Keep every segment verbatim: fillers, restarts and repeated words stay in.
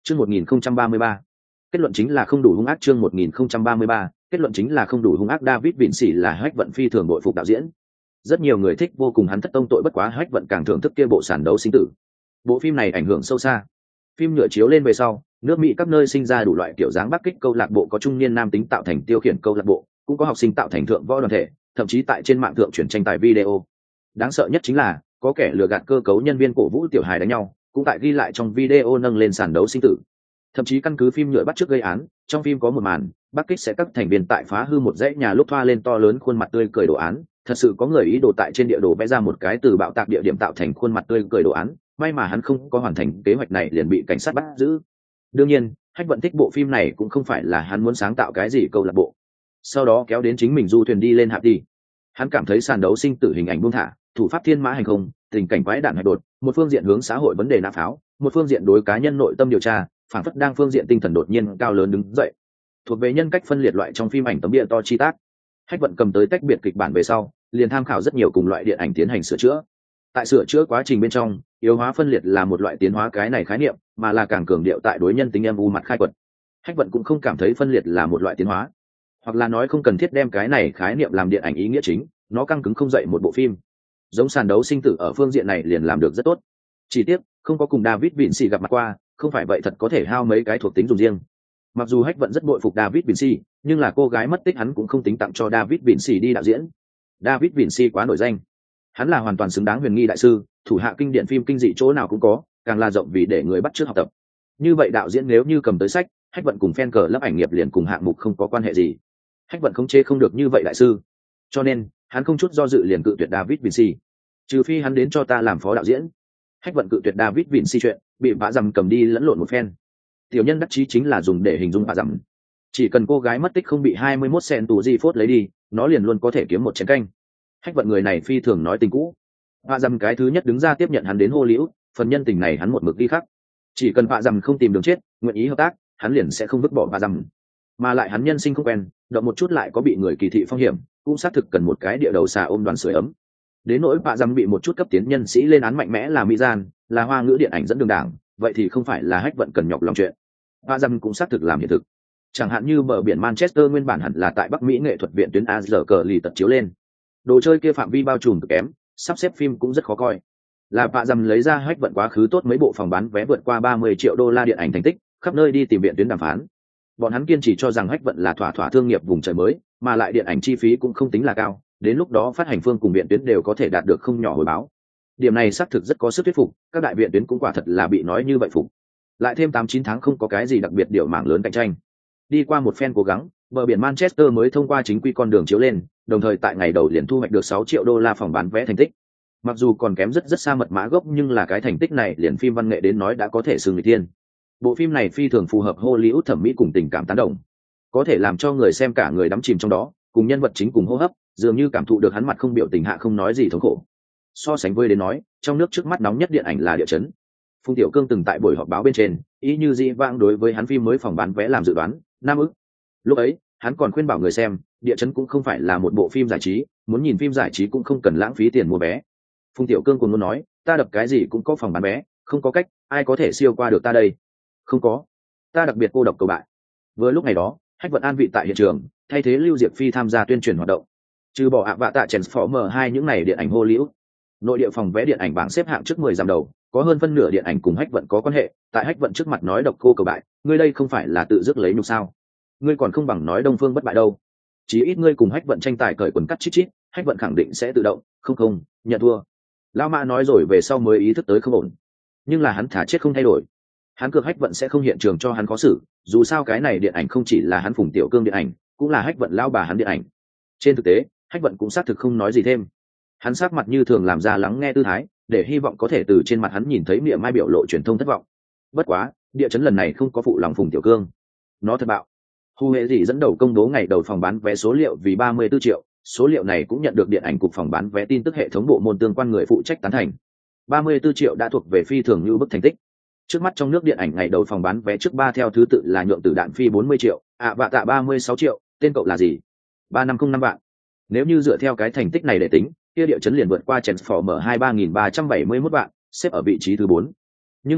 Chương một nghìn không trăm ba mươi ba. Kết luận chính là không đủ hung ác. Chương một nghìn không trăm ba mươi ba. Kết luận chính là không đủ hung ác. David Vinci là Hách Vận phi thường bội phục đạo diễn. Rất nhiều người thích vô cùng hắn thất tông tội, bất quá Hách Vận càng thưởng thức kia bộ Sàn đấu sinh tử. Bộ phim này ảnh hưởng sâu xa. Phim nhựa chiếu lên về sau, nước Mỹ các nơi sinh ra đủ loại kiểu dáng Bắc kích câu lạc bộ, có trung niên nam tính tạo thành tiêu khiển câu lạc bộ, cũng có học sinh tạo thành thượng võ đoàn thể, thậm chí tại trên mạng thượng chuyển tranh tài video. Đáng sợ nhất chính là có kẻ lừa gạt cơ cấu nhân viên cổ vũ tiểu hài đánh nhau, cũng tại ghi lại trong video nâng lên Sàn đấu sinh tử. Thậm chí căn cứ phim nhựa bắt chước gây án, trong phim có một màn Bắc kích sẽ các thành viên tại phá hư một dãy nhà lúc thoa lên to lớn khuôn mặt tươi cười đồ án. Thật sự có người ý đồ tại trên địa đồ vẽ ra một cái từ bạo tạc địa điểm tạo thành khuôn mặt tươi cười đồ án, may mà hắn không có hoàn thành kế hoạch này liền bị cảnh sát bắt giữ. Đương nhiên Hách Vận thích bộ phim này cũng không phải là hắn muốn sáng tạo cái gì câu lạc bộ, sau đó kéo đến chính mình du thuyền đi lên hạ đi. Hắn cảm thấy Sàn đấu sinh tử hình ảnh buông thả, thủ pháp thiên mã hành không, tình cảnh quái đản hạch đột, một phương diện hướng xã hội vấn đề nã pháo, một phương diện đối cá nhân nội tâm điều tra, phản phất đang phương diện tinh thần đột nhiên cao lớn đứng dậy, thuộc về nhân cách phân liệt loại trong phim ảnh tấm địa to chi tác. Hách Vận cầm tới tách biệt kịch bản về sau, liền tham khảo rất nhiều cùng loại điện ảnh tiến hành sửa chữa. Tại sửa chữa quá trình bên trong, yếu hóa phân liệt là một loại tiến hóa cái này khái niệm, mà là càng cường điệu tại đối nhân tính âm u mặt khai quật. Hách Vận cũng không cảm thấy phân liệt là một loại tiến hóa, hoặc là nói không cần thiết đem cái này khái niệm làm điện ảnh ý nghĩa chính, nó căng cứng không dậy một bộ phim. Giống Sàn đấu sinh tử ở phương diện này liền làm được rất tốt. Chỉ tiếc không có cùng David Vinci gặp mặt qua, không phải vậy thật có thể hao mấy cái thuộc tính dùng riêng. Mặc dù Hách Vận rất bội phục David Vinci, nhưng là cô gái mất tích hắn cũng không tính tặng cho David Vinci đi đạo diễn. David Vinci quá nổi danh, hắn là hoàn toàn xứng đáng huyền nghi đại sư, thủ hạ kinh điển phim kinh dị chỗ nào cũng có, càng là rộng vì để người bắt chước học tập. Như vậy đạo diễn nếu như cầm tới sách, Hách Vận cùng fan cờ lấp ảnh nghiệp liền cùng hạng mục không có quan hệ gì. Hách Vận không chế không được như vậy đại sư, cho nên hắn không chút do dự liền cự tuyệt David Vinci. Trừ phi hắn đến cho ta làm phó đạo diễn. Hách Vận cự tuyệt David Vinci chuyện bị vạ dầm cầm đi lẫn lộn một phen. Tiểu nhân đắc chí chính là dùng để hình dung vạ dầm. Chỉ cần cô gái mất tích không bị hai mươi mốt cent tù di phốt lấy đi, nó liền luôn có thể kiếm một chén canh. Hách Vận người này phi thường nói tình cũ. Vạ dầm cái thứ nhất đứng ra tiếp nhận hắn đến Hollywood, phần nhân tình này hắn một mực đi khắc. Chỉ cần vạ dầm không tìm đường chết, nguyện ý hợp tác, hắn liền sẽ không vứt bỏ vạ dầm. Mà lại hắn nhân sinh không quen, động một chút lại có bị người kỳ thị phong hiểm, cũng xác thực cần một cái địa đầu xà ôm đoàn sưởi ấm. Đến nỗi vạ dầm bị một chút cấp tiến nhân sĩ lên án mạnh mẽ là mỹ gian, là hoa ngữ điện ảnh dẫn đường đảng, vậy thì không phải là Hách Vận cần nhọc lòng chuyện. Vạ dầm cũng xác thực làm hiện thực. Chẳng hạn như bờ biển Manchester nguyên bản hẳn là tại Bắc Mỹ nghệ thuật viện tuyến a rờ cờ lì tật chiếu lên. Đồ chơi kia phạm vi bao trùm cực kém, sắp xếp phim cũng rất khó coi. Là vạ dầm lấy ra Hách Vận quá khứ tốt mấy bộ phòng bán vé vượt qua ba mươi triệu đô la điện ảnh thành tích, khắp nơi đi tìm viện tuyến đàm phán. Bọn hắn kiên trì cho rằng Hách Vận là thỏa thỏa thương nghiệp vùng trời mới, mà lại điện ảnh chi phí cũng không tính là cao, đến lúc đó phát hành phương cùng viện tuyến đều có thể đạt được không nhỏ hồi báo. Điểm này xác thực rất có sức thuyết phục, các đại viện tuyến cũng quả thật là bị nói như vậy phục. Lại thêm tám chín tháng không có cái gì đặc biệt điều mảng lớn cạnh tranh. Đi qua một phen cố gắng, bờ biển Manchester mới thông qua chính quy con đường chiếu lên, đồng thời tại ngày đầu liền thu hoạch được sáu triệu đô la phòng bán vé thành tích. Mặc dù còn kém rất rất xa mật mã gốc, nhưng là cái thành tích này liền phim văn nghệ đến nói đã có thể xưng người tiên. Bộ phim này phi thường phù hợp Hollywood thẩm mỹ cùng tình cảm tán đồng, có thể làm cho người xem cả người đắm chìm trong đó, cùng nhân vật chính cùng hô hấp, dường như cảm thụ được hắn mặt không biểu tình hạ không nói gì thống khổ. So sánh với đến nói, trong nước trước mắt nóng nhất điện ảnh là Địa Chấn. Phùng Tiểu Cương từng tại buổi họp báo bên trên, ý như dĩ vãng đối với hắn phim mới phòng bán vé làm dự đoán, năm ức. Lúc ấy, hắn còn khuyên bảo người xem, Địa Chấn cũng không phải là một bộ phim giải trí, muốn nhìn phim giải trí cũng không cần lãng phí tiền mua vé. Phùng Tiểu Cương cùng muốn nói, ta đập cái gì cũng có phòng bán vé, không có cách, ai có thể siêu qua được ta đây? Không có, ta đặc biệt cô độc cầu bại. Vừa lúc ngày đó, Hách Vận an vị tại hiện trường, thay thế Lưu Diệp Phi tham gia tuyên truyền hoạt động. Trừ bỏ ạ vạ tạ Transformer hai những này điện ảnh Hollywood, nội địa phòng vé điện ảnh bảng xếp hạng trước mười dặm đầu, có hơn phân nửa điện ảnh cùng Hách Vận có quan hệ. Tại Hách Vận trước mặt nói độc cô cầu bại, ngươi đây không phải là tự dứt lấy nhục sao? Ngươi còn không bằng nói Đông Phương bất bại đâu. Chí ít ngươi cùng Hách Vận tranh tài cởi quần cắt chít chít, Hách Vận khẳng định sẽ tự động, không không, nhận thua. Lão Mã nói rồi về sau mới ý thức tới không ổn, nhưng là hắn thả chết không thay đổi. Hắn cược Hách Vận sẽ không hiện trường cho hắn khó xử, dù sao cái này điện ảnh không chỉ là hắn Phùng Tiểu Cương điện ảnh, cũng là Hách Vận lão bà hắn điện ảnh. Trên thực tế, Hách Vận cũng xác thực không nói gì thêm. Hắn sắc mặt như thường làm ra lắng nghe tư thái, để hy vọng có thể từ trên mặt hắn nhìn thấy miệng mai biểu lộ truyền thông thất vọng. Bất quá, Địa Chấn lần này không có phụ lòng Phùng Tiểu Cương. Nó thật bạo. Hu Hệ Dị dẫn đầu công bố ngày đầu phòng bán vé số liệu vì ba mươi tư triệu, số liệu này cũng nhận được điện ảnh cục phòng bán vé tin tức hệ thống bộ môn tương quan người phụ trách tán thành. ba mươi tư triệu đã thuộc về phi thường như bức thành tích. Trước mắt trong nước điện ảnh ngày đầu phòng bán vé trước ba theo thứ tự là Nhượng Tử Đạn Phi bốn mươi triệu, ạ vạ tạ ba mươi sáu triệu, tên cậu là gì? ba năm không năm bạn. Nếu như dựa theo cái thành tích này để tính, kia Địa Chấn liền vượt qua Transformer hai ba nghìn ba trăm bảy mươi mốt bạn, xếp ở vị trí thứ bốn. Nhưng mà,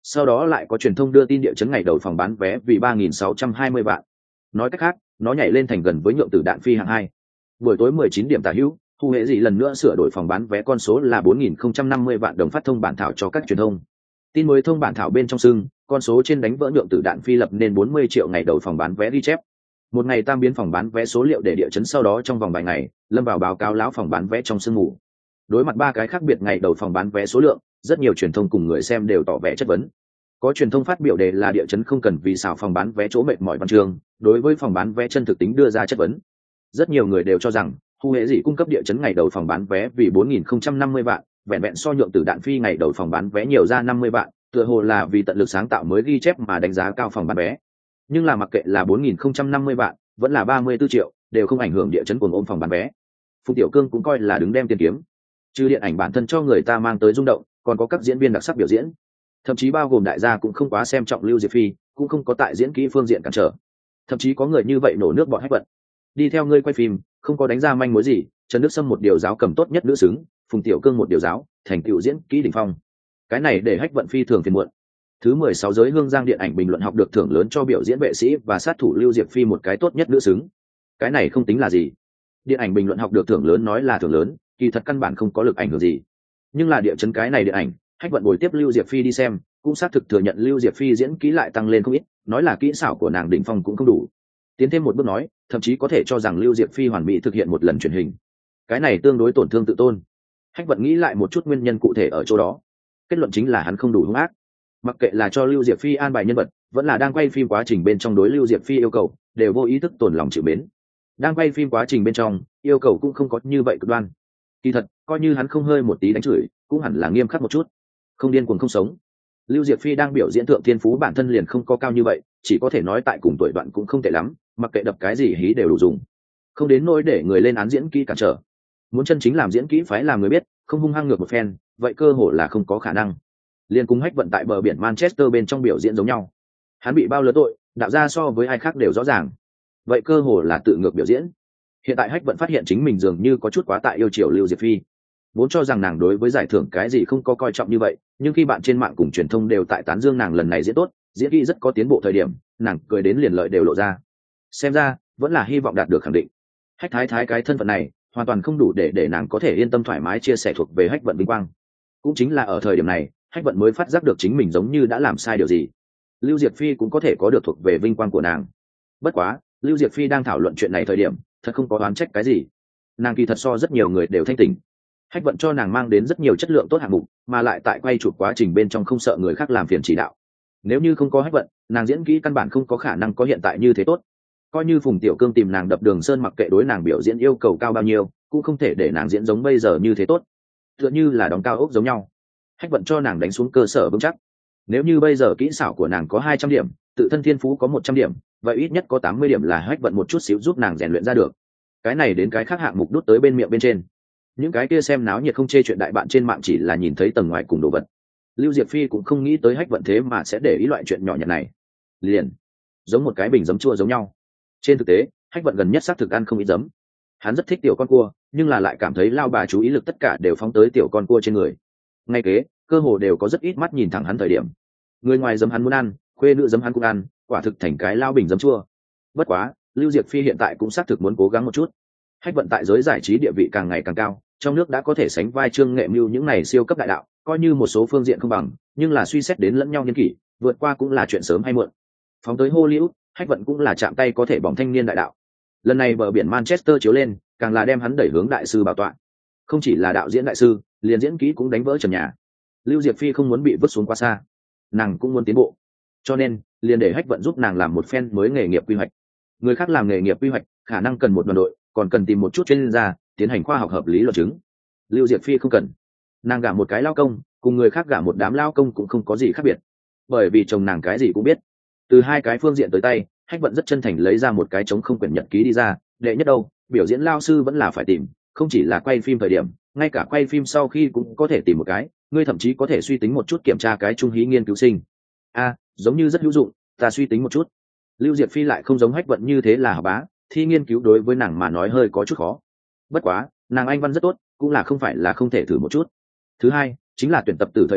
Sau đó lại có truyền thông đưa tin địa chấn ngày đầu phòng bán vé vì ba nghìn sáu trăm hai mươi vạn. Nói cách khác, nó nhảy lên thành gần với nhượng tử đạn phi hạng hai. Buổi tối mười chín điểm tả hữu, Thu Hệ Dị lần nữa sửa đổi phòng bán vé con số là bốn nghìn không trăm năm mươi vạn đồng phát thông bản thảo cho các truyền thông. Tin mới thông bản thảo bên trong sưng, con số trên đánh vỡ nhượng tử đạn phi lập nên bốn mươi triệu ngày đầu phòng bán vé ghi chép. Một ngày tam biến phòng bán vé số liệu để địa chấn sau đó trong vòng vài ngày, lâm vào báo cáo lão phòng bán vé trong sương mù. Đối mặt ba cái khác biệt ngày đầu phòng bán vé số lượng, rất nhiều truyền thông cùng người xem đều tỏ vẻ chất vấn. Có truyền thông phát biểu đề là địa chấn không cần vì xào phòng bán vé chỗ mệt mỏi văn chương, đối với phòng bán vé chân thực tính đưa ra chất vấn. Rất nhiều người đều cho rằng Thu Hệ Dị cung cấp địa chấn ngày đầu phòng bán vé vì bốn nghìn không trăm năm mươi vạn, vẹn vẹn so nhượng tử đạn phi ngày đầu phòng bán vé nhiều ra năm mươi vạn, tựa hồ là vì tận lực sáng tạo mới ghi chép mà đánh giá cao phòng bán vé. Nhưng là mặc kệ là bốn nghìn không trăm năm mươi vạn, vẫn là ba mươi tư triệu, đều không ảnh hưởng địa chấn cuồng ôm phòng bán vé. Phùng Tiểu Cương cũng coi là đứng đem tiền kiếm. Trừ điện ảnh bản thân cho người ta mang tới rung động, còn có các diễn viên đặc sắc biểu diễn. Thậm chí bao gồm đại gia cũng không quá xem trọng Lưu Diệp Phi, cũng không có tại diễn kỹ phương diện cản trở. Thậm chí có người như vậy nổ nước bọn Hách Vận. Đi theo ngươi quay phim, không có đánh ra manh mối gì, Trần Đức Sâm một điều giáo cầm tốt nhất nữ xứng, Phùng Tiểu Cương một điều giáo, thành tựu diễn kỹ đỉnh phong. Cái này để Hách Vận phi thường phiền muộn. Thứ mười sáu giới Hương Giang điện ảnh bình luận học được thưởng lớn cho biểu diễn vệ sĩ và sát thủ Lưu Diệp Phi một cái tốt nhất nữ xứng. Cái này không tính là gì. Điện ảnh bình luận học được thưởng lớn nói là thưởng lớn, kỳ thật căn bản không có lực ảnh hưởng gì. Nhưng là địa chấn cái này điện ảnh, Hách Vận bồi tiếp Lưu Diệp Phi đi xem, cũng xác thực thừa nhận Lưu Diệp Phi diễn kỹ lại tăng lên không ít, nói là kỹ xảo của nàng đỉnh phong cũng không đủ. Tiến thêm một bước nói, thậm chí có thể cho rằng Lưu Diệp Phi hoàn mỹ thực hiện một lần truyền hình. Cái này tương đối tổn thương tự tôn. Hách Vận nghĩ lại một chút nguyên nhân cụ thể ở chỗ đó. Kết luận chính là hắn không đủ hung ác. Mặc kệ là cho Lưu Diệp Phi an bài nhân vật, vẫn là đang quay phim quá trình bên trong đối Lưu Diệp Phi yêu cầu, đều vô ý thức tổn lòng chịu mến. Đang quay phim quá trình bên trong, yêu cầu cũng không có như vậy cực đoan. Kỳ thật, coi như hắn không hơi một tí đánh chửi, cũng hẳn là nghiêm khắc một chút. Không điên cuồng không sống. Lưu Diệp Phi đang biểu diễn thượng thiên phú bản thân liền không có cao như vậy, chỉ có thể nói tại cùng tuổi đoạn cũng không tệ lắm, mặc kệ đập cái gì hí đều đủ dùng. Không đến nỗi để người lên án diễn kỹ cản trở. Muốn chân chính làm diễn kỹ phải làm người biết, không hung hăng ngược một phen, vậy cơ hội là không có khả năng. Liên cùng Hách Vận tại bờ biển Manchester bên trong biểu diễn giống nhau. Hắn bị bao lớn tội, đạo ra so với ai khác đều rõ ràng. Vậy cơ hội là tự ngược biểu diễn. Hiện tại Hách Vận phát hiện chính mình dường như có chút quá tại yêu chiều Lưu Diệp Phi. Vốn cho rằng nàng đối với giải thưởng cái gì không có coi trọng như vậy, nhưng khi bạn trên mạng cùng truyền thông đều tại tán dương nàng lần này diễn tốt, diễn kỹ rất có tiến bộ thời điểm, nàng cười đến liền lợi đều lộ ra. Xem ra, vẫn là hy vọng đạt được khẳng định. Hách Thái Thái cái thân phận này, hoàn toàn không đủ để để nàng có thể yên tâm thoải mái chia sẻ thuộc về Hách Vận vinh quang. Cũng chính là ở thời điểm này, Hách Vận mới phát giác được chính mình giống như đã làm sai điều gì. Lưu Diệp Phi cũng có thể có được thuộc về vinh quang của nàng. Bất quá, Lưu Diệp Phi đang thảo luận chuyện này thời điểm, thật không có oán trách cái gì. Nàng kỳ thật so rất nhiều người đều thanh tỉnh. Hách Vận cho nàng mang đến rất nhiều chất lượng tốt hạng mục, mà lại tại quay chụp quá trình bên trong không sợ người khác làm phiền chỉ đạo. Nếu như không có Hách Vận, nàng diễn kỹ căn bản không có khả năng có hiện tại như thế tốt. Coi như Phùng Tiểu Cương tìm nàng đập Đường Sơn mặc kệ đối nàng biểu diễn yêu cầu cao bao nhiêu, cũng không thể để nàng diễn giống bây giờ như thế tốt. Tựa như là đóng cao ốc giống nhau. Hách Vận cho nàng đánh xuống cơ sở vững chắc. Nếu như bây giờ kỹ xảo của nàng có hai trăm điểm, tự thân thiên phú có một trăm điểm, vậy ít nhất có tám mươi điểm là Hách Vận một chút xíu giúp nàng rèn luyện ra được. Cái này đến cái khác hạng mục đút tới bên miệng bên trên. Những cái kia xem náo nhiệt không chê chuyện đại bạn trên mạng chỉ là nhìn thấy tầng ngoài cùng đồ vật. Lưu Diệp Phi cũng không nghĩ tới Hách Vận thế mà sẽ để ý loại chuyện nhỏ nhặt này. Liền, giống một cái bình giấm chua giống nhau. Trên thực tế, Hách Vận gần nhất xác thực ăn không ít giấm. Hắn rất thích tiểu con cua, nhưng là lại cảm thấy lao bà chú ý lực tất cả đều phóng tới tiểu con cua trên người. Ngay kế, cơ hồ đều có rất ít mắt nhìn thẳng hắn thời điểm. Người ngoài giấm hắn muốn ăn, khuê nữ giấm hắn cũng ăn, quả thực thành cái lao bình giấm chua. Bất quá, Lưu Diệp Phi hiện tại cũng xác thực muốn cố gắng một chút. Hách Vận tại giới giải trí địa vị càng ngày càng cao, trong nước đã có thể sánh vai Trương Nghệ Mưu những này siêu cấp đại đạo, coi như một số phương diện không bằng, nhưng là suy xét đến lẫn nhau nhân kỷ, vượt qua cũng là chuyện sớm hay muộn. Phóng tới Hollywood, Hách Vận cũng là chạm tay có thể bỏng thanh niên đại đạo. Lần này bờ biển Manchester chiếu lên, càng là đem hắn đẩy hướng đại sư bảo tọa. Không chỉ là đạo diễn đại sư, liền diễn kỹ cũng đánh vỡ trần nhà. Lưu Diệp Phi không muốn bị vứt xuống quá xa, nàng cũng muốn tiến bộ, cho nên liền để Hách Vận giúp nàng làm một phen mới nghề nghiệp quy hoạch. Người khác làm nghề nghiệp quy hoạch, khả năng cần một đoàn đội, còn cần tìm một chút chuyên gia tiến hành khoa học hợp lý luận chứng. Lưu Diệp Phi không cần, nàng gả một cái lao công, cùng người khác gả một đám lao công cũng không có gì khác biệt, bởi vì chồng nàng cái gì cũng biết. Từ hai cái phương diện tới tay, Hách Vận rất chân thành lấy ra một cái trống không quyển nhật ký đi ra. Đệ nhất đâu, biểu diễn lao sư vẫn là phải tìm, không chỉ là quay phim thời điểm, ngay cả quay phim sau khi cũng có thể tìm một cái. Ngươi thậm chí có thể suy tính một chút kiểm tra cái trung hí nghiên cứu sinh. A, à, giống như rất hữu dụng, ta suy tính một chút. Lưu Diệp Phi lại không giống Hách Vận như thế là học bá, thi nghiên cứu đối với nàng mà nói hơi có chút khó. Bất quá, nàng anh văn rất tốt, cũng là không phải là không thể thử một chút. Thứ hai, chính là tuyển tập tử thời điểm,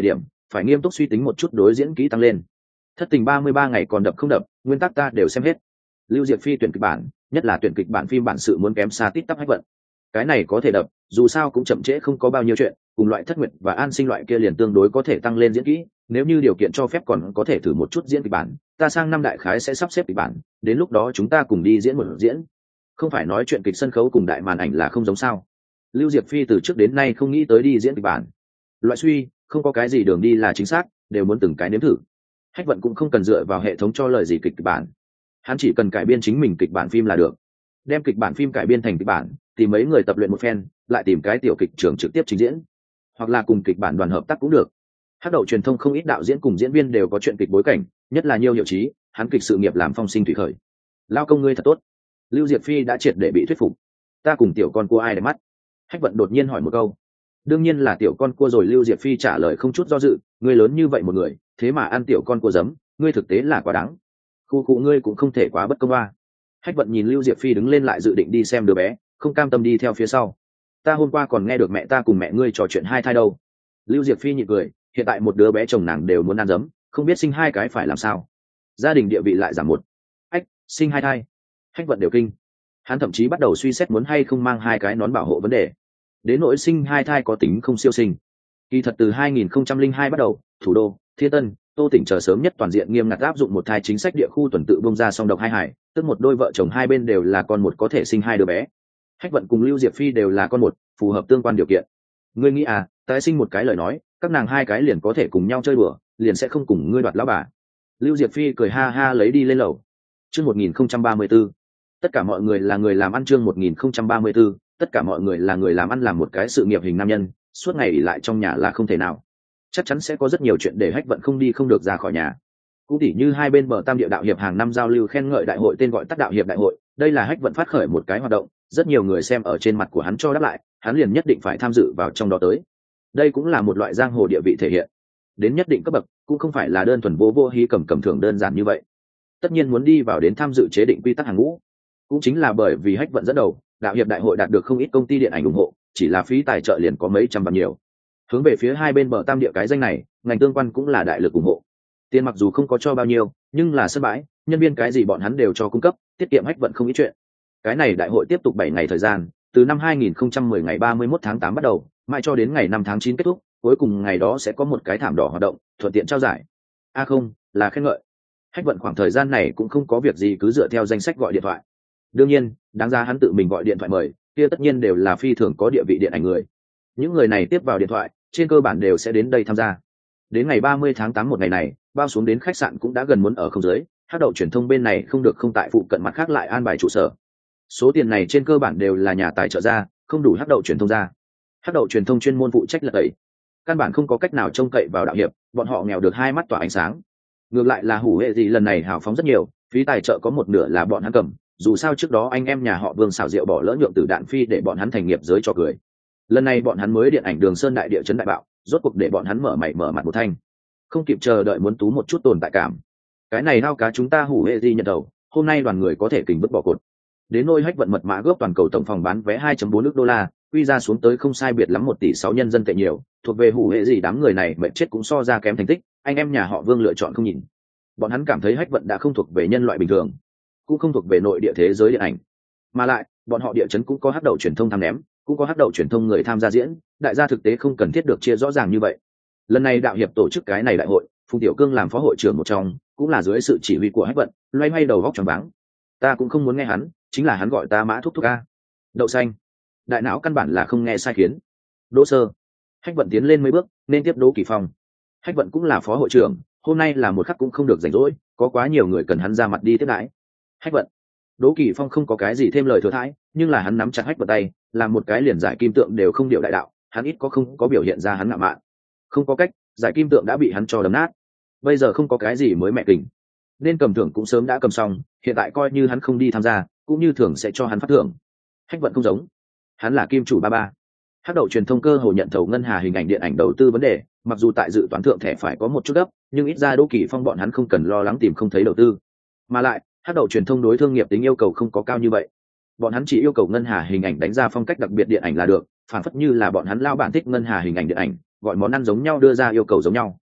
phải nghiêm túc suy tính một chút đối diễn kỹ tăng lên. Thất tình ba mươi ba ngày còn đập không đập, nguyên tắc ta đều xem hết. Lưu Diệp Phi tuyển kịch bản, nhất là tuyển kịch bản phim bản sự muốn kém xa tít tắp Hách Vận. Cái này có thể đập, dù sao cũng chậm trễ không có bao nhiêu chuyện, cùng loại Thất Nguyệt và An Sinh loại kia liền tương đối có thể tăng lên diễn kỹ, nếu như điều kiện cho phép còn có thể thử một chút diễn kịch bản, ta sang năm đại khái sẽ sắp xếp kịch bản, đến lúc đó chúng ta cùng đi diễn một diễn. Không phải nói chuyện kịch sân khấu cùng đại màn ảnh là không giống sao? Lưu Diệp Phi từ trước đến nay không nghĩ tới đi diễn kịch bản. Loại suy, không có cái gì đường đi là chính xác, đều muốn từng cái nếm thử. Hách Vận cũng không cần dựa vào hệ thống cho lời gì kịch bản, hắn chỉ cần cải biên chính mình kịch bản phim là được. Đem kịch bản phim cải biên thành kịch bản, tìm mấy người tập luyện một phen, lại tìm cái tiểu kịch trường trực tiếp trình diễn, hoặc là cùng kịch bản đoàn hợp tác cũng được. Hắc Đậu truyền thông không ít đạo diễn cùng diễn viên đều có chuyện kịch bối cảnh, nhất là Nhiêu Hiệu Chí, hắn kịch sự nghiệp làm phong sinh thủy khởi. Lao công ngươi thật tốt. Lưu Diệp Phi đã triệt để bị thuyết phục. Ta cùng tiểu con cua ai để mắt? Hách Vận đột nhiên hỏi một câu. Đương nhiên là tiểu con cua rồi. Lưu Diệp Phi trả lời không chút do dự, ngươi lớn như vậy một người, thế mà ăn tiểu con cua giấm, ngươi thực tế là quá đáng. Khu cụ ngươi cũng không thể quá bất công ba. Hách Vận nhìn Lưu Diệp Phi đứng lên lại dự định đi xem đứa bé, không cam tâm đi theo phía sau. Ta hôm qua còn nghe được mẹ ta cùng mẹ ngươi trò chuyện hai thai đâu. Lưu Diệp Phi nhịn cười, hiện tại một đứa bé chồng nàng đều muốn ăn giấm, không biết sinh hai cái phải làm sao. Gia đình địa vị lại giảm một. Ách, sinh hai thai. Hách Vận đều kinh. Hắn thậm chí bắt đầu suy xét muốn hay không mang hai cái nón bảo hộ vấn đề. Đến nỗi sinh hai thai có tính không siêu sinh. Kỳ thật từ hai nghìn không trăm lẻ hai bắt đầu, thủ đô, Thiên Tân, Tô tỉnh chờ sớm nhất toàn diện nghiêm ngặt áp dụng một thai chính sách địa khu tuần tự bông ra song độc hai hải, tức một đôi vợ chồng hai bên đều là con một có thể sinh hai đứa bé. Hách Vận cùng Lưu Diệp Phi đều là con một, phù hợp tương quan điều kiện. Ngươi nghĩ à, tái sinh một cái lời nói, các nàng hai cái liền có thể cùng nhau chơi bừa, liền sẽ không cùng ngươi đoạt lão bà. Lưu Diệp Phi cười ha ha lấy đi lên lầu. Chương một nghìn không trăm ba mươi tư. Tất cả mọi người là người làm ăn. Chương một nghìn không trăm ba mươi tư. Tất cả mọi người là người làm ăn, làm một cái sự nghiệp hình nam nhân, suốt ngày ỷ lại trong nhà là không thể nào. Chắc chắn sẽ có rất nhiều chuyện để Hách Vận không đi không được ra khỏi nhà. Cũng tỉ như hai bên bờ Tam Địa đạo hiệp hàng năm giao lưu khen ngợi đại hội, tên gọi tắt đạo hiệp đại hội, đây là Hách Vận phát khởi một cái hoạt động, rất nhiều người xem ở trên mặt của hắn cho đáp lại, hắn liền nhất định phải tham dự vào trong đó tới. Đây cũng là một loại giang hồ địa vị thể hiện. Đến nhất định cấp bậc, cũng không phải là đơn thuần vô vô hí cầm cầm thưởng đơn giản như vậy. Tất nhiên muốn đi vào đến tham dự chế định quy tắc hàng ngũ. Cũng chính là bởi vì Hách Vận dẫn đầu, đạo hiệp đại hội đạt được không ít công ty điện ảnh ủng hộ, chỉ là phí tài trợ liền có mấy trăm vạn nhiều. Hướng về phía hai bên bờ Tam Địa cái danh này, ngành tương quan cũng là đại lực ủng hộ. Tiền mặc dù không có cho bao nhiêu, nhưng là sân bãi, nhân viên cái gì bọn hắn đều cho cung cấp, tiết kiệm Hách Vận không ít chuyện. Cái này đại hội tiếp tục bảy ngày thời gian, từ năm hai nghìn không trăm mười ngày ba mươi mốt tháng tám bắt đầu, mãi cho đến ngày năm tháng chín kết thúc, cuối cùng ngày đó sẽ có một cái thảm đỏ hoạt động, thuận tiện trao giải. A à không, là khen ngợi. Hách Vận khoảng thời gian này cũng không có việc gì cứ dựa theo danh sách gọi điện thoại. Đương nhiên, đáng ra hắn tự mình gọi điện thoại mời, kia tất nhiên đều là phi thường có địa vị điện ảnh người. Những người này tiếp vào điện thoại, trên cơ bản đều sẽ đến đây tham gia. Đến ngày ba mươi tháng tám một ngày này, bao xuống đến khách sạn cũng đã gần muốn ở không dưới, Hắc Đậu truyền thông bên này không được không tại phụ cận mặt khác lại an bài trụ sở. Số tiền này trên cơ bản đều là nhà tài trợ ra, không đủ Hắc Đậu truyền thông ra. Hắc Đậu truyền thông chuyên môn phụ trách lật tẩy, căn bản không có cách nào trông cậy vào đạo hiệp, bọn họ nghèo được hai mắt tỏa ánh sáng. Ngược lại là Hủ Hệ gì lần này hào phóng rất nhiều, phí tài trợ có một nửa là bọn hắn cầm, dù sao trước đó anh em nhà họ Vương xảo diệu bỏ lỡ nhượng từ đạn phi để bọn hắn thành nghiệp giới cho cười. Lần này bọn hắn mới điện ảnh Đường Sơn đại địa chấn đại bạo, rốt cuộc để bọn hắn mở mày mở mặt một thanh, không kịp chờ đợi muốn tú một chút tồn tại cảm. Cái này hao cá chúng ta Hủ Hệ gì nhận đầu, hôm nay đoàn người có thể kình bứt bỏ cột. Đến nôi Hách Vận mật mã góp toàn cầu tổng phòng bán vé hai phẩy bốn ức đô la, quy ra xuống tới không sai biệt lắm một tỷ sáu nhân dân tệ nhiều, thuộc về Hủ Hệ gì đám người này mệt chết cũng so ra kém thành tích, anh em nhà họ Vương lựa chọn không nhìn. Bọn hắn cảm thấy Hách Vận đã không thuộc về nhân loại bình thường, cũng không thuộc về nội địa thế giới điện ảnh, mà lại bọn họ địa chấn cũng có Hắc Đậu truyền thông tham ném, cũng có Hắc Đậu truyền thông người tham gia diễn, đại gia thực tế không cần thiết được chia rõ ràng như vậy. Lần này đạo hiệp tổ chức cái này đại hội, Phùng Tiểu Cương làm phó hội trưởng một trong, cũng là dưới sự chỉ huy của Hách Vận, loay hoay đầu góc choáng váng. Ta cũng không muốn nghe hắn, chính là hắn gọi ta Mã thúc thúc a. Đậu xanh, đại não căn bản là không nghe sai khiến. Đỗ Sơ. Hách Vận tiến lên mấy bước, nên tiếp Đỗ Kỳ Phong. Hách Vận cũng là phó hội trưởng, hôm nay là một khắc cũng không được rảnh rỗi, có quá nhiều người cần hắn ra mặt đi tiếp đãi. Hách Vận. Đỗ Kỳ Phong không có cái gì thêm lời thừa thãi, nhưng là hắn nắm chặt Hách Vận tay, làm một cái liền giải kim tượng đều không điều đại đạo, hắn ít có không có biểu hiện ra hắn ngạo mạn. Không có cách, giải kim tượng đã bị hắn cho đấm nát. Bây giờ không có cái gì mới mẹ kình, nên cầm thưởng cũng sớm đã cầm xong, hiện tại coi như hắn không đi tham gia, cũng như thường sẽ cho hắn phát thưởng. Hách Vận không giống, hắn là kim chủ ba ba. Hắc Đậu truyền thông cơ hồ nhận thầu ngân hà hình ảnh điện ảnh đầu tư vấn đề, mặc dù tại dự toán thượng thẻ phải có một chút gấp, nhưng ít ra Đỗ Kỳ Phong bọn hắn không cần lo lắng tìm không thấy đầu tư. Mà lại, Hắc Đậu truyền thông đối thương nghiệp tính yêu cầu không có cao như vậy. Bọn hắn chỉ yêu cầu ngân hà hình ảnh đánh ra phong cách đặc biệt điện ảnh là được, phản phất như là bọn hắn lao bản thích ngân hà hình ảnh điện ảnh, gọi món ăn giống nhau đưa ra yêu cầu giống nhau.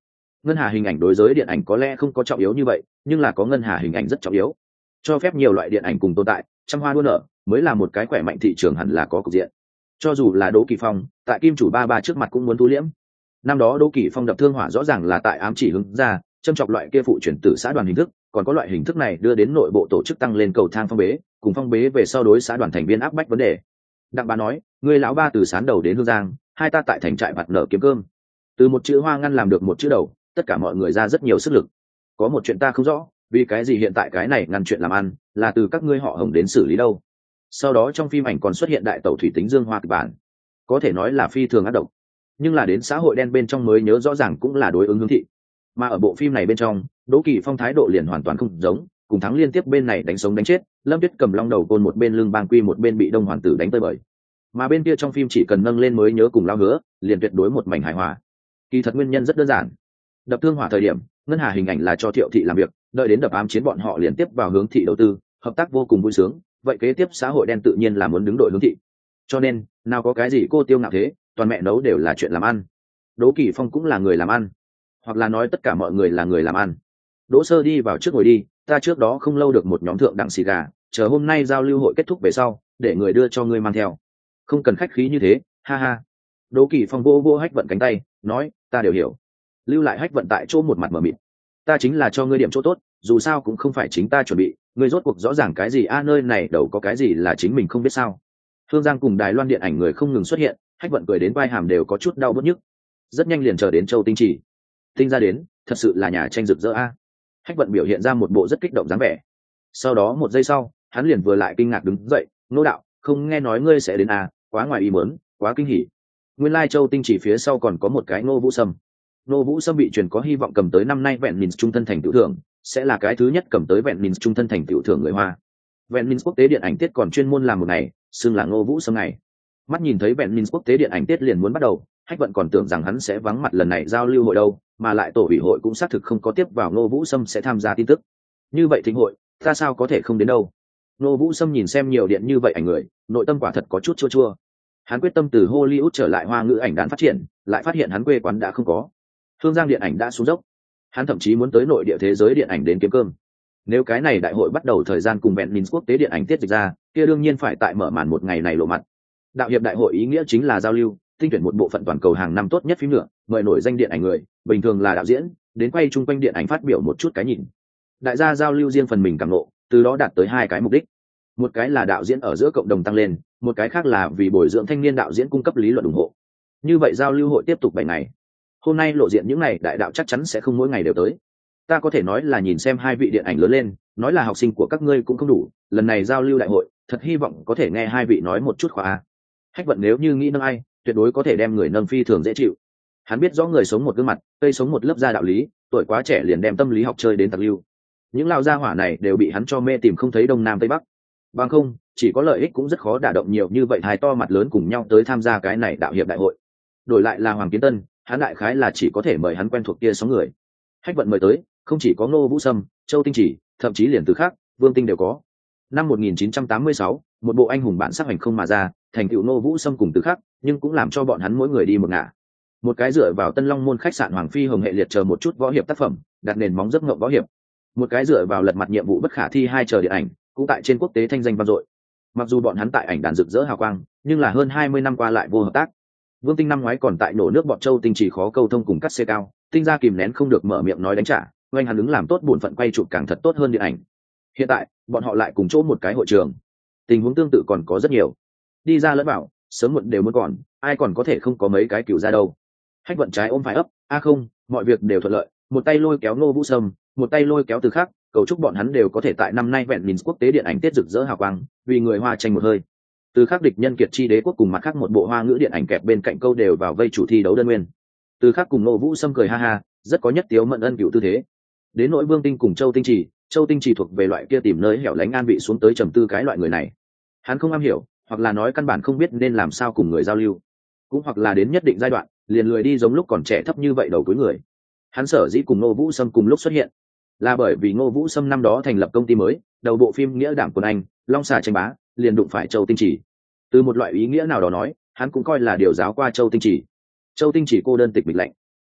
ngân hà hình ảnh đối giới điện ảnh có lẽ không có trọng yếu như vậy, nhưng là có ngân hà hình ảnh rất trọng yếu, cho phép nhiều loại điện ảnh cùng tồn tại, trăm hoa đua nở mới là một cái khỏe mạnh thị trường hẳn là có cục diện. Cho dù là Đỗ Kỳ Phong tại Kim Chủ ba ba trước mặt cũng muốn thu liễm. Năm đó Đỗ Kỳ Phong đập thương hỏa rõ ràng là tại ám chỉ hướng ra châm chọc loại kia phụ chuyển tử xã đoàn hình thức, còn có loại hình thức này đưa đến nội bộ tổ chức tăng lên cầu thang phong bế, cùng phong bế về sau đối xã đoàn thành viên áp bách vấn đề. Đặng Bá nói, người lão ba từ sán đầu đến hương giang, hai ta tại thành trại bạt nợ kiếm cơm. Từ một chữ hoa ngăn làm được một chữ đầu, tất cả mọi người ra rất nhiều sức lực. Có một chuyện ta không rõ, vì cái gì hiện tại cái này ngăn chuyện làm ăn là từ các ngươi họ Hồng đến xử lý đâu? Sau đó trong phim ảnh còn xuất hiện đại tẩu thủy tính dương hoa kịch bản, có thể nói là phi thường ác độc, nhưng là đến xã hội đen bên trong mới nhớ rõ ràng cũng là đối ứng hướng thị. Mà ở bộ phim này bên trong, Đỗ Kỳ Phong thái độ liền hoàn toàn không giống, cùng thắng liên tiếp bên này đánh sống đánh chết, Lâm Tuyết cầm long đầu côn một bên lưng bang quy một bên bị Đông Hoàn Tử đánh tơi bời. Mà bên kia trong phim chỉ cần nâng lên mới nhớ cùng lao hứa, liền tuyệt đối một mảnh hài hòa. Kỳ thật nguyên nhân rất đơn giản. Đập thương hỏa thời điểm, ngân hà hình ảnh là cho Thiệu thị làm việc, đợi đến đập ám chiến bọn họ liên tiếp vào hướng thị đầu tư, hợp tác vô cùng vui sướng, vậy kế tiếp xã hội đen tự nhiên là muốn đứng đội hướng thị. Cho nên, nào có cái gì cô tiêu ngạo thế, toàn mẹ nấu đều là chuyện làm ăn. Đỗ Kỳ Phong cũng là người làm ăn, hoặc là nói tất cả mọi người là người làm ăn. Đỗ Sơ đi vào trước ngồi đi, ta trước đó không lâu được một nhóm thượng đẳng xì gà, chờ hôm nay giao lưu hội kết thúc về sau, để người đưa cho ngươi mang theo. Không cần khách khí như thế, ha ha. Đỗ Kỳ Phong vô vô Hách Vận cánh tay, nói, ta đều hiểu. Lưu lại Hách Vận tại chỗ một mặt mở mịt. Ta chính là cho ngươi điểm chỗ tốt, dù sao cũng không phải chính ta chuẩn bị, ngươi rốt cuộc rõ ràng cái gì a, nơi này đâu có cái gì là chính mình không biết sao. Hương Giang cùng Đài Loan điện ảnh người không ngừng xuất hiện, Hách Vận cười đến vai hàm đều có chút đau bứt nhức. Rất nhanh liền chờ đến Châu Tinh Chỉ. Tinh ra đến, thật sự là nhà tranh rực rỡ a. Hách Vận biểu hiện ra một bộ rất kích động dáng vẻ. Sau đó một giây sau, hắn liền vừa lại kinh ngạc đứng dậy, Ngô đạo, không nghe nói ngươi sẽ đến a, quá ngoài ý muốn, quá kinh hỉ. Nguyên lai Châu Tinh Chỉ phía sau còn có một cái Ngô Vũ Sâm. Ngô Vũ Sâm bị truyền có hy vọng cầm tới năm nay vẹn Minsk trung thân thành tiểu thưởng, sẽ là cái thứ nhất cầm tới vẹn Minsk trung thân thành tiểu thưởng người Hoa. Vẹn Minsk quốc tế điện ảnh tiết còn chuyên môn làm một ngày, xưng là Ngô Vũ Sâm ngày. Mắt nhìn thấy vẹn Minsk quốc tế điện ảnh tiết liền muốn bắt đầu, Hách Vận còn tưởng rằng hắn sẽ vắng mặt lần này giao lưu hội đâu, mà lại tổ ủy hội cũng xác thực không có tiếp vào Ngô Vũ Sâm sẽ tham gia tin tức. Như vậy thính hội, ta sao có thể không đến đâu? Ngô Vũ Sâm nhìn xem nhiều điện như vậy ảnh người, nội tâm quả thật có chút chua chua. Hắn quyết tâm từ Hollywood trở lại Hoa ngữ ảnh đàn phát triển, lại phát hiện hắn quê quán đã không có. Hương Giang điện ảnh đã xuống dốc. Hắn thậm chí muốn tới nội địa thế giới điện ảnh đến kiếm cơm. Nếu cái này đại hội bắt đầu thời gian cùng vẹn Minsk quốc tế điện ảnh tiết dịch ra, kia đương nhiên phải tại mở màn một ngày này lộ mặt. Đạo hiệp đại hội ý nghĩa chính là giao lưu, tinh tuyển một bộ phận toàn cầu hàng năm tốt nhất phim nữa, mời nổi danh điện ảnh người, bình thường là đạo diễn, đến quay chung quanh điện ảnh phát biểu một chút cái nhìn. Đại gia giao lưu riêng phần mình cảm ngộ, từ đó đạt tới hai cái mục đích. Một cái là đạo diễn ở giữa cộng đồng tăng lên, một cái khác là vì bồi dưỡng thanh niên đạo diễn cung cấp lý luận ủng hộ. Như vậy giao lưu hội tiếp tục bảy ngày. Hôm nay lộ diện những này đại đạo chắc chắn sẽ không mỗi ngày đều tới. Ta có thể nói là nhìn xem hai vị điện ảnh lớn lên, nói là học sinh của các ngươi cũng không đủ, lần này giao lưu đại hội, thật hy vọng có thể nghe hai vị nói một chút khóa. Hách Vận nếu như nghĩ nâng ai, tuyệt đối có thể đem người nâng phi thường dễ chịu. Hắn biết rõ người sống một gương mặt, cây sống một lớp da đạo lý, tuổi quá trẻ liền đem tâm lý học chơi đến tặc lưu. Những lao gia hỏa này đều bị hắn cho mê tìm không thấy đông nam tây bắc. Bằng không, chỉ có lợi ích cũng rất khó đả động nhiều như vậy hài to mặt lớn cùng nhau tới tham gia cái này đạo hiệp đại hội. Đổi lại là Hoàng Kiến Tân, hắn đại khái là chỉ có thể mời hắn quen thuộc kia sáu người. Hách Vận mời tới, không chỉ có Ngô Vũ Sâm, Châu Tinh Chỉ, thậm chí liền từ khác, Vương Tinh đều có. Năm một nghìn chín trăm tám mươi sáu, một bộ anh hùng bản sắc hành không mà ra, thành tựu Ngô Vũ Sâm cùng từ khác, nhưng cũng làm cho bọn hắn mỗi người đi một ngả. Một cái dựa vào Tân Long môn khách sạn Hoàng Phi Hồng hệ liệt chờ một chút võ hiệp tác phẩm, đặt nền móng giấc ngộng võ hiệp. Một cái dựa vào lật mặt nhiệm vụ bất khả thi hai chờ điện ảnh, cũng tại trên quốc tế thanh danh vang dội. Mặc dù bọn hắn tại ảnh đàn rực rỡ hào quang, nhưng là hơn hai mươi năm qua lại vô hợp tác. Vương Tinh năm ngoái còn tại nổ nước bọt Châu Tinh Chỉ khó câu thông cùng cắt xê cao, Tinh ra kìm nén không được mở miệng nói đánh trả, oanh hắn ứng làm tốt bổn phận quay chụp càng thật tốt hơn điện ảnh. Hiện tại, bọn họ lại cùng chỗ một cái hội trường. Tình huống tương tự còn có rất nhiều. Đi ra lẫn bảo, sớm muộn đều muốn còn, ai còn có thể không có mấy cái cửu ra đâu. Hách Vận trái ôm phải ấp, a không, mọi việc đều thuận lợi, một tay lôi kéo Ngô Vũ Sâm, một tay lôi kéo từ khác, cầu chúc bọn hắn đều có thể tại năm nay vẹn Minsk quốc tế điện ảnh tiết rực rỡ hào quang, vì người Hoa tranh một hơi. Từ khác địch nhân kiệt chi đế quốc cùng mặt khác một bộ Hoa ngữ điện ảnh kẹp bên cạnh câu đều vào vây chủ thi đấu đơn nguyên. Từ khác cùng Ngô Vũ Sâm cười ha ha, rất có nhất tiếu mận ân cựu tư thế. Đến nỗi Vương Tinh cùng Châu Tinh Chỉ, Châu Tinh Chỉ thuộc về loại kia tìm nơi hẻo lánh an vị xuống tới trầm tư cái loại người này. Hắn không am hiểu, hoặc là nói căn bản không biết nên làm sao cùng người giao lưu, cũng hoặc là đến nhất định giai đoạn, liền lười đi giống lúc còn trẻ thấp như vậy đầu cuối người. Hắn sở dĩ cùng Ngô Vũ Sâm cùng lúc xuất hiện, là bởi vì Ngô Vũ Sâm năm đó thành lập công ty mới, đầu bộ phim Nghĩa Đảm Quân Anh, Long Xà tranh bá, liền đụng phải Châu Tinh Chỉ. Từ một loại ý nghĩa nào đó nói, hắn cũng coi là điều giáo qua Châu Tinh Chỉ. Châu Tinh Chỉ cô đơn tịch mịch lạnh,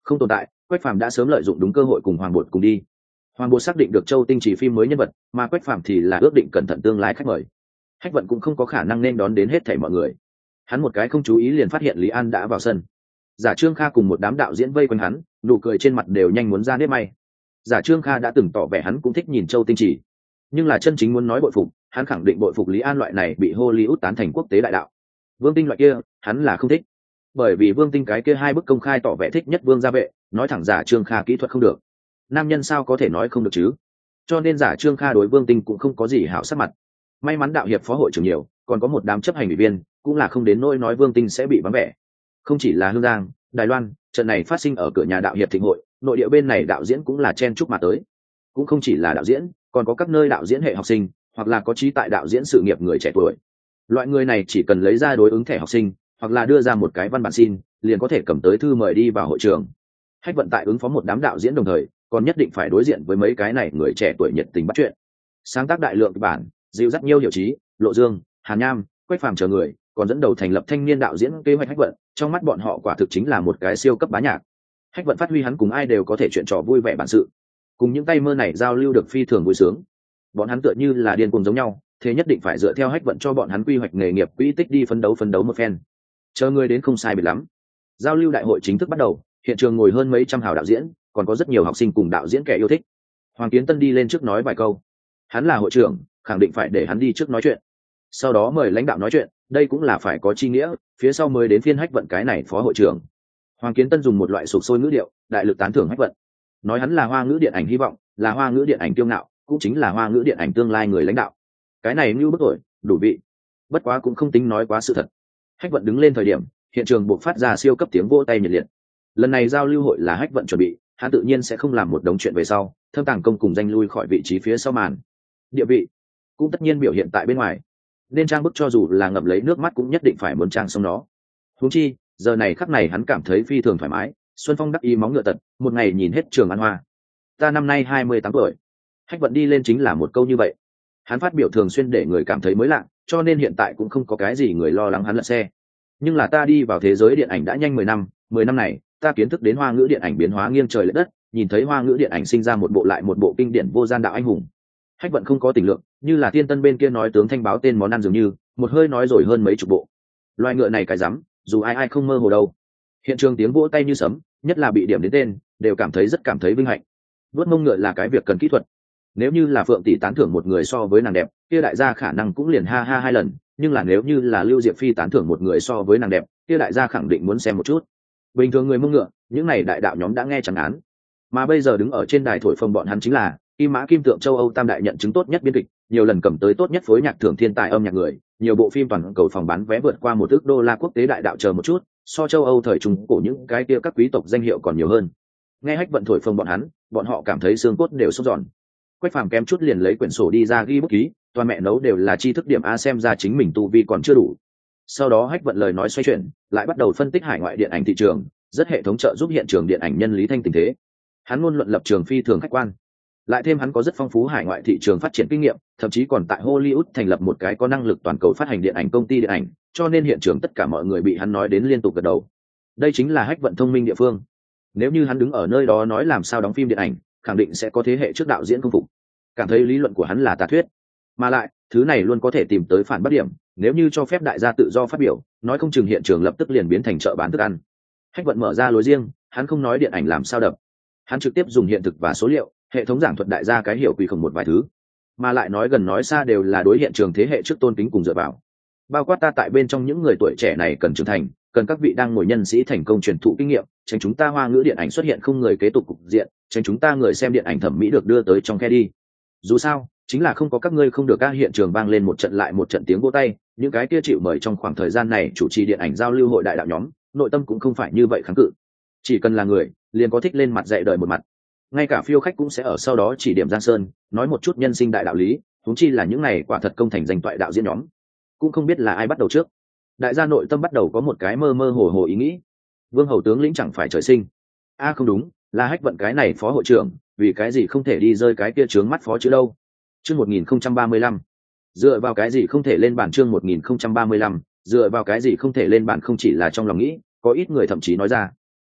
không tồn tại. Quách Phàm đã sớm lợi dụng đúng cơ hội cùng Hoàng Bột cùng đi. Hoàng Bột xác định được Châu Tinh chỉ phim mới nhân vật, mà Quách Phàm thì là ước định cẩn thận tương lai khách mời. Hách Vận cũng không có khả năng nên đón đến hết thảy mọi người. Hắn một cái không chú ý liền phát hiện Lý An đã vào sân. Giả Trương Kha cùng một đám đạo diễn vây quanh hắn, nụ cười trên mặt đều nhanh muốn ra nếp may. Giả Trương Kha đã từng tỏ vẻ hắn cũng thích nhìn Châu Tinh chỉ, nhưng là chân chính muốn nói bội phục, hắn khẳng định bội phục Lý An loại này bị Hollywood tán thành quốc tế đại đạo. Vương Tinh loại kia, hắn là không thích, bởi vì Vương Tinh cái kia hai bức công khai tỏ vẻ thích nhất Vương Gia Vệ, nói thẳng Giả Trương Kha kỹ thuật không được. Nam nhân sao có thể nói không được chứ? Cho nên Giả Trương Kha đối Vương Tinh cũng không có gì hảo sắc mặt. May mắn đạo hiệp phó hội trưởng nhiều, còn có một đám chấp hành ủy viên, cũng là không đến nỗi nói Vương Tinh sẽ bị vắng vẻ. Không chỉ là Hương Giang, Đài Loan, trận này phát sinh ở cửa nhà đạo hiệp thịnh hội, nội địa bên này đạo diễn cũng là chen chúc mà tới. Cũng không chỉ là đạo diễn, còn có các nơi đạo diễn hệ học sinh, hoặc là có trí tại đạo diễn sự nghiệp người trẻ tuổi. Loại người này chỉ cần lấy ra đối ứng thẻ học sinh, hoặc là đưa ra một cái văn bản xin, liền có thể cầm tới thư mời đi vào hội trường. Hách Vận tại ứng phó một đám đạo diễn đồng thời, còn nhất định phải đối diện với mấy cái này người trẻ tuổi nhiệt tình bắt chuyện. Sáng tác đại lượng kịch bản, dịu dắt Nhiêu Hiểu Chí, Lộ Dương, Hàn Nham, Quách Phàm chờ người, còn dẫn đầu thành lập thanh niên đạo diễn kế hoạch Hách Vận, trong mắt bọn họ quả thực chính là một cái siêu cấp bá nhạc. Hách Vận phát huy hắn cùng ai đều có thể chuyện trò vui vẻ bản sự, cùng những tay mơ này giao lưu được phi thường vui sướng. Bọn hắn tựa như là điên cuồng giống nhau, thế nhất định phải dựa theo Hách Vận cho bọn hắn quy hoạch nghề nghiệp quỹ tích đi phấn đấu phấn đấu một phen. Chờ người đến không sai biệt lắm, giao lưu đại hội chính thức bắt đầu. Hiện trường ngồi hơn mấy trăm hào đạo diễn, còn có rất nhiều học sinh cùng đạo diễn kẻ yêu thích. Hoàng Kiến Tân đi lên trước nói vài câu. Hắn là hội trưởng, khẳng định phải để hắn đi trước nói chuyện, sau đó mời lãnh đạo nói chuyện, đây cũng là phải có chi nghĩa. Phía sau mới đến phiên Hách Vận cái này phó hội trưởng. Hoàng Kiến Tân dùng một loại sục sôi ngữ điệu, đại lực tán thưởng Hách Vận, nói hắn là Hoa ngữ điện ảnh hy vọng, là Hoa ngữ điện ảnh kiêu ngạo, cũng chính là Hoa ngữ điện ảnh tương lai người lãnh đạo. Cái này như bức rồi, đủ vị. Bất quá cũng không tính nói quá sự thật. Hách Vận đứng lên thời điểm, hiện trường buộc phát ra siêu cấp tiếng vỗ tay nhiệt liệt. Lần này giao lưu hội là Hách Vận chuẩn bị, hắn tự nhiên sẽ không làm một đống chuyện về sau, thâm tàng công cùng danh lui khỏi vị trí phía sau màn. Địa vị cũng tất nhiên biểu hiện tại bên ngoài, nên trang bức cho dù là ngậm lấy nước mắt cũng nhất định phải muốn trang xong nó. Huống chi giờ này khắc này hắn cảm thấy phi thường thoải mái, xuân phong đắc ý móng ngựa tật, một ngày nhìn hết trường ăn hoa. Ta năm nay hai mươi tám tuổi. Hách Vận đi lên chính là một câu như vậy. Hắn phát biểu thường xuyên để người cảm thấy mới lạ, cho nên hiện tại cũng không có cái gì người lo lắng hắn lật xe. Nhưng là ta đi vào thế giới điện ảnh đã nhanh mười năm, mười năm này ta kiến thức đến Hoa ngữ điện ảnh biến hóa nghiêng trời lệch đất, nhìn thấy Hoa ngữ điện ảnh sinh ra một bộ lại một bộ kinh điển vô gian đạo anh hùng. Hách Vận không có tình lượng, như là Thiên Tân bên kia nói tướng thanh báo tên món ăn dường như, một hơi nói rồi hơn mấy chục bộ. Loài ngựa này cái rắm, dù ai ai không mơ hồ đâu. Hiện trường tiếng vỗ tay như sấm, nhất là bị điểm đến tên, đều cảm thấy rất cảm thấy vinh hạnh. Vuốt mông ngựa là cái việc cần kỹ thuật. Nếu như là Phượng tỷ tán thưởng một người so với nàng đẹp, kia đại gia khả năng cũng liền ha ha hai lần, nhưng là nếu như là Lưu Diệp Phi tán thưởng một người so với nàng đẹp, kia đại gia khẳng định muốn xem một chút. Bình thường người mông ngựa, những này đại đạo nhóm đã nghe chẳng án, mà bây giờ đứng ở trên đài thổi phồng bọn hắn chính là Kim Mã Kim Tượng châu Âu tam đại nhận chứng tốt nhất biên kịch, nhiều lần cầm tới tốt nhất phối nhạc thưởng thiên tài âm nhạc người, nhiều bộ phim toàn cầu phòng bán vé vượt qua một ức đô la quốc tế đại đạo chờ một chút, so châu Âu thời trung cổ những cái kia các quý tộc danh hiệu còn nhiều hơn. Nghe Hách Vận thổi phồng bọn hắn, bọn họ cảm thấy xương cốt đều sốt giòn. Quách Phàm kém chút liền lấy quyển sổ đi ra ghi bút ký, toàn mẹ nấu đều là tri thức điểm a, xem ra chính mình tu vi còn chưa đủ. Sau đó Hách Vận lời nói xoay chuyển, lại bắt đầu phân tích hải ngoại điện ảnh thị trường, rất hệ thống trợ giúp hiện trường điện ảnh nhân lý thanh tình thế. Hắn ngôn luận lập trường phi thường khách quan, lại thêm hắn có rất phong phú hải ngoại thị trường phát triển kinh nghiệm, thậm chí còn tại Hollywood thành lập một cái có năng lực toàn cầu phát hành điện ảnh công ty điện ảnh, cho nên hiện trường tất cả mọi người bị hắn nói đến liên tục gật đầu. Đây chính là Hách Vận thông minh địa phương. Nếu như hắn đứng ở nơi đó nói làm sao đóng phim điện ảnh, khẳng định sẽ có thế hệ trước đạo diễn không phục, cảm thấy lý luận của hắn là tà thuyết. Mà lại thứ này luôn có thể tìm tới phản bất điểm, nếu như cho phép đại gia tự do phát biểu, nói không chừng hiện trường lập tức liền biến thành chợ bán thức ăn. Hách Vận mở ra lối riêng, hắn không nói điện ảnh làm sao đập, hắn trực tiếp dùng hiện thực và số liệu, hệ thống giảng thuật đại gia cái hiểu quỷ khổng một vài thứ, mà lại nói gần nói xa đều là đối hiện trường thế hệ trước tôn kính cùng dựa vào. Bao quát ta tại bên trong những người tuổi trẻ này cần trưởng thành, cần các vị đang ngồi nhân sĩ thành công truyền thụ kinh nghiệm, tránh chúng ta Hoa ngữ điện ảnh xuất hiện không người kế tục cục diện, tránh chúng ta người xem điện ảnh thẩm mỹ được đưa tới trong khe đi. Dù sao chính là không có các ngươi không được. Các hiện trường vang lên một trận lại một trận tiếng vỗ tay, những cái kia chịu mời trong khoảng thời gian này chủ trì điện ảnh giao lưu hội đại đạo nhóm, nội tâm cũng không phải như vậy kháng cự, chỉ cần là người liền có thích lên mặt dạy đời một mặt. Ngay cả phiêu khách cũng sẽ ở sau đó chỉ điểm Giang Sơn, nói một chút nhân sinh đại đạo lý, huống chi là những này quả thật công thành danh toại đạo diễn nhóm. Cũng không biết là ai bắt đầu trước, đại gia nội tâm bắt đầu có một cái mơ mơ hồ hồ ý nghĩ, Vương Hầu tướng lĩnh chẳng phải trời sinh. A à không đúng, là Hách Vận cái này phó hội trưởng, vì cái gì không thể đi rơi cái kia trướng mắt phó chữ đâu. Chương một nghìn không trăm ba mươi lăm, dựa vào cái gì không thể lên bản. Chương một nghìn không trăm ba mươi lăm, dựa vào cái gì không thể lên bản. Không chỉ là trong lòng nghĩ, có ít người thậm chí nói ra.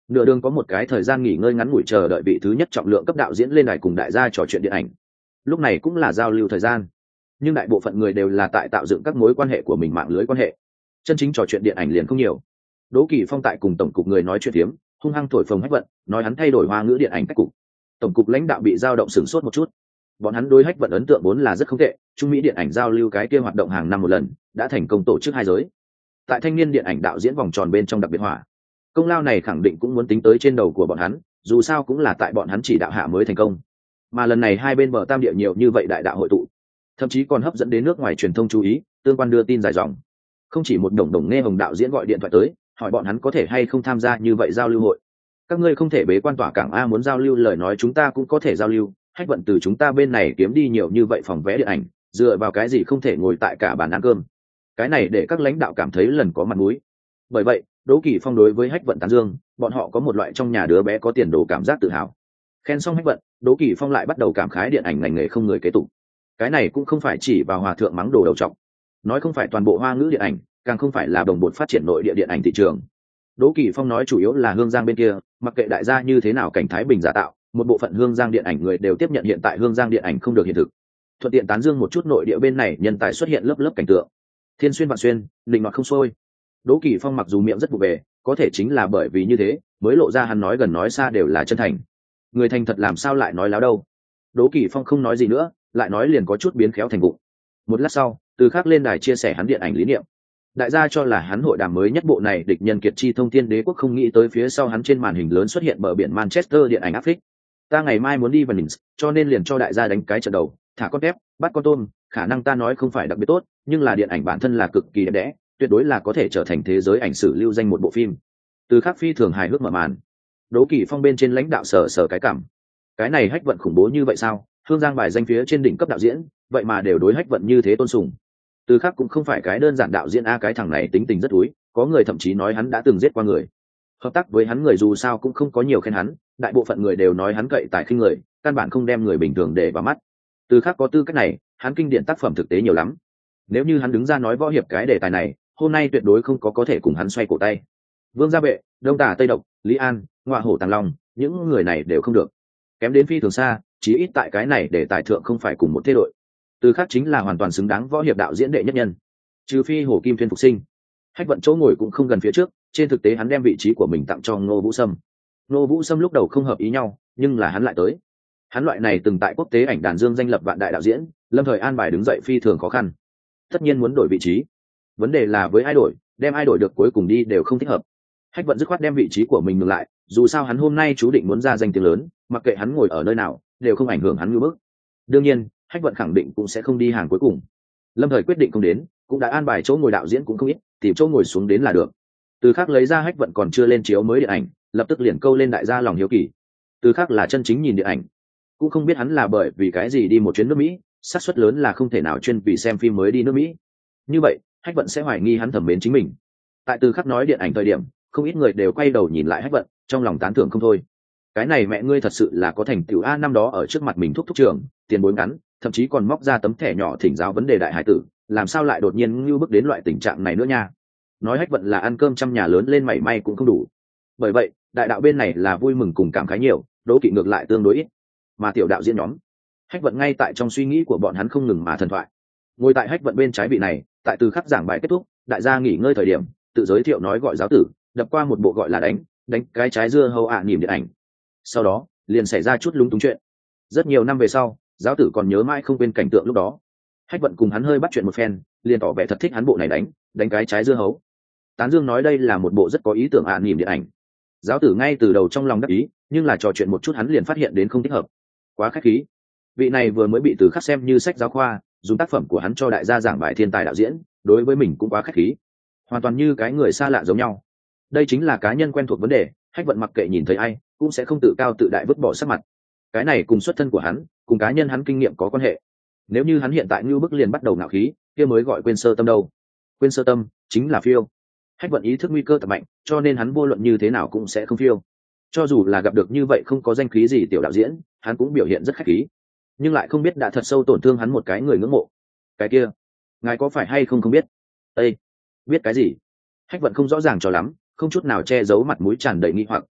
Nửa đường có một cái thời gian nghỉ ngơi ngắn ngủi chờ đợi vị thứ nhất trọng lượng cấp đạo diễn lên đài cùng đại gia trò chuyện điện ảnh. Lúc này cũng là giao lưu thời gian, nhưng đại bộ phận người đều là tại tạo dựng các mối quan hệ của mình, mạng lưới quan hệ, chân chính trò chuyện điện ảnh liền không nhiều. Đỗ Kỳ Phong tại cùng tổng cục người nói chuyện phiếm, hung hăng thổi phồng Hách Vận, nói hắn thay đổi Hoa ngữ điện ảnh cách cục. Tổng cục lãnh đạo bị dao động sửng sốt một chút. Bọn hắn đối Hách Vận ấn tượng vốn là rất không tệ, Trung Mỹ điện ảnh giao lưu cái kia hoạt động hàng năm một lần, đã thành công tổ chức hai giới. Tại thanh niên điện ảnh đạo diễn vòng tròn bên trong đặc biệt hỏa, công lao này khẳng định cũng muốn tính tới trên đầu của bọn hắn, dù sao cũng là tại bọn hắn chỉ đạo hạ mới thành công. Mà lần này hai bên bờ tam địa nhiều như vậy đại đạo hội tụ, thậm chí còn hấp dẫn đến nước ngoài truyền thông chú ý, tương quan đưa tin dài dòng. Không chỉ một đồng đồng nghe hồng đạo diễn gọi điện thoại tới, hỏi bọn hắn có thể hay không tham gia như vậy giao lưu hội. Các ngươi không thể bế quan tỏa cảng a, muốn giao lưu lời nói chúng ta cũng có thể giao lưu, Hách Vận từ chúng ta bên này kiếm đi nhiều như vậy phòng vé điện ảnh, dựa vào cái gì không thể ngồi tại cả bàn ăn cơm. Cái này để các lãnh đạo cảm thấy lần có mặt mũi. Bởi vậy Đỗ Kỳ Phong đối với Hách Vận tán dương, bọn họ có một loại trong nhà đứa bé có tiền đồ cảm giác tự hào. Khen xong Hách Vận, Đỗ Kỳ Phong lại bắt đầu cảm khái điện ảnh ngành nghề không người kế tục. Cái này cũng không phải chỉ vào hòa thượng mắng đồ đầu trọc, nói không phải toàn bộ Hoa ngữ điện ảnh, càng không phải là đồng bộ phát triển nội địa điện ảnh thị trường. Đỗ Kỳ Phong nói chủ yếu là Hương Giang bên kia, mặc kệ đại gia như thế nào cảnh thái bình giả tạo, một bộ phận Hương Giang điện ảnh người đều tiếp nhận hiện tại Hương Giang điện ảnh không được hiện thực. Thuận tiện tán dương một chút nội địa bên này nhân tài xuất hiện lớp lớp cảnh tượng. Thiên xuyên vạn xuyên, linh hoạt không xuôi. Đỗ Kỳ Phong mặc dù miệng rất vụ về, có thể chính là bởi vì như thế, mới lộ ra hắn nói gần nói xa đều là chân thành. Người thành thật làm sao lại nói láo đâu. Đỗ Kỳ Phong không nói gì nữa, lại nói liền có chút biến khéo thành vụng. Một lát sau, Từ Khắc lên đài chia sẻ hắn điện ảnh lý niệm. Đại gia cho là hắn hội đàm mới nhất bộ này địch nhân kiệt chi thông thiên đế quốc, không nghĩ tới phía sau hắn trên màn hình lớn xuất hiện bờ biển Manchester điện ảnh áp phích. Ta ngày mai muốn đi vào Nins, cho nên liền cho đại gia đánh cái trận đầu, thả con tép, bắt con tôm, khả năng ta nói không phải đặc biệt tốt, nhưng là điện ảnh bản thân là cực kỳ đẹp đẽ, tuyệt đối là có thể trở thành thế giới ảnh sử lưu danh một bộ phim. Từ Khắc phi thường hài hước mở màn. Đỗ Kỳ Phong bên trên lãnh đạo sở sở cái cảm. Cái này Hách Vận khủng bố như vậy sao? Hương Giang bài danh phía trên đỉnh cấp đạo diễn, vậy mà đều đối Hách Vận như thế tôn sùng. Từ Khắc cũng không phải cái đơn giản đạo diễn a, cái thằng này tính tình rất úi, có người thậm chí nói hắn đã từng giết qua người. Hợp tác với hắn người dù sao cũng không có nhiều khen hắn, đại bộ phận người đều nói hắn cậy tài khinh người, căn bản không đem người bình thường để vào mắt. Từ Khắc có tư cách này, hắn kinh điển tác phẩm thực tế nhiều lắm. Nếu như hắn đứng ra nói võ hiệp cái đề tài này, hôm nay tuyệt đối không có có thể cùng hắn xoay cổ tay. Vương Gia Vệ, Đông Tả Tây Độc, Lý An, Ngoại Hổ Tàng Long, những người này đều không được, kém đến phi thường xa, chí ít tại cái này để tài thượng không phải cùng một thế đội. Từ Khắc chính là hoàn toàn xứng đáng võ hiệp đạo diễn đệ nhất nhân, trừ phi Hồ Kim Thuyên phục sinh. Hách Vận chỗ ngồi cũng không gần phía trước, trên thực tế hắn đem vị trí của mình tặng cho Ngô Vũ Sâm. Ngô Vũ Sâm lúc đầu không hợp ý nhau, nhưng là hắn lại tới. Hắn loại này từng tại quốc tế ảnh đàn dương danh lập vạn đại đạo diễn, lâm thời an bài đứng dậy phi thường khó khăn. Tất nhiên muốn đổi vị trí, vấn đề là với ai đổi, đem ai đổi được cuối cùng đi đều không thích hợp. Hách Vận dứt khoát đem vị trí của mình ngược lại, dù sao hắn hôm nay chú định muốn ra danh tiếng lớn, mặc kệ hắn ngồi ở nơi nào đều không ảnh hưởng hắn ngưỡng bức. Đương nhiên Hách Vận khẳng định cũng sẽ không đi hàng cuối cùng. Lâm thời quyết định không đến, cũng đã an bài chỗ ngồi đạo diễn cũng không ít, tìm chỗ ngồi xuống đến là được. Từ Khắc lấy ra Hách Vận còn chưa lên chiếu mới điện ảnh, lập tức liền câu lên đại gia lòng hiếu kỳ. Từ Khắc là chân chính nhìn điện ảnh, cũng không biết hắn là bởi vì cái gì đi một chuyến nước Mỹ, xác suất lớn là không thể nào chuyên vì xem phim mới đi nước Mỹ. Như vậy Hách Vận sẽ hoài nghi hắn thẩm mến chính mình. Tại Từ Khắc nói điện ảnh thời điểm, không ít người đều quay đầu nhìn lại Hách Vận, trong lòng tán thưởng không thôi. Cái này mẹ ngươi thật sự là có thành tựu a, năm đó ở trước mặt mình thúc thúc trường, tiền bối ngắn, thậm chí còn móc ra tấm thẻ nhỏ thỉnh giáo vấn đề đại hải tử, làm sao lại đột nhiên ngưu bức đến loại tình trạng này nữa nha. Nói Hách Vận là ăn cơm trăm nhà lớn lên mảy may cũng không đủ. Bởi vậy đại đạo bên này là vui mừng cùng cảm khái nhiều, Đố Kỵ ngược lại tương đối ít. Mà tiểu đạo diễn nhóm, Hách Vận ngay tại trong suy nghĩ của bọn hắn không ngừng mà thần thoại. Ngồi tại Hách Vận bên trái vị này, tại Từ Khắc giảng bài kết thúc, đại gia nghỉ ngơi thời điểm, tự giới thiệu nói gọi giáo tử, đập qua một bộ gọi là đánh đánh cái trái dưa hấu ạ à, nhìn điện ảnh. Sau đó liền xảy ra chút lúng túng chuyện. Rất nhiều năm về sau, giáo tử còn nhớ mãi không quên cảnh tượng lúc đó. Hách Vận cùng hắn hơi bắt chuyện một phen, liền tỏ vẻ thật thích hắn bộ này đánh đánh cái trái dưa hấu. Tán dương nói đây là một bộ rất có ý tưởng ạ à, nhìn điện ảnh. Giáo tử ngay từ đầu trong lòng đắc ý, nhưng là trò chuyện một chút hắn liền phát hiện đến không thích hợp, quá khách khí. Vị này vừa mới bị Từ Khắc xem như sách giáo khoa, dùng tác phẩm của hắn cho đại gia giảng bài thiên tài đạo diễn, đối với mình cũng quá khách khí, hoàn toàn như cái người xa lạ giống nhau. Đây chính là cá nhân quen thuộc vấn đề, Hách Vận mặc kệ nhìn thấy ai cũng sẽ không tự cao tự đại vứt bỏ sắc mặt. Cái này cùng xuất thân của hắn, cùng cá nhân hắn kinh nghiệm có quan hệ. Nếu như hắn hiện tại như bức liền bắt đầu ngạo khí, kia mới gọi quên sơ tâm đâu. Quên sơ tâm chính là phiêu. Hách Vận ý thức nguy cơ tập mạnh, cho nên hắn vô luận như thế nào cũng sẽ không phiêu. Cho dù là gặp được như vậy không có danh khí gì tiểu đạo diễn, hắn cũng biểu hiện rất khách khí, nhưng lại không biết đã thật sâu tổn thương hắn một cái người ngưỡng mộ. Cái kia, ngài có phải hay không không biết? Ê, biết cái gì? Hách Vận không rõ ràng cho lắm, không chút nào che giấu mặt mũi tràn đầy nghi hoặc.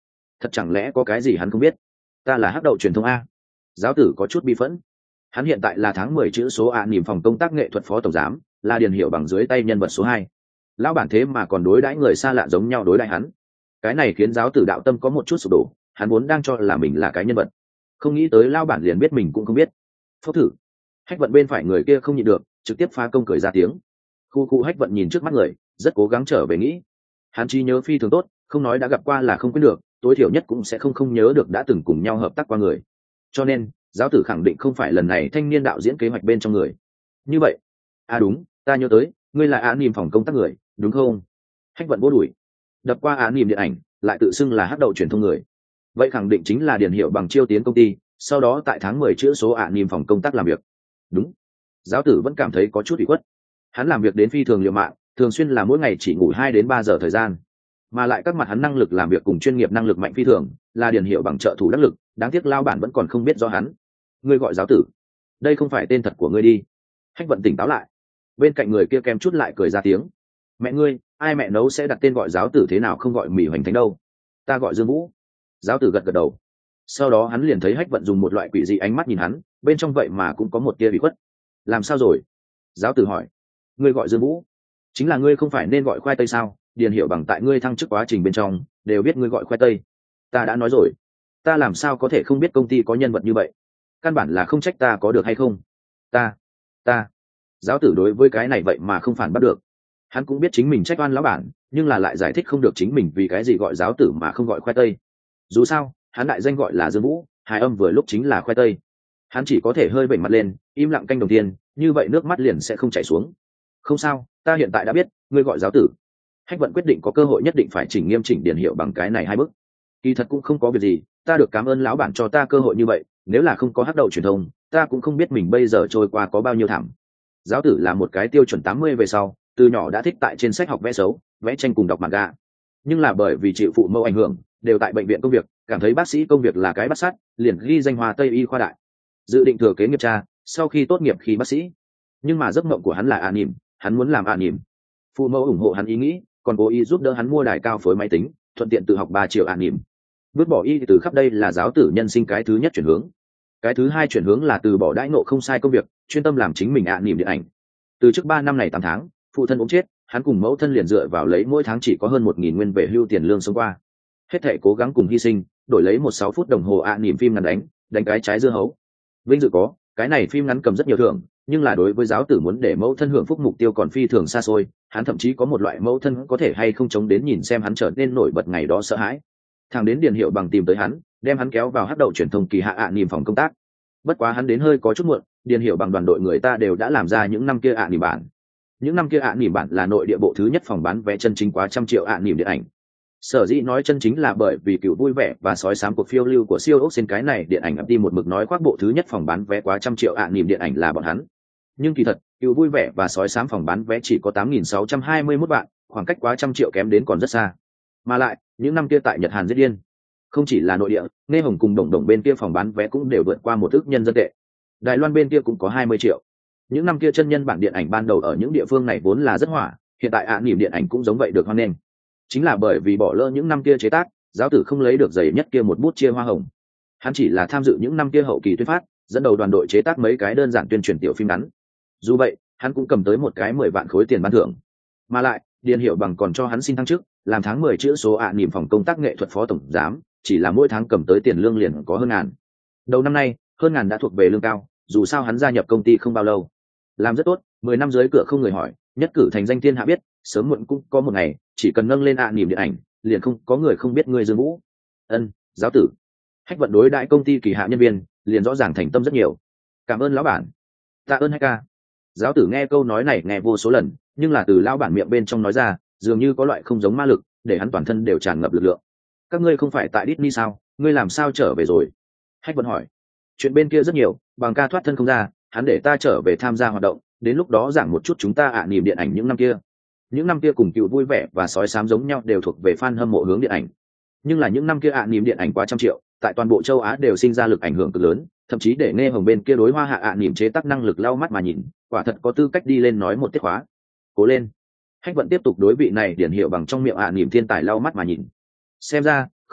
thật chẳng lẽ có cái gì hắn không biết? Ta là hắc đậu truyền thông a. Giáo tử có chút bi phẫn. Hắn hiện tại là tháng mười chữ số ạ niềm phòng công tác nghệ thuật phó tổng giám, là điền hiệu bằng dưới tay nhân vật số hai. Lão bản thế mà còn đối đãi người xa lạ giống nhau đối đãi hắn. Cái này khiến giáo tử đạo tâm có một chút sụp đổ, hắn vốn đang cho là mình là cái nhân vật, không nghĩ tới lão bản liền biết mình cũng không biết. Phốc thử. Hách vận bên phải người kia không nhịn được, trực tiếp phá công cười ra tiếng. Khu khu Hách vận nhìn trước mắt người, rất cố gắng trở về nghĩ. Hắn trí nhớ phi thường tốt, không nói đã gặp qua là không quên được, tối thiểu nhất cũng sẽ không không nhớ được đã từng cùng nhau hợp tác qua người. Cho nên giáo tử khẳng định không phải lần này thanh niên đạo diễn kế hoạch bên trong người. Như vậy, à đúng, ta nhớ tới, ngươi là án niềm phòng công tác người, đúng không? Hách vận vô đuổi, đập qua án niềm điện ảnh, lại tự xưng là hắc đậu truyền thông người. Vậy khẳng định chính là điền hiệu bằng chiêu tiến công ty, sau đó tại tháng mười chữ số án niềm phòng công tác làm việc. Đúng. Giáo tử vẫn cảm thấy có chút ủy khuất. Hắn làm việc đến phi thường liều mạng, thường xuyên là mỗi ngày chỉ ngủ hai đến ba giờ thời gian, mà lại các mặt hắn năng lực làm việc cùng chuyên nghiệp năng lực mạnh phi thường, là điền hiệu bằng trợ thủ đắc lực, đáng tiếc lao bản vẫn còn không biết do hắn. Ngươi gọi giáo tử, đây không phải tên thật của ngươi đi. Hách vận tỉnh táo lại, bên cạnh người kia kèm chút lại cười ra tiếng. Mẹ ngươi, ai mẹ nấu sẽ đặt tên gọi giáo tử thế nào không gọi Mỉ Hoành Thánh đâu? Ta gọi Dương Vũ. Giáo tử gật gật đầu. Sau đó hắn liền thấy Hách vận dùng một loại quỷ dị ánh mắt nhìn hắn, bên trong vậy mà cũng có một tia bị khuất. Làm sao rồi? Giáo tử hỏi. Ngươi gọi Dương Vũ, chính là ngươi không phải nên gọi khoai tây sao? Điền hiệu bằng tại ngươi thăng chức quá trình bên trong đều biết ngươi gọi khoai tây. Ta đã nói rồi, ta làm sao có thể không biết công ty có nhân vật như vậy? Căn bản là không trách ta có được hay không. Ta ta Giáo tử đối với cái này vậy mà không phản bắt được. Hắn cũng biết chính mình trách oan lão bản, nhưng là lại giải thích không được chính mình vì cái gì gọi giáo tử mà không gọi khoai tây. Dù sao hắn đại danh gọi là Dương Vũ, hài âm vừa lúc chính là khoai tây. Hắn chỉ có thể hơi vểnh mặt lên, im lặng canh đồng tiền, như vậy nước mắt liền sẽ không chảy xuống. Không sao, ta hiện tại đã biết, ngươi gọi giáo tử. Hách vận quyết định có cơ hội nhất định phải chỉnh nghiêm chỉnh điển hiệu bằng cái này hai bước. Kỳ thật cũng không có việc gì, ta được cảm ơn lão bản cho ta cơ hội như vậy, nếu là không có hắc đậu truyền thông, ta cũng không biết mình bây giờ trôi qua có bao nhiêu thảm. Giáo tử là một cái tiêu chuẩn tám mươi về sau, từ nhỏ đã thích tại trên sách học vẽ xấu, vẽ tranh cùng đọc manga. Nhưng là bởi vì chịu phụ mẫu ảnh hưởng, đều tại bệnh viện công việc, cảm thấy bác sĩ công việc là cái bắt sát, liền ghi danh Hoa Tây y khoa đại, dự định thừa kế nghiệp cha, sau khi tốt nghiệp khi bác sĩ. Nhưng mà giấc mộng của hắn là ạ niệm, hắn muốn làm ạ niệm. Phụ mẫu ủng hộ hắn ý nghĩ, còn cố ý giúp đỡ hắn mua đài cao phối máy tính, thuận tiện tự học ba triệu ạ niệm. Vứt bỏ y từ khắp đây là giáo tử nhân sinh cái thứ nhất chuyển hướng. Cái thứ hai chuyển hướng là từ bỏ đãi ngộ không sai công việc, chuyên tâm làm chính mình ạ niệm điện ảnh. Từ trước ba năm này tám tháng, phụ thân ốm chết, hắn cùng mẫu thân liền dựa vào lấy mỗi tháng chỉ có hơn một nghìn nguyên về hưu tiền lương sống qua. Hết thảy cố gắng cùng hy sinh, đổi lấy một sáu phút đồng hồ ạ niệm phim ngắn đánh, đánh cái trái dưa hấu. Vinh dự có, cái này phim ngắn cầm rất nhiều thưởng, nhưng là đối với giáo tử muốn để mẫu thân hưởng phúc mục tiêu còn phi thường xa xôi, hắn thậm chí có một loại mẫu thân có thể hay không chống đến nhìn xem hắn trở nên nổi bật ngày đó sợ hãi. Thằng đến điền hiệu bằng tìm tới hắn, đem hắn kéo vào hắc đậu truyền thông kỳ hạ ạ niệm phòng công tác. Bất quá hắn đến hơi có chút muộn, điền hiệu bằng đoàn đội người ta đều đã làm ra những năm kia ạ niệm bản. Những năm kia ạ niệm bản là nội địa bộ thứ nhất phòng bán vé chân chính quá trăm triệu ạ niệm điện ảnh. Sở dĩ nói chân chính là bởi vì Cựu Vui Vẻ và Sói Xám cuộc phiêu lưu của siêu ốc trên cái này điện ảnh ập đi một mực nói khoác bộ thứ nhất phòng bán vé quá trăm triệu ạ niệm điện ảnh là bọn hắn. Nhưng kỳ thật, Cựu Vui Vẻ và Sói Xám phòng bán vé chỉ có tám nghìn sáu trăm hai mươi mốt vạn, khoảng cách quá trăm triệu kém đến còn rất xa. Mà lại, những năm kia tại Nhật Hàn giết điên, không chỉ là nội địa, Nghe Hồng cùng Đồng Đồng bên kia phòng bán vé cũng đều vượt qua một ức nhân dân tệ. Đài Loan bên kia cũng có hai mươi triệu. Những năm kia chân nhân bản điện ảnh ban đầu ở những địa phương này vốn là rất hỏa, hiện tại ạ niệm điện ảnh cũng giống vậy được hoan nghênh. Chính là bởi vì bỏ lỡ những năm kia chế tác, giáo tử không lấy được giày nhất kia một bút chia hoa hồng. Hắn chỉ là tham dự những năm kia hậu kỳ tuyên phát, dẫn đầu đoàn đội chế tác mấy cái đơn giản tuyên truyền tiểu phim ngắn. Dù vậy, hắn cũng cầm tới một cái mười vạn khối tiền ban thưởng. Mà lại, điền hiệu bằng còn cho hắn xin thăng chức, làm tháng mười chữ số ạ niệm phòng công tác nghệ thuật phó tổng giám, chỉ là mỗi tháng cầm tới tiền lương liền có hơn ngàn. Đầu năm nay, hơn ngàn đã thuộc về lương cao, dù sao hắn gia nhập công ty không bao lâu. Làm rất tốt, mười năm dưới cửa không người hỏi, nhất cử thành danh thiên hạ biết, sớm muộn cũng có một ngày, chỉ cần nâng lên ạ niệm điện ảnh, liền không có người không biết ngươi Dương Vũ. Ân, giáo tử. Hách vận đối đại công ty kỳ hạ nhân viên, liền rõ ràng thành tâm rất nhiều. Cảm ơn lão bản. Tạ ơn Hách ca. Giáo tử nghe câu nói này nghe vô số lần, nhưng là từ lão bản miệng bên trong nói ra, dường như có loại không giống ma lực, để hắn toàn thân đều tràn ngập lực lượng. Các ngươi không phải tại Disney sao, ngươi làm sao trở về rồi? Hách vận hỏi. Chuyện bên kia rất nhiều, bằng ca thoát thân không ra, hắn để ta trở về tham gia hoạt động, đến lúc đó giảng một chút chúng ta ạ niệm điện ảnh những năm kia. Những năm kia cùng Cựu Vui Vẻ và Sói Xám giống nhau, đều thuộc về fan hâm mộ hướng điện ảnh. Nhưng là những năm kia ạ niệm điện ảnh quá trăm triệu, tại toàn bộ châu Á đều sinh ra lực ảnh hưởng cực lớn, thậm chí để Nghe Hồng bên kia đối Hoa Hạ ạ niệm chế tác năng lực lau mắt mà nhìn, quả thật có tư cách đi lên nói một tiết khóa. Cố lên. Hách vận tiếp tục đối vị này điển hiệu bằng trong miệng ạ niệm thiên tài lau mắt mà nhìn. Xem ra,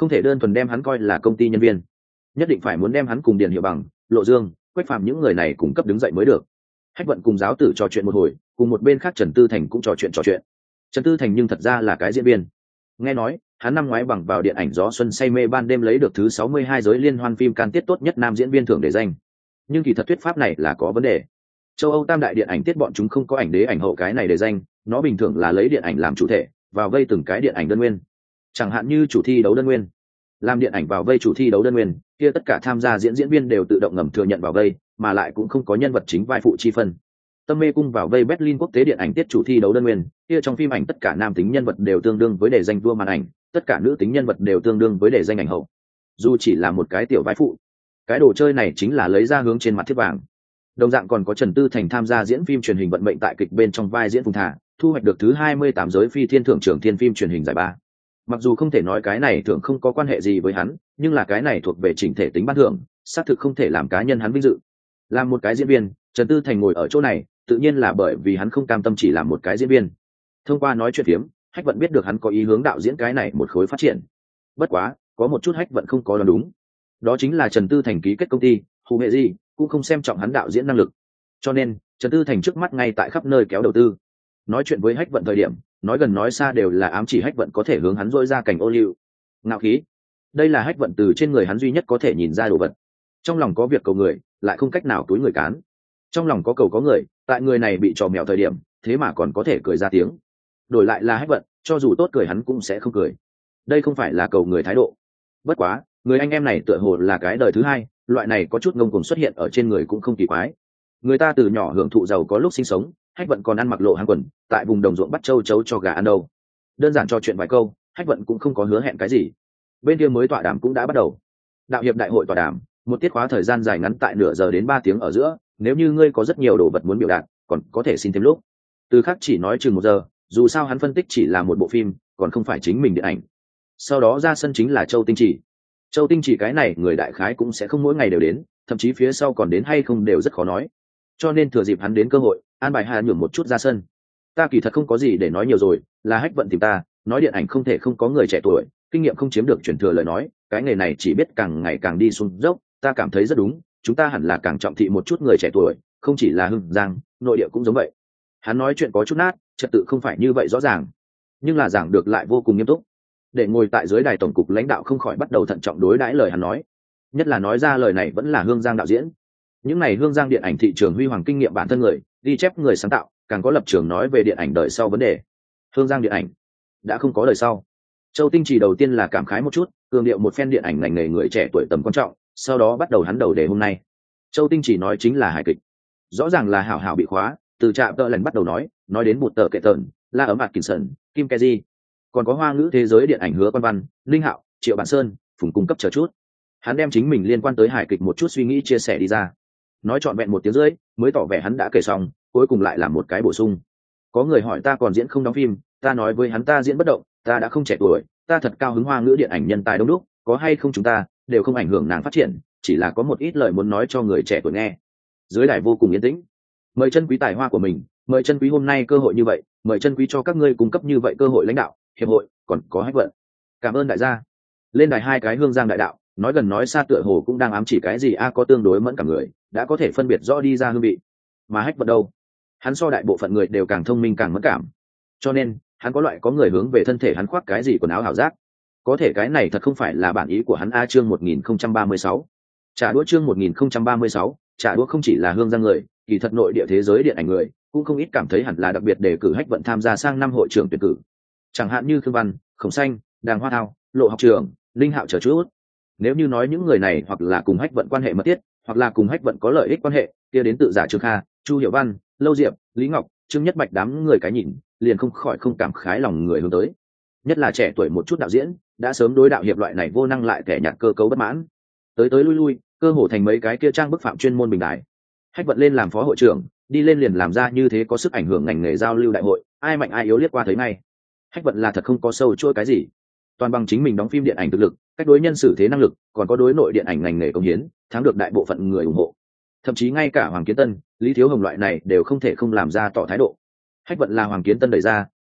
không thể đơn thuần đem hắn coi là công ty nhân viên, nhất định phải muốn đem hắn cùng Điền Hiểu Bằng, Lộ Dương, Quách Phạm những người này cùng cấp đứng dậy mới được. Hách Vận cùng giáo tử trò chuyện một hồi, cùng một bên khác Trần Tư Thành cũng trò chuyện trò chuyện. Trần Tư Thành nhưng thật ra là cái diễn viên, nghe nói hắn năm ngoái bằng vào điện ảnh Gió Xuân Say Mê ban đêm lấy được thứ sáu mươi hai giới liên hoan phim can tiết tốt nhất nam diễn viên thưởng để danh, nhưng kỳ thật thuyết pháp này là có vấn đề. Châu Âu tam đại điện ảnh tiết bọn chúng không có ảnh đế ảnh hậu cái này để danh, nó bình thường là lấy điện ảnh làm chủ thể, vào vây từng cái điện ảnh đơn nguyên. Chẳng hạn như chủ thi đấu đơn nguyên, làm điện ảnh vào vây chủ thi đấu đơn nguyên, kia tất cả tham gia diễn diễn viên đều tự động ngầm thừa nhận vào vây, mà lại cũng không có nhân vật chính vai phụ chi phân. Tâm Mê Cung vào vây Berlin quốc tế điện ảnh tiết chủ thi đấu đơn nguyên, kia trong phim ảnh tất cả nam tính nhân vật đều tương đương với đề danh vua màn ảnh, tất cả nữ tính nhân vật đều tương đương với đề danh ảnh hậu. Dù chỉ là một cái tiểu vai phụ, cái đồ chơi này chính là lấy ra hướng trên mặt thiết vàng. Đồng dạng còn có Trần Tư Thành tham gia diễn phim truyền hình vận mệnh tại kịch bên trong vai diễn Phùng Thả, thu hoạch được thứ hai mươi tám giới phi thiên thưởng trưởng thiên phim truyền hình giải ba. Mặc dù không thể nói cái này thưởng không có quan hệ gì với hắn, nhưng là cái này thuộc về chỉnh thể tính ban thưởng, xác thực không thể làm cá nhân hắn vinh dự. Làm một cái diễn viên, Trần Tư Thành ngồi ở chỗ này, tự nhiên là bởi vì hắn không cam tâm chỉ làm một cái diễn viên. Thông qua nói chuyện phiếm, Hách Vận biết được hắn có ý hướng đạo diễn cái này một khối phát triển. Bất quá, có một chút Hách Vận không có đoán đúng, đó chính là Trần Tư Thành ký kết công ty Hù Nghệ Di cũng không xem trọng hắn đạo diễn năng lực, cho nên Trần Tư Thành trước mắt ngay tại khắp nơi kéo đầu tư. Nói chuyện với Hách Vận thời điểm, nói gần nói xa đều là ám chỉ Hách Vận có thể hướng hắn dội ra cảnh ô liu ngạo khí. Đây là Hách Vận từ trên người hắn duy nhất có thể nhìn ra đồ vật. Trong lòng có việc cầu người, lại không cách nào túi người cán. Trong lòng có cầu có người, tại người này bị trò mèo thời điểm, thế mà còn có thể cười ra tiếng. Đổi lại là Hách Vận, cho dù tốt cười hắn cũng sẽ không cười. Đây không phải là cầu người thái độ. Bất quá, người anh em này tựa hồ là cái đời thứ hai, loại này có chút ngông cuồng xuất hiện ở trên người cũng không kỳ quái. Người ta từ nhỏ hưởng thụ giàu có lúc sinh sống, Hách Vận còn ăn mặc lộ hàng quần, tại vùng đồng ruộng bắt châu chấu cho gà ăn đâu. Đơn giản trò chuyện vài câu, Hách Vận cũng không có hứa hẹn cái gì. Bên kia mới tọa đàm cũng đã bắt đầu. Đạo hiệp đại hội tọa đàm, một tiết khóa thời gian dài ngắn tại nửa giờ đến ba tiếng ở giữa, nếu như ngươi có rất nhiều đồ vật muốn biểu đạt, còn có thể xin thêm lúc. Từ Khắc chỉ nói chừng một giờ, dù sao hắn phân tích chỉ là một bộ phim, còn không phải chính mình điện ảnh. Sau đó ra sân chính là Châu Tinh Chỉ. Châu Tinh Chỉ cái này người đại khái cũng sẽ không mỗi ngày đều đến, thậm chí phía sau còn đến hay không đều rất khó nói. Cho nên thừa dịp hắn đến cơ hội, an bài Hà nhường một chút ra sân. Ta kỳ thật không có gì để nói nhiều rồi, là Hách Vận tìm ta, nói điện ảnh không thể không có người trẻ tuổi, kinh nghiệm không chiếm được truyền thừa lời nói, cái nghề này chỉ biết càng ngày càng đi xuống dốc, ta cảm thấy rất đúng, chúng ta hẳn là càng trọng thị một chút người trẻ tuổi, không chỉ là Hưng Giang, nội địa cũng giống vậy. Hắn nói chuyện có chút nát, trật tự không phải như vậy rõ ràng, nhưng là giảng được lại vô cùng nghiêm túc. Để ngồi tại dưới đài tổng cục lãnh đạo không khỏi bắt đầu thận trọng đối đãi lời hắn nói, nhất là nói ra lời này vẫn là Hương Giang đạo diễn. Những này Hương Giang điện ảnh thị trường huy hoàng kinh nghiệm bản thân người, ghi chép người sáng tạo, càng có lập trường nói về điện ảnh đời sau vấn đề. Hương Giang điện ảnh đã không có đời sau. Châu Tinh Chỉ đầu tiên là cảm khái một chút, cường điệu một phen điện ảnh ngành nghề người trẻ tuổi tầm quan trọng, sau đó bắt đầu hắn đầu đề hôm nay. Châu Tinh Chỉ nói chính là hài kịch, rõ ràng là hảo hảo bị khóa, từ trạm tợ lần bắt đầu nói, nói đến một tờ kệ tờn, La ấm Atkinson, Kim Keji, còn có hoa ngữ thế giới điện ảnh Hứa Quan Văn, Linh Hạo, Triệu Bản Sơn, Phùng cung cấp chờ chút. Hắn đem chính mình liên quan tới hài kịch một chút suy nghĩ chia sẻ đi ra, nói trọn vẹn một tiếng rưỡi mới tỏ vẻ hắn đã kể xong, cuối cùng lại làm một cái bổ sung. Có người hỏi ta còn diễn không đóng phim, ta nói với hắn ta diễn bất động, ta đã không trẻ tuổi, ta thật cao hứng hoa ngữ điện ảnh nhân tài đông đúc, có hay không chúng ta đều không ảnh hưởng nàng phát triển, chỉ là có một ít lời muốn nói cho người trẻ tuổi nghe. Dưới đài vô cùng yên tĩnh. Mời chân quý tài hoa của mình, mời chân quý hôm nay cơ hội như vậy, mời chân quý cho các ngươi cung cấp như vậy cơ hội lãnh đạo hiệp hội, còn có Hách Vận. Cảm ơn đại gia. Lên đài hai cái Hương Giang đại đạo, nói gần nói xa tựa hồ cũng đang ám chỉ cái gì a có tương đối mẫn cảm người đã có thể phân biệt rõ đi ra hương vị, mà Hách Vận đâu, hắn so đại bộ phận người đều càng thông minh càng mẫn cảm, cho nên hắn có loại có người hướng về thân thể hắn khoác cái gì quần áo hảo giác. Có thể cái này thật không phải là bản ý của hắn. A chương một nghìn không trăm ba mươi sáu trả đũa chương một nghìn không trăm ba mươi sáu trả đũa không chỉ là Hương Giang người, kỳ thật nội địa thế giới điện ảnh người cũng không ít cảm thấy hẳn là đặc biệt đề cử Hách Vận tham gia sang năm hội trưởng tuyển cử, chẳng hạn như Khương Văn, Khổng Xanh, Đàng Hoa Thao, Lộ Học Trường, Linh Hạo chờ chút. Nếu như nói những người này hoặc là cùng Hách Vận quan hệ mật thiết, hoặc là cùng Hách Vận có lợi ích quan hệ, kia đến tự giả Trương Kha, Chu Hiểu Văn, Lâu Diệp, Lý Ngọc, Trương Nhất Bạch đám người cái nhìn liền không khỏi không cảm khái lòng người hướng tới. Nhất là trẻ tuổi một chút đạo diễn đã sớm đối đạo hiệp loại này vô năng lại kẻ nhạt cơ cấu bất mãn, tới tới lui lui cơ hồ thành mấy cái kia trang bức phạm chuyên môn bình đại. Hách Vận lên làm phó hội trưởng, đi lên liền làm ra như thế có sức ảnh hưởng ngành nghề giao lưu đại hội, ai mạnh ai yếu liếc qua thấy ngay. Hách Vận là thật không có sâu chuỗi cái gì, toàn bằng chính mình đóng phim điện ảnh thực lực, cách đối nhân xử thế năng lực, còn có đối nội điện ảnh ngành nghề công hiến, thắng được đại bộ phận người ủng hộ. Thậm chí ngay cả Hoàng Kiến Tân, Lý Thiếu Hồng loại này đều không thể không làm ra tỏ thái độ. Hách Vận là Hoàng Kiến Tân đẩy ra,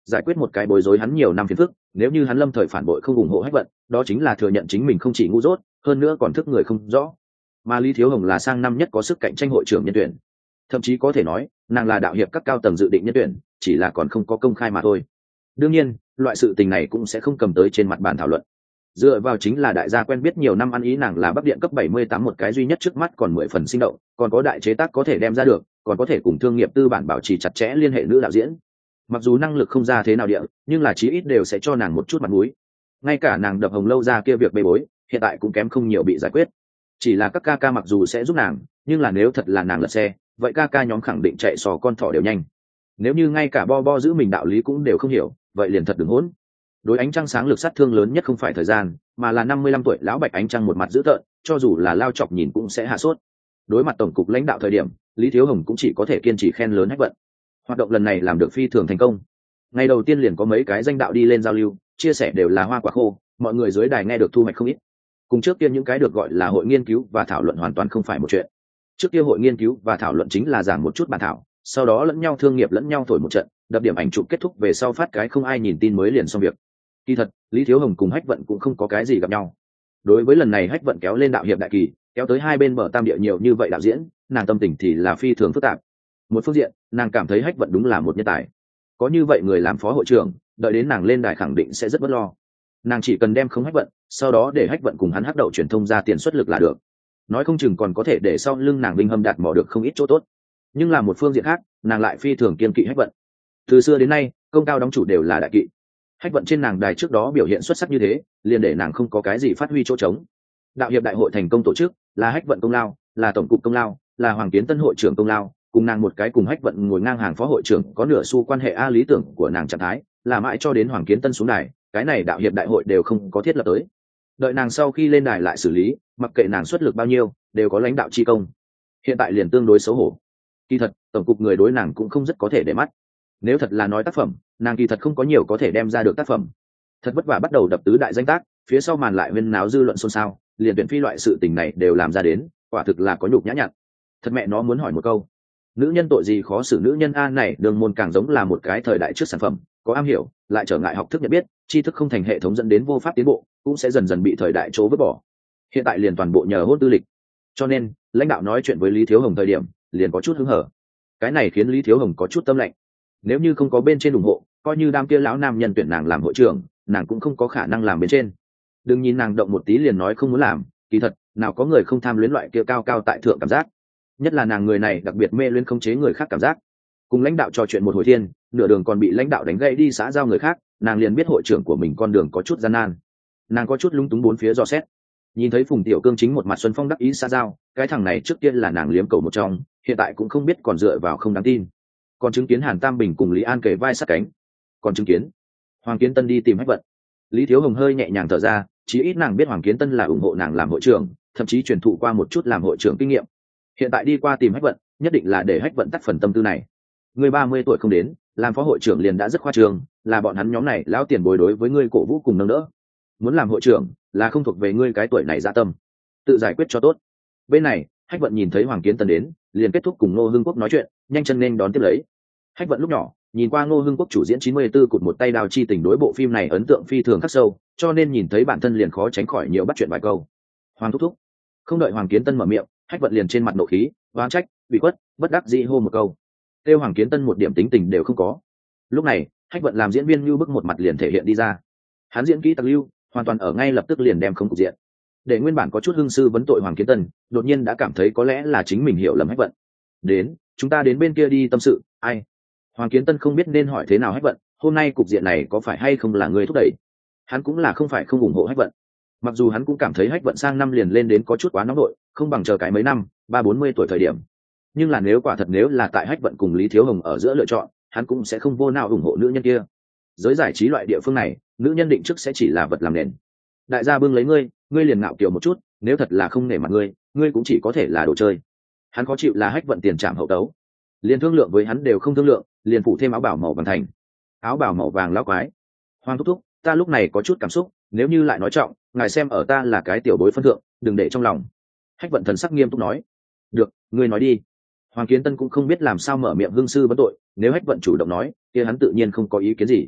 giải quyết một cái bối rối hắn nhiều năm phiền phức. Nếu như hắn lâm thời phản bội không ủng hộ Hách Vận, đó chính là thừa nhận chính mình không chỉ ngu dốt, hơn nữa còn thức người không rõ. Mà Lý Thiếu Hồng là sang năm nhất có sức cạnh tranh hội trưởng nhân tuyển, thậm chí có thể nói nàng là đạo hiệp các cao tầng dự định nhân tuyển, chỉ là còn không có công khai mà thôi. Đương nhiên loại sự tình này cũng sẽ không cầm tới trên mặt bàn thảo luận, dựa vào chính là đại gia quen biết nhiều năm ăn ý. Nàng là Bắc Điện cấp bảy mươi tám một cái duy nhất trước mắt còn mười phần sinh động, còn có đại chế tác có thể đem ra được, còn có thể cùng thương nghiệp tư bản bảo trì chặt chẽ liên hệ nữ đạo diễn. Mặc dù năng lực không ra thế nào địa, nhưng là chí ít đều sẽ cho nàng một chút mặt mũi. Ngay cả nàng đập Hồng Lâu ra kia việc bê bối hiện tại cũng kém không nhiều bị giải quyết. Chỉ là các ca ca mặc dù sẽ giúp nàng, nhưng là nếu thật là nàng lật xe, vậy ca ca nhóm khẳng định chạy sò con thỏ đều nhanh. Nếu như ngay cả bo bo giữ mình đạo lý cũng đều không hiểu, vậy liền thật đừng hỗn. Đối ánh trăng sáng lực sát thương lớn nhất không phải thời gian, mà là năm mươi lăm tuổi lão bạch ánh trăng một mặt dữ tợn, cho dù là lao chọc nhìn cũng sẽ hạ sốt. Đối mặt tổng cục lãnh đạo thời điểm, Lý Thiếu Hồng cũng chỉ có thể kiên trì khen lớn Hách Vận. Hoạt động lần này làm được phi thường thành công. Ngày đầu tiên liền có mấy cái danh đạo đi lên giao lưu, chia sẻ đều là hoa quả khô, mọi người dưới đài nghe được thu hoạch không ít. Cùng trước kia những cái được gọi là hội nghiên cứu và thảo luận hoàn toàn không phải một chuyện. Trước kia hội nghiên cứu và thảo luận chính là giảng một chút bản thảo, sau đó lẫn nhau thương nghiệp lẫn nhau thổi một trận, đập điểm ảnh chụp kết thúc về sau phát cái không ai nhìn tin mới liền xong việc. Kỳ thật Lý Thiếu Hồng cùng Hách Vận cũng không có cái gì gặp nhau. Đối với lần này Hách Vận kéo lên đạo hiệp đại kỳ, kéo tới hai bên bờ tam địa nhiều như vậy đạo diễn, nàng tâm tình thì là phi thường phức tạp. Một phương diện nàng cảm thấy Hách Vận đúng là một nhân tài, có như vậy người làm phó hội trưởng, đợi đến nàng lên đài khẳng định sẽ rất bất lo. Nàng chỉ cần đem không Hách Vận, sau đó để Hách Vận cùng hắn hắc đậu truyền thông ra tiền xuất lực là được, nói không chừng còn có thể để sau lưng nàng Vinh Hâm đạt mò được không ít chỗ tốt. Nhưng là một phương diện khác, nàng lại phi thường kiên kỵ Hách Vận. Từ xưa đến nay công cao đóng chủ đều là đại kỵ. Hách Vận trên nàng đài trước đó biểu hiện xuất sắc như thế, liền để nàng không có cái gì phát huy chỗ trống. Đạo hiệp đại hội thành công tổ chức là Hách Vận công lao, là tổng cục công lao, là Hoàng Kiến Tân hội trưởng công lao, cùng nàng một cái cùng Hách Vận ngồi ngang hàng phó hội trưởng có nửa xu quan hệ a. Lý tưởng của nàng trạng thái là mãi cho đến Hoàng Kiến Tân xuống đài, cái này đạo hiệp đại hội đều không có thiết lập tới. Đợi nàng sau khi lên đài lại xử lý, mặc kệ nàng xuất lực bao nhiêu đều có lãnh đạo chi công. Hiện tại liền tương đối xấu hổ. Kỳ thật tổng cục người đối nàng cũng không rất có thể để mắt. Nếu thật là nói tác phẩm, nàng kỳ thật không có nhiều có thể đem ra được tác phẩm. Thật vất vả bắt đầu đập tứ đại danh tác, phía sau màn lại huyên náo dư luận xôn xao, liền tuyển phi loại sự tình này đều làm ra đến, quả thực là có nhục nhã nhặn. Thật mẹ nó muốn hỏi một câu, nữ nhân tội gì khó xử nữ nhân a này, đường môn càng giống là một cái thời đại trước sản phẩm, có am hiểu lại trở ngại học thức nhận biết, tri thức không thành hệ thống dẫn đến vô pháp tiến bộ, cũng sẽ dần dần bị thời đại chỗ vứt bỏ. Hiện tại liền toàn bộ nhờ hôn tư lịch, cho nên lãnh đạo nói chuyện với Lý Thiếu Hồng thời điểm liền có chút hứng hở. Cái này khiến Lý Thiếu Hồng có chút tâm lạnh. Nếu như không có bên trên ủng hộ, coi như đám kia lão nam nhân tuyển nàng làm hội trưởng, nàng cũng không có khả năng làm bên trên. Đừng nhìn nàng động một tí liền nói không muốn làm, kỳ thật nào có người không tham luyến loại kia cao cao tại thượng cảm giác. Nhất là nàng người này đặc biệt mê luyến khống chế người khác cảm giác. Cùng lãnh đạo trò chuyện một hồi thiên, nửa đường còn bị lãnh đạo đánh gãy đi xã giao người khác, nàng liền biết hội trưởng của mình con đường có chút gian nan. Nàng có chút lúng túng bốn phía dò xét. Nhìn thấy Phùng Tiểu Cương chính một mặt xuân phong đắc ý xã giao, cái thằng này trước tiên là nàng liếm cầu một trong, hiện tại cũng không biết còn dựa vào không đáng tin. Còn chứng kiến Hàn Tam Bình cùng Lý An kề vai sát cánh, còn chứng kiến Hoàng Kiến Tân đi tìm Hách Vận. Lý Thiếu Hồng hơi nhẹ nhàng thở ra, chí ít nàng biết Hoàng Kiến Tân là ủng hộ nàng làm hội trưởng, thậm chí truyền thụ qua một chút làm hội trưởng kinh nghiệm. Hiện tại đi qua tìm Hách Vận, nhất định là để Hách Vận tắt phần tâm tư này. Người ba mươi tuổi không đến, làm phó hội trưởng liền đã rất khoa trương, là bọn hắn nhóm này lão tiền bối đối với ngươi cổ vũ cùng nâng đỡ. Muốn làm hội trưởng là không thuộc về ngươi cái tuổi này dạ tâm, tự giải quyết cho tốt. Bên này Hách Vận nhìn thấy Hoàng Kiến Tân đến, liền kết thúc cùng Ngô Hưng Quốc nói chuyện, nhanh chân nên đón tiếp lấy. Hách Vận lúc nhỏ nhìn qua Ngô Hưng Quốc chủ diễn chín mươi tư cụt một tay đào chi tình, đối bộ phim này ấn tượng phi thường khắc sâu, cho nên nhìn thấy bản thân liền khó tránh khỏi nhiều bắt chuyện vài câu. Hoàng thúc thúc. Không đợi Hoàng Kiến Tân mở miệng, Hách Vận liền trên mặt nộ khí, oán trách, bị khuất, bất đắc dĩ hô một câu. Kêu Hoàng Kiến Tân một điểm tính tình đều không có. Lúc này Hách Vận làm diễn viên lưu bức một mặt liền thể hiện đi ra. Hắn diễn kỹ tặc lưu, hoàn toàn ở ngay lập tức liền đem không cục diện. Để nguyên bản có chút hưng sư vấn tội Hoàng Kiến Tân, đột nhiên đã cảm thấy có lẽ là chính mình hiểu lầm Hách Vận. Đến, chúng ta đến bên kia đi tâm sự. Ai? Hoàng Kiến Tân không biết nên hỏi thế nào Hách Vận, hôm nay cục diện này có phải hay không là người thúc đẩy. Hắn cũng là không phải không ủng hộ Hách Vận, mặc dù hắn cũng cảm thấy Hách Vận sang năm liền lên đến có chút quá nóng nội, không bằng chờ cái mấy năm, ba bốn mươi tuổi thời điểm. Nhưng là nếu quả thật nếu là tại Hách Vận cùng Lý Thiếu Hồng ở giữa lựa chọn, hắn cũng sẽ không vô nào ủng hộ nữ nhân kia. Giới giải trí loại địa phương này, nữ nhân định trước sẽ chỉ là vật làm nền. Đại gia bưng lấy ngươi, ngươi liền ngạo kiều một chút, nếu thật là không nể mặt ngươi, ngươi cũng chỉ có thể là đồ chơi. Hắn khó chịu là Hách Vận tiền trảm hậu tấu, liền thương lượng với hắn đều không thương lượng, liền phủ thêm áo bảo màu vàng thành. Áo bảo màu vàng lão quái. Hoàng thúc thúc, ta lúc này có chút cảm xúc, nếu như lại nói trọng, ngài xem ở ta là cái tiểu bối phân thượng, đừng để trong lòng. Hách Vận thần sắc nghiêm túc nói. Được, ngươi nói đi. Hoàng Kiến Tân cũng không biết làm sao mở miệng hương sư vấn tội, nếu Hách Vận chủ động nói, kia hắn tự nhiên không có ý kiến gì.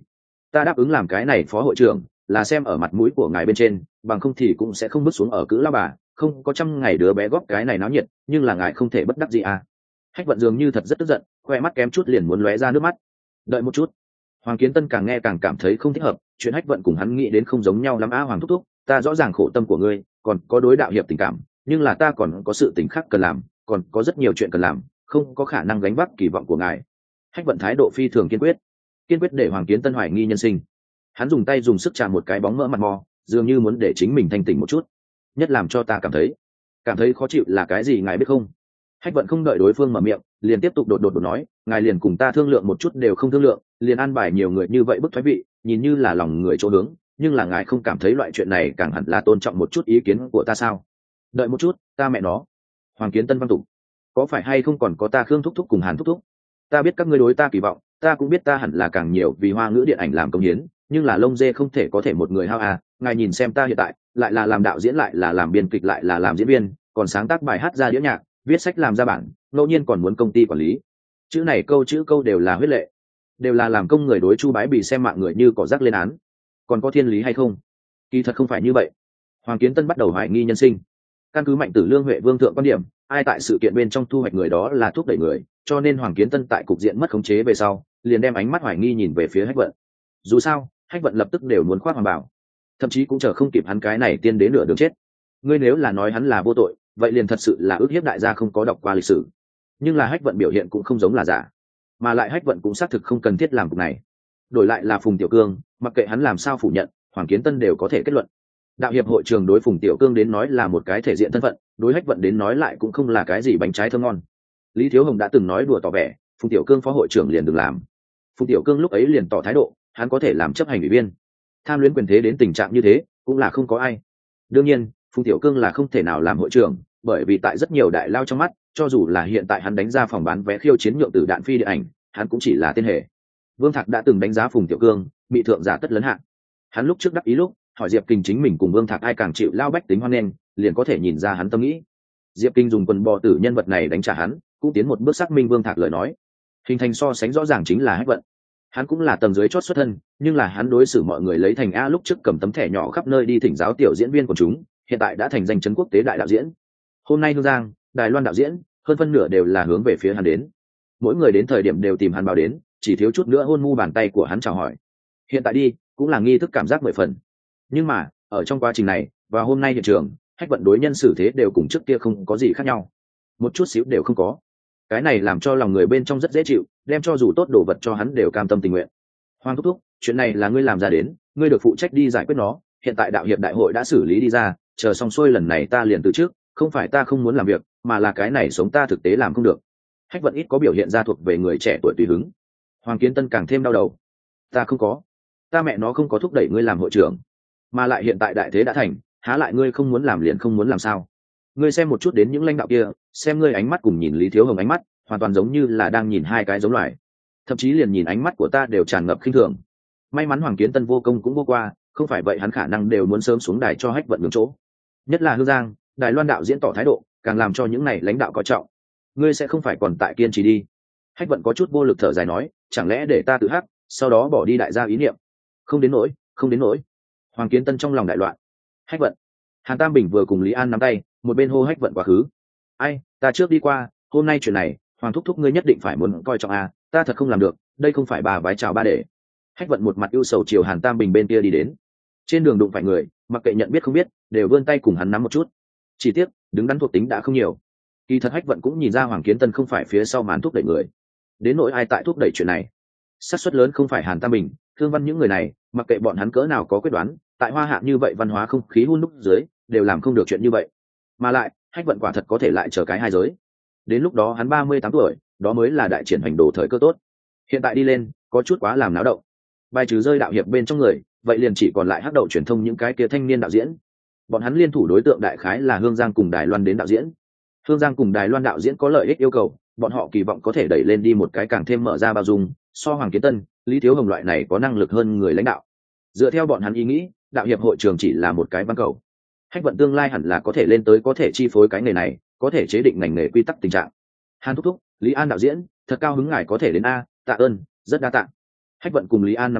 ta đáp ứng làm cái này phó hội trưởng là xem ở mặt mũi của ngài bên trên, bằng không thì cũng sẽ không bước xuống ở cữ lao bà, không có trăm ngày đứa bé góp cái này náo nhiệt, nhưng là ngài không thể bất đắc gì à. Hách vận dường như thật rất tức giận, khoe mắt kém chút liền muốn lóe ra nước mắt. Đợi một chút. Hoàng Kiến Tân càng nghe càng cảm thấy không thích hợp, chuyện Hách vận cùng hắn nghĩ đến không giống nhau lắm á. Hoàng thúc thúc, ta rõ ràng khổ tâm của ngươi, còn có đối đạo hiệp tình cảm, nhưng là ta còn có sự tình khác cần làm, còn có rất nhiều chuyện cần làm, không có khả năng gánh vác kỳ vọng của ngài. Hách vận thái độ phi thường kiên quyết, kiên quyết để Hoàng Kiến Tân hoài nghi nhân sinh. Hắn dùng tay dùng sức chạm một cái bóng mỡ mặt mò, dường như muốn để chính mình thanh tỉnh một chút. Nhất làm cho ta cảm thấy cảm thấy khó chịu là cái gì ngài biết không? Hách vận không đợi đối phương mở miệng, liền tiếp tục đột đột đột nói, ngài liền cùng ta thương lượng một chút đều không thương lượng, liền an bài nhiều người như vậy bức thoái vị, nhìn như là lòng người chỗ hướng, nhưng là ngài không cảm thấy loại chuyện này càng hẳn là tôn trọng một chút ý kiến của ta sao? Đợi một chút, ta mẹ nó. Hoàng Kiến Tân văn tục, có phải hay không còn có ta Khương thúc thúc cùng Hàn thúc thúc? Ta biết các ngươi đối ta kỳ vọng, ta cũng biết ta hẳn là càng nhiều vì Hoa ngữ điện ảnh làm công hiến, nhưng là lông dê không thể có thể một người hao à. Ngài nhìn xem ta hiện tại, lại là làm đạo diễn, lại là làm biên kịch, lại là làm diễn viên, còn sáng tác bài hát ra đĩa nhạc, viết sách làm ra bản, ngẫu nhiên còn muốn công ty quản lý. Chữ này câu chữ câu đều là huyết lệ, đều là làm công người đối Chu Bái Bì xem mạng người như cỏ rác lên án. Còn có thiên lý hay không? Kỳ thật không phải như vậy. Hoàng Kiến Tân bắt đầu hoài nghi nhân sinh. Căn cứ Mạnh Tử Lương Huệ Vương thượng quan điểm, ai tại sự kiện bên trong thu hoạch người đó là thúc đẩy người, cho nên Hoàng Kiến Tân tại cục diện mất khống chế về sau, liền đem ánh mắt hoài nghi nhìn về phía Hách Vận. Dù sao, Hách Vận lập tức đều muốn khoác hoàng bảo, thậm chí cũng chờ không kịp hắn cái này tiên đến nửa đường chết. Ngươi nếu là nói hắn là vô tội, vậy liền thật sự là ước hiếp đại gia không có đọc qua lịch sử. Nhưng là Hách Vận biểu hiện cũng không giống là giả, mà lại Hách Vận cũng xác thực không cần thiết làm cục này. Đổi lại là Phùng Tiểu Cương, mặc kệ hắn làm sao phủ nhận, Hoàng Kiến Tân đều có thể kết luận. Đạo hiệp hội trường đối Phùng Tiểu Cương đến nói là một cái thể diện thân phận, đối Hách Vận đến nói lại cũng không là cái gì bánh trái thơm ngon. Lý Thiếu Hồng đã từng nói đùa tỏ vẻ, Phùng Tiểu Cương phó hội trưởng liền đừng làm. Phùng Tiểu Cương lúc ấy liền tỏ thái độ, hắn có thể làm chấp hành ủy viên. Tham luyến quyền thế đến tình trạng như thế, cũng là không có ai. Đương nhiên, Phùng Tiểu Cương là không thể nào làm hội trưởng, bởi vì tại rất nhiều đại lao trong mắt, cho dù là hiện tại hắn đánh ra phòng bán vé khiêu chiến nhượng tử đạn phi điện ảnh, hắn cũng chỉ là tên hệ. Vương Thạc đã từng đánh giá Phùng Tiểu Cương, bị thượng giả tất lớn hạng. Hắn lúc trước đắc ý lúc, hỏi Diệp Kình chính mình cùng Vương Thạc ai càng chịu lao bách tính hoan nghênh, liền có thể nhìn ra hắn tâm nghĩ. Diệp Kình dùng quần bò tử nhân vật này đánh trả hắn, cũng tiến một bước xác minh Vương Thạc lời nói. Hình thành so sánh rõ ràng chính là Hách Vận. Hắn cũng là tầng dưới chót xuất thân, nhưng là hắn đối xử mọi người lấy thành a lúc trước cầm tấm thẻ nhỏ khắp nơi đi thỉnh giáo tiểu diễn viên của chúng, hiện tại đã thành danh chấn quốc tế đại đạo diễn. Hôm nay Hương Giang, Đài Loan đạo diễn, hơn phân nửa đều là hướng về phía hắn đến. Mỗi người đến thời điểm đều tìm hắn báo đến, chỉ thiếu chút nữa hôn mu bàn tay của hắn chào hỏi. Hiện tại đi, cũng là nghi thức cảm giác mười phần. Nhưng mà, ở trong quá trình này, và hôm nay hiện trường, Hách Vận đối nhân xử thế đều cùng trước kia không có gì khác nhau. Một chút xíu đều không có. Cái này làm cho lòng người bên trong rất dễ chịu, đem cho dù tốt đồ vật cho hắn đều cam tâm tình nguyện. Hoàng thúc thúc, chuyện này là ngươi làm ra đến, ngươi được phụ trách đi giải quyết nó, hiện tại đạo hiệp đại hội đã xử lý đi ra, chờ xong xuôi lần này ta liền từ trước, không phải ta không muốn làm việc, mà là cái này sống ta thực tế làm không được. Hách Vận ít có biểu hiện ra thuộc về người trẻ tuổi tùy hứng. Hoàng Kiến Tân càng thêm đau đầu. Ta không có, ta mẹ nó không có thúc đẩy ngươi làm hội trưởng, mà lại hiện tại đại thế đã thành, há lại ngươi không muốn làm liền không muốn làm sao? Ngươi xem một chút đến những lãnh đạo kia, xem ngươi ánh mắt cùng nhìn Lý Thiếu Hồng ánh mắt, hoàn toàn giống như là đang nhìn hai cái giống loài. Thậm chí liền nhìn ánh mắt của ta đều tràn ngập khinh thường. May mắn Hoàng Kiến Tân vô công cũng vô qua, không phải vậy hắn khả năng đều muốn sớm xuống đài cho Hách Vận nhường chỗ. Nhất là Hương Giang, Đài Loan đạo diễn tỏ thái độ, càng làm cho những này lãnh đạo coi trọng. Ngươi sẽ không phải còn tại kiên trì đi? Hách Vận có chút vô lực thở dài nói, chẳng lẽ để ta tự hắc, sau đó bỏ đi đại gia ý niệm? Không đến nỗi, không đến nỗi. Hoàng Kiến Tân trong lòng đại loạn. Hách Vận. Hàn Tam Bình vừa cùng Lý An nắm tay, một bên hô Hách Vận quá khứ. Ai, ta trước đi qua, hôm nay chuyện này, Hoàng thúc thúc ngươi nhất định phải muốn coi trọng a, ta thật không làm được, đây không phải bà vái chào ba để. Hách Vận một mặt ưu sầu chiều Hàn Tam Bình bên kia đi đến. Trên đường đụng phải người, mặc kệ nhận biết không biết, đều vươn tay cùng hắn nắm một chút. Chỉ tiếc, đứng đắn thuộc tính đã không nhiều. Kỳ thật Hách Vận cũng nhìn ra Hoàng Kiến Tân không phải phía sau màn thúc đẩy người. Đến nỗi ai tại thúc đẩy chuyện này, xác suất lớn không phải Hàn Tam Bình, Thương Văn những người này, mặc kệ bọn hắn cỡ nào có quyết đoán, tại Hoa Hạ như vậy văn hóa không khí hun đúc dưới, đều làm không được chuyện như vậy. Mà lại, Hách Vận quả thật có thể lại chờ cái hai giới. Đến lúc đó hắn ba mươi tám tuổi, đó mới là đại triển hành đồ thời cơ tốt. Hiện tại đi lên, có chút quá làm náo động. Bài trừ rơi đạo hiệp bên trong người, vậy liền chỉ còn lại hắc đậu truyền thông những cái kia thanh niên đạo diễn. Bọn hắn liên thủ đối tượng đại khái là Hương Giang cùng Đài Loan đến đạo diễn. Hương Giang cùng Đài Loan đạo diễn có lợi ích yêu cầu, bọn họ kỳ vọng có thể đẩy lên đi một cái càng thêm mở ra bao dung, so Hoàng Kiến Tân, Lý Thiếu Hồng loại này có năng lực hơn người lãnh đạo. Dựa theo bọn hắn ý nghĩ, đạo hiệp hội trường chỉ là một cái văn cầu. Hách Vận tương lai hẳn là có thể lên tới có thể chi phối cái nghề này, có thể chế định ngành nghề quy tắc tình trạng. Hàn thúc thúc, Lý An đạo diễn, thật cao hứng ngài có thể đến a, tạ ơn, rất đa tạ. Hách Vận cùng Lý An nắm tay,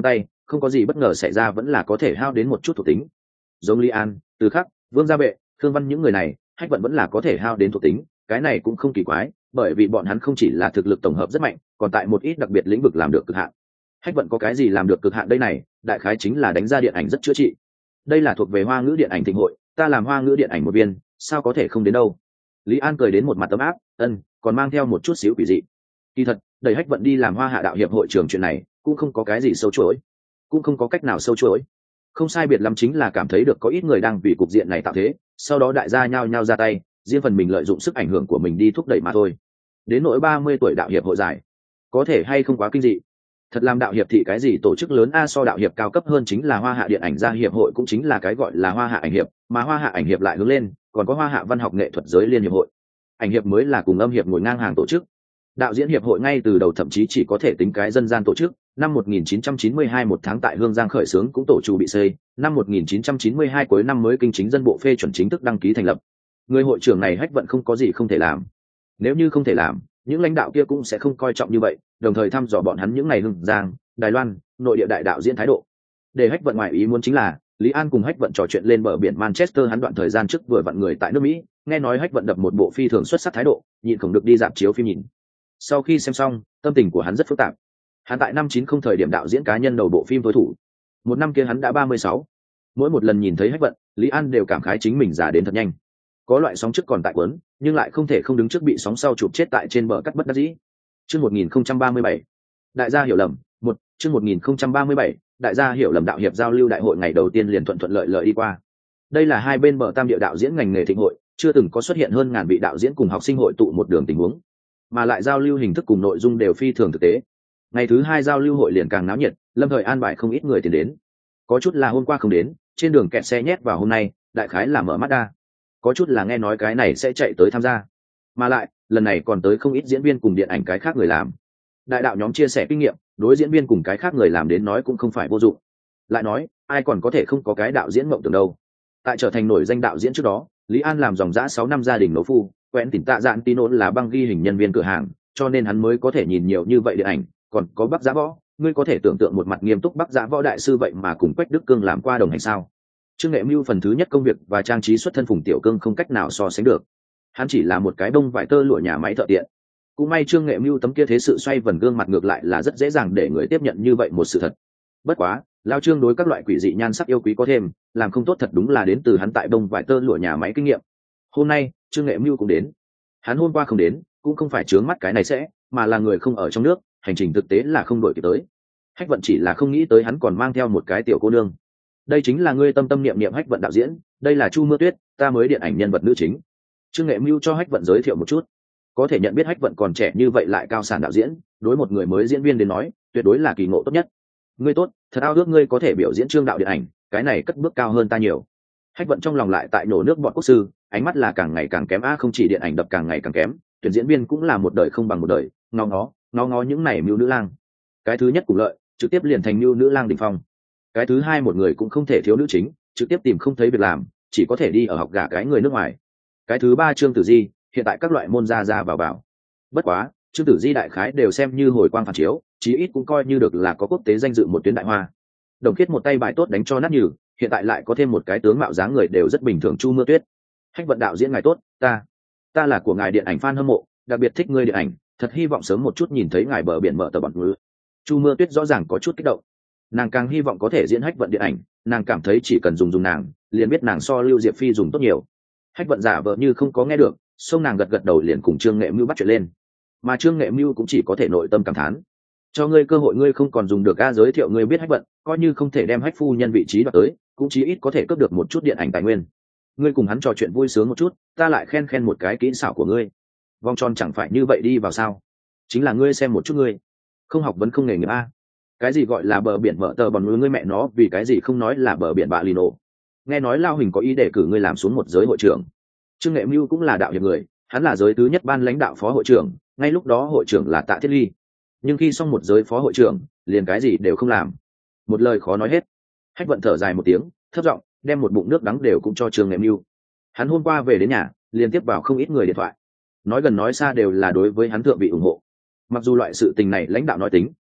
không có gì bất ngờ xảy ra vẫn là có thể hao đến một chút thuộc tính. Giống Lý An, Từ Khắc, Vương Gia Bệ, Thương Văn những người này, hách vận vẫn là có thể hao đến thuộc tính, cái này cũng không kỳ quái, bởi vì bọn hắn không chỉ là thực lực tổng hợp rất mạnh, còn tại một ít đặc biệt lĩnh vực làm được cực hạn. Hách vận có cái gì làm được cực hạn đây này, đại khái chính là đánh ra điện ảnh rất chữa trị. Đây là thuộc về Hoa ngữ điện ảnh thịnh hội, ta làm Hoa ngữ điện ảnh một viên, sao có thể không đến đâu. Lý An cười đến một mặt ấm áp, ân, còn mang theo một chút xíu quỷ dị. Kỳ thật, đẩy hách vận đi làm Hoa Hạ đạo hiệp hội trưởng chuyện này, cũng không có cái gì sâu chuỗi, cũng không có cách nào sâu chuỗi. Không sai biệt lắm chính là cảm thấy được có ít người đang vì cục diện này tạo thế, sau đó đại gia nhao nhao ra tay, riêng phần mình lợi dụng sức ảnh hưởng của mình đi thúc đẩy mà thôi. Đến nỗi ba mươi tuổi đạo hiệp hội giải, có thể hay không quá kinh dị. Thật làm đạo hiệp thị cái gì tổ chức lớn a, so đạo hiệp cao cấp hơn chính là Hoa Hạ điện ảnh gia hiệp hội, cũng chính là cái gọi là Hoa Hạ ảnh hiệp, mà Hoa Hạ ảnh hiệp lại hướng lên, còn có Hoa Hạ văn học nghệ thuật giới liên hiệp hội. Ảnh hiệp mới là cùng âm hiệp ngồi ngang hàng tổ chức. Đạo diễn hiệp hội ngay từ đầu thậm chí chỉ có thể tính cái dân gian tổ chức. Năm một nghìn chín trăm chín mươi hai một tháng tại Hương Giang khởi xướng cũng tổ chủ bị xây, năm một nghìn chín trăm chín mươi hai cuối năm mới kinh chính dân bộ phê chuẩn chính thức đăng ký thành lập. Người hội trưởng này hách vận không có gì không thể làm. Nếu như không thể làm, những lãnh đạo kia cũng sẽ không coi trọng như vậy, đồng thời thăm dò bọn hắn những ngày Hương Giang, Đài Loan, nội địa đại đạo diễn thái độ. Để hách vận ngoại ý muốn chính là, Lý An cùng hách vận trò chuyện lên bờ biển Manchester, hắn đoạn thời gian trước vừa vặn người tại nước Mỹ, nghe nói hách vận đập một bộ phi thường xuất sắc thái độ, nhịn không được đi dạp chiếu phim nhìn. Sau khi xem xong, tâm tình của hắn rất phức tạp. Hắn tại năm chín không thời điểm đạo diễn cá nhân đầu bộ phim tối thủ. Một năm kia hắn đã ba mươi sáu. Mỗi một lần nhìn thấy hách vận, Lý An đều cảm khái chính mình già đến thật nhanh. Có loại sóng trước còn tại cuốn, nhưng lại không thể không đứng trước bị sóng sau chụp chết tại trên bờ cắt bất đắc dĩ. Chương một nghìn không trăm ba mươi bảy. Đại gia hiểu lầm. Một. Chương một nghìn không trăm ba mươi bảy. Đại gia hiểu lầm đạo hiệp giao lưu đại hội ngày đầu tiên liền thuận thuận lợi lợi đi qua. Đây là hai bên bờ tam địa đạo diễn ngành nghề thịnh hội, chưa từng có xuất hiện hơn ngàn vị đạo diễn cùng học sinh hội tụ một đường tình huống, mà lại giao lưu hình thức cùng nội dung đều phi thường thực tế. Ngày thứ hai giao lưu hội liền càng náo nhiệt, lâm thời an bài không ít người tiền đến. Có chút là hôm qua không đến, trên đường kẹt xe nhét vào hôm nay, đại khái là mở mắt đa. Có chút là nghe nói cái này sẽ chạy tới tham gia, mà lại lần này còn tới không ít diễn viên cùng điện ảnh cái khác người làm. Đại đạo nhóm chia sẻ kinh nghiệm, đối diễn viên cùng cái khác người làm đến nói cũng không phải vô dụng. Lại nói, ai còn có thể không có cái đạo diễn mộng tưởng đâu. Tại trở thành nổi danh đạo diễn trước đó, Lý An làm dòng dã sáu năm gia đình nấu phu, quen tỉnh tạ dạn Tino là băng ghi hình nhân viên cửa hàng, cho nên hắn mới có thể nhìn nhiều như vậy điện ảnh. Còn có Bắc Giá Võ, ngươi có thể tưởng tượng một mặt nghiêm túc Bắc Giá Võ đại sư vậy mà cùng Quách Đức Cương làm qua đồng hành sao? Trương Nghệ Mưu phần thứ nhất công việc và trang trí xuất thân Phùng Tiểu Cương không cách nào so sánh được. Hắn chỉ là một cái bông vải tơ lụa nhà máy thợ tiện. Cũng may Trương Nghệ Mưu tấm kia thế sự xoay vần gương mặt ngược lại là rất dễ dàng để người tiếp nhận như vậy một sự thật. Bất quá, lao Trương đối các loại quỷ dị nhan sắc yêu quý có thêm, làm không tốt thật đúng là đến từ hắn tại bông vải tơ lụa nhà máy kinh nghiệm. Hôm nay, Trương Nghệ Mưu cũng đến. Hắn hôm qua không đến, cũng không phải chướng mắt cái này sẽ, mà là người không ở trong nước, hành trình thực tế là không đổi kịp tới. Hách vận chỉ là không nghĩ tới hắn còn mang theo một cái tiểu cô nương. Đây chính là ngươi tâm tâm niệm niệm hách vận đạo diễn, đây là Chu Mưa Tuyết, ta mới điện ảnh nhân vật nữ chính. Trương Nghệ Mưu cho hách vận giới thiệu một chút. Có thể nhận biết hách vận còn trẻ như vậy lại cao sản đạo diễn, đối một người mới diễn viên đến nói, tuyệt đối là kỳ ngộ tốt nhất. Ngươi tốt, thật ao ước ngươi có thể biểu diễn Trương đạo điện ảnh, cái này cất bước cao hơn ta nhiều. Hách vận trong lòng lại tại nổ nước bọn quốc sư, ánh mắt là càng ngày càng kém a, không chỉ điện ảnh đập càng ngày càng kém, tuyển diễn viên cũng là một đời không bằng một đời, ngó ngó, ngó ngó những này mưu nữ lang. Cái thứ nhất cùng lợi, trực tiếp liền thành mưu nữ lang đỉnh phong. Cái thứ hai một người cũng không thể thiếu nữ chính, trực tiếp tìm không thấy việc làm, chỉ có thể đi ở học gả cái người nước ngoài. Cái thứ ba Trương Tử Di, hiện tại các loại môn ra ra vào vào. Bất quá, Trương Tử Di đại khái đều xem như hồi quang phản chiếu, chí ít cũng coi như được là có quốc tế danh dự một tuyến đại hoa. Đồng Khiết một tay bài tốt đánh cho nát nhừ, hiện tại lại có thêm một cái tướng mạo dáng người đều rất bình thường Chu Mưa Tuyết. Hách vận đạo diễn ngài tốt, ta, ta là của ngài điện ảnh fan hâm mộ, đặc biệt thích ngươi điện ảnh, thật hy vọng sớm một chút nhìn thấy ngài bờ biển mở tờ bọt ngữ. Chu Mưa Tuyết rõ ràng có chút kích động, nàng càng hy vọng có thể diễn hách vận điện ảnh, nàng cảm thấy chỉ cần dùng dùng nàng, liền biết nàng so Lưu Diệp Phi dùng tốt nhiều. Hách vận giả vờ như không có nghe được, xông nàng gật gật đầu liền cùng Trương Nghệ Mưu bắt chuyện lên, mà Trương Nghệ Mưu cũng chỉ có thể nội tâm cảm thán. Cho ngươi cơ hội ngươi không còn dùng được a, giới thiệu ngươi biết hách vận, coi như không thể đem hách phu nhân vị trí đoạt tới, cũng chí ít có thể cướp được một chút điện ảnh tài nguyên. Ngươi cùng hắn trò chuyện vui sướng một chút, ta lại khen khen một cái kỹ xảo của ngươi. Vòng tròn chẳng phải như vậy đi vào sao? Chính là ngươi xem một chút ngươi, không học vấn không nghề nghiệp a. Cái gì gọi là bờ biển mở tờ bòn núi, ngươi mẹ nó vì cái gì không nói là bờ biển bạ lino? Nghe nói Lao Hình có ý đề cử ngươi làm xuống một giới hội trưởng. Trương Nghệ Mưu cũng là đạo hiệp người, hắn là giới thứ nhất ban lãnh đạo phó hội trưởng, ngay lúc đó hội trưởng là Tạ Thiết Ly, nhưng khi xong một giới phó hội trưởng, liền cái gì đều không làm, một lời khó nói hết. Hách vận thở dài một tiếng, thấp giọng đem một bụng nước đắng đều cũng cho Trương Nghệ Mưu. Hắn hôm qua về đến nhà, liên tiếp vào không ít người điện thoại, nói gần nói xa đều là đối với hắn thượng vị ủng hộ. Mặc dù loại sự tình này lãnh đạo nói tính,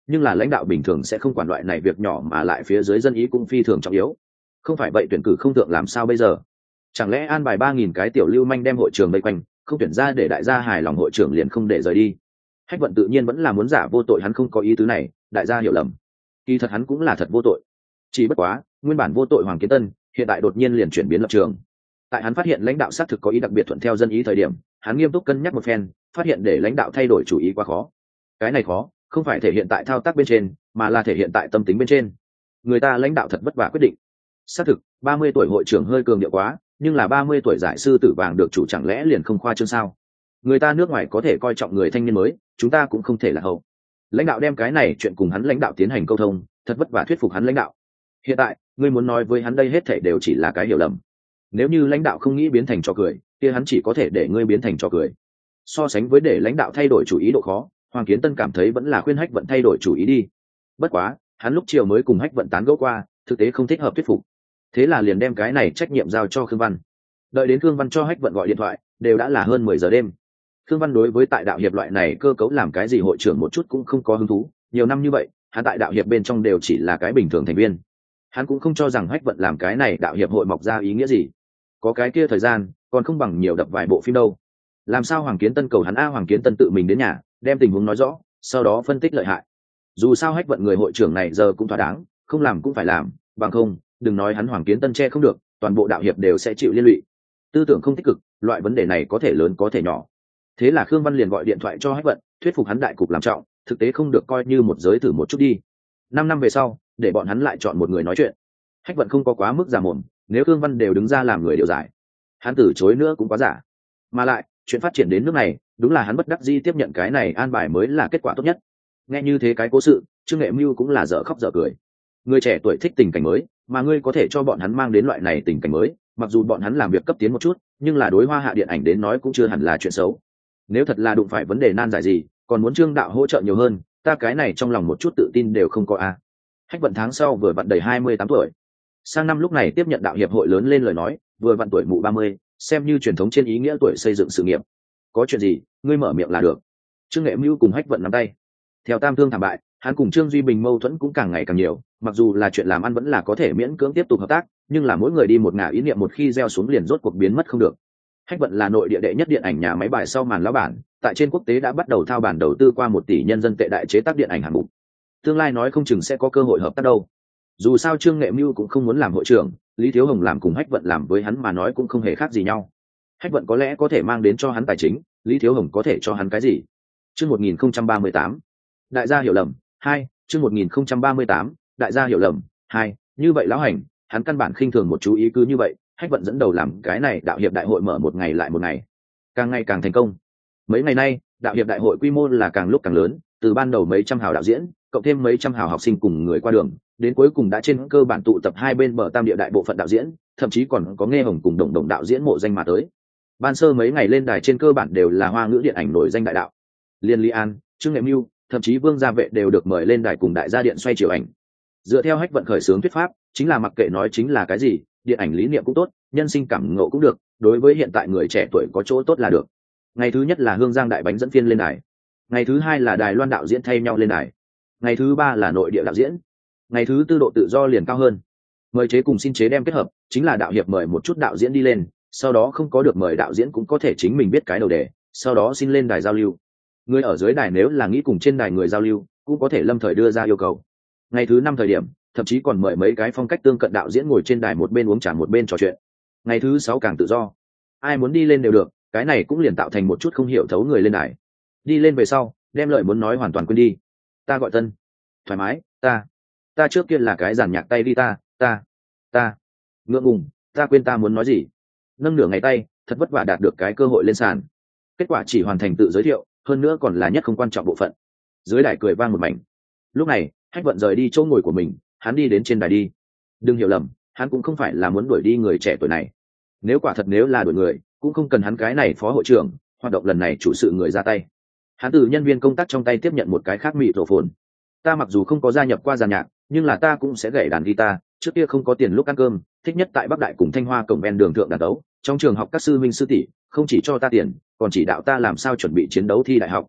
nhưng là lãnh đạo bình thường sẽ không quản loại này việc nhỏ, mà lại phía dưới dân ý cũng phi thường trọng yếu. Không phải vậy tuyển cử không tượng làm sao bây giờ? Chẳng lẽ an bài ba nghìn cái tiểu lưu manh đem hội trường vây quanh, không tuyển ra để đại gia hài lòng hội trưởng liền không để rời đi? Hách Vận tự nhiên vẫn là muốn giả vô tội, hắn không có ý tứ này, đại gia hiểu lầm. Kỳ thật hắn cũng là thật vô tội, chỉ bất quá nguyên bản vô tội Hoàng Kiến Tân hiện tại đột nhiên liền chuyển biến lập trường. Tại hắn phát hiện lãnh đạo xác thực có ý đặc biệt thuận theo dân ý thời điểm, hắn nghiêm túc cân nhắc một phen, phát hiện để lãnh đạo thay đổi chủ ý quá khó. Cái này khó không phải thể hiện tại thao tác bên trên, mà là thể hiện tại tâm tính bên trên. Người ta lãnh đạo thật vất vả quyết định. Xác thực ba mươi tuổi hội trưởng hơi cường điệu quá, nhưng là ba mươi tuổi giải sư tử vàng được chủ chẳng lẽ liền không khoa trương sao? Người ta nước ngoài có thể coi trọng người thanh niên mới, chúng ta cũng không thể là hậu. Lãnh đạo đem cái này chuyện cùng hắn lãnh đạo tiến hành câu thông, thật vất vả thuyết phục hắn lãnh đạo. Hiện tại ngươi muốn nói với hắn đây hết thảy đều chỉ là cái hiểu lầm. Nếu như lãnh đạo không nghĩ biến thành trò cười, kia hắn chỉ có thể để ngươi biến thành trò cười. So sánh với để lãnh đạo thay đổi chủ ý độ khó, Hoàng Kiến Tân cảm thấy vẫn là khuyên Hách Vận thay đổi chủ ý đi. Bất quá hắn lúc chiều mới cùng Hách Vận tán gẫu qua, thực tế không thích hợp thuyết phục, thế là liền đem cái này trách nhiệm giao cho Khương Văn. Đợi đến Khương Văn cho Hách Vận gọi điện thoại, đều đã là hơn mười giờ đêm. Khương Văn đối với tại đạo hiệp loại này cơ cấu làm cái gì hội trưởng một chút cũng không có hứng thú, nhiều năm như vậy hắn tại đạo hiệp bên trong đều chỉ là cái bình thường thành viên, hắn cũng không cho rằng Hách Vận làm cái này đạo hiệp hội mọc ra ý nghĩa gì. Có cái kia thời gian còn không bằng nhiều đập vài bộ phim đâu. Làm sao Hoàng Kiến Tân cầu hắn a? Hoàng Kiến Tân tự mình đến nhà đem tình huống nói rõ, sau đó phân tích lợi hại. Dù sao Hách Vận người hội trưởng này giờ cũng thỏa đáng, không làm cũng phải làm, bằng không đừng nói hắn Hoàng Kiến Tân che không được, toàn bộ đạo hiệp đều sẽ chịu liên lụy. Tư tưởng không tích cực, loại vấn đề này có thể lớn có thể nhỏ. Thế là Khương Văn liền gọi điện thoại cho Hách Vận, thuyết phục hắn đại cục làm trọng, thực tế không được coi như một giới thử một chút đi. Năm năm về sau để bọn hắn lại chọn một người nói chuyện. Hách Vận không có quá mức giả mồm, nếu Khương Văn đều đứng ra làm người điều giải, hắn từ chối nữa cũng quá giả. Mà lại chuyện phát triển đến nước này, đúng là hắn bất đắc dĩ tiếp nhận cái này an bài mới là kết quả tốt nhất. Nghe như thế cái cố sự, Trương Nghệ Mưu cũng là dở khóc dở cười. Người trẻ tuổi thích tình cảnh mới, mà ngươi có thể cho bọn hắn mang đến loại này tình cảnh mới, mặc dù bọn hắn làm việc cấp tiến một chút, nhưng là đối Hoa Hạ điện ảnh đến nói cũng chưa hẳn là chuyện xấu. Nếu thật là đụng phải vấn đề nan giải gì, còn muốn Trương đạo hỗ trợ nhiều hơn, ta cái này trong lòng một chút tự tin đều không có a. Hách Vận tháng sau vừa vặn đầy hai mươi tám tuổi, sang năm lúc này tiếp nhận đạo hiệp hội lớn lên lời nói, vừa vặn tuổi mụ ba mươi, xem như truyền thống trên ý nghĩa tuổi xây dựng sự nghiệp. Có chuyện gì ngươi mở miệng là được. Trương Nghệ Mưu cùng Hách Vận nắm tay. Theo tam thương thảm bại, hắn cùng Trương Duy Bình mâu thuẫn cũng càng ngày càng nhiều, mặc dù là chuyện làm ăn vẫn là có thể miễn cưỡng tiếp tục hợp tác, nhưng là mỗi người đi một ngả ý niệm một khi gieo xuống liền rốt cuộc biến mất không được. Hách Vận là nội địa đệ nhất điện ảnh nhà máy bài sau màn lão bản, tại trên quốc tế đã bắt đầu thao bản đầu tư qua một tỷ nhân dân tệ đại chế tác điện ảnh hạng mục. Tương lai nói không chừng sẽ có cơ hội hợp tác đâu. Dù sao Trương Nghệ Mưu cũng không muốn làm hội trưởng, Lý Thiếu Hồng làm cùng Hách Vận làm với hắn mà nói cũng không hề khác gì nhau. Hách Vận có lẽ có thể mang đến cho hắn tài chính, Lý Thiếu Hồng có thể cho hắn cái gì? Chương một nghìn không trăm ba mươi tám, đại gia hiểu lầm hai. Chương một nghìn không trăm ba mươi tám, đại gia hiểu lầm hai. Như vậy lão hành, hắn căn bản khinh thường một chú ý cứ như vậy, Hách Vận dẫn đầu làm cái này đạo hiệp đại hội mở một ngày lại một ngày, càng ngày càng thành công. Mấy ngày nay, đạo hiệp đại hội quy mô là càng lúc càng lớn, từ ban đầu mấy trăm hào đạo diễn, cộng thêm mấy trăm hào học sinh cùng người qua đường, đến cuối cùng đã trên cơ bản tụ tập hai bên bờ tam địa đại bộ phận đạo diễn, thậm chí còn có Nghe Hồng cùng Đồng Đồng đạo diễn mộ danh mà tới. Ban sơ mấy ngày lên đài trên cơ bản đều là Hoa ngữ điện ảnh nổi danh đại đạo, Liên Lý An, Trương Nghệ Mưu, thậm chí Vương Gia Vệ đều được mời lên đài cùng đại gia điện xoay chiều ảnh. Dựa theo Hách Vận khởi xướng thuyết pháp, chính là mặc kệ nói chính là cái gì, điện ảnh lý niệm cũng tốt, nhân sinh cảm ngộ cũng được, đối với hiện tại người trẻ tuổi có chỗ tốt là được. Ngày thứ nhất là Hương Giang đại bánh dẫn phiên lên đài, ngày thứ hai là Đài Loan đạo diễn thay nhau lên đài, ngày thứ ba là nội địa đạo diễn, ngày thứ tư độ tự do liền cao hơn. Mời chế cùng xin chế đem kết hợp, chính là đạo hiệp mời một chút đạo diễn đi lên, sau đó không có được mời đạo diễn cũng có thể chính mình biết cái đầu đề, sau đó xin lên đài giao lưu. Người ở dưới đài nếu là nghĩ cùng trên đài người giao lưu, cũng có thể lâm thời đưa ra yêu cầu. Ngày thứ năm thời điểm, thậm chí còn mời mấy cái phong cách tương cận đạo diễn ngồi trên đài một bên uống trà một bên trò chuyện. Ngày thứ sáu càng tự do, ai muốn đi lên đều được, cái này cũng liền tạo thành một chút không hiểu thấu người lên đài. Đi lên về sau, đem lời muốn nói hoàn toàn quên đi. Ta gọi Tân, thoải mái, ta, ta trước kia là cái giàn nhạc tay đi ta, ta, ta, ngượng ngùng, ta quên ta muốn nói gì. Nâng nửa ngày tay, thật vất vả đạt được cái cơ hội lên sàn. Kết quả chỉ hoàn thành tự giới thiệu, hơn nữa còn là nhất không quan trọng bộ phận. Dưới đài cười vang một mảnh. Lúc này, Hách Vận rời đi chỗ ngồi của mình, hắn đi đến trên đài đi. Đừng hiểu lầm, hắn cũng không phải là muốn đuổi đi người trẻ tuổi này. Nếu quả thật nếu là đuổi người, cũng không cần hắn cái này phó hội trưởng, hoạt động lần này chủ sự người ra tay. Hắn từ nhân viên công tác trong tay tiếp nhận một cái khác mịt rổ phồn. Ta mặc dù không có gia nhập qua dàn nhạc, nhưng là ta cũng sẽ gảy đàn guitar. Trước kia không có tiền lúc ăn cơm, thích nhất tại Bắc Đại cùng Thanh Hoa cổng ven đường thượng đàn đấu. Trong trường học các sư minh sư tỷ không chỉ cho ta tiền, còn chỉ đạo ta làm sao chuẩn bị chiến đấu thi đại học.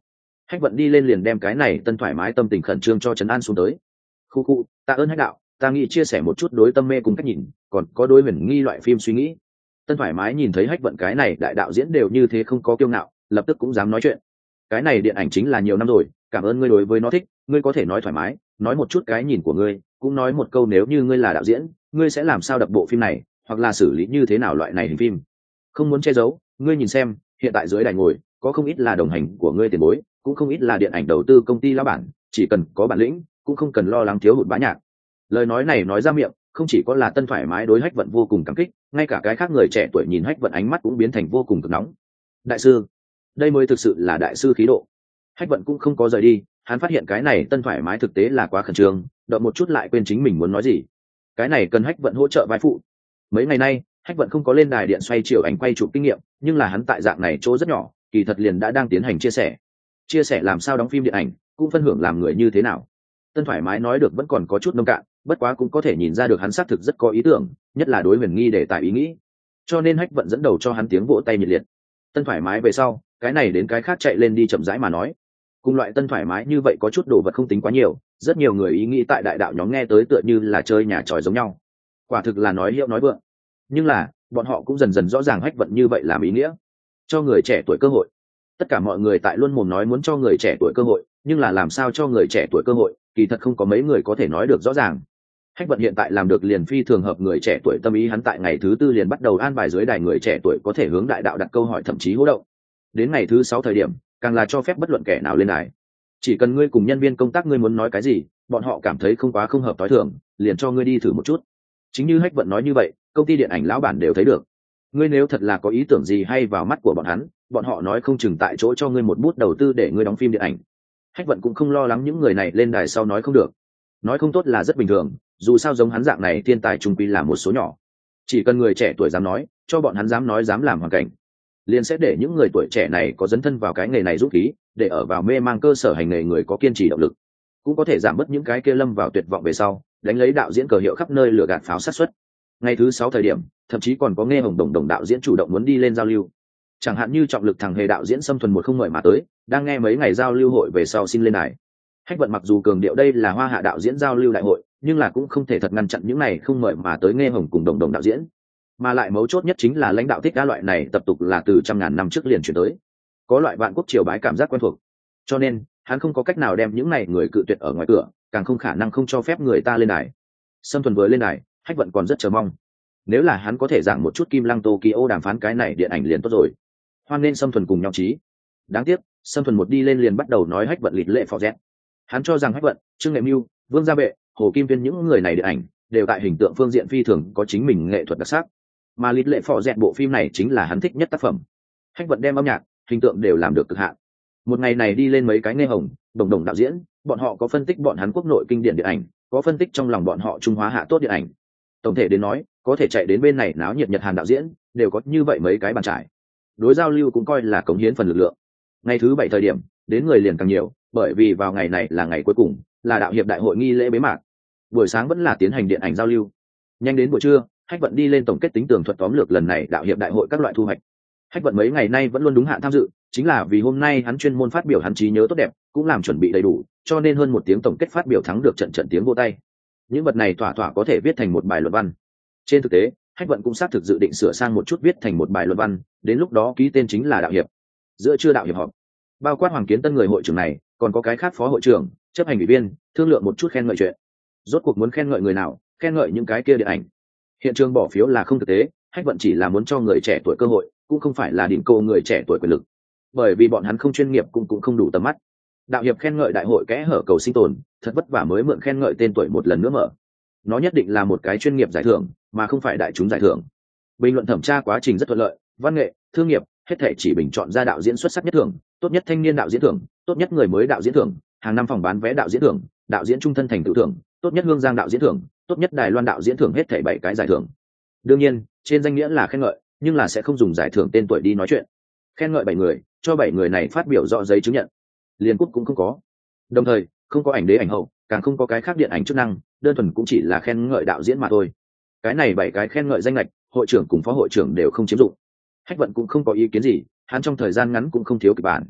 Hách Vận đi lên liền đem cái này tân thoải mái tâm tình khẩn trương cho trấn an xuống tới. Khu khu, tạ ơn Hách đạo, ta nghĩ chia sẻ một chút đối tâm mê cùng cách nhìn, còn có đối huyền nghi loại phim suy nghĩ. Tân thoải mái nhìn thấy Hách Vận cái này đại đạo diễn đều như thế không có kiêu ngạo, lập tức cũng dám nói chuyện. Cái này điện ảnh chính là nhiều năm rồi, cảm ơn ngươi đối với nó thích, ngươi có thể nói thoải mái, nói một chút cái nhìn của ngươi, cũng nói một câu nếu như ngươi là đạo diễn, ngươi sẽ làm sao đập bộ phim này, hoặc là xử lý như thế nào loại này hình phim. Không muốn che giấu, ngươi nhìn xem, hiện tại dưới đài ngồi, có không ít là đồng hành của ngươi tiền bối, cũng không ít là điện ảnh đầu tư công ty lão bản, chỉ cần có bản lĩnh, cũng không cần lo lắng thiếu hụt bá nhạc. Lời nói này nói ra miệng, không chỉ có là Tân thoải mái đối Hách Vận vô cùng cảm kích, ngay cả cái khác người trẻ tuổi nhìn Hách Vận ánh mắt cũng biến thành vô cùng cực nóng. Đại sư, đây mới thực sự là đại sư khí độ. Hách Vận cũng không có rời đi, hắn phát hiện cái này Tân thoải mái thực tế là quá khẩn trương, đợi một chút lại quên chính mình muốn nói gì. Cái này cần Hách Vận hỗ trợ vai phụ. Mấy ngày nay, Hách Vận không có lên đài điện xoay chiều ảnh quay chụp kinh nghiệm, nhưng là hắn tại dạng này chỗ rất nhỏ, kỳ thật liền đã đang tiến hành chia sẻ. Chia sẻ làm sao đóng phim điện ảnh, cũng phân hưởng làm người như thế nào. Tân thoải mái nói được vẫn còn có chút nông cạn, bất quá cũng có thể nhìn ra được hắn xác thực rất có ý tưởng, nhất là đối huyền nghi đề tài ý nghĩ. Cho nên Hách Vận dẫn đầu cho hắn tiếng vỗ tay nhiệt liệt. Tân thoải mái về sau, cái này đến cái khác chạy lên đi chậm rãi mà nói. Cùng loại Tân thoải mái như vậy có chút đồ vật không tính quá nhiều, rất nhiều người ý nghĩ tại đại đạo nhóm nghe tới tựa như là chơi nhà tròi giống nhau. Quả thực là nói hiệu nói vượng. Nhưng là, bọn họ cũng dần dần rõ ràng Hách Vận như vậy làm ý nghĩa. Cho người trẻ tuổi cơ hội. Tất cả mọi người tại luôn mồm nói muốn cho người trẻ tuổi cơ hội, nhưng là làm sao cho người trẻ tuổi cơ hội, kỳ thật không có mấy người có thể nói được rõ ràng. Hách Vận hiện tại làm được liền phi thường hợp người trẻ tuổi tâm ý, hắn tại ngày thứ tư liền bắt đầu an bài dưới đài người trẻ tuổi có thể hướng đại đạo đặt câu hỏi thậm chí hô động. Đến ngày thứ sáu thời điểm, càng là cho phép bất luận kẻ nào lên đài. Chỉ cần ngươi cùng nhân viên công tác ngươi muốn nói cái gì, bọn họ cảm thấy không quá không hợp tối thường, liền cho ngươi đi thử một chút. Chính như Hách Vận nói như vậy, công ty điện ảnh lão bản đều thấy được. Ngươi nếu thật là có ý tưởng gì hay vào mắt của bọn hắn, bọn họ nói không chừng tại chỗ cho ngươi một bút đầu tư để ngươi đóng phim điện ảnh. Hách Vận cũng không lo lắng những người này lên đài sau nói không được. Nói không tốt là rất bình thường, dù sao giống hắn dạng này thiên tài trung quy là một số nhỏ. Chỉ cần người trẻ tuổi dám nói, cho bọn hắn dám nói dám làm hoàn cảnh, liền sẽ để những người tuổi trẻ này có dấn thân vào cái nghề này dũng khí, để ở vào mê mang cơ sở hành nghề người có kiên trì động lực, cũng có thể giảm bớt những cái kia lâm vào tuyệt vọng về sau, đánh lấy đạo diễn cờ hiệu khắp nơi lừa gạt pháo sát xuất. Ngày thứ sáu thời điểm, thậm chí còn có nghe hồng đồng đồng đạo diễn chủ động muốn đi lên giao lưu. Chẳng hạn như trọng lực thằng hề đạo diễn Sâm Thuần một không mời mà tới, đang nghe mấy ngày giao lưu hội về sau xin lên đài. Hách Vận mặc dù cường điệu đây là Hoa Hạ đạo diễn giao lưu đại hội, nhưng là cũng không thể thật ngăn chặn những này không mời mà tới nghe hồng cùng đồng đồng đạo diễn. Mà lại mấu chốt nhất chính là lãnh đạo thích đa loại này tập tục là từ trăm ngàn năm trước liền chuyển tới, có loại vạn quốc triều bái cảm giác quen thuộc. Cho nên hắn không có cách nào đem những này người cự tuyệt ở ngoài cửa, càng không khả năng không cho phép người ta lên đài. Sâm Thuần vừa lên đài, Hách Vận còn rất chờ mong. Nếu là hắn có thể giảng một chút Kim Lăng Tokyo đàm phán cái này điện ảnh liền tốt rồi. Hoan nên Sâm Thuần cùng nhau trí. Đáng tiếc, Sâm Thuần một đi lên liền bắt đầu nói Hách Vận lịt lệ phò rét. Hắn cho rằng Hách Vận, Trương Nghệ Mưu, Vương Gia Bệ, Hồ Kim Viên những người này điện ảnh đều tại hình tượng phương diện phi thường có chính mình nghệ thuật đặc sắc. Mà lịt lệ phò rét bộ phim này chính là hắn thích nhất tác phẩm. Hách Vận đem âm nhạc, hình tượng đều làm được cực hạn. Một ngày này đi lên mấy cái nghe hồng, đồng đồng đạo diễn, bọn họ có phân tích bọn hắn quốc nội kinh điển điện ảnh, có phân tích trong lòng bọn họ Trung Hóa hạ tốt điện ảnh. Tổng thể đến nói, có thể chạy đến bên này náo nhiệt Nhật Hàn đạo diễn, đều có như vậy mấy cái bàn trải. Đối giao lưu cũng coi là cống hiến phần lực lượng. Ngày thứ bảy thời điểm, đến người liền càng nhiều, bởi vì vào ngày này là ngày cuối cùng, là đạo hiệp đại hội nghi lễ bế mạc. Buổi sáng vẫn là tiến hành điện ảnh giao lưu. Nhanh đến buổi trưa, Hách Vận đi lên tổng kết tính tường thuật tóm lược lần này đạo hiệp đại hội các loại thu hoạch. Hách Vận mấy ngày nay vẫn luôn đúng hạn tham dự, chính là vì hôm nay hắn chuyên môn phát biểu hắn trí nhớ tốt đẹp, cũng làm chuẩn bị đầy đủ, cho nên hơn một tiếng tổng kết phát biểu thắng được trận trận tiếng vỗ tay. Những vật này thỏa thỏa có thể viết thành một bài luận văn. Trên thực tế, Hách Vận cũng xác thực dự định sửa sang một chút viết thành một bài luận văn, đến lúc đó ký tên chính là đạo hiệp. Giữa trưa đạo hiệp họp, bao quát Hoàng Kiến Tân người hội trưởng này, còn có cái khác phó hội trưởng, chấp hành ủy viên, thương lượng một chút khen ngợi chuyện. Rốt cuộc muốn khen ngợi người nào, khen ngợi những cái kia điện ảnh. Hiện trường bỏ phiếu là không thực tế, Hách Vận chỉ là muốn cho người trẻ tuổi cơ hội, cũng không phải là đỉnh cô người trẻ tuổi quyền lực, bởi vì bọn hắn không chuyên nghiệp cũng cũng không đủ tầm mắt. Đạo hiệp khen ngợi đại hội kẽ hở cầu sinh tồn, thật vất vả mới mượn khen ngợi tên tuổi một lần nữa mở. Nó nhất định là một cái chuyên nghiệp giải thưởng, mà không phải đại chúng giải thưởng. Bình luận thẩm tra quá trình rất thuận lợi, văn nghệ, thương nghiệp, hết thể chỉ bình chọn ra đạo diễn xuất sắc nhất thưởng, tốt nhất thanh niên đạo diễn thưởng, tốt nhất người mới đạo diễn thưởng, hàng năm phòng bán vé đạo diễn thưởng, đạo diễn trung thân thành tựu thưởng, tốt nhất hương giang đạo diễn thưởng, tốt nhất Đài Loan đạo diễn thưởng, hết thảy bảy cái giải thưởng. Đương nhiên, trên danh nghĩa là khen ngợi, nhưng là sẽ không dùng giải thưởng tên tuổi đi nói chuyện. Khen ngợi bảy người, cho bảy người này phát biểu rõ giấy chứng nhận. Liên cúp cũng không có. Đồng thời, không có ảnh đế ảnh hậu, càng không có cái khác điện ảnh chức năng, đơn thuần cũng chỉ là khen ngợi đạo diễn mà thôi. Cái này bảy cái khen ngợi danh lệch, hội trưởng cùng phó hội trưởng đều không chiếm dụng. Hách Vận cũng không có ý kiến gì, hắn trong thời gian ngắn cũng không thiếu kịch bản.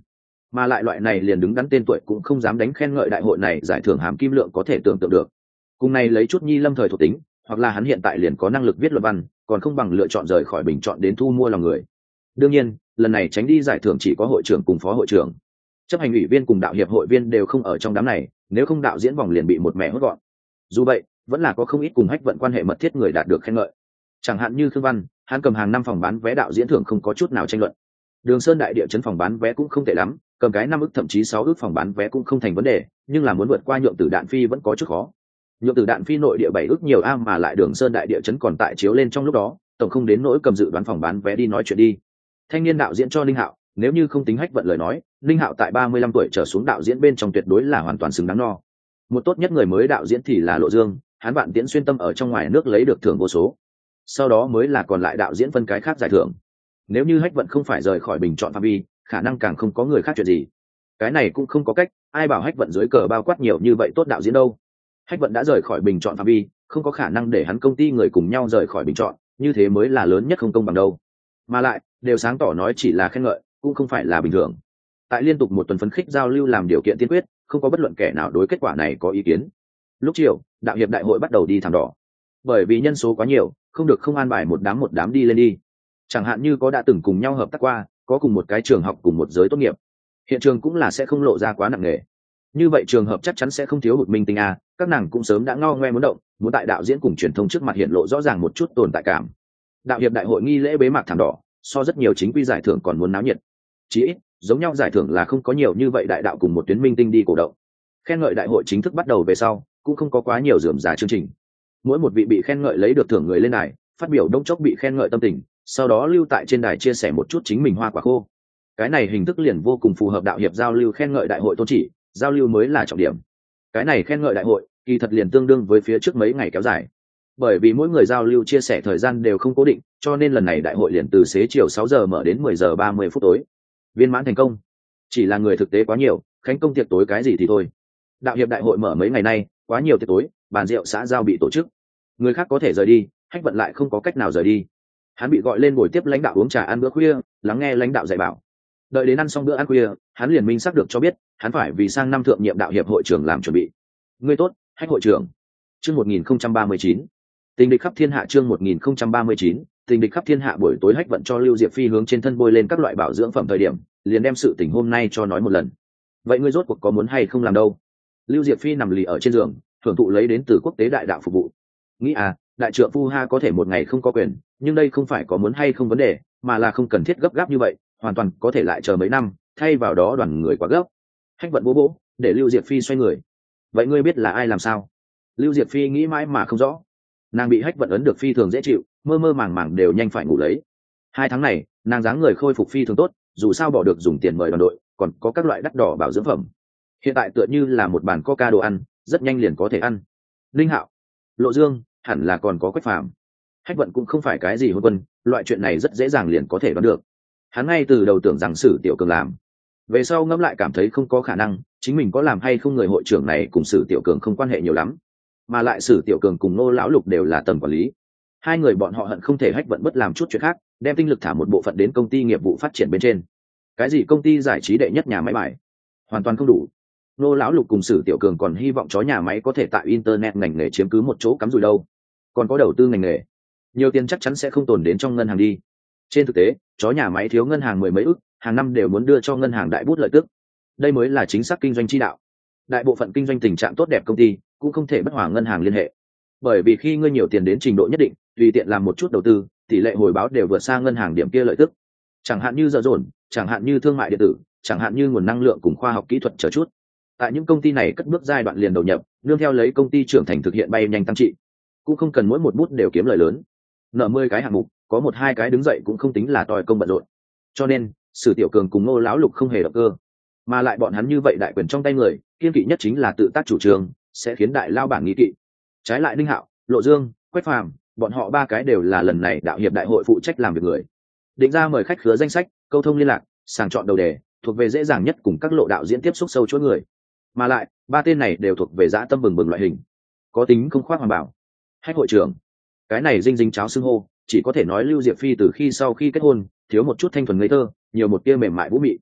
mà lại loại này liền đứng đắn tên tuổi cũng không dám đánh khen ngợi đại hội này giải thưởng hàm kim lượng có thể tưởng tượng được. Cùng này lấy chút nhi lâm thời thuộc tính, hoặc là hắn hiện tại liền có năng lực viết luận văn, còn không bằng lựa chọn rời khỏi bình chọn đến thu mua lòng người. Đương nhiên, lần này tránh đi giải thưởng chỉ có hội trưởng cùng phó hội trưởng, chấp hành ủy viên cùng đạo hiệp hội viên đều không ở trong đám này, nếu không đạo diễn vòng liền bị một mẹ hốt gọn. Dù vậy, vẫn là có không ít cùng Hách Vận quan hệ mật thiết người đạt được khen ngợi. Chẳng hạn như Khương Văn, hắn cầm hàng năm phòng bán vé đạo diễn thưởng không có chút nào tranh luận. Đường Sơn đại địa chấn phòng bán vé cũng không tệ lắm, cầm cái năm ức thậm chí sáu ức phòng bán vé cũng không thành vấn đề, nhưng là muốn vượt qua Nhượng Tử Đạn Phi vẫn có chút khó. Nhượng Tử Đạn Phi nội địa bảy ức nhiều a mà lại Đường Sơn đại địa chấn còn tại chiếu lên trong lúc đó, tổng không đến nỗi cầm dự đoán phòng bán vé đi nói chuyện đi. Thanh niên đạo diễn cho Linh Hạo, nếu như không tính Hách Vận lời nói, Linh Hạo tại ba mươi lăm tuổi trở xuống đạo diễn bên trong tuyệt đối là hoàn toàn xứng đáng no. Một tốt nhất người mới đạo diễn thì là Lộ Dương, hắn bạn tiễn xuyên tâm ở trong ngoài nước lấy được thưởng vô số. Sau đó mới là còn lại đạo diễn phân cái khác giải thưởng. Nếu như Hách Vận không phải rời khỏi bình chọn phạm vi, khả năng càng không có người khác chuyện gì. Cái này cũng không có cách, ai bảo Hách Vận dưới cờ bao quát nhiều như vậy tốt đạo diễn đâu. Hách Vận đã rời khỏi bình chọn phạm vi, không có khả năng để hắn công ty người cùng nhau rời khỏi bình chọn, như thế mới là lớn nhất không công bằng đâu. Mà lại, đều sáng tỏ nói chỉ là khen ngợi, cũng không phải là bình thường. Tại liên tục một tuần phấn khích giao lưu làm điều kiện tiên quyết, không có bất luận kẻ nào đối kết quả này có ý kiến. Lúc chiều, đạo hiệp đại hội bắt đầu đi thảm đỏ. Bởi vì nhân số quá nhiều, không được không an bài một đám một đám đi lên đi. Chẳng hạn như có đã từng cùng nhau hợp tác qua, có cùng một cái trường học cùng một giới tốt nghiệp, hiện trường cũng là sẽ không lộ ra quá nặng nề. Như vậy trường hợp chắc chắn sẽ không thiếu hụt minh tinh a, các nàng cũng sớm đã ngao ngoe muốn động, muốn tại đạo diễn cùng truyền thông trước mặt hiện lộ rõ ràng một chút tồn tại cảm. Đạo hiệp đại hội nghi lễ bế mạc thảm đỏ, so rất nhiều chính quy giải thưởng còn muốn náo nhiệt. Chỉ ít, giống nhau giải thưởng là không có nhiều như vậy đại đạo cùng một tuyến minh tinh đi cổ động. Khen ngợi đại hội chính thức bắt đầu về sau, cũng không có quá nhiều rườm rà chương trình. Mỗi một vị bị khen ngợi lấy được thưởng người lên đài, phát biểu đông chốc bị khen ngợi tâm tình, sau đó lưu tại trên đài chia sẻ một chút chính mình hoa quả khô. Cái này hình thức liền vô cùng phù hợp đạo hiệp giao lưu khen ngợi đại hội tôn chỉ, giao lưu mới là trọng điểm. Cái này khen ngợi đại hội, kỳ thật liền tương đương với phía trước mấy ngày kéo dài. Bởi vì mỗi người giao lưu chia sẻ thời gian đều không cố định, cho nên lần này đại hội liền từ xế chiều sáu giờ mở đến mười giờ ba mươi phút tối. Viên mãn thành công. Chỉ là người thực tế quá nhiều, khánh công tiệc tối cái gì thì thôi. Đạo hiệp đại hội mở mấy ngày nay, quá nhiều tiệc tối, bàn rượu xã giao bị tổ chức. Người khác có thể rời đi, Hách Vận lại không có cách nào rời đi. Hắn bị gọi lên buổi tiếp lãnh đạo uống trà ăn bữa khuya, lắng nghe lãnh đạo dạy bảo. Đợi đến ăn xong bữa ăn khuya, hắn liền minh xác được cho biết, hắn phải vì sang năm thượng nhiệm đạo hiệp hội trưởng làm chuẩn bị. Ngươi tốt, Hách hội trưởng. Chương một nghìn không trăm ba mươi chín. Tình địch khắp thiên hạ chương một nghìn không trăm ba mươi chín. Tình địch khắp thiên hạ buổi tối Hách Vận cho Lưu Diệp Phi hướng trên thân bôi lên các loại bảo dưỡng phẩm thời điểm, liền đem sự tình hôm nay cho nói một lần. Vậy ngươi rốt cuộc có muốn hay không làm đâu? Lưu Diệp Phi nằm lì ở trên giường, thưởng thụ lấy đến từ quốc tế đại đạo phục vụ. Nghĩ à, đại trượng phu ha có thể một ngày không có quyền, nhưng đây không phải có muốn hay không vấn đề, mà là không cần thiết gấp gáp như vậy, hoàn toàn có thể lại chờ mấy năm, thay vào đó đoàn người quá gấp. Hách Vận bố bố, để Lưu Diệp Phi xoay người. Vậy ngươi biết là ai làm sao? Lưu Diệp Phi nghĩ mãi mà không rõ. Nàng bị Hách Vận ấn được phi thường dễ chịu, mơ mơ màng màng đều nhanh phải ngủ lấy. Hai tháng này, nàng dáng người khôi phục phi thường tốt, dù sao bỏ được dùng tiền mời đoàn đội, còn có các loại đắt đỏ bảo dưỡng phẩm. Hiện tại tựa như là một bàn coca đồ ăn, rất nhanh liền có thể ăn. Linh Hạo, Lộ Dương, hẳn là còn có Quách Phàm. Hách Vận cũng không phải cái gì hôn quân, loại chuyện này rất dễ dàng liền có thể đoán được. Hắn ngay từ đầu tưởng rằng Sử Tiểu Cường làm, về sau ngẫm lại cảm thấy không có khả năng, chính mình có làm hay không người hội trưởng này cùng Sử Tiểu Cường không quan hệ nhiều lắm, mà lại Sử Tiểu Cường cùng Ngô lão lục đều là tầng quản lý, hai người bọn họ hận không thể Hách Vận bất làm chút chuyện khác, đem tinh lực thả một bộ phận đến công ty nghiệp vụ phát triển bên trên. Cái gì công ty giải trí đệ nhất nhà máy bài, hoàn toàn không đủ. Ngô lão lục cùng Sử Tiểu Cường còn hy vọng chó nhà máy có thể tại internet ngành nghề chiếm cứ một chỗ cắm rủi đâu, còn có đầu tư ngành nghề, nhiều tiền chắc chắn sẽ không tồn đến trong ngân hàng đi. Trên thực tế, chó nhà máy thiếu ngân hàng mười mấy ức, hàng năm đều muốn đưa cho ngân hàng đại bút lợi tức. Đây mới là chính xác kinh doanh chi đạo. Đại bộ phận kinh doanh tình trạng tốt đẹp công ty cũng không thể bất hòa ngân hàng liên hệ, bởi vì khi ngươi nhiều tiền đến trình độ nhất định, tùy tiện làm một chút đầu tư, tỷ lệ hồi báo đều vượt xa ngân hàng điểm kia lợi tức. Chẳng hạn như giờ dồn, chẳng hạn như thương mại điện tử, chẳng hạn như nguồn năng lượng cùng khoa học kỹ thuật chờ chút. Tại những công ty này cất bước giai đoạn liền đầu nhập, nương theo lấy công ty trưởng thành thực hiện bay nhanh tăng trị, cũng không cần mỗi một bút đều kiếm lời lớn. Nợ mười cái hạng mục, có một hai cái đứng dậy cũng không tính là tòi công bận rộn. Cho nên, Sử Tiểu Cường cùng Ngô lão lục không hề động cơ, mà lại bọn hắn như vậy đại quyền trong tay người, kiên kỵ nhất chính là tự tác chủ trương, sẽ khiến đại lao bảng nghi kỵ. Trái lại Ninh Hạo, Lộ Dương, Quách Phàm, bọn họ ba cái đều là lần này đạo hiệp đại hội phụ trách làm việc người, định ra mời khách khứa danh sách, câu thông liên lạc, sàng chọn đầu đề, thuộc về dễ dàng nhất cùng các lộ đạo diễn tiếp xúc sâu chuỗi người. Mà lại, ba tên này đều thuộc về dã tâm bừng bừng loại hình, có tính không khoác hoàn bảo. Hách hội trưởng, cái này dinh dính cháo xưng hô, chỉ có thể nói Lưu Diệp Phi từ khi sau khi kết hôn, thiếu một chút thanh thuần ngây thơ, nhiều một tia mềm mại vũ mị.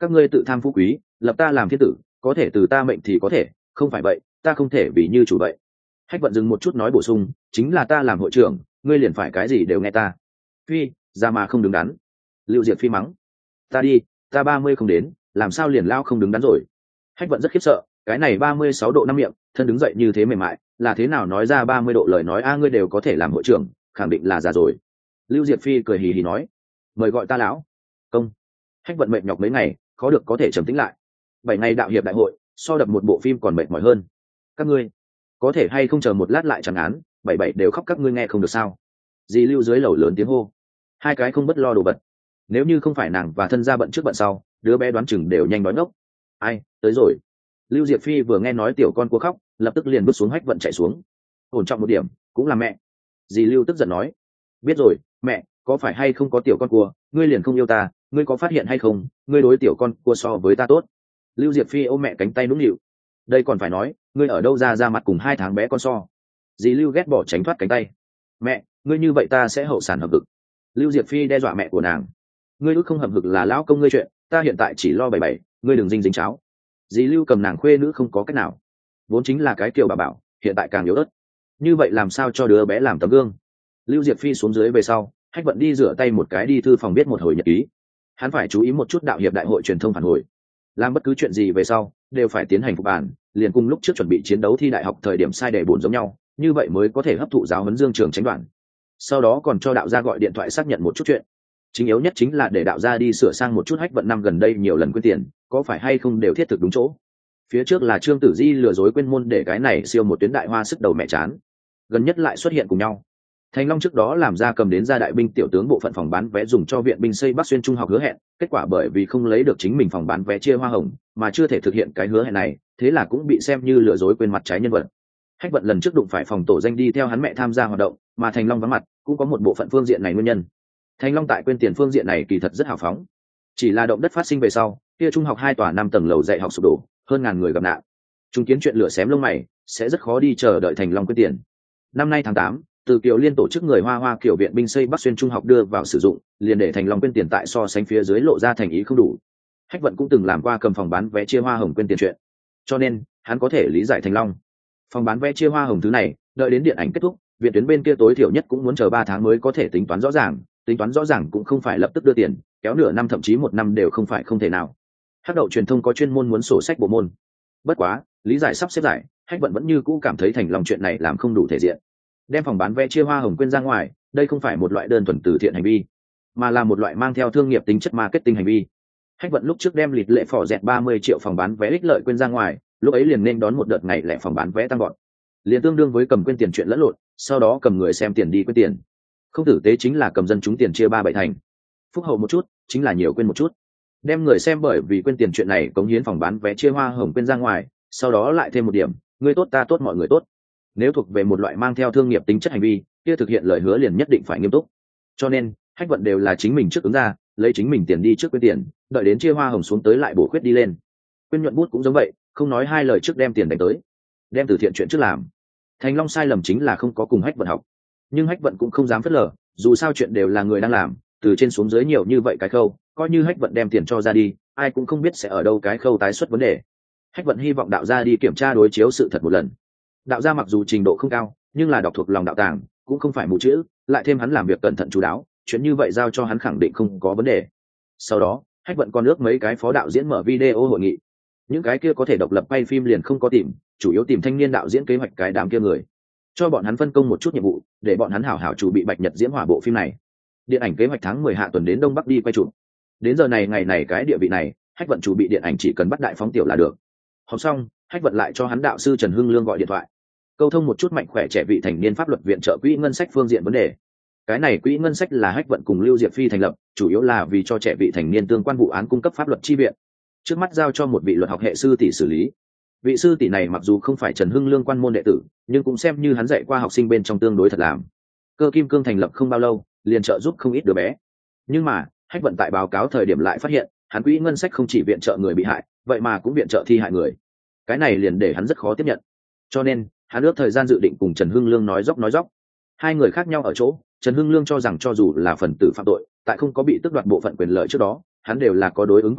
các ngươi tự tham phú quý, lập ta làm thiên tử, có thể từ ta mệnh thì có thể, không phải vậy ta không thể vì như chủ vậy. Hách vận dừng một chút nói bổ sung, chính là ta làm hội trưởng, ngươi liền phải cái gì đều nghe ta. Phi, ra mà không đứng đắn. Lưu Diệp Phi mắng, ta đi, ta ba mươi không đến, làm sao liền lao không đứng đắn rồi. Hách vận rất khiếp sợ, cái này ba mươi sáu độ năm miệng, thân đứng dậy như thế mềm mại, là thế nào nói ra ba mươi độ lời nói a, ngươi đều có thể làm hội trưởng, khẳng định là già rồi. Lưu Diệp Phi cười hì hì nói, mời gọi ta lão công. Hách vận mệt nhọc mấy ngày, khó được có thể trầm tĩnh lại. Bảy ngày đạo hiệp đại hội, so đập một bộ phim còn mệt mỏi hơn. Các ngươi có thể hay không chờ một lát lại chẳng án, bảy bảy đều khóc các ngươi nghe không được sao? Dì Lưu dưới lầu lớn tiếng hô. Hai cái không bất lo đồ vật. Nếu như không phải nàng và thân gia bận trước bận sau, đứa bé đoán chừng đều nhanh nói ngốc. Ai, tới rồi. Lưu Diệp Phi vừa nghe nói tiểu con cua khóc, lập tức liền bước xuống Hách vận chạy xuống. Ổn trọng một điểm, cũng là mẹ. Dì Lưu tức giận nói. Biết rồi, mẹ, có phải hay không có tiểu con cua, ngươi liền không yêu ta, ngươi có phát hiện hay không, ngươi đối tiểu con cua so với ta tốt. Lưu Diệp Phi ôm mẹ cánh tay nũng nịu. Đây còn phải nói, ngươi ở đâu ra ra mặt cùng hai tháng bé con so. Dì Lưu ghét bỏ tránh thoát cánh tay. Mẹ, ngươi như vậy ta sẽ hậu sản hợp vực. Lưu Diệp Phi đe dọa mẹ của nàng. Ngươi ước không hợp vực là lão công ngươi chuyện, ta hiện tại chỉ lo bảy bảy, ngươi đừng dinh dính cháo. Dì Lưu cầm nàng khuê nữ không có cách nào, vốn chính là cái kiểu bà bảo, hiện tại càng yếu ớt. Như vậy làm sao cho đứa bé làm tấm gương. Lưu Diệp Phi xuống dưới về sau, Hách vận đi rửa tay một cái đi thư phòng viết một hồi nhật ký. Hắn phải chú ý một chút đạo hiệp đại hội truyền thông phản hồi, làm bất cứ chuyện gì về sau đều phải tiến hành phục bản, liền cùng lúc trước chuẩn bị chiến đấu thi đại học thời điểm sai đề bổn giống nhau, như vậy mới có thể hấp thụ giáo huấn Dương Trường tránh đoạn. Sau đó còn cho đạo gia gọi điện thoại xác nhận một chút chuyện. Chính yếu nhất chính là để đạo gia đi sửa sang một chút Hách vận năm gần đây nhiều lần quên tiền, có phải hay không đều thiết thực đúng chỗ. Phía trước là Trương Tử Di lừa dối quên môn để cái này siêu một tuyến đại hoa sức đầu mẹ chán, gần nhất lại xuất hiện cùng nhau. Thành Long trước đó làm ra cầm đến gia đại binh tiểu tướng bộ phận phòng bán vé dùng cho viện binh xây Bắc Xuyên trung học hứa hẹn, kết quả bởi vì không lấy được chính mình phòng bán vé chia hoa hồng, mà chưa thể thực hiện cái hứa hẹn này, thế là cũng bị xem như lừa dối quên mặt trái nhân vật. Hách vận lần trước đụng phải phòng tổ danh đi theo hắn mẹ tham gia hoạt động, mà Thành Long vắng mặt, cũng có một bộ phận phương diện này nguyên nhân. Thành Long tại quên tiền phương diện này kỳ thật rất hào phóng, chỉ là động đất phát sinh về sau, kia trung học hai tòa năm tầng lầu dạy học sụp đổ, hơn ngàn người gặp nạn. Chúng kiến chuyện lửa xém lông mày, sẽ rất khó đi chờ đợi Thành Long quên tiền. Năm nay tháng tám, từ Kiều Liên tổ chức người Hoa Hoa kiểu viện binh xây Bắc Xuyên trung học đưa vào sử dụng, liền để Thành Long quên tiền tại so sánh phía dưới lộ ra thành ý không đủ. Hách vận cũng từng làm qua cầm phòng bán vé chia hoa hồng quên tiền chuyện, cho nên hắn có thể lý giải Thành Long. Phòng bán vé chia hoa hồng thứ này, đợi đến điện ảnh kết thúc, viện tuyến bên kia tối thiểu nhất cũng muốn chờ ba tháng mới có thể tính toán rõ ràng, tính toán rõ ràng cũng không phải lập tức đưa tiền, kéo nửa năm thậm chí một năm đều không phải không thể nào. Hắc đậu truyền thông có chuyên môn muốn sổ sách bộ môn. Bất quá, lý giải sắp xếp giải, Hách vận vẫn như cũ cảm thấy Thành Long chuyện này làm không đủ thể diện. Đem phòng bán vé chia hoa hồng quên ra ngoài, đây không phải một loại đơn thuần từ thiện hành vi, mà là một loại mang theo thương nghiệp tính chất marketing hành vi. Hách vận lúc trước đem lịt lệ phỏ dẹt ba mươi triệu phòng bán vé ích lợi quên ra ngoài, lúc ấy liền nên đón một đợt ngày lẻ phòng bán vé tăng gọn, liền tương đương với cầm quên tiền chuyện lẫn lộn, sau đó cầm người xem tiền đi quên tiền. Không tử tế chính là cầm dân chúng tiền chia ba bảy thành, phúc hậu một chút chính là nhiều quên một chút. Đem người xem bởi vì quên tiền chuyện này cống hiến phòng bán vé chia hoa hồng quên ra ngoài, sau đó lại thêm một điểm, người tốt ta tốt mọi người tốt. Nếu thuộc về một loại mang theo thương nghiệp tính chất hành vi, kia thực hiện lời hứa liền nhất định phải nghiêm túc. Cho nên Hách vận đều là chính mình trước ứng ra, lấy chính mình tiền đi trước quên tiền, đợi đến chia hoa hồng xuống tới lại bổ khuyết đi lên. Quên nhuận bút cũng giống vậy, không nói hai lời trước đem tiền đánh tới, đem từ thiện chuyện trước làm. Thành Long sai lầm chính là không có cùng Hách vận học, nhưng Hách vận cũng không dám phớt lờ, dù sao chuyện đều là người đang làm, từ trên xuống dưới nhiều như vậy cái khâu, coi như Hách vận đem tiền cho ra đi, ai cũng không biết sẽ ở đâu cái khâu tái xuất vấn đề. Hách vận hy vọng đạo gia đi kiểm tra đối chiếu sự thật một lần. Đạo gia mặc dù trình độ không cao, nhưng là đọc thuộc lòng đạo tàng, cũng không phải mù chữ, lại thêm hắn làm việc cẩn thận chú đáo, chuyện như vậy giao cho hắn khẳng định không có vấn đề. Sau đó Hách vận còn ước mấy cái phó đạo diễn mở video hội nghị, những cái kia có thể độc lập quay phim liền không có tìm, chủ yếu tìm thanh niên đạo diễn kế hoạch cái đám kia người, cho bọn hắn phân công một chút nhiệm vụ, để bọn hắn hảo hảo chủ bị Bạch Nhật diễm hỏa bộ phim này. Điện ảnh kế hoạch tháng mười hạ tuần đến Đông Bắc đi quay chụp. Đến giờ này ngày này cái địa vị này, Hách vận chủ bị điện ảnh chỉ cần bắt đại phóng tiểu là được. Học xong, Hách vận lại cho hắn đạo sư Trần Hưng Lương gọi điện thoại, câu thông một chút mạnh khỏe trẻ vị thành niên pháp luật viện trợ quỹ ngân sách phương diện vấn đề. Cái này quỹ ngân sách là Hách vận cùng Lưu Diệp Phi thành lập, chủ yếu là vì cho trẻ vị thành niên tương quan vụ án cung cấp pháp luật chi viện. Trước mắt giao cho một vị luật học hệ sư tỷ xử lý. Vị sư tỷ này mặc dù không phải Trần Hưng Lương quan môn đệ tử, nhưng cũng xem như hắn dạy qua học sinh bên trong tương đối thật làm. Cơ Kim Cương thành lập không bao lâu, liền trợ giúp không ít đứa bé. Nhưng mà Hách vận tại báo cáo thời điểm lại phát hiện, hắn quỹ ngân sách không chỉ viện trợ người bị hại, vậy mà cũng viện trợ thi hại người. Cái này liền để hắn rất khó tiếp nhận. Cho nên hắn ước thời gian dự định cùng Trần Hưng Lương nói dốc nói dốc. Hai người khác nhau ở chỗ, Trần Hưng Lương cho rằng cho dù là phần tử phạm tội, tại không có bị tước đoạt bộ phận quyền lợi trước đó, hắn đều là có đối ứng quyền lợi,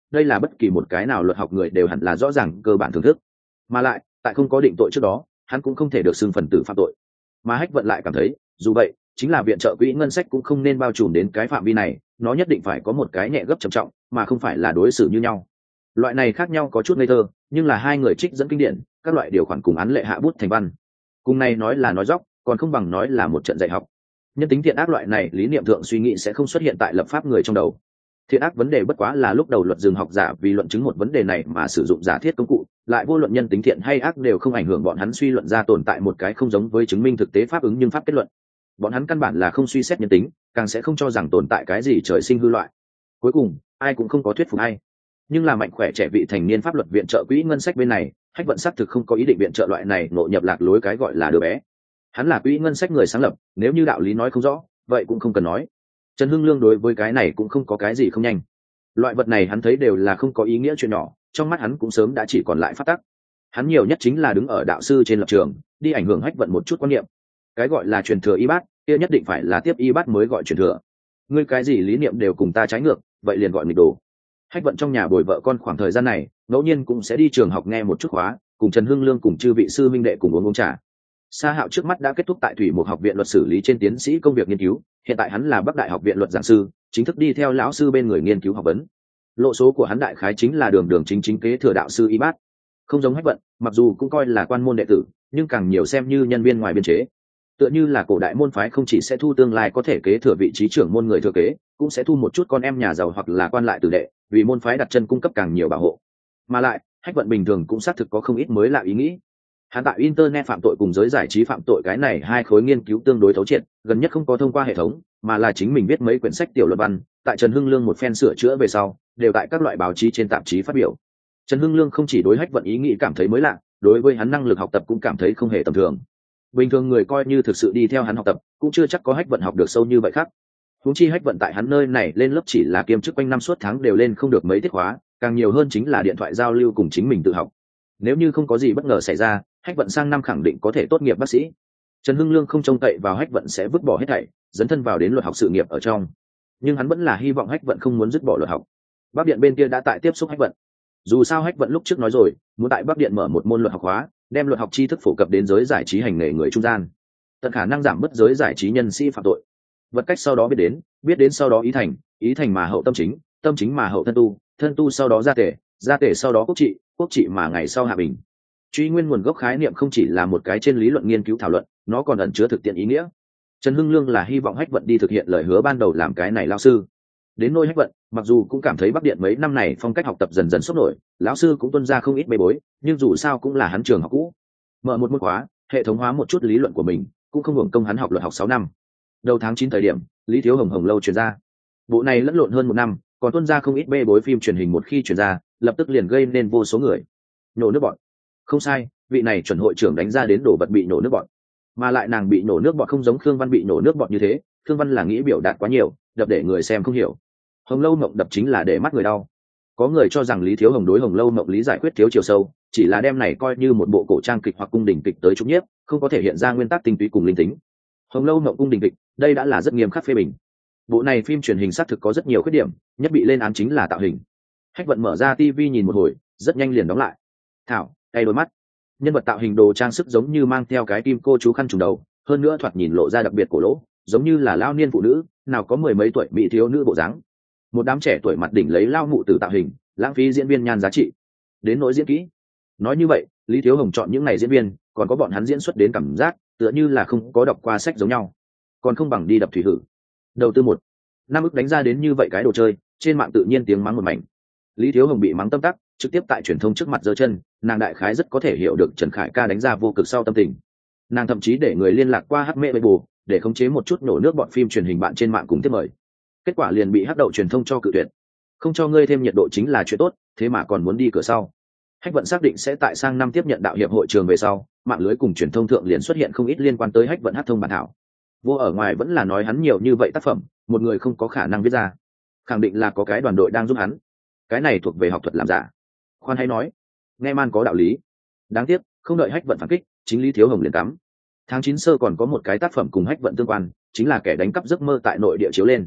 đây là bất kỳ một cái nào luật học người đều hẳn là rõ ràng cơ bản thưởng thức. Mà lại tại không có định tội trước đó, hắn cũng không thể được xưng phần tử phạm tội. Mà Hách Vận lại cảm thấy, dù vậy chính là viện trợ quỹ ngân sách cũng không nên bao trùm đến cái phạm vi này, nó nhất định phải có một cái nhẹ gấp trầm trọng, mà không phải là đối xử như nhau. Loại này khác nhau có chút ngây thơ, nhưng là hai người trích dẫn kinh điển, các loại điều khoản cùng án lệ hạ bút thành văn. Cùng này nói là nói dóc, còn không bằng nói là một trận dạy học. Nhân tính thiện ác loại này lý niệm thượng suy nghĩ sẽ không xuất hiện tại lập pháp người trong đầu. Thiện ác vấn đề bất quá là lúc đầu luật dừng học giả vì luận chứng một vấn đề này mà sử dụng giả thiết công cụ, lại vô luận nhân tính thiện hay ác đều không ảnh hưởng bọn hắn suy luận ra tồn tại một cái không giống với chứng minh thực tế pháp ứng nhưng pháp kết luận. Bọn hắn căn bản là không suy xét nhân tính, càng sẽ không cho rằng tồn tại cái gì trời sinh hư loại. Cuối cùng ai cũng không có thuyết phục ai. Nhưng là mạnh khỏe trẻ vị thành niên pháp luật viện trợ quỹ ngân sách bên này, Hách Vận xác thực không có ý định viện trợ loại này nội nhập lạc lối cái gọi là đứa bé. Hắn là quỹ ngân sách người sáng lập, nếu như đạo lý nói không rõ vậy cũng không cần nói. Trần Hưng Lương đối với cái này cũng không có cái gì không nhanh. Loại vật này hắn thấy đều là không có ý nghĩa chuyện nhỏ, trong mắt hắn cũng sớm đã chỉ còn lại pháp tắc. Hắn nhiều nhất chính là đứng ở đạo sư trên lập trường, đi ảnh hưởng Hách Vận một chút quan niệm. Cái gọi là truyền thừa y bát, kia nhất định phải là tiếp y bát mới gọi truyền thừa. Ngươi cái gì lý niệm đều cùng ta trái ngược, vậy liền gọi nghịch đồ. Hách Vận trong nhà bồi vợ con khoảng thời gian này, ngẫu nhiên cũng sẽ đi trường học nghe một chút khóa, cùng Trần Hưng Lương cùng chư vị sư minh đệ cùng uống uống trà. Sa Hạo trước mắt đã kết thúc tại Thủy Mục học viện luật xử lý trên tiến sĩ công việc nghiên cứu, hiện tại hắn là Bắc Đại học viện luật giảng sư, chính thức đi theo lão sư bên người nghiên cứu học vấn. Lộ số của hắn đại khái chính là đường đường chính chính kế thừa đạo sư y bát. Không giống Hách Vận, mặc dù cũng coi là quan môn đệ tử, nhưng càng nhiều xem như nhân viên ngoài biên chế. Tựa như là cổ đại môn phái không chỉ sẽ thu tương lai có thể kế thừa vị trí trưởng môn người thừa kế, cũng sẽ thu một chút con em nhà giàu hoặc là quan lại tử đệ, vì môn phái đặt chân cung cấp càng nhiều bảo hộ. Mà lại, Hách Vận bình thường cũng xác thực có không ít mới lạ ý nghĩ. Hắn tại internet phạm tội cùng giới giải trí phạm tội cái này hai khối nghiên cứu tương đối thấu triệt, gần nhất không có thông qua hệ thống, mà là chính mình viết mấy quyển sách tiểu luận văn, tại Trần Hưng Lương một phen sửa chữa về sau, đều tại các loại báo chí trên tạp chí phát biểu. Trần Hưng Lương không chỉ đối Hách Vận ý nghĩ cảm thấy mới lạ, đối với hắn năng lực học tập cũng cảm thấy không hề tầm thường. Bình thường người coi như thực sự đi theo hắn học tập, cũng chưa chắc có Hách Vận học được sâu như vậy khác. Huống chi Hách Vận tại hắn nơi này lên lớp chỉ là kiêm chức quanh năm suốt tháng đều lên không được mấy tiết khóa, càng nhiều hơn chính là điện thoại giao lưu cùng chính mình tự học. Nếu như không có gì bất ngờ xảy ra, Hách Vận sang năm khẳng định có thể tốt nghiệp bác sĩ. Trần Hưng Lương không trông cậy vào Hách Vận sẽ vứt bỏ hết thảy, dấn thân vào đến luật học sự nghiệp ở trong. Nhưng hắn vẫn là hy vọng Hách Vận không muốn dứt bỏ luật học. Bắc Điện bên kia đã tại tiếp xúc Hách Vận. Dù sao Hách Vận lúc trước nói rồi, muốn tại Bắc Điện mở một môn luật học khóa, đem luật học tri thức phổ cập đến giới giải trí hành nghề người trung gian, tận khả năng giảm bớt giới giải trí nhân sĩ phạm tội. Vật cách sau đó biết đến, biết đến sau đó ý thành, ý thành mà hậu tâm chính, tâm chính mà hậu thân tu, thân tu sau đó gia tể, gia tể sau đó quốc trị, quốc trị mà ngày sau hạ bình. Truy nguyên nguồn gốc khái niệm không chỉ là một cái trên lý luận nghiên cứu thảo luận, nó còn ẩn chứa thực tiễn ý nghĩa. Trần Hưng Lương là hy vọng Hách Vận đi thực hiện lời hứa ban đầu làm cái này lão sư. Đến nôi Hách Vận, mặc dù cũng cảm thấy Bắc Điện mấy năm này phong cách học tập dần dần sốc nổi, lão sư cũng tuân ra không ít bê bối, nhưng dù sao cũng là hắn trường học cũ, mở một môn khóa, hệ thống hóa một chút lý luận của mình, cũng không hưởng công hắn học luật học sáu năm. Đầu tháng chín thời điểm, Lý Thiếu Hồng Hồng lâu truyền ra. Bộ này lẫn lộn hơn một năm, còn tuân ra không ít bê bối phim truyền hình một khi truyền ra, lập tức liền gây nên vô số người nhổ nước bọt. Không sai, vị này chuẩn hội trưởng đánh ra đến đồ vật bị nổ nước bọt, mà lại nàng bị nổ nước bọt không giống Khương Văn bị nổ nước bọt như thế. Khương Văn là nghĩ biểu đạt quá nhiều, đập để người xem không hiểu. Hồng Lâu Mộng đập chính là để mắt người đau. Có người cho rằng Lý Thiếu Hồng đối Hồng Lâu Mộng lý giải quyết thiếu chiều sâu, chỉ là đem này coi như một bộ cổ trang kịch hoặc cung đình kịch tới trúng nhiếp, không có thể hiện ra nguyên tắc tinh túy cùng linh tính. Hồng Lâu Mộng cung đình kịch, đây đã là rất nghiêm khắc phê bình. Bộ này phim truyền hình xác thực có rất nhiều khuyết điểm, nhất bị lên án chính là tạo hình. Hách Vận mở ra tivi nhìn một hồi, rất nhanh liền đóng lại. Thảo, cay đôi mắt. Nhân vật tạo hình đồ trang sức giống như mang theo cái kim cô chú khăn trùm đầu, hơn nữa thoạt nhìn lộ ra đặc biệt cổ lỗ, giống như là lao niên phụ nữ, nào có mười mấy tuổi mỹ thiếu nữ bộ dáng. Một đám trẻ tuổi mặt đỉnh lấy lao mụ tử tạo hình, lãng phí diễn viên nhan giá trị. Đến nỗi diễn kỹ, nói như vậy, Lý Thiếu Hồng chọn những này diễn viên, còn có bọn hắn diễn xuất đến cảm giác tựa như là không có đọc qua sách giống nhau, còn không bằng đi đập thủy hử. Đầu tư một năm ức đánh ra đến như vậy cái đồ chơi, trên mạng tự nhiên tiếng mắng một mảnh. Lý Thiếu Hồng bị mắng tâm tắc, trực tiếp tại truyền thông trước mặt giơ chân, nàng đại khái rất có thể hiểu được Trần Khải Ca đánh ra vô cực sau tâm tình. Nàng thậm chí để người liên lạc qua hát mê bê bù, để khống chế một chút nổ nước bọn phim truyền hình bạn trên mạng cùng tiếp mời. Kết quả liền bị hắc đậu truyền thông cho cự tuyệt. Không cho ngươi thêm nhiệt độ chính là chuyện tốt, thế mà còn muốn đi cửa sau. Hách Vận xác định sẽ tại sang năm tiếp nhận đạo hiệp hội trường về sau, mạng lưới cùng truyền thông thượng liền xuất hiện không ít liên quan tới Hách Vận hát thông bản thảo. Vô ở ngoài vẫn là nói hắn nhiều như vậy tác phẩm, một người không có khả năng viết ra, khẳng định là có cái đoàn đội đang giúp hắn. Cái này thuộc về học thuật làm giả. Khoan hay nói, nghe man có đạo lý. Đáng tiếc, không đợi Hách Vận phản kích, chính Lý Thiếu Hồng liền cắm. Tháng chín sơ còn có một cái tác phẩm cùng Hách Vận tương quan, chính là kẻ đánh cắp giấc mơ tại nội địa chiếu lên.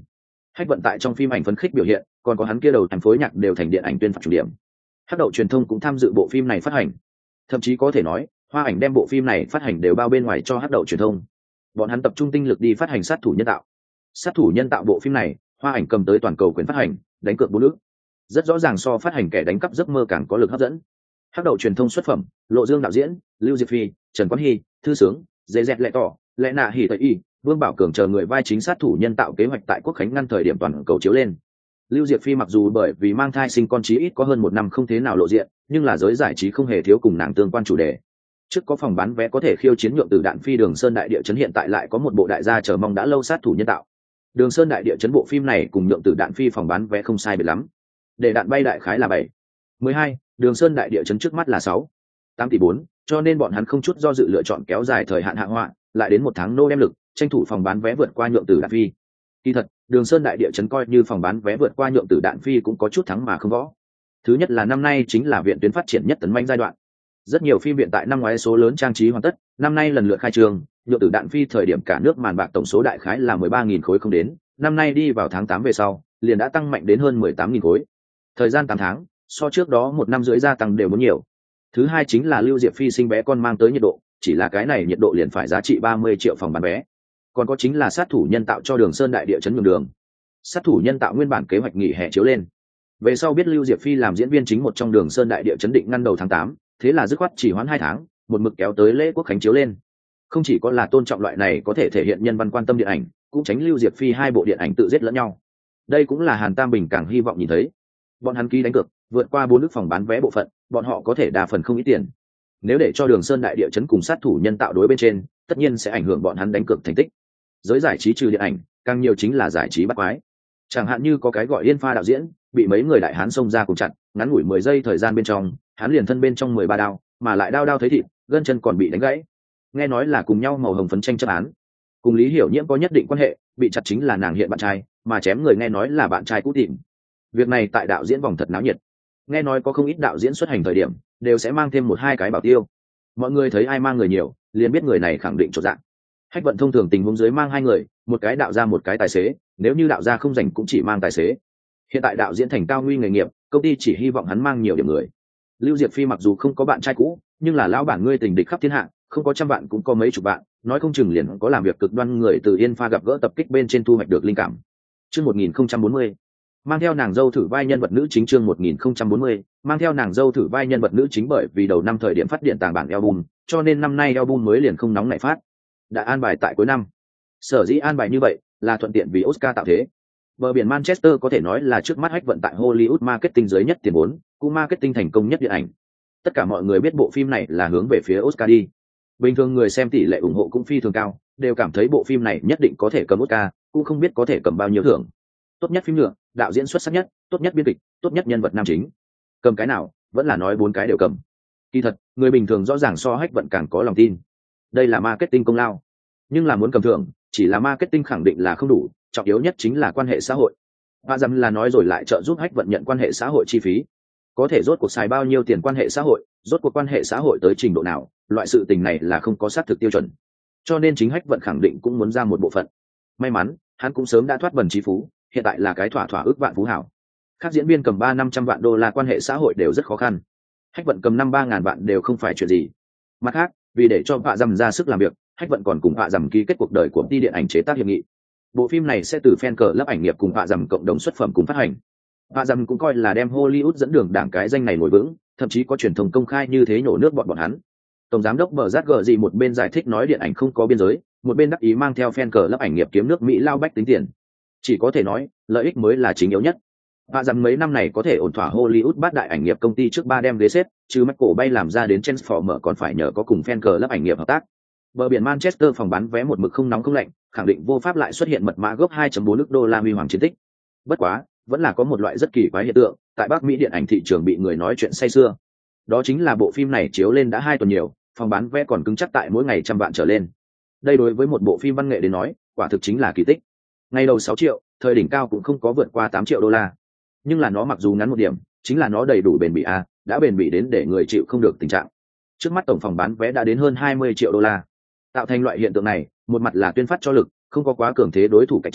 Hách Vận tại trong phim ảnh phấn khích biểu hiện, còn có hắn kia đầu thành phối nhạc đều thành điện ảnh tuyên phạt chủ điểm. Hắc Đậu truyền thông cũng tham dự bộ phim này phát hành, thậm chí có thể nói Hoa Ảnh đem bộ phim này phát hành đều bao bên ngoài cho Hắc Đậu truyền thông. Bọn hắn tập trung tinh lực đi phát hành sát thủ nhân tạo. Sát thủ nhân tạo bộ phim này, Hoa Ảnh cầm tới toàn cầu quyền phát hành, đánh cược bốn nước, rất rõ ràng so phát hành kẻ đánh cắp giấc mơ càng có lực hấp dẫn. Hắc Đậu truyền thông xuất phẩm, Lộ Dương đạo diễn, Lưu Diệp Phi, Trần Quán Hy, Thư Sướng, Dễ Dẹt Lệ Tỏ, Lẽ Nạ Hỉ Tây Y, Vương Bảo Cường chờ người vai chính sát thủ nhân tạo kế hoạch tại Quốc khánh ngăn thời điểm toàn cầu chiếu lên. Lưu Diệp Phi mặc dù bởi vì mang thai sinh con chí ít có hơn một năm không thế nào lộ diện, nhưng là giới giải trí không hề thiếu cùng nàng tương quan chủ đề. Trước có phòng bán vé có thể khiêu chiến nhượng từ đạn phi Đường Sơn đại địa chấn, hiện tại lại có một bộ đại gia chờ mong đã lâu sát thủ nhân tạo. Đường Sơn đại địa chấn bộ phim này cùng nhượng từ đạn phi phòng bán vé không sai biệt lắm. Để đạn bay đại khái là bảy, mười hai, Đường Sơn đại địa chấn trước mắt là sáu, tám tỷ bốn, cho nên bọn hắn không chút do dự lựa chọn kéo dài thời hạn hạ họa, lại đến một tháng nô đem lực, tranh thủ phòng bán vé vượt qua nhượng từ đạn phi. Kỳ thật, Đường Sơn đại địa chấn coi như phòng bán vé vượt qua nhượng từ đạn phi cũng có chút thắng mà không võ. Thứ nhất là năm nay chính là viện tuyến phát triển nhất tấn manh giai đoạn. Rất nhiều phim viện tại năm ngoái số lớn trang trí hoàn tất, năm nay lần lượt khai trường, nhượng từ đạn phi thời điểm cả nước màn bạc tổng số đại khái là mười ba nghìn khối không đến, năm nay đi vào tháng tám về sau, liền đã tăng mạnh đến hơn mười tám nghìn khối. Thời gian tám tháng, so trước đó một năm rưỡi gia tăng đều muốn nhiều. Thứ hai chính là Lưu Diệp Phi sinh bé con mang tới nhiệt độ, chỉ là cái này nhiệt độ liền phải giá trị ba mươi triệu phòng bán vé. Còn có chính là sát thủ nhân tạo cho Đường Sơn đại địa chấn nhường đường. Sát thủ nhân tạo nguyên bản kế hoạch nghỉ hè chiếu lên. Về sau biết Lưu Diệp Phi làm diễn viên chính một trong Đường Sơn đại địa chấn định ngăn đầu tháng tám, thế là dứt khoát chỉ hoãn hai tháng, một mực kéo tới lễ Quốc khánh chiếu lên. Không chỉ có là tôn trọng loại này có thể thể hiện nhân văn quan tâm điện ảnh, cũng tránh Lưu Diệp Phi hai bộ điện ảnh tự giết lẫn nhau. Đây cũng là Hàn Tam Bình càng hy vọng nhìn thấy. Bọn hắn ký đánh cược, vượt qua bốn nước phòng bán vé bộ phận, bọn họ có thể đa phần không ít tiền. Nếu để cho Đường Sơn đại địa chấn cùng sát thủ nhân tạo đối bên trên, tất nhiên sẽ ảnh hưởng bọn hắn đánh cược thành tích. Giới giải trí trừ điện ảnh, càng nhiều chính là giải trí bắt quái. Chẳng hạn như có cái gọi Yên Pha đạo diễn, bị mấy người đại hán xông ra cùng chặt, ngắn ngủi mười giây thời gian bên trong, hắn liền thân bên trong mười ba đao, mà lại đao đao thấy thịt, gân chân còn bị đánh gãy. Nghe nói là cùng nhau màu hồng phấn tranh chấp án. Cùng Lý Hiểu Nhiễm có nhất định quan hệ, bị chặt chính là nàng hiện bạn trai, mà chém người nghe nói là bạn trai cũ tìm. Việc này tại đạo diễn vòng thật náo nhiệt. Nghe nói có không ít đạo diễn xuất hành thời điểm, đều sẽ mang thêm một hai cái bảo tiêu. Mọi người thấy ai mang người nhiều, liền biết người này khẳng định chỗ dạng. Hách Vận thông thường tình huống dưới mang hai người, một cái đạo gia một cái tài xế, nếu như đạo gia không rảnh cũng chỉ mang tài xế. Hiện tại đạo diễn thành cao nguy nghề nghiệp, công ty chỉ hy vọng hắn mang nhiều điểm người. Lưu Diệp Phi mặc dù không có bạn trai cũ, nhưng là lão bản ngươi tình địch khắp thiên hạ, không có trăm bạn cũng có mấy chục bạn, nói không chừng liền có làm việc cực đoan người từ Yên Pha gặp gỡ tập kích bên trên thu hoạch được linh cảm. Chương một nghìn không trăm bốn mươi, mang theo nàng dâu thử vai nhân vật nữ chính. Chương một nghìn không trăm bốn mươi, mang theo nàng dâu thử vai nhân vật nữ chính. Bởi vì đầu năm thời điểm phát điện tàng bản album, cho nên năm nay album mới liền không nóng nảy phát, đã an bài tại cuối năm. Sở dĩ an bài như vậy là thuận tiện vì Oscar tạo thế. Bờ biển Manchester có thể nói là trước mắt Hách Vận tại Hollywood marketing dưới nhất tiền vốn, cũng marketing thành công nhất điện ảnh. Tất cả mọi người biết bộ phim này là hướng về phía Oscar đi. Bình thường người xem tỷ lệ ủng hộ cũng phi thường cao, đều cảm thấy bộ phim này nhất định có thể cầm Oscar, cũng không biết có thể cầm bao nhiêu thưởng. Tốt nhất phim nhựa, đạo diễn xuất sắc nhất, tốt nhất biên kịch, tốt nhất nhân vật nam chính. Cầm cái nào, vẫn là nói bốn cái đều cầm. Kỳ thật, người bình thường rõ ràng so Hách Vận càng có lòng tin. Đây là marketing công lao. Nhưng là muốn cầm thưởng, chỉ là marketing khẳng định là không đủ, trọng yếu nhất chính là quan hệ xã hội. Và dầm là nói rồi lại trợ giúp Hách Vận nhận quan hệ xã hội chi phí. Có thể rốt cuộc xài bao nhiêu tiền quan hệ xã hội, rốt cuộc quan hệ xã hội tới trình độ nào, loại sự tình này là không có xác thực tiêu chuẩn. Cho nên chính Hách Vận khẳng định cũng muốn ra một bộ phận. May mắn, hắn cũng sớm đã thoát bần trí phú, hiện tại là cái thỏa thỏa ước vạn phú hảo. Các diễn viên cầm ba năm trăm vạn đô la quan hệ xã hội đều rất khó khăn. Hách Vận cầm năm ba ngàn vạn đều không phải chuyện gì. Mặt khác, vì để cho Vạ Dầm ra sức làm việc, Hách Vận còn cùng Vạ Dầm ký kết cuộc đời của công ty điện ảnh chế tác hiệp nghị. Bộ phim này sẽ từ fan cờ lớp ảnh nghiệp cùng Vạ Dầm cộng đồng xuất phẩm cùng phát hành. Vạ Dầm cũng coi là đem Hollywood dẫn đường đảng cái danh này nổi vững, thậm chí có truyền thông công khai như thế nhổ nước bọn bọn hắn. Tổng giám đốc Bờ Rát Gờ gì một bên giải thích nói điện ảnh không có biên giới, một bên đắc ý mang theo fan cờ lớp ảnh nghiệp kiếm nước Mỹ lao bách tính tiền. Chỉ có thể nói, lợi ích mới là chính yếu nhất. Vạ Dầm mấy năm này có thể ổn thỏa Hollywood bát đại ảnh nghiệp công ty trước ba đem ghế xếp, chứ Michael Bay làm ra đến Transformer còn phải nhờ có cùng fan cờ lớp ảnh nghiệp hợp tác. Bờ biển Manchester phòng bán vé một mực không nóng không lạnh, khẳng định vô pháp lại xuất hiện mật mã gốc hai chấm bốn ức đô la huy hoàng chiến tích. Bất quá, vẫn là có một loại rất kỳ quái hiện tượng, tại Bắc Mỹ điện ảnh thị trường bị người nói chuyện say sưa. Đó chính là bộ phim này chiếu lên đã hai tuần nhiều, phòng bán vé còn cứng chắc tại mỗi ngày trăm vạn trở lên. Đây đối với một bộ phim văn nghệ đến nói, quả thực chính là kỳ tích. Ngày đầu sáu triệu, thời đỉnh cao cũng không có vượt qua tám triệu đô la. Nhưng là nó mặc dù ngắn một điểm, chính là nó đầy đủ bền bỉ a, đã bền bỉ đến để người chịu không được tình trạng. Trước mắt tổng phòng bán vé đã đến hơn hai mươi triệu đô la. Tạo thành loại hiện tượng này, một mặt là tuyên phát cho lực, không có quá cường thế đối thủ cạnh tranh,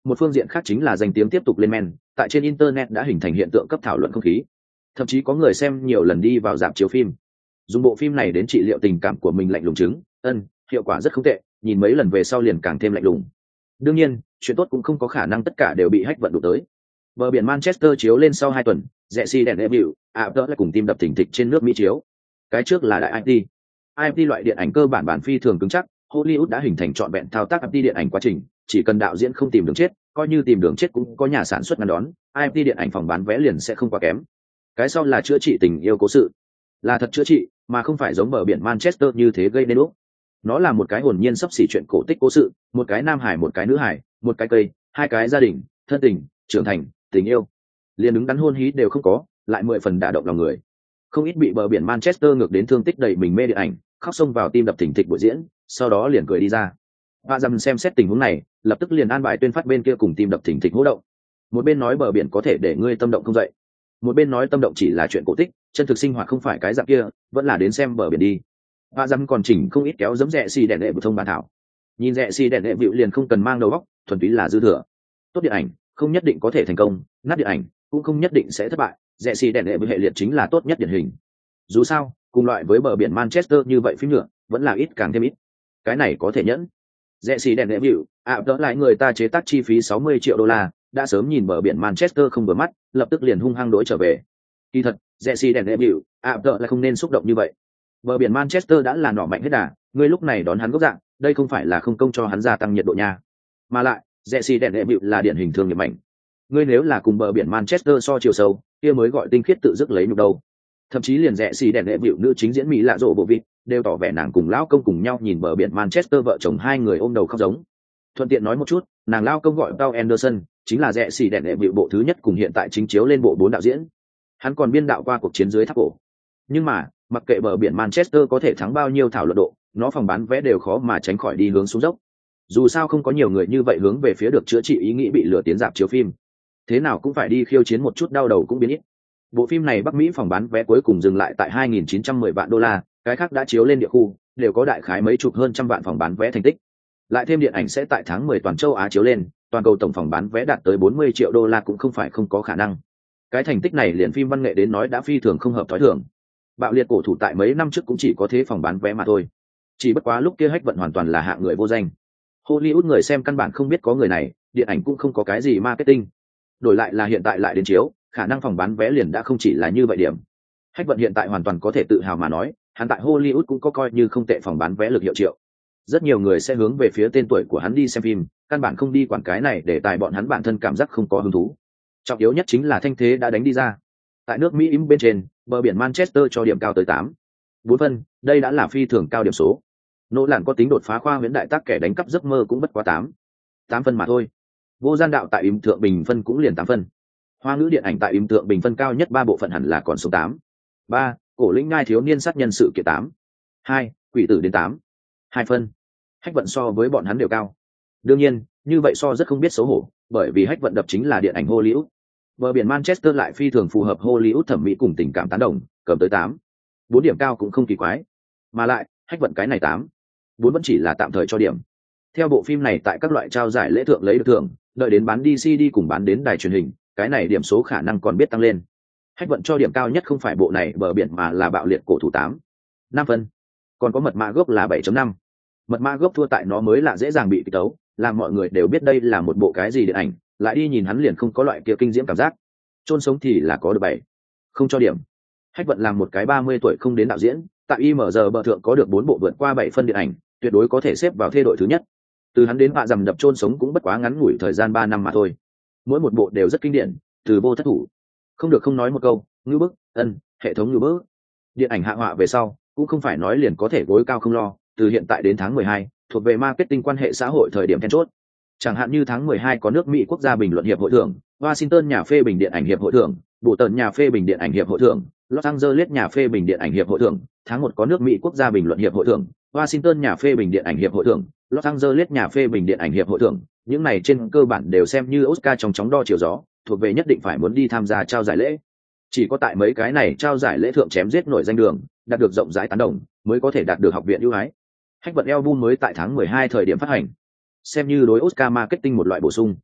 một phương diện khác chính là danh tiếng tiếp tục lên men, tại trên internet đã hình thành hiện tượng cấp thảo luận không khí, thậm chí có người xem nhiều lần đi vào rạp chiếu phim dùng bộ phim này đến trị liệu tình cảm của mình lạnh lùng chứng ân hiệu quả rất không tệ, nhìn mấy lần về sau liền càng thêm lạnh lùng. Đương nhiên chuyện tốt cũng không có khả năng tất cả đều bị hách vận đụng tới. Bờ biển Manchester chiếu lên sau hai tuần, Jesse đèn debut, Apple lại cùng tim đập thình thịch trên nước Mỹ chiếu. Cái trước là đại i tê. i tê loại điện ảnh cơ bản bản phi thường cứng chắc, Hollywood đã hình thành trọn vẹn thao tác i tê điện ảnh quá trình, chỉ cần đạo diễn không tìm đường chết, coi như tìm đường chết cũng có nhà sản xuất ngăn đón, i tê điện ảnh phòng bán vé liền sẽ không quá kém. Cái sau là chữa trị tình yêu cố sự, là thật chữa trị, mà không phải giống bờ biển Manchester như thế gây nên lúc. Nó là một cái hồn nhiên sắp xỉ chuyện cổ tích cố sự, một cái nam hải một cái nữ hải, một cái cây, hai cái gia đình, thân tình, trưởng thành, tình yêu, liền đứng đắn hôn hí đều không có, lại mười phần đả động lòng người. Không ít bị bờ biển Manchester ngược đến thương tích đầy mình mê điện ảnh, khóc xông vào tim đập thình thịch buổi diễn, sau đó liền cười đi ra. Và dầm xem xét tình huống này, lập tức liền an bài tuyên phát bên kia cùng tim đập thình thịch hỗ động. Một bên nói bờ biển có thể để ngươi tâm động không dậy, một bên nói tâm động chỉ là chuyện cổ tích, chân thực sinh hoạt không phải cái dạng kia, vẫn là đến xem bờ biển đi. Và dầm còn chỉnh không ít kéo giấm rẻ xì đèn lệ bù thông bản thảo. Nhìn rẻ xì đèn lệ bịu liền không cần mang đầu óc, thuần túy là dư thừa. Tốt điện ảnh không nhất định có thể thành công, nát điện ảnh cũng không nhất định sẽ thất bại, rẻ xì đèn lệ bịu hệ liệt chính là tốt nhất điển hình. Dù sao cùng loại với bờ biển Manchester như vậy phim nữa vẫn là ít càng thêm ít, cái này có thể nhẫn. Rẻ xì đèn lệ bịu ạ đỡ lại người ta chế tác chi phí sáu mươi triệu đô la, đã sớm nhìn bờ biển Manchester không vừa mắt, lập tức liền hung hăng đối trở về. Kỳ thật rẻ xì đèn lệ bịu ạ đỡ lại không nên xúc động như vậy. Bờ biển Manchester đã là nỏ mạnh hết đà, ngươi lúc này đón hắn gốc dạng, đây không phải là không công cho hắn gia tăng nhiệt độ nha. Mà lại Jesse đèn đệ bịu là điển hình thương nghiệp mạnh, ngươi nếu là cùng bờ biển Manchester so chiều sâu kia mới gọi tinh khiết tự dứt lấy nhục đâu. Thậm chí liền Jesse đèn đệ bịu nữ chính diễn mỹ lạ rộ bộ vịt đều tỏ vẻ nàng cùng lão công cùng nhau nhìn bờ biển Manchester vợ chồng hai người ôm đầu khóc giống. Thuận tiện nói một chút, nàng lao công gọi Paul Anderson, chính là Jesse đèn đệ bịu bộ thứ nhất cùng hiện tại chính chiếu lên bộ bốn đạo diễn, hắn còn biên đạo qua cuộc chiến dưới tháp cổ. Nhưng mà mặc kệ bờ biển Manchester có thể thắng bao nhiêu thảo luận độ, nó phòng bán vé đều khó mà tránh khỏi đi hướng xuống dốc. Dù sao không có nhiều người như vậy hướng về phía được chữa trị ý nghĩ bị lừa tiến rạp chiếu phim, thế nào cũng phải đi khiêu chiến một chút, đau đầu cũng biến ít. Bộ phim này Bắc Mỹ phòng bán vé cuối cùng dừng lại tại hai nghìn chín trăm mười vạn đô la, cái khác đã chiếu lên địa khu đều có đại khái mấy chục hơn trăm vạn phòng bán vé thành tích. Lại thêm điện ảnh sẽ tại tháng mười toàn châu Á chiếu lên, toàn cầu tổng phòng bán vé đạt tới bốn mươi triệu đô la cũng không phải không có khả năng. Cái thành tích này liền phim văn nghệ đến nói đã phi thường không hợp thói thường. Bạo liệt cổ thủ tại mấy năm trước cũng chỉ có thế phòng bán vé mà thôi, chỉ bất quá lúc kia hách vận hoàn toàn là hạng người vô danh. Hollywood người xem căn bản không biết có người này, điện ảnh cũng không có cái gì marketing. Đổi lại là hiện tại lại đến chiếu, khả năng phòng bán vé liền đã không chỉ là như vậy điểm. Hách vận hiện tại hoàn toàn có thể tự hào mà nói, hắn tại Hollywood cũng có coi như không tệ phòng bán vé lực hiệu triệu. Rất nhiều người sẽ hướng về phía tên tuổi của hắn đi xem phim, căn bản không đi quản cái này để tài bọn hắn bản thân cảm giác không có hứng thú. Trọng yếu nhất chính là thanh thế đã đánh đi ra. Tại nước Mỹ im bên trên, bờ biển Manchester cho điểm cao tới tám bốn phân, đây đã là phi thường cao điểm số. Nỗ Lạn có tính đột phá khoa huyễn đại tác kẻ đánh cắp giấc mơ cũng bất quá tám tám phân mà thôi. Vô gian đạo tại im thượng bình phân cũng liền tám phân. Hoa ngữ điện ảnh tại im thượng bình phân cao nhất ba bộ phận hẳn là còn số tám. ba Cổ lĩnh ngai thiếu niên sát nhân sự kiện tám. hai Quỷ tử đến tám hai phân. Hách vận so với bọn hắn đều cao. Đương nhiên, như vậy so rất không biết xấu hổ, bởi vì hách vận đập chính là điện ảnh Hollywood. Bờ biển Manchester lại phi thường phù hợp Hollywood thẩm mỹ cùng tình cảm tán đồng, cầm tới tám bốn điểm cao cũng không kỳ quái. Mà lại, hách vận cái này tám bốn vẫn chỉ là tạm thời cho điểm. Theo bộ phim này tại các loại trao giải lễ thượng lấy được thưởng, đợi đến bán đi xê đê cùng bán đến đài truyền hình, cái này điểm số khả năng còn biết tăng lên. Hách vận cho điểm cao nhất không phải bộ này bờ biển mà là bạo liệt cổ thủ tám năm phân. Còn có mật mã gốc là bảy chấm năm. Mật mã gốc thua tại nó mới là dễ dàng bị kích tấu, làm mọi người đều biết đây là một bộ cái gì điện ảnh, lại đi nhìn hắn liền không có loại kia kinh diễm cảm giác. Chôn sống thì là có được bảy không cho điểm. Hách vận làm một cái ba mươi tuổi không đến đạo diễn, tại i em giê bờ thượng có được bốn bộ vượt qua bảy phân điện ảnh, tuyệt đối có thể xếp vào thê đội thứ nhất. Từ hắn đến vạ dầm đập chôn sống cũng bất quá ngắn ngủi thời gian ba năm mà thôi. Mỗi một bộ đều rất kinh điển, từ vô thất thủ. Không được không nói một câu, ngư bức, ân, hệ thống ngư bức. Điện ảnh hạ họa về sau, cũng không phải nói liền có thể gối cao không lo, từ hiện tại đến tháng mười hai, thuộc về marketing quan hệ xã hội thời điểm then chốt. Chẳng hạn như tháng mười hai có nước Mỹ quốc gia bình luận hiệp hội thưởng, Washington nhà phê bình điện ảnh hiệp hội thưởng, bộ tần nhà phê bình điện ảnh hiệp hội thưởng, Los Angeles nhà phê bình điện ảnh hiệp hội thưởng, tháng một có nước Mỹ quốc gia bình luận hiệp hội thưởng, Washington nhà phê bình điện ảnh hiệp hội thưởng, Los Angeles nhà phê bình điện ảnh hiệp hội thưởng, những này trên cơ bản đều xem như Oscar trong chóng đo chiều gió, thuộc về nhất định phải muốn đi tham gia trao giải lễ. Chỉ có tại mấy cái này trao giải lễ thượng chém giết nổi danh đường, đạt được rộng rãi tán đồng, mới có thể đạt được học viện ưu ái. Hách vận album mới tại tháng mười hai thời điểm phát hành, xem như đối Oscar marketing một loại bổ sung.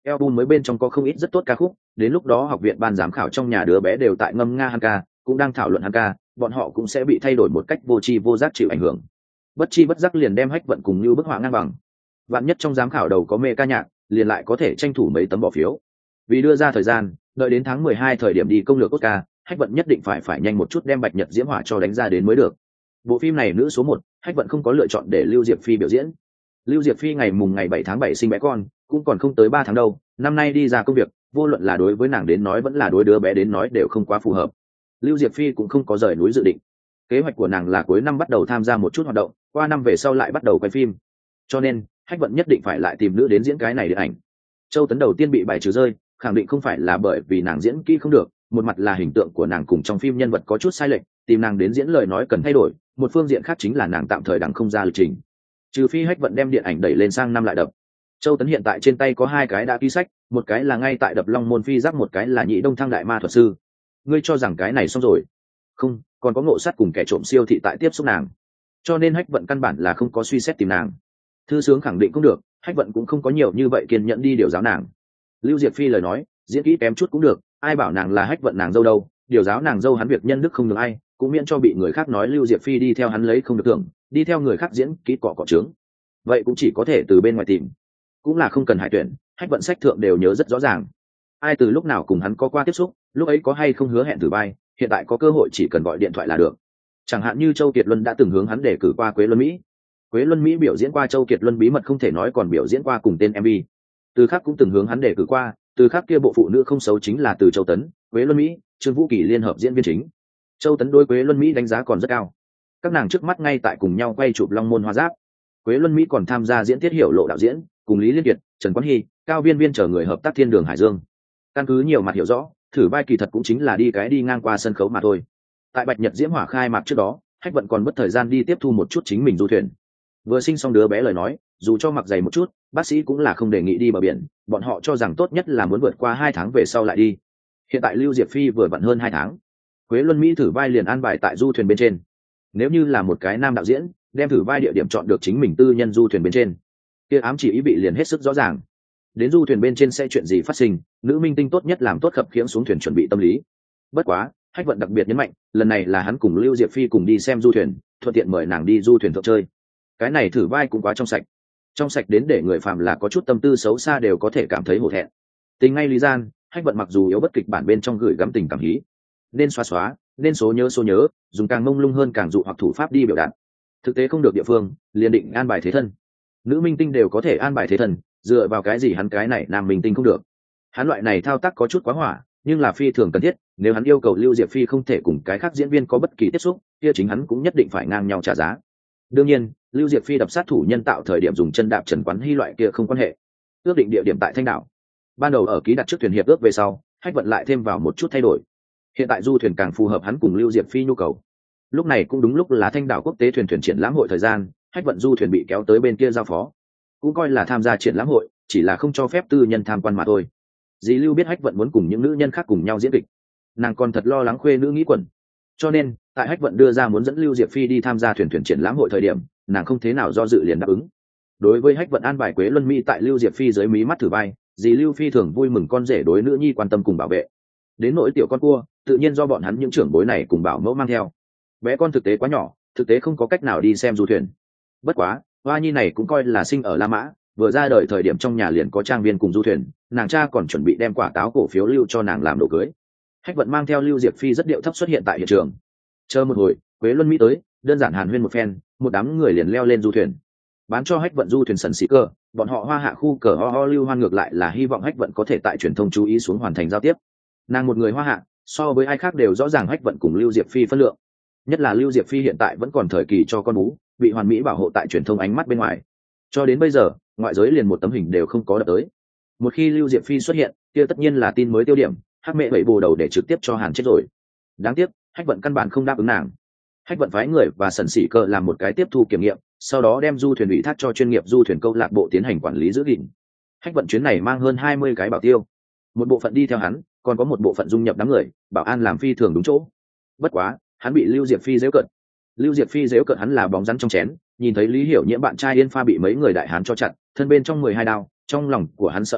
album mới bên trong có không ít rất tốt ca khúc, đến lúc đó học viện ban giám khảo trong nhà đứa bé đều tại ngâm nga han ca, cũng đang thảo luận han ca, bọn họ cũng sẽ bị thay đổi một cách vô tri vô giác chịu ảnh hưởng. Bất chi bất giác liền đem Hách Vận cùng như bức họa ngang bằng. Vạn nhất trong giám khảo đầu có mê ca nhạc, liền lại có thể tranh thủ mấy tấm bỏ phiếu. Vì đưa ra thời gian, đợi đến tháng mười hai thời điểm đi công lược Oscar, Hách Vận nhất định phải phải nhanh một chút đem Bạch Nhật Diễm Hỏa cho đánh ra đến mới được. Bộ phim này nữ số một, Hách Vận không có lựa chọn để Lưu Diệp Phi biểu diễn. Lưu Diệp Phi ngày mùng ngày bảy tháng bảy sinh bé con, cũng còn không tới ba tháng đâu, năm nay đi ra công việc, vô luận là đối với nàng đến nói vẫn là đối đứa bé đến nói đều không quá phù hợp. Lưu Diệp Phi cũng không có rời núi dự định. Kế hoạch của nàng là cuối năm bắt đầu tham gia một chút hoạt động, qua năm về sau lại bắt đầu quay phim. Cho nên, Hách Vận nhất định phải lại tìm nữ đến diễn cái này điện ảnh. Châu Tấn đầu tiên bị bài trừ rơi, khẳng định không phải là bởi vì nàng diễn kỹ không được, một mặt là hình tượng của nàng cùng trong phim nhân vật có chút sai lệch, tìm nàng đến diễn lời nói cần thay đổi, một phương diện khác chính là nàng tạm thời đằng không ra lịch trình. Trừ phi Hách Vận đem điện ảnh đẩy lên sang năm lại đập. Châu Tấn hiện tại trên tay có hai cái đã ký sách, một cái là ngay tại đập Long Môn Phi Giáp, một cái là Nhị Đông Thăng Đại Ma Thuật Sư. Ngươi cho rằng cái này xong rồi? Không, còn có Ngộ Sát cùng Kẻ Trộm Siêu Thị tại tiếp xúc nàng. Cho nên Hách Vận căn bản là không có suy xét tìm nàng. Thư sướng khẳng định cũng được, Hách Vận cũng không có nhiều như vậy kiên nhẫn đi điều giáo nàng. Lưu Diệp Phi lời nói, diễn kỹ kém chút cũng được, ai bảo nàng là Hách Vận nàng dâu đâu, điều giáo nàng dâu hắn việc nhân đức không được ai, cũng miễn cho bị người khác nói Lưu Diệp Phi đi theo hắn lấy không được thưởng, đi theo người khác diễn kỹ cọ cọ trướng. Vậy cũng chỉ có thể từ bên ngoài tìm, cũng là không cần hải tuyển, Hách Vận sách thượng đều nhớ rất rõ ràng. Ai từ lúc nào cùng hắn có qua tiếp xúc, lúc ấy có hay không hứa hẹn thử vai, hiện tại có cơ hội chỉ cần gọi điện thoại là được. Chẳng hạn như Châu Kiệt Luân đã từng hướng hắn đề cử qua Quế Luân Mỹ. Quế Luân Mỹ biểu diễn qua Châu Kiệt Luân bí mật không thể nói còn biểu diễn qua cùng tên em vê. Từ Khắc cũng từng hướng hắn đề cử qua, Từ Khắc kia bộ phụ nữ không xấu chính là từ Châu Tấn, Quế Luân Mỹ, Trương Vũ Kỳ liên hợp diễn viên chính. Châu Tấn đối Quế Luân Mỹ đánh giá còn rất cao. Các nàng trước mắt ngay tại cùng nhau quay chụp Long Môn Hoa Giáp. Quế Luân Mỹ còn tham gia diễn Tiết Hiểu Lộ đạo diễn, cùng Lý Liên Kiệt, Trần Quán Hy, Cao Viên Viên chờ người hợp tác Thiên Đường Hải Dương. Căn cứ nhiều mặt hiểu rõ, thử vai kỳ thật cũng chính là đi cái đi ngang qua sân khấu mà thôi. Tại Bạch Nhật Diễm Hỏa khai mạc trước đó, Hách Vận còn mất thời gian đi tiếp thu một chút chính mình du thuyền. Vừa sinh xong đứa bé lời nói, dù cho mặc dày một chút, bác sĩ cũng là không đề nghị đi bờ biển, bọn họ cho rằng tốt nhất là muốn vượt qua hai tháng về sau lại đi. Hiện tại Lưu Diệp Phi vừa vặn hơn hai tháng, Quế Luân Mỹ thử vai liền an bài tại du thuyền bên trên. Nếu như là một cái nam đạo diễn, đem thử vai địa điểm chọn được chính mình tư nhân du thuyền bên trên, kia ám chỉ ý vị liền hết sức rõ ràng. Đến du thuyền bên trên sẽ chuyện gì phát sinh, nữ minh tinh tốt nhất làm tốt khập khiễng xuống thuyền chuẩn bị tâm lý. Bất quá, Hách Vận đặc biệt nhấn mạnh, lần này là hắn cùng Lưu Diệp Phi cùng đi xem du thuyền, thuận tiện mời nàng đi du thuyền thượng chơi. Cái này thử vai cũng quá trong sạch, trong sạch đến để người phàm là có chút tâm tư xấu xa đều có thể cảm thấy hổ thẹn. Tình ngay lý gian, Hách Vận mặc dù yếu bất kịch bản bên trong gửi gắm tình cảm hí, nên xóa xóa, nên số nhớ số nhớ, dùng càng mông lung hơn càng dụ hoặc thủ pháp đi biểu đạt. Thực tế không được địa phương, liền định an bài thế thân. Nữ minh tinh đều có thể an bài thế thân, dựa vào cái gì hắn cái này nam minh tinh không được? Hắn loại này thao tác có chút quá hỏa, nhưng là phi thường cần thiết, nếu hắn yêu cầu Lưu Diệp Phi không thể cùng cái khác diễn viên có bất kỳ tiếp xúc, kia chính hắn cũng nhất định phải ngang nhau trả giá. Đương nhiên, Lưu Diệp Phi đập sát thủ nhân tạo thời điểm dùng chân đạp Trần Quán Hy loại kia không quan hệ. Ước định địa điểm tại Thanh Đảo. Ban đầu ở ký đặt trước thuyền hiệp ước về sau, Hách Vận lại thêm vào một chút thay đổi. Hiện tại du thuyền càng phù hợp hắn cùng Lưu Diệp Phi nhu cầu. Lúc này cũng đúng lúc là Thanh Đảo quốc tế thuyền thuyền triển lãm hội thời gian, Hách Vận du thuyền bị kéo tới bên kia giao phó, cũng coi là tham gia triển lãm hội, chỉ là không cho phép tư nhân tham quan mà thôi. Dì Lưu biết Hách Vận muốn cùng những nữ nhân khác cùng nhau diễn kịch, nàng còn thật lo lắng khuê nữ nghĩ quẩn, cho nên tại Hách Vận đưa ra muốn dẫn Lưu Diệp Phi đi tham gia thuyền thuyền triển lãm hội thời điểm, nàng không thế nào do dự liền đáp ứng. Đối với Hách Vận an bài Quế Luân Mỹ tại Lưu Diệp Phi dưới mí mắt thử vai, dì Lưu phi thường vui mừng con rể đối nữ nhi quan tâm cùng bảo vệ. Đến nỗi tiểu con cua, tự nhiên do bọn hắn những trưởng bối này cùng bảo mẫu mang theo. Bé con thực tế quá nhỏ, thực tế không có cách nào đi xem du thuyền. Bất quá, hoa nhi này cũng coi là sinh ở La Mã, vừa ra đời thời điểm trong nhà liền có trang viên cùng du thuyền, nàng cha còn chuẩn bị đem quả táo cổ phiếu lưu cho nàng làm đồ cưới. Hách Vận mang theo Lưu Diệp Phi rất điệu thấp xuất hiện tại hiện trường. Chờ một hồi, Quế Luân Mỹ tới, đơn giản hàn huyên một phen, một đám người liền leo lên du thuyền. Bán cho Hách Vận du thuyền sần xì cơ, bọn họ Hoa Hạ khu cờ ho ho Lưu Hoan ngược lại là hy vọng Hách Vận có thể tại truyền thông chú ý xuống hoàn thành giao tiếp. Nàng một người Hoa Hạ, so với ai khác đều rõ ràng Hách Vận cùng Lưu Diệp Phi phân lượng. Nhất là Lưu Diệp Phi hiện tại vẫn còn thời kỳ cho con bú, bị hoàn mỹ bảo hộ tại truyền thông ánh mắt bên ngoài. Cho đến bây giờ, ngoại giới liền một tấm hình đều không có đập tới. Một khi Lưu Diệp Phi xuất hiện, kia tất nhiên là tin mới tiêu điểm, Hắc Mẹ bảy bồ đầu để trực tiếp cho Hàn chết rồi. Đáng tiếc, Hách Vận căn bản không đáp ứng nàng. Hách Vận phái người và sần xỉ cơ làm một cái tiếp thu kiểm nghiệm, sau đó đem du thuyền ủy thác cho chuyên nghiệp du thuyền câu lạc bộ tiến hành quản lý giữ gìn. Hách Vận chuyến này mang hơn hai mươi cái bảo tiêu, một bộ phận đi theo hắn, còn có một bộ phận dung nhập đám người, bảo an làm phi thường đúng chỗ. Bất quá, hắn bị Lưu Diệp Phi giễu cợt. Lưu Diệp Phi giễu cợt hắn là bóng rắn trong chén, nhìn thấy Lý Hiểu Nhiễm bạn trai Yên Pha bị mấy người đại hán cho chặt, thân bên trong mười hai đao, trong lòng của hắn sợ hãi,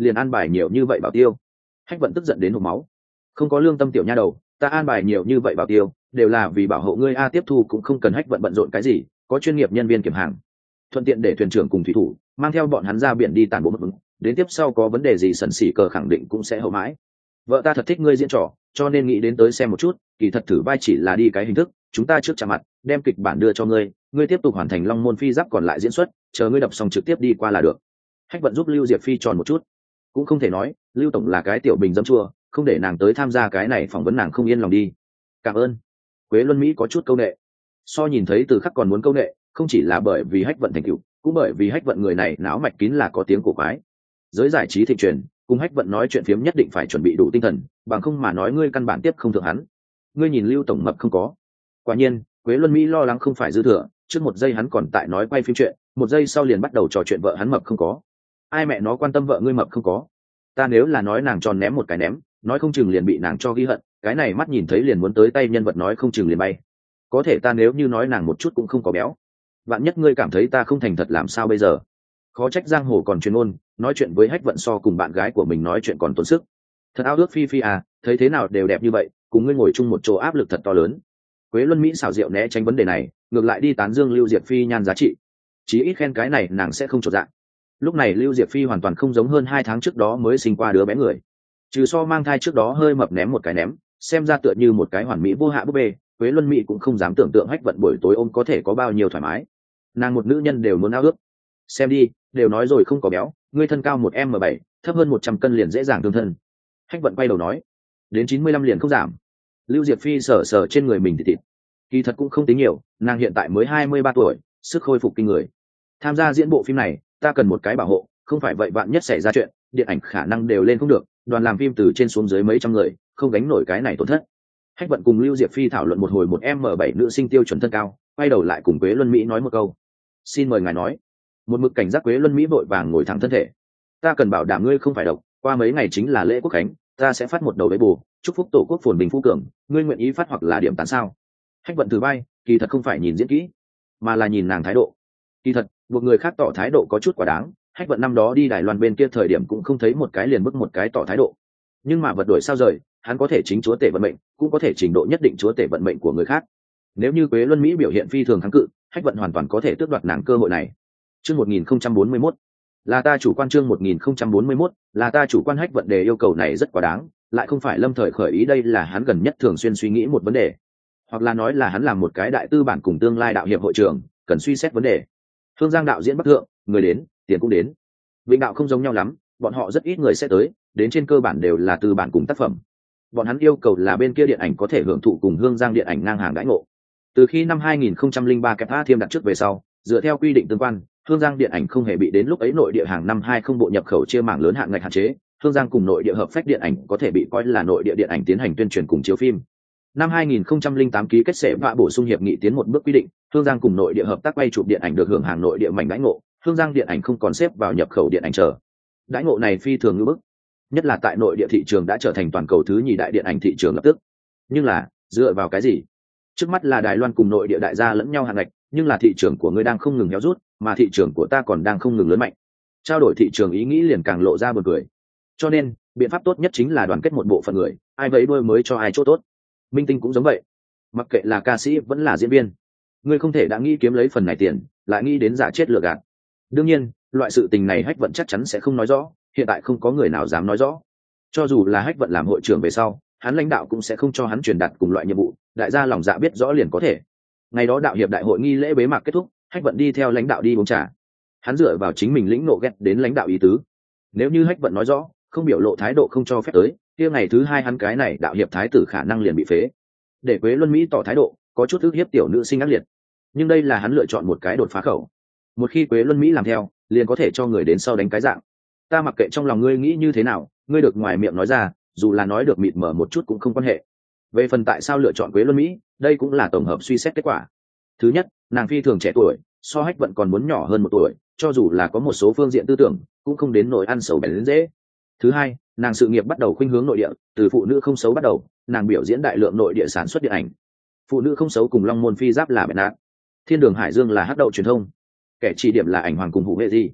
liền an bài nhiều như vậy bảo tiêu. Hách Vận tức giận đến hộc máu. Không có lương tâm tiểu nha đầu, ta an bài nhiều như vậy bảo tiêu đều là vì bảo hộ ngươi a. Tiếp thu cũng không cần Hách Vận bận rộn cái gì, có chuyên nghiệp nhân viên kiểm hàng, thuận tiện để thuyền trưởng cùng thủy thủ mang theo bọn hắn ra biển đi tàn bộ mực ứng, đến tiếp sau có vấn đề gì sần xỉ cờ khẳng định cũng sẽ hậu mãi. Vợ ta thật thích ngươi diễn trò, cho nên nghĩ đến tới xem một chút, kỳ thật thử vai chỉ là đi cái hình thức, chúng ta trước chạm mặt đem kịch bản đưa cho ngươi, ngươi tiếp tục hoàn thành Long Môn Phi Giáp còn lại diễn xuất, chờ ngươi đọc xong trực tiếp đi qua là được. Hách Vận giúp Lưu Diệp Phi tròn một chút. Cũng không thể nói Lưu tổng là cái tiểu bình dấm chua, không để nàng tới tham gia cái này phỏng vấn nàng không yên lòng đi. Cảm ơn. Quế Luân Mỹ có chút câu nệ, so nhìn thấy Từ Khắc còn muốn câu nệ, không chỉ là bởi vì Hách Vận thành tựu, cũng bởi vì Hách Vận người này não mạch kín là có tiếng cổ quái. Giới giải trí thịnh truyền, cùng Hách Vận nói chuyện phiếm nhất định phải chuẩn bị đủ tinh thần, bằng không mà nói ngươi căn bản tiếp không thượng hắn. Ngươi nhìn Lưu tổng mập không có. Quả nhiên Quế Luân Mỹ lo lắng không phải dư thừa, trước một giây hắn còn tại nói quay phim chuyện, một giây sau liền bắt đầu trò chuyện vợ hắn mập không có. Ai mẹ nó quan tâm vợ ngươi mập không có. Ta nếu là nói nàng tròn ném một cái ném, nói không chừng liền bị nàng cho ghi hận, cái này mắt nhìn thấy liền muốn tới tay nhân vật nói không chừng liền bay. Có thể ta nếu như nói nàng một chút cũng không có béo, vạn nhất ngươi cảm thấy ta không thành thật làm sao bây giờ. Khó trách giang hồ còn chuyên môn nói chuyện với Hách Vận so cùng bạn gái của mình nói chuyện còn tốn sức. Thật ao ước Phi Phi à, thấy thế nào đều đẹp như vậy, cùng ngươi ngồi chung một chỗ áp lực thật to lớn. Quế Luân Mỹ xảo diệu né tránh vấn đề này, ngược lại đi tán dương Lưu Diệp Phi nhan giá trị. Chí ít khen cái này nàng sẽ không chột dạ. Lúc này Lưu Diệp Phi hoàn toàn không giống hơn hai tháng trước đó mới sinh qua đứa bé người, trừ so mang thai trước đó hơi mập ném một cái ném, xem ra tựa như một cái hoàn mỹ vô hạ búp bê. Quế Luân Mỹ cũng không dám tưởng tượng Hách Vận buổi tối ôm có thể có bao nhiêu thoải mái. Nàng một nữ nhân đều muốn ao ước. Xem đi, đều nói rồi không có béo, ngươi thân cao một m bảy, thấp hơn một trăm cân liền dễ dàng thương thân. Hách Vận quay đầu nói, đến chín mươi lăm liền không giảm. Lưu Diệp Phi sờ sờ trên người mình thì thịt, kỳ thật cũng không tính nhiều, nàng hiện tại mới hai mươi ba tuổi, sức khôi phục kinh người. Tham gia diễn bộ phim này, ta cần một cái bảo hộ, không phải vậy bạn nhất xảy ra chuyện, điện ảnh khả năng đều lên không được, đoàn làm phim từ trên xuống dưới mấy trăm người, không gánh nổi cái này tổn thất. Hách Vận cùng Lưu Diệp Phi thảo luận một hồi một m bảy nữ sinh tiêu chuẩn thân cao, quay đầu lại cùng Quế Luân Mỹ nói một câu, xin mời ngài nói. Một mực cảnh giác Quế Luân Mỹ vội vàng ngồi thẳng thân thể. Ta cần bảo đảm ngươi không phải độc, qua mấy ngày chính là lễ quốc khánh, ta sẽ phát một đầu đấy bù, chúc phúc tổ quốc phồn bình phú cường, ngươi nguyện ý phát hoặc là điểm tán sao? Hách Vận từ bay, kỳ thật không phải nhìn diễn kỹ, mà là nhìn nàng thái độ. Kỳ thật buộc người khác tỏ thái độ có chút quá đáng, Hách Vận năm đó đi Đài Loan bên kia thời điểm cũng không thấy một cái liền bức một cái tỏ thái độ, nhưng mà vật đổi sao rời, hắn có thể chính chúa tể vận mệnh, cũng có thể trình độ nhất định chúa tể vận mệnh của người khác. Nếu như Quế Luân Mỹ biểu hiện phi thường kháng cự, Hách Vận hoàn toàn có thể tước đoạt nàng cơ hội này. Chương một nghìn không trăm bốn mươi mốt, là ta chủ quan. Chương một nghìn không trăm bốn mươi mốt, là ta chủ quan. Hách Vận đề yêu cầu này rất quá đáng, lại không phải lâm thời khởi ý, đây là hắn gần nhất thường xuyên suy nghĩ một vấn đề, hoặc là nói là hắn làm một cái đại tư bản cùng tương lai đạo hiệp hội trưởng cần suy xét vấn đề. Hương Giang đạo diễn Bắc Thượng, người đến, tiền cũng đến. Vĩnh đạo không giống nhau lắm, bọn họ rất ít người sẽ tới, đến trên cơ bản đều là tư bản cùng tác phẩm. Bọn hắn yêu cầu là bên kia điện ảnh có thể hưởng thụ cùng Hương Giang điện ảnh ngang hàng đãi ngộ. Từ khi năm hai nghìn không trăm lẻ ba kẹp A Thiêm đặt trước về sau, dựa theo quy định tương quan, Hương Giang điện ảnh không hề bị đến lúc ấy nội địa hàng năm hai không bộ nhập khẩu chia mảng lớn hạn ngạch hạn chế. Hương Giang cùng nội địa hợp phách điện ảnh có thể bị coi là nội địa điện ảnh tiến hành tuyên truyền cùng chiếu phim. Năm hai nghìn không trăm lẻ tám ký kết sẽ vạ bổ sung hiệp nghị tiến một bước quy định, Hương Giang cùng nội địa hợp tác quay chụp điện ảnh được hưởng hàng nội địa mảnh đãi ngộ, Hương Giang điện ảnh không còn xếp vào nhập khẩu điện ảnh chờ. Đãi ngộ này phi thường ngưỡng bức, nhất là tại nội địa thị trường đã trở thành toàn cầu thứ nhì đại điện ảnh thị trường lập tức. Nhưng là dựa vào cái gì? Trước mắt là Đài Loan cùng nội địa đại gia lẫn nhau hạn ngạch, nhưng là thị trường của ngươi đang không ngừng héo rút, mà thị trường của ta còn đang không ngừng lớn mạnh. Trao đổi thị trường ý nghĩ liền càng lộ ra buồn cười. Cho nên biện pháp tốt nhất chính là đoàn kết một bộ phận người, ai vấy đuôi mới cho ai chỗ tốt. Minh tinh cũng giống vậy, mặc kệ là ca sĩ vẫn là diễn viên, ngươi không thể đã nghĩ kiếm lấy phần này tiền lại nghĩ đến giả chết lừa gạt. Đương nhiên loại sự tình này Hách Vận chắc chắn sẽ không nói rõ, hiện tại không có người nào dám nói rõ. Cho dù là Hách Vận làm hội trưởng về sau, hắn lãnh đạo cũng sẽ không cho hắn truyền đạt cùng loại nhiệm vụ, đại gia lòng dạ biết rõ liền có thể. Ngày đó đạo hiệp đại hội nghi lễ bế mạc kết thúc, Hách Vận đi theo lãnh đạo đi uống trà, hắn dựa vào chính mình lĩnh nộ ghét đến lãnh đạo ý tứ. Nếu như Hách Vận nói rõ, không biểu lộ thái độ không cho phép tới, kia ngày thứ hai hắn cái này đạo hiệp thái tử khả năng liền bị phế. Để Quế Luân Mỹ tỏ thái độ, có chút ức hiếp tiểu nữ sinh ác liệt, nhưng đây là hắn lựa chọn một cái đột phá khẩu. Một khi Quế Luân Mỹ làm theo, liền có thể cho người đến sau đánh cái dạng. Ta mặc kệ trong lòng ngươi nghĩ như thế nào, ngươi được ngoài miệng nói ra, dù là nói được mịt mờ một chút cũng không quan hệ. Về phần tại sao lựa chọn Quế Luân Mỹ, đây cũng là tổng hợp suy xét kết quả. Thứ nhất, nàng phi thường trẻ tuổi, so Hách Vận còn muốn nhỏ hơn một tuổi, cho dù là có một số phương diện tư tưởng, cũng không đến nỗi ăn xấu bén đến dễ. Thứ hai, nàng sự nghiệp bắt đầu khuynh hướng nội địa, từ phụ nữ không xấu bắt đầu, nàng biểu diễn đại lượng nội địa sản xuất điện ảnh. Phụ nữ không xấu cùng Long Môn Phi Giáp là bẹn nạn, Thiên Đường Hải Dương là hắc đậu truyền thông, kẻ chỉ điểm là ảnh hoàng cùng Hủ Hệ Di.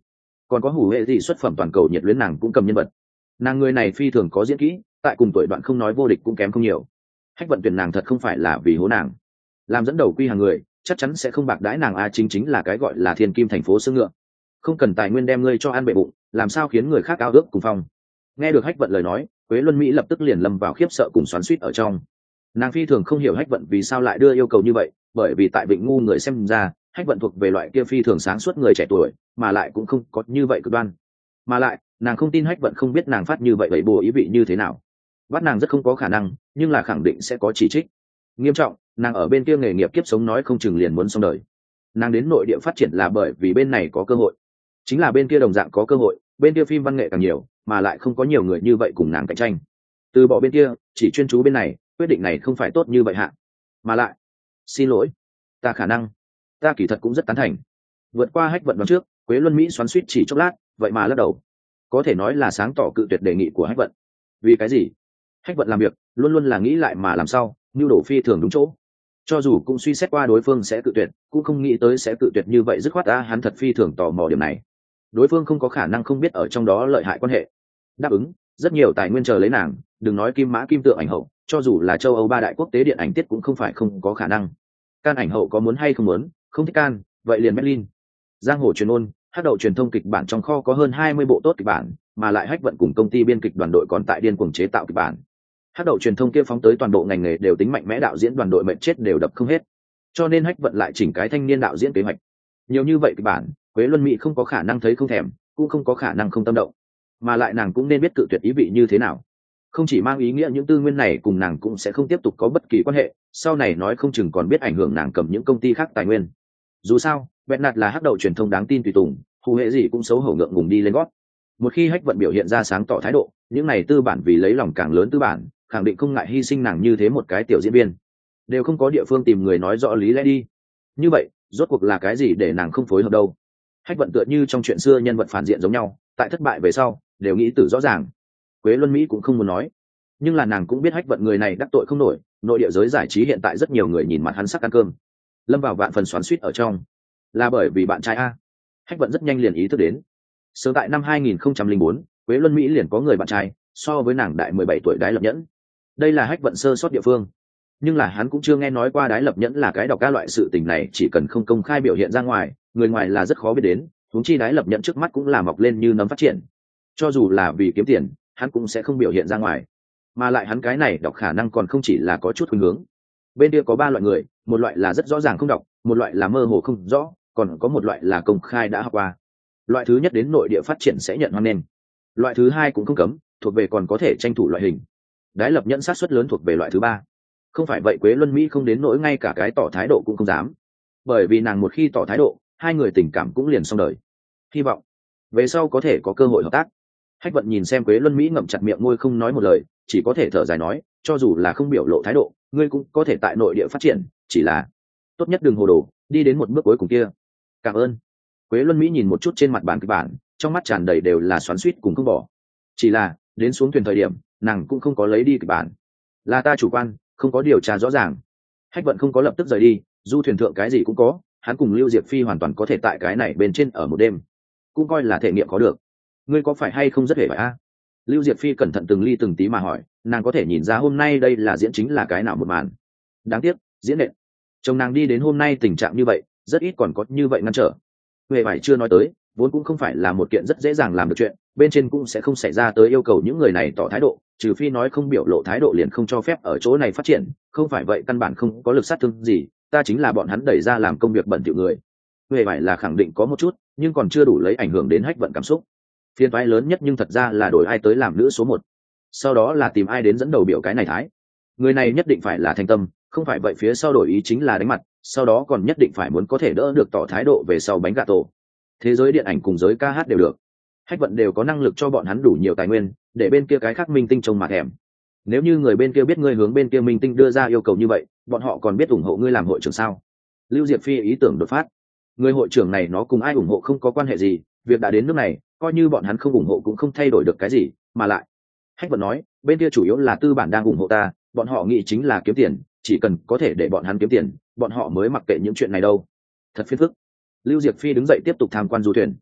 còn có hủ hệ gì xuất phẩm toàn cầu nhiệt luyến nàng cũng cầm nhân vật. Nàng người này phi thường có diễn kỹ, tại cùng tuổi đoạn không nói vô địch cũng kém không nhiều. Hách vận tuyển nàng thật không phải là vì hố nàng, làm dẫn đầu quy hàng người chắc chắn sẽ không bạc đãi nàng a, chính chính là cái gọi là thiên kim thành phố xương ngựa, không cần tài nguyên đem ngươi cho ăn bệ bụng, làm sao khiến người khác ao ước cùng phong. Nghe được Hách vận lời nói, Quế Luân Mỹ lập tức liền lâm vào khiếp sợ cùng xoắn xuýt ở trong. Nàng phi thường không hiểu Hách vận vì sao lại đưa yêu cầu như vậy, bởi vì tại Vịnh Ngu người xem ra Hách vận thuộc về loại kia phi thường sáng suốt người trẻ tuổi, mà lại cũng không có như vậy cực đoan. Mà lại nàng không tin Hách vận không biết nàng phát như vậy vậy bùa ý vị như thế nào. Bắt nàng rất không có khả năng, nhưng là khẳng định sẽ có chỉ trích nghiêm trọng. Nàng ở bên kia nghề nghiệp kiếp sống nói không chừng liền muốn xong đời. Nàng đến nội địa phát triển là bởi vì bên này có cơ hội, chính là bên kia đồng dạng có cơ hội, bên kia phim văn nghệ càng nhiều, mà lại không có nhiều người như vậy cùng nàng cạnh tranh. Từ bỏ bên kia, chỉ chuyên chú bên này, quyết định này không phải tốt như vậy hạ. Mà lại, xin lỗi, ta khả năng, ta kỳ thật cũng rất tán thành. Vượt qua Hách vận đoán trước, Quế Luân Mỹ xoắn xuýt chỉ chốc lát, vậy mà lắc đầu. Có thể nói là sáng tỏ cự tuyệt đề nghị của Hách vận. Vì cái gì? Hách vận làm việc luôn luôn là nghĩ lại mà làm sao, nhu đổ phi thường đúng chỗ. Cho dù cũng suy xét qua đối phương sẽ cự tuyệt, cũng không nghĩ tới sẽ cự tuyệt như vậy dứt khoát ta, hắn thật phi thường tò mò điểm này. Đối phương không có khả năng không biết ở trong đó lợi hại quan hệ. Đáp ứng, rất nhiều tài nguyên chờ lấy nàng, đừng nói kim mã kim tượng ảnh hậu, cho dù là châu Âu ba đại quốc tế điện ảnh tiết cũng không phải không có khả năng. Can ảnh hậu có muốn hay không muốn, không thích can, vậy liền Berlin. Giang hồ truyền ôn, Hắc Đậu truyền thông kịch bản trong kho có hơn hai mươi bộ tốt kịch bản, mà lại Hách vận cùng công ty biên kịch đoàn đội còn tại điên cuồng chế tạo kịch bản. Hắc Đậu truyền thông kia phóng tới toàn bộ ngành nghề đều tính mạnh mẽ đạo diễn đoàn đội mệnh chết đều đập không hết, cho nên Hách vận lại chỉnh cái thanh niên đạo diễn kế hoạch. Nhiều như vậy kịch bản, Quế Luân Mỹ không có khả năng thấy không thèm, cũng không có khả năng không tâm động, mà lại nàng cũng nên biết cự tuyệt ý vị như thế nào. Không chỉ mang ý nghĩa những tư nguyên này cùng nàng cũng sẽ không tiếp tục có bất kỳ quan hệ, sau này nói không chừng còn biết ảnh hưởng nàng cầm những công ty khác tài nguyên. Dù sao Bẹt Nạt là Hắc Đậu truyền thông đáng tin tùy tùng, hù hệ gì cũng xấu hổ ngượng ngùng đi lên gót. Một khi Hách vận biểu hiện ra sáng tỏ thái độ, những này tư bản vì lấy lòng càng lớn tư bản khẳng định không ngại hy sinh nàng như thế một cái tiểu diễn viên, đều không có địa phương tìm người nói rõ lý lẽ đi. Như vậy rốt cuộc là cái gì để nàng không phối hợp đâu? Hách vận tựa như trong chuyện xưa nhân vật phản diện giống nhau, tại thất bại về sau đều nghĩ tử rõ ràng. Quế Luân Mỹ cũng không muốn nói, nhưng là nàng cũng biết Hách vận người này đắc tội không nổi, nội địa giới giải trí hiện tại rất nhiều người nhìn mặt hắn sắc ăn cơm, lâm vào vạn phần xoắn xuýt ở trong, là bởi vì bạn trai a. Hách vận rất nhanh liền ý thức đến, sớm tại năm hai nghìn không trăm lẻ bốn, Quế Luân Mỹ liền có người bạn trai, so với nàng đại mười bảy tuổi Đái Lập Nhẫn. Đây là Hách vận sơ sót địa phương, nhưng là hắn cũng chưa nghe nói qua Đái Lập Nhẫn là cái đọc ca loại sự tình này, chỉ cần không công khai biểu hiện ra ngoài, người ngoài là rất khó biết đến. Huống chi Đái Lập Nhẫn trước mắt cũng là mọc lên như nấm phát triển, cho dù là vì kiếm tiền, hắn cũng sẽ không biểu hiện ra ngoài. Mà lại hắn cái này đọc khả năng còn không chỉ là có chút khuynh hướng. Bên kia có ba loại người, một loại là rất rõ ràng không đọc, một loại là mơ hồ không rõ, còn có một loại là công khai đã học qua. Loại thứ nhất đến nội địa phát triển sẽ nhận hoan nghênh, loại thứ hai cũng không cấm, thuộc về còn có thể tranh thủ loại hình. Đái Lập Nhẫn sát suất lớn thuộc về loại thứ ba. Không phải vậy Quế Luân Mỹ không đến nỗi ngay cả cái tỏ thái độ cũng không dám, bởi vì nàng một khi tỏ thái độ, hai người tình cảm cũng liền xong đời. Hy vọng về sau có thể có cơ hội hợp tác. Hách vận nhìn xem Quế Luân Mỹ ngậm chặt miệng môi không nói một lời, chỉ có thể thở dài nói, cho dù là không biểu lộ thái độ, ngươi cũng có thể tại nội địa phát triển, chỉ là tốt nhất đừng hồ đồ, đi đến một bước cuối cùng kia. Cảm ơn. Quế Luân Mỹ nhìn một chút trên mặt bàn kịch bản, trong mắt tràn đầy đều là xoắn xuýt cùng không bỏ. Chỉ là đến xuống thuyền thời điểm, nàng cũng không có lấy đi kịch bản, là ta chủ quan, không có điều tra rõ ràng. Hách vận không có lập tức rời đi, du thuyền thượng cái gì cũng có, hắn cùng Lưu Diệp Phi hoàn toàn có thể tại cái này bên trên ở một đêm, cũng coi là thể nghiệm có được. Ngươi có phải hay không rất hề phải a? Lưu Diệp Phi cẩn thận từng ly từng tí mà hỏi, nàng có thể nhìn ra hôm nay đây là diễn chính là cái nào một màn. Đáng tiếc diễn nện, chồng nàng đi đến hôm nay tình trạng như vậy rất ít còn có như vậy ngăn trở. Huệ phải chưa nói tới, vốn cũng không phải là một kiện rất dễ dàng làm được chuyện, bên trên cũng sẽ không xảy ra tới yêu cầu những người này tỏ thái độ, trừ phi nói không biểu lộ thái độ liền không cho phép ở chỗ này phát triển, không phải vậy căn bản không có lực sát thương gì, ta chính là bọn hắn đẩy ra làm công việc bẩn thỉu người. Huệ phải là khẳng định có một chút, nhưng còn chưa đủ lấy ảnh hưởng đến Hách vận cảm xúc. Phiên toái lớn nhất nhưng thật ra là đổi ai tới làm nữ số một, sau đó là tìm ai đến dẫn đầu biểu cái này thái. Người này nhất định phải là thành tâm, không phải vậy phía sau đổi ý chính là đánh mặt, sau đó còn nhất định phải muốn có thể đỡ được tỏ thái độ về sau bánh gà tổ. Thế giới điện ảnh cùng giới ca hát đều được, Hách vận đều có năng lực cho bọn hắn đủ nhiều tài nguyên, để bên kia cái khác minh tinh trông mà thèm. Nếu như người bên kia biết ngươi hướng bên kia minh tinh đưa ra yêu cầu như vậy, bọn họ còn biết ủng hộ ngươi làm hội trưởng sao? Lưu Diệp Phi ý tưởng đột phát, người hội trưởng này nó cùng ai ủng hộ không có quan hệ gì, việc đã đến nước này, coi như bọn hắn không ủng hộ cũng không thay đổi được cái gì, mà lại Hách vận nói, bên kia chủ yếu là tư bản đang ủng hộ ta, bọn họ nghĩ chính là kiếm tiền, chỉ cần có thể để bọn hắn kiếm tiền, bọn họ mới mặc kệ những chuyện này đâu. Thật phiền phức. Lưu Diệp Phi đứng dậy tiếp tục tham quan du thuyền.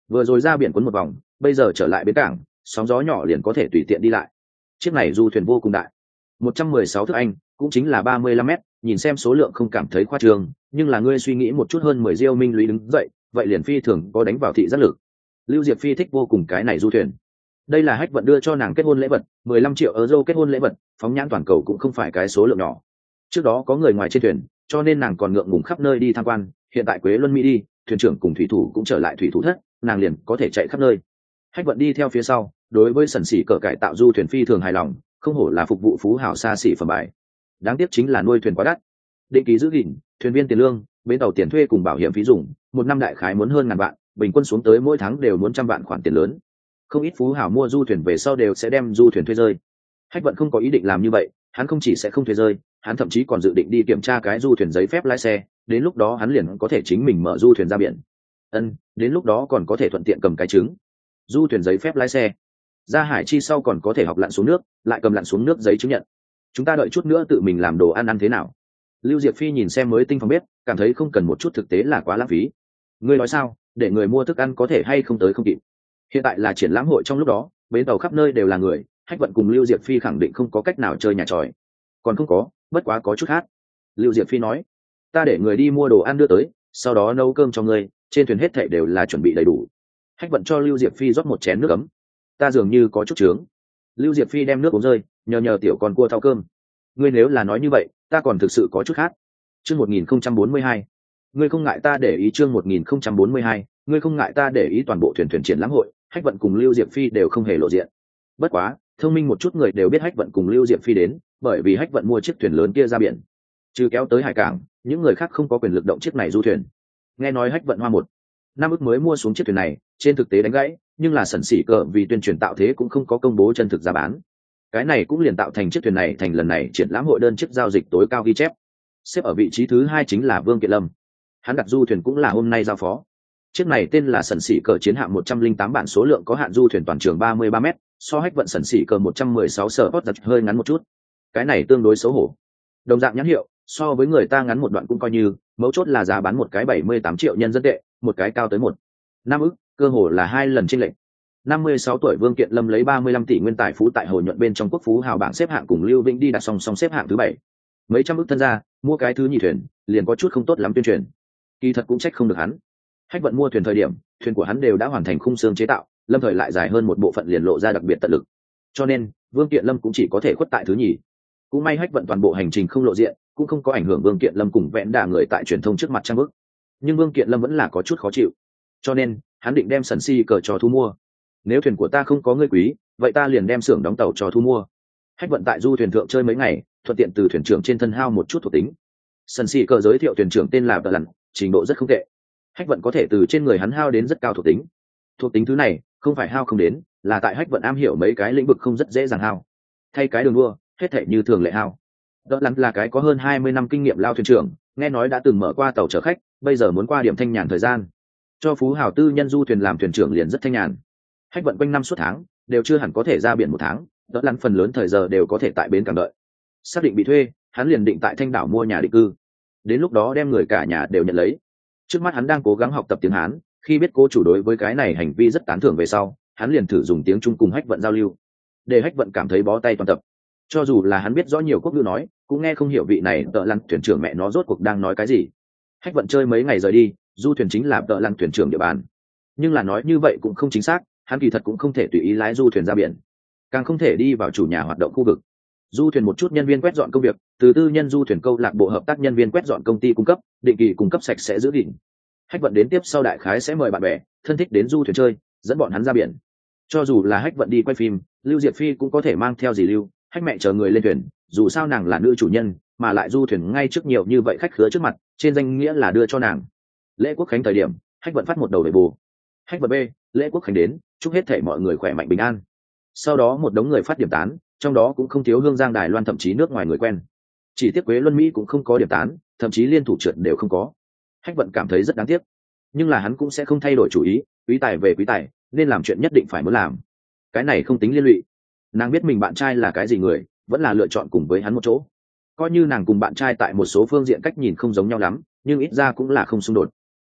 vừa rồi ra biển cuốn một vòng, bây giờ trở lại bến cảng, sóng gió nhỏ liền có thể tùy tiện đi lại. Chiếc này du thuyền vô cùng đại, một trăm mười sáu thước anh, cũng chính là ba mươi lăm mét, nhìn xem số lượng không cảm thấy khoa trương, nhưng là ngươi suy nghĩ một chút, hơn mười Diêu Minh Lũy đứng dậy, vậy liền phi thường có đánh vào thị giác lực. Lưu Diệp Phi thích vô cùng cái này du thuyền. Đây là Hách Vận đưa cho nàng kết hôn lễ vật, mười lăm triệu euro kết hôn lễ vật, phóng nhãn toàn cầu cũng không phải cái số lượng nhỏ. Trước đó có người ngoài trên thuyền, cho nên nàng còn ngượng ngùng khắp nơi đi tham quan, hiện tại Quế Luân Mỹ đi, thuyền trưởng cùng thủy thủ cũng trở lại thủy thủ thất, nàng liền có thể chạy khắp nơi. Hách Vận đi theo phía sau, đối với sần xỉ cỡ cải tạo du thuyền phi thường hài lòng, không hổ là phục vụ phú hào xa xỉ phẩm bài. Đáng tiếc chính là nuôi thuyền quá đắt, định kỳ giữ gìn, thuyền viên tiền lương, bến tàu tiền thuê cùng bảo hiểm phí dùng, một năm đại khái muốn hơn ngàn vạn, bình quân xuống tới mỗi tháng đều muốn trăm vạn khoản tiền lớn. Không ít phú hào mua du thuyền về sau đều sẽ đem du thuyền thuê rơi. Hách Vận không có ý định làm như vậy, hắn không chỉ sẽ không thuê rơi, hắn thậm chí còn dự định đi kiểm tra cái du thuyền giấy phép lái xe, đến lúc đó hắn liền có thể chính mình mở du thuyền ra biển. Ân, đến lúc đó còn có thể thuận tiện cầm cái chứng du thuyền giấy phép lái xe, ra hải chi sau còn có thể học lặn xuống nước, lại cầm lặn xuống nước giấy chứng nhận. Chúng ta đợi chút nữa tự mình làm đồ ăn ăn thế nào? Lưu Diệp Phi nhìn xem mới tinh phòng bếp, cảm thấy không cần một chút thực tế là quá lãng phí. Ngươi nói sao, để người mua thức ăn có thể hay không tới không kịp. Hiện tại là triển lãm hội, trong lúc đó bến tàu khắp nơi đều là người, Hách Vận cùng Lưu Diệp Phi khẳng định không có cách nào chơi nhà tròi. Còn không có, bất quá có chút hát. Lưu Diệp Phi nói, ta để người đi mua đồ ăn đưa tới, sau đó nấu cơm cho ngươi, trên thuyền hết thảy đều là chuẩn bị đầy đủ. Hách Vận cho Lưu Diệp Phi rót một chén nước ấm. Ta dường như có chút trướng. Lưu Diệp Phi đem nước uống rơi, nhờ nhờ tiểu con cua thao cơm. Ngươi nếu là nói như vậy, ta còn thực sự có chút khác. Chương một nghìn không trăm bốn mươi hai, ngươi không ngại ta để ý. Chương một nghìn không trăm bốn mươi hai, ngươi không ngại ta để ý. Toàn bộ thuyền thuyền triển lãm hội, Hách Vận cùng Lưu Diệp Phi đều không hề lộ diện. Bất quá, thông minh một chút người đều biết Hách Vận cùng Lưu Diệp Phi đến, bởi vì Hách Vận mua chiếc thuyền lớn kia ra biển, trừ kéo tới hải cảng, những người khác không có quyền lực động chiếc này du thuyền. Nghe nói Hách Vận hoa một năm ức mới mua xuống chiếc thuyền này, trên thực tế đánh gãy, nhưng là sần xỉ cờ vì tuyên truyền tạo thế cũng không có công bố chân thực giá bán. Cái này cũng liền tạo thành chiếc thuyền này thành lần này triển lãm hội đơn chiếc giao dịch tối cao ghi chép. Xếp ở vị trí thứ hai chính là Vương Kiện Lâm, hắn đặt du thuyền cũng là hôm nay giao phó. Chiếc này tên là sần xỉ cờ chiến hạm một trăm linh tám bản, số lượng có hạn, du thuyền toàn trường ba mươi ba mét, so Hách Vận sần xỉ cờ một trăm mười sáu sở hot giật hơi ngắn một chút. Cái này tương đối xấu hổ. Đồng dạng nhãn hiệu, so với người ta ngắn một đoạn cũng coi như, mấu chốt là giá bán một cái bảy mươi tám triệu nhân dân tệ, một cái cao tới một năm ức, cơ hồ là hai lần chênh lệch. năm mươi sáu tuổi Vương Kiện Lâm lấy ba mươi lăm tỷ nguyên tài phú tại Hồ Nhuận bên trong quốc phú hào bảng xếp hạng cùng Lưu Vĩnh đi đặt song song xếp hạng thứ bảy. Mấy trăm ức thân ra, mua cái thứ nhì thuyền, liền có chút không tốt lắm tuyên truyền. Kỳ thật cũng trách không được hắn. Hách Vận mua thuyền thời điểm, thuyền của hắn đều đã hoàn thành khung xương chế tạo, Lâm thời lại dài hơn một bộ phận liền lộ ra đặc biệt tận lực. Cho nên, Vương Kiện Lâm cũng chỉ có thể khuất tại thứ nhì. Cũng may Hách Vận toàn bộ hành trình không lộ diện, cũng không có ảnh hưởng Vương Kiện Lâm cùng vẽn đà người tại truyền thông trước mặt trang bức. Nhưng Vương Kiện Lâm vẫn là có chút khó chịu. Cho nên, hắn định đem sần si cờ cho thu mua. Nếu thuyền của ta không có ngươi quý, vậy ta liền đem xưởng đóng tàu cho thu mua. Hách Vận tại du thuyền thượng chơi mấy ngày, thuận tiện từ thuyền trưởng trên thân hao một chút thuộc tính. Sần si cờ giới thiệu thuyền trưởng tên là Tờ Lặn, trình độ rất không tệ. Hách Vận có thể từ trên người hắn hao đến rất cao thuộc tính. Thuộc tính thứ này không phải hao không đến, là tại Hách Vận am hiểu mấy cái lĩnh vực không rất dễ dàng hao. Thay cái đường đua, hết thảy như thường lệ hao. Tờ Lặn là cái có hơn hai mươi năm kinh nghiệm lao thuyền trưởng, nghe nói đã từng mở qua tàu chở khách, bây giờ muốn qua điểm thanh nhàn thời gian. Cho phú hào tư nhân du thuyền làm thuyền trưởng liền rất thanh nhàn. Hách Vận quanh năm suốt tháng đều chưa hẳn có thể ra biển một tháng, Tờ Lặn phần lớn thời giờ đều có thể tại bến cảng đợi. Xác định bị thuê, hắn liền định tại Thanh Đảo mua nhà định cư. Đến lúc đó đem người cả nhà đều nhận lấy. Trước mắt hắn đang cố gắng học tập tiếng Hán, khi biết cô chủ đối với cái này hành vi rất tán thưởng về sau, hắn liền thử dùng tiếng Trung cùng Hách Vận giao lưu, để Hách Vận cảm thấy bó tay toàn tập. Cho dù là hắn biết rõ nhiều quốc ngữ nói, cũng nghe không hiểu vị này Tờ Lặn thuyền trưởng mẹ nó rốt cuộc đang nói cái gì. Hách Vận chơi mấy ngày rời đi, du thuyền chính là Tờ Lặn thuyền trưởng địa bàn. Nhưng là nói như vậy cũng không chính xác, hắn kỳ thật cũng không thể tùy ý lái du thuyền ra biển, càng không thể đi vào chủ nhà hoạt động khu vực. Du thuyền một chút nhân viên quét dọn công việc, từ tư nhân du thuyền câu lạc bộ hợp tác nhân viên quét dọn công ty cung cấp, định kỳ cung cấp sạch sẽ giữ gìn. Hách Vận đến tiếp sau đại khái sẽ mời bạn bè thân thích đến du thuyền chơi, dẫn bọn hắn ra biển. Cho dù là Hách Vận đi quay phim, Lưu Diệp Phi cũng có thể mang theo dì Lưu, Hách mẹ chờ người lên thuyền, dù sao nàng là nữ chủ nhân, mà lại du thuyền ngay trước nhiều như vậy khách khứa trước mặt, trên danh nghĩa là đưa cho nàng. Lễ quốc khánh thời điểm, Hách Vận phát một đầu về bù. Hách Vận B, lễ quốc khánh đến, chúc hết thể mọi người khỏe mạnh bình an. Sau đó một đống người phát điểm tán, trong đó cũng không thiếu Hương Giang Đài Loan, thậm chí nước ngoài người quen. Chỉ tiếc Quế Luân Mỹ cũng không có điểm tán, thậm chí liên thủ trượt đều không có. Hách Vận cảm thấy rất đáng tiếc, nhưng là hắn cũng sẽ không thay đổi chủ ý, quý tài về quý tài, nên làm chuyện nhất định phải muốn làm. Cái này không tính liên lụy. Nàng biết mình bạn trai là cái gì người, vẫn là lựa chọn cùng với hắn một chỗ. Coi như nàng cùng bạn trai tại một số phương diện cách nhìn không giống nhau lắm, nhưng ít ra cũng là không xung đột.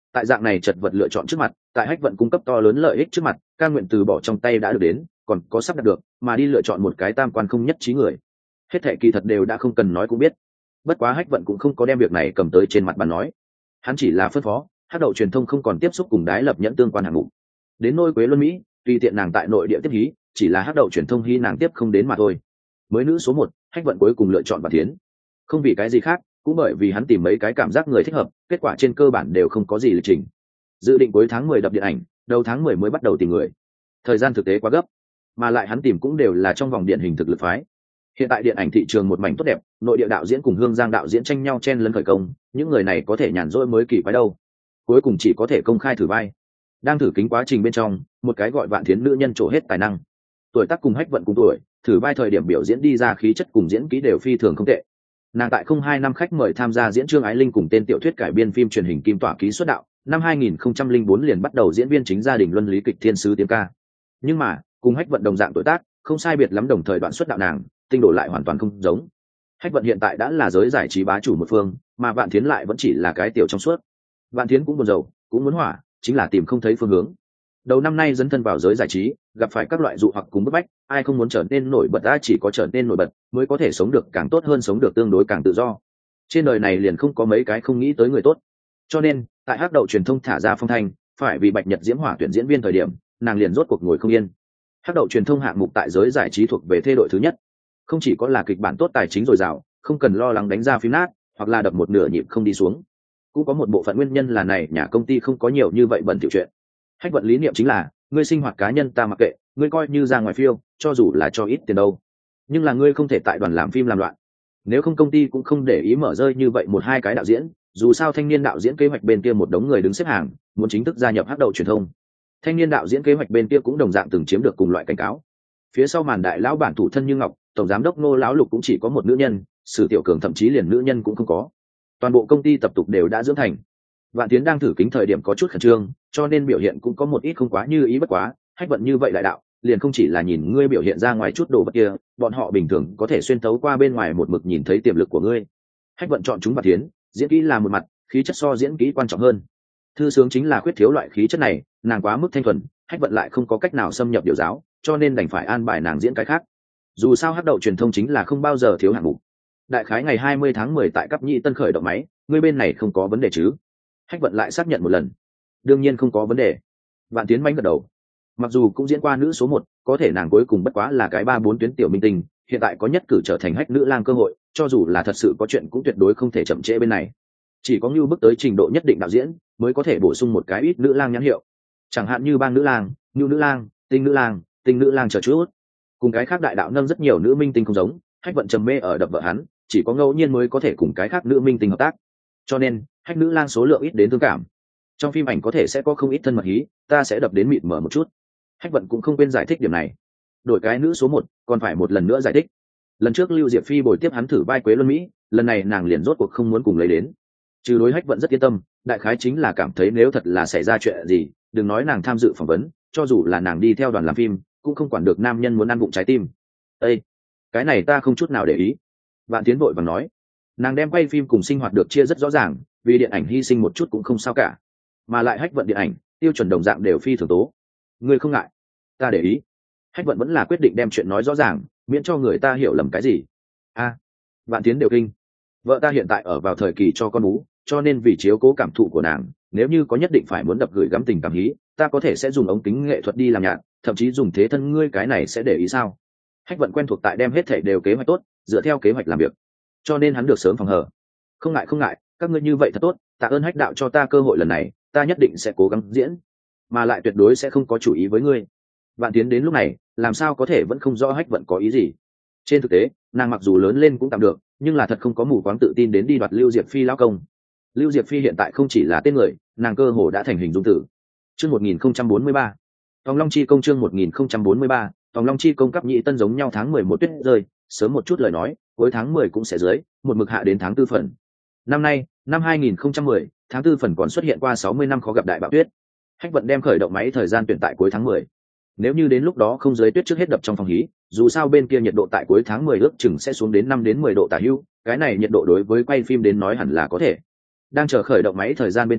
Tại dạng này chật vật lựa chọn trước mặt, tại Hách Vận cung cấp to lớn lợi ích trước mặt, ca nguyện từ bỏ trong tay đã được đến, còn có sắp đạt được, mà đi lựa chọn một cái tam quan không nhất trí người. Hết thảy kỳ thật đều đã không cần nói cũng biết. Bất quá Hách Vận cũng không có đem việc này cầm tới trên mặt bàn nói, hắn chỉ là phân phó, Hắc Đậu truyền thông không còn tiếp xúc cùng Đái Lập Nhẫn tương quan hạng mục. Đến nôi Quế Luân Mỹ, tùy tiện nàng tại nội địa tiếp hí, chỉ là Hắc Đậu truyền thông hí nàng tiếp không đến mà thôi. Mới nữ số một, Hách Vận cuối cùng lựa chọn Vạn Thiến. Không vì cái gì khác, cũng bởi vì hắn tìm mấy cái cảm giác người thích hợp, kết quả trên cơ bản đều không có gì lịch trình. Dự định cuối tháng mười đập điện ảnh, đầu tháng mười mới bắt đầu tìm người. Thời gian thực tế quá gấp, mà lại hắn tìm cũng đều là trong vòng điện hình thực lực phái. Hiện tại điện ảnh thị trường một mảnh tốt đẹp, nội địa đạo diễn cùng Hương Giang đạo diễn tranh nhau chen lấn khởi công, những người này có thể nhàn rỗi mới kỳ quái đâu. Cuối cùng chỉ có thể công khai thử vai. Đang thử kính quá trình bên trong, một cái gọi Vạn Thiến nữ nhân trổ hết tài năng. Tuổi tác cùng Hách Vận cùng tuổi, thử vai thời điểm biểu diễn đi ra khí chất cùng diễn kỹ đều phi thường không tệ. Nàng tại không hai năm khách mời tham gia diễn Trương Ái Linh cùng tên tiểu thuyết cải biên phim truyền hình Kim Tỏa ký xuất đạo, năm hai nghìn không trăm lẻ bốn liền bắt đầu diễn viên chính gia đình luân lý kịch Thiên sứ tiếng ca. Nhưng mà, cùng Hách Vận đồng dạng tuổi tác, không sai biệt lắm đồng thời đoạn xuất đạo nàng, tinh độ lại hoàn toàn không giống. Hách Vận hiện tại đã là giới giải trí bá chủ một phương, mà Vạn Thiến lại vẫn chỉ là cái tiểu trong suốt. Vạn Thiến cũng buồn rầu, cũng muốn hỏa, chính là tìm không thấy phương hướng. Đầu năm nay dấn thân vào giới giải trí, gặp phải các loại dụ hoặc cùng bức bách, ai không muốn trở nên nổi bật, ai chỉ có trở nên nổi bật mới có thể sống được càng tốt hơn, sống được tương đối càng tự do. Trên đời này liền không có mấy cái không nghĩ tới người tốt. Cho nên, tại Hắc Đậu truyền thông thả ra phong thanh, phải vì Bạch Nhật Diễm Hỏa tuyển diễn viên thời điểm, nàng liền rốt cuộc ngồi không yên. Hắc Đậu truyền thông hạng mục tại giới giải trí thuộc về thê đội thứ nhất, không chỉ có là kịch bản tốt, tài chính dồi dào, không cần lo lắng đánh ra phim nát, hoặc là đập một nửa nhịp không đi xuống. Cũng có một bộ phận nguyên nhân là này nhà công ty không có nhiều như vậy bẩn tiểu chuyện. Hách Vận lý niệm chính là, ngươi sinh hoạt cá nhân ta mặc kệ, ngươi coi như ra ngoài phiêu, cho dù là cho ít tiền đâu, nhưng là ngươi không thể tại đoàn làm phim làm loạn. Nếu không công ty cũng không để ý mở rơi như vậy một hai cái đạo diễn, dù sao thanh niên đạo diễn kế hoạch bên kia một đống người đứng xếp hàng, muốn chính thức gia nhập Hắc Đậu truyền thông. Thanh niên đạo diễn kế hoạch bên kia cũng đồng dạng từng chiếm được cùng loại cảnh cáo. Phía sau màn đại lão bản thủ thân Như Ngọc, tổng giám đốc Ngô lão Lục cũng chỉ có một nữ nhân, Sử Tiểu Cường thậm chí liền nữ nhân cũng không có. Toàn bộ công ty tập tục đều đã dưỡng thành. Vạn Tiến đang thử kính thời điểm có chút khẩn trương, cho nên biểu hiện cũng có một ít không quá như ý, bất quá Hách Vận như vậy đại đạo, liền không chỉ là nhìn ngươi biểu hiện ra ngoài chút đồ vật kia, bọn họ bình thường có thể xuyên thấu qua bên ngoài một mực nhìn thấy tiềm lực của ngươi. Hách Vận chọn chúng Vạn Tiến, diễn kỹ là một mặt, khí chất so diễn kỹ quan trọng hơn. Thư sướng chính là khuyết thiếu loại khí chất này, nàng quá mức thanh thuần, Hách Vận lại không có cách nào xâm nhập điều giáo, cho nên đành phải an bài nàng diễn cái khác. Dù sao Hắc Đậu truyền thông chính là không bao giờ thiếu hạng mục. Đại khái ngày hai mươi tháng mười tại Cáp Nhĩ Tân khởi động máy, ngươi bên này không có vấn đề chứ? Hách Vận lại xác nhận một lần. Đương nhiên không có vấn đề. Vạn Tiến manh gật đầu. Mặc dù cũng diễn qua nữ số một, có thể nàng cuối cùng bất quá là cái ba bốn tuyến tiểu minh tinh, hiện tại có nhất cử trở thành Hách nữ lang cơ hội, cho dù là thật sự có chuyện cũng tuyệt đối không thể chậm trễ bên này. Chỉ có Ngưu bước tới trình độ nhất định đạo diễn, mới có thể bổ sung một cái ít nữ lang nhãn hiệu. Chẳng hạn như Bang nữ lang, Ngưu nữ lang, Tinh nữ lang, Tinh nữ lang chờ chút. Cùng cái khác đại đạo nâng rất nhiều nữ minh tinh không giống, Hách Vận trầm mê ở đập vợ hắn, chỉ có ngẫu nhiên mới có thể cùng cái khác nữ minh tinh hợp tác. Cho nên, Hách nữ lang số lượng ít đến thương cảm. Trong phim ảnh có thể sẽ có không ít thân mật hí, ta sẽ đập đến mịt mờ một chút. Hách Vận cũng không quên giải thích điểm này. Đổi cái nữ số một, còn phải một lần nữa giải thích. Lần trước Lưu Diệp Phi bồi tiếp hắn thử vai Quế Luân Mỹ, lần này nàng liền rốt cuộc không muốn cùng lấy đến. Trừ đối Hách Vận rất yên tâm, đại khái chính là cảm thấy nếu thật là xảy ra chuyện gì, đừng nói nàng tham dự phỏng vấn, cho dù là nàng đi theo đoàn làm phim, cũng không quản được nam nhân muốn ăn bụng trái tim. Ê, cái này ta không chút nào để ý. Vạn Tiến vội vàng nói, nàng đem quay phim cùng sinh hoạt được chia rất rõ ràng, vì điện ảnh hy sinh một chút cũng không sao cả, mà lại Hách Vận điện ảnh tiêu chuẩn đồng dạng đều phi thường tố. Ngươi không ngại, ta để ý. Hách Vận vẫn là quyết định đem chuyện nói rõ ràng, miễn cho người ta hiểu lầm cái gì. A, à, Vạn Tiến đều kinh. Vợ ta hiện tại ở vào thời kỳ cho con bú, cho nên vì chiếu cố cảm thụ của nàng, nếu như có nhất định phải muốn đập gửi gắm tình cảm hí, ta có thể sẽ dùng ống kính nghệ thuật đi làm nhạc, thậm chí dùng thế thân, ngươi cái này sẽ để ý sao? Hách Vận quen thuộc tại đem hết thảy đều kế hoạch tốt, dựa theo kế hoạch làm việc, cho nên hắn được sớm phòng hờ. Không ngại không ngại, các ngươi như vậy thật tốt, tạ ơn Hách đạo cho ta cơ hội lần này, ta nhất định sẽ cố gắng diễn, mà lại tuyệt đối sẽ không có chủ ý với ngươi. Vạn Tiến đến lúc này, làm sao có thể vẫn không rõ Hách Vận có ý gì? Trên thực tế, nàng mặc dù lớn lên cũng tạm được, nhưng là thật không có mù quáng tự tin đến đi đoạt Lưu Diệp Phi lão công. Lưu Diệp Phi hiện tại không chỉ là tên người, nàng cơ hồ đã thành hình dung tử. Chương một nghìn không trăm bốn mươi ba, Tòng Long Chi công chương một nghìn không trăm bốn mươi ba, Tòng Long Chi công Cáp Nhĩ Tân giống nhau tháng mười một tuyết rơi, sớm một chút lời nói, cuối tháng mười cũng sẽ dưới, một mực hạ đến tháng tư phần. Năm nay, năm hai nghìn không trăm mười, tháng tư phần còn xuất hiện qua sáu mươi năm khó gặp đại bạo tuyết. Hách Vận đem khởi động máy thời gian tuyển tại cuối tháng mười. Nếu như đến lúc đó không dưới tuyết trước hết đập trong phòng hí, dù sao bên kia nhiệt độ tại cuối tháng mười ước chừng sẽ xuống đến năm đến mười độ tả hữu, cái này nhiệt độ đối với quay phim đến nói hẳn là có thể. Đang chờ khởi động máy thời gian bên trong,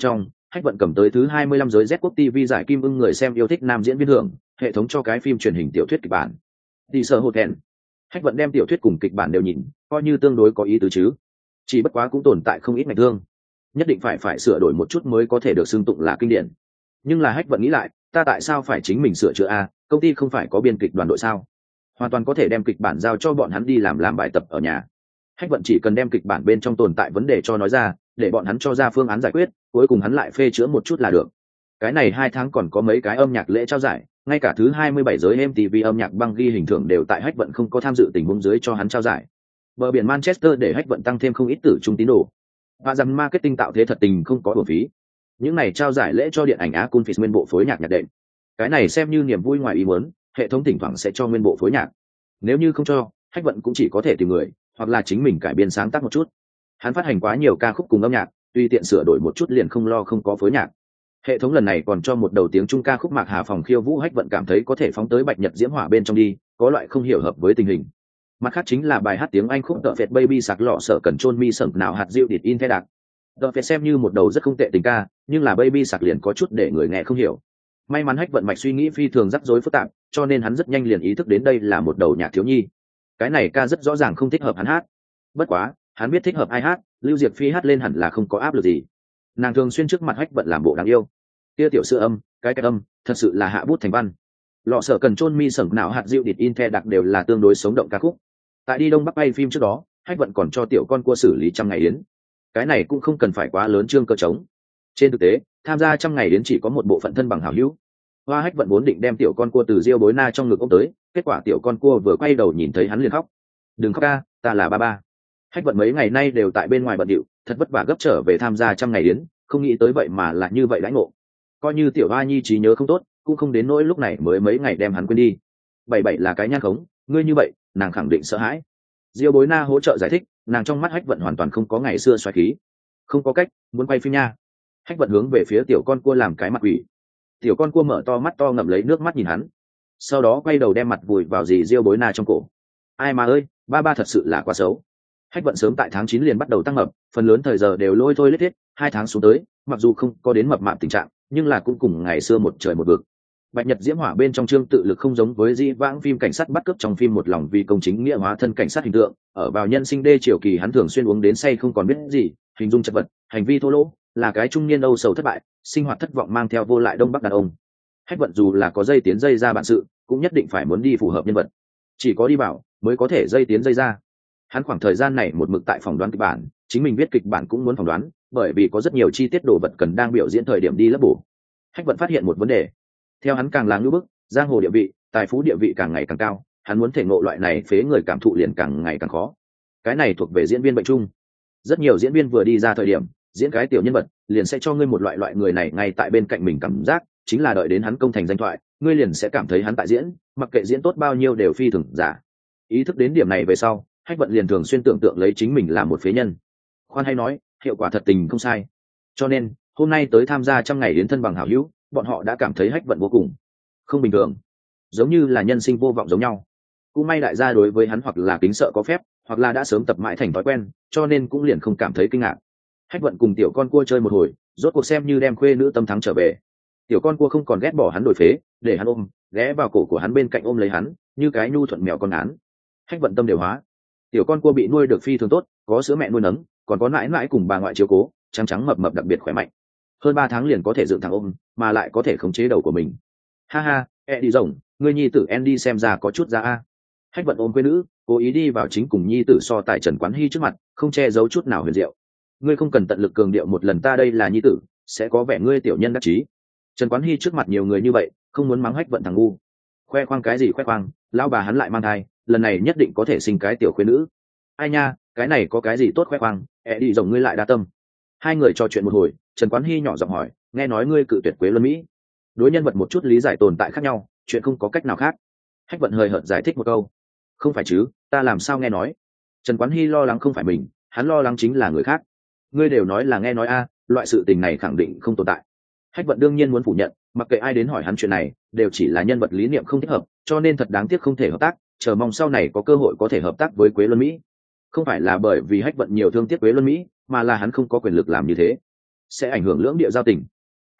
Hách Vận cầm tới thứ hai mươi lăm giới Z Quốc ti vi giải kim ưng người xem yêu thích nam diễn viên thưởng, hệ thống cho cái phim truyền hình tiểu thuyết kịch bản. Đi sở hột hẹn. Hách Vận đem tiểu thuyết cùng kịch bản đều nhìn, coi như tương đối có ý tứ chứ. Chỉ bất quá cũng tồn tại không ít ngạch thương, nhất định phải phải sửa đổi một chút mới có thể được xưng tụng là kinh điển. Nhưng là Hách Vận nghĩ lại, ta tại sao phải chính mình sửa chữa a? Công ty không phải có biên kịch đoàn đội sao? Hoàn toàn có thể đem kịch bản giao cho bọn hắn đi làm làm bài tập ở nhà. Hách Vận chỉ cần đem kịch bản bên trong tồn tại vấn đề cho nói ra, để bọn hắn cho ra phương án giải quyết, cuối cùng hắn lại phê chữa một chút là được. Cái này hai tháng còn có mấy cái âm nhạc lễ trao giải, ngay cả thứ hai mươi bảy giới em tê vê âm nhạc băng ghi hình thưởng đều tại Hách Vận không có tham dự tình huống dưới cho hắn trao giải. Bờ biển Manchester để Hách Vận tăng thêm không ít tử trung tín đồ. Và rằng marketing tạo thế thật tình không có uổng phí. Những này trao giải lễ cho điện ảnh Á Cun Phis nguyên bộ phối nhạc nhạc đệm. Cái này xem như niềm vui ngoài ý muốn, hệ thống thỉnh thoảng sẽ cho nguyên bộ phối nhạc. Nếu như không cho, Hách Vận cũng chỉ có thể tìm người, hoặc là chính mình cải biên sáng tác một chút. Hắn phát hành quá nhiều ca khúc cùng âm nhạc, tùy tiện sửa đổi một chút liền không lo không có phối nhạc. Hệ thống lần này còn cho một đầu tiếng Trung ca khúc Mạc Hà Phòng khiêu vũ, Hách Vận cảm thấy có thể phóng tới Bạch Nhật Diễm Hỏa bên trong đi, có loại không hiểu hợp với tình hình. Mặt khác chính là bài hát tiếng Anh khúc The Fed Baby sạc lọ sợ cần chôn mi sẩn nào hạt diệu địt in thế đặc. The Fed xem như một đầu rất không tệ tình ca, nhưng là Baby sạc liền có chút để người nghe không hiểu. May mắn Hách Vận mạch suy nghĩ phi thường rắc rối phức tạp, cho nên hắn rất nhanh liền ý thức đến đây là một đầu nhạc thiếu nhi. Cái này ca rất rõ ràng không thích hợp hắn hát. Bất quá, hắn biết thích hợp ai hát, Lưu Diệp Phi hát lên hẳn là không có áp lực gì. Nàng thường xuyên trước mặt Hách Vận làm bộ đáng yêu. Kia tiểu sư âm, cái cái âm, thật sự là hạ bút thành văn. Lọ sở cần chôn mi sẩn não hạt diệu địt in the đặc đều là tương đối sống động ca khúc. Tại đi Đông Bắc bay phim trước đó, Hách Vận còn cho tiểu con cua xử lý trăm ngày yến. Cái này cũng không cần phải quá lớn trương cơ trống. Trên thực tế, tham gia trăm ngày yến chỉ có một bộ phận thân bằng hảo hữu. Hoa Hách Vận vốn định đem tiểu con cua từ Diêu Bối Na trong ngực ôm tới, kết quả tiểu con cua vừa quay đầu nhìn thấy hắn liền khóc. Đừng khóc ca, ta là ba ba. Hách Vận mấy ngày nay đều tại bên ngoài bận điệu, thật vất vả gấp trở về tham gia trăm ngày yến, không nghĩ tới vậy mà là như vậy đãi ngộ. Coi như tiểu Hoa Nhi trí nhớ không tốt, cũng không đến nỗi lúc này mới mấy ngày đem hắn quên đi. Bảy bảy là cái nhan khống, ngươi như vậy, nàng khẳng định sợ hãi. Diêu Bối Na hỗ trợ giải thích, nàng trong mắt Hách Vận hoàn toàn không có ngày xưa xoáy khí. Không có cách, muốn quay phim nha. Hách Vận hướng về phía tiểu con cua làm cái mặt quỷ. Tiểu con cua mở to mắt to ngậm lấy nước mắt nhìn hắn, sau đó quay đầu đem mặt vùi vào dì Diêu Bối Na trong cổ. Ai mà ơi, ba ba thật sự là quá xấu. Hách Vận sớm tại tháng chín liền bắt đầu tăng mập, phần lớn thời giờ đều lôi thôi lết thiết, hai tháng xuống tới, mặc dù không có đến mập mạp tình trạng, nhưng là cũng cùng ngày xưa một trời một vực. Bạch Nhật Diễm Hỏa bên trong chương tự lực không giống với di vãng phim cảnh sát bắt cướp trong phim một lòng vì công chính nghĩa hóa thân cảnh sát hình tượng, ở vào nhân sinh đê triều kỳ hắn thường xuyên uống đến say không còn biết gì, hình dung chật vật, hành vi thô lỗ, là cái trung niên âu sầu thất bại, sinh hoạt thất vọng mang theo vô lại đông bắc đàn ông. Hách Vận dù là có dây tiến dây ra bản sự, cũng nhất định phải muốn đi phù hợp nhân vật, chỉ có đi bảo mới có thể dây tiến dây ra. Hắn khoảng thời gian này một mực tại phỏng đoán kịch bản, chính mình viết kịch bản cũng muốn phỏng đoán, bởi vì có rất nhiều chi tiết đồ vật cần đang biểu diễn thời điểm đi lấp bổ. Hách Vận phát hiện một vấn đề, theo hắn càng là ngưỡng bức, giang hồ địa vị, tài phú địa vị càng ngày càng cao, hắn muốn thể ngộ loại này phế người cảm thụ liền càng ngày càng khó. Cái này thuộc về diễn viên bệnh chung. Rất nhiều diễn viên vừa đi ra thời điểm, diễn cái tiểu nhân vật, liền sẽ cho ngươi một loại loại người này ngay tại bên cạnh mình cảm giác, chính là đợi đến hắn công thành danh thoại, ngươi liền sẽ cảm thấy hắn tại diễn, mặc kệ diễn tốt bao nhiêu đều phi thường giả. Ý thức đến điểm này về sau, Hách Vận liền thường xuyên tưởng tượng lấy chính mình là một phế nhân. Khoan hay nói, hiệu quả thật tình không sai. Cho nên, hôm nay tới tham gia trăm ngày đến thân bằng hảo hữu, bọn họ đã cảm thấy Hách Vận vô cùng không bình thường, giống như là nhân sinh vô vọng giống nhau. Cũng may đại gia đối với hắn hoặc là kính sợ có phép, hoặc là đã sớm tập mãi thành thói quen, cho nên cũng liền không cảm thấy kinh ngạc. Hách Vận cùng tiểu con cua chơi một hồi, rốt cuộc xem như đem khuê nữ tâm thắng trở về. Tiểu con cua không còn ghét bỏ hắn đổi phế, để hắn ôm, ghé vào cổ của hắn bên cạnh ôm lấy hắn, như cái nhu thuận mèo con án. Hách Vận tâm đều hóa. Tiểu con cua bị nuôi được phi thường tốt, có sữa mẹ nuôi nấng, còn có mãi mãi cùng bà ngoại chiếu cố, trắng trắng mập mập đặc biệt khỏe mạnh. Hơn ba tháng liền có thể dựng thẳng ôm, mà lại có thể khống chế đầu của mình. Ha ha, e đi rồng, ngươi nhi tử Andy xem ra có chút ra a. Hách Vận ôm quê nữ, cố ý đi vào chính cùng nhi tử so tài Trần Quán Hy trước mặt, không che giấu chút nào huyền diệu. Ngươi không cần tận lực cường điệu một lần ta đây là nhi tử, sẽ có vẻ ngươi tiểu nhân đắc chí. Trần Quán Hy trước mặt nhiều người như vậy, không muốn mắng Hách Vận thằng ngu. Khoe khoang cái gì khoe khoang, lão bà hắn lại mang thai, lần này nhất định có thể sinh cái tiểu khuê nữ. Ai nha, cái này có cái gì tốt khoe khoang, e đi rồng ngươi lại đa tâm. Hai người trò chuyện một hồi, Trần Quán Hy nhỏ giọng hỏi, nghe nói ngươi cự tuyệt Quế Luân Mỹ. Đối nhân vật một chút lý giải tồn tại khác nhau, chuyện không có cách nào khác. Hách Vận hời hợt giải thích một câu, không phải chứ, ta làm sao nghe nói. Trần Quán Hy lo lắng không phải mình, hắn lo lắng chính là người khác. Ngươi đều nói là nghe nói a, loại sự tình này khẳng định không tồn tại. Hách Vận đương nhiên muốn phủ nhận, mặc kệ ai đến hỏi hắn chuyện này, đều chỉ là nhân vật lý niệm không thích hợp, cho nên thật đáng tiếc không thể hợp tác, chờ mong sau này có cơ hội có thể hợp tác với Quế Luân Mỹ. Không phải là bởi vì Hách Vận nhiều thương tiếc Quế Luân Mỹ, mà là hắn không có quyền lực làm như thế, sẽ ảnh hưởng lưỡng địa giao tình.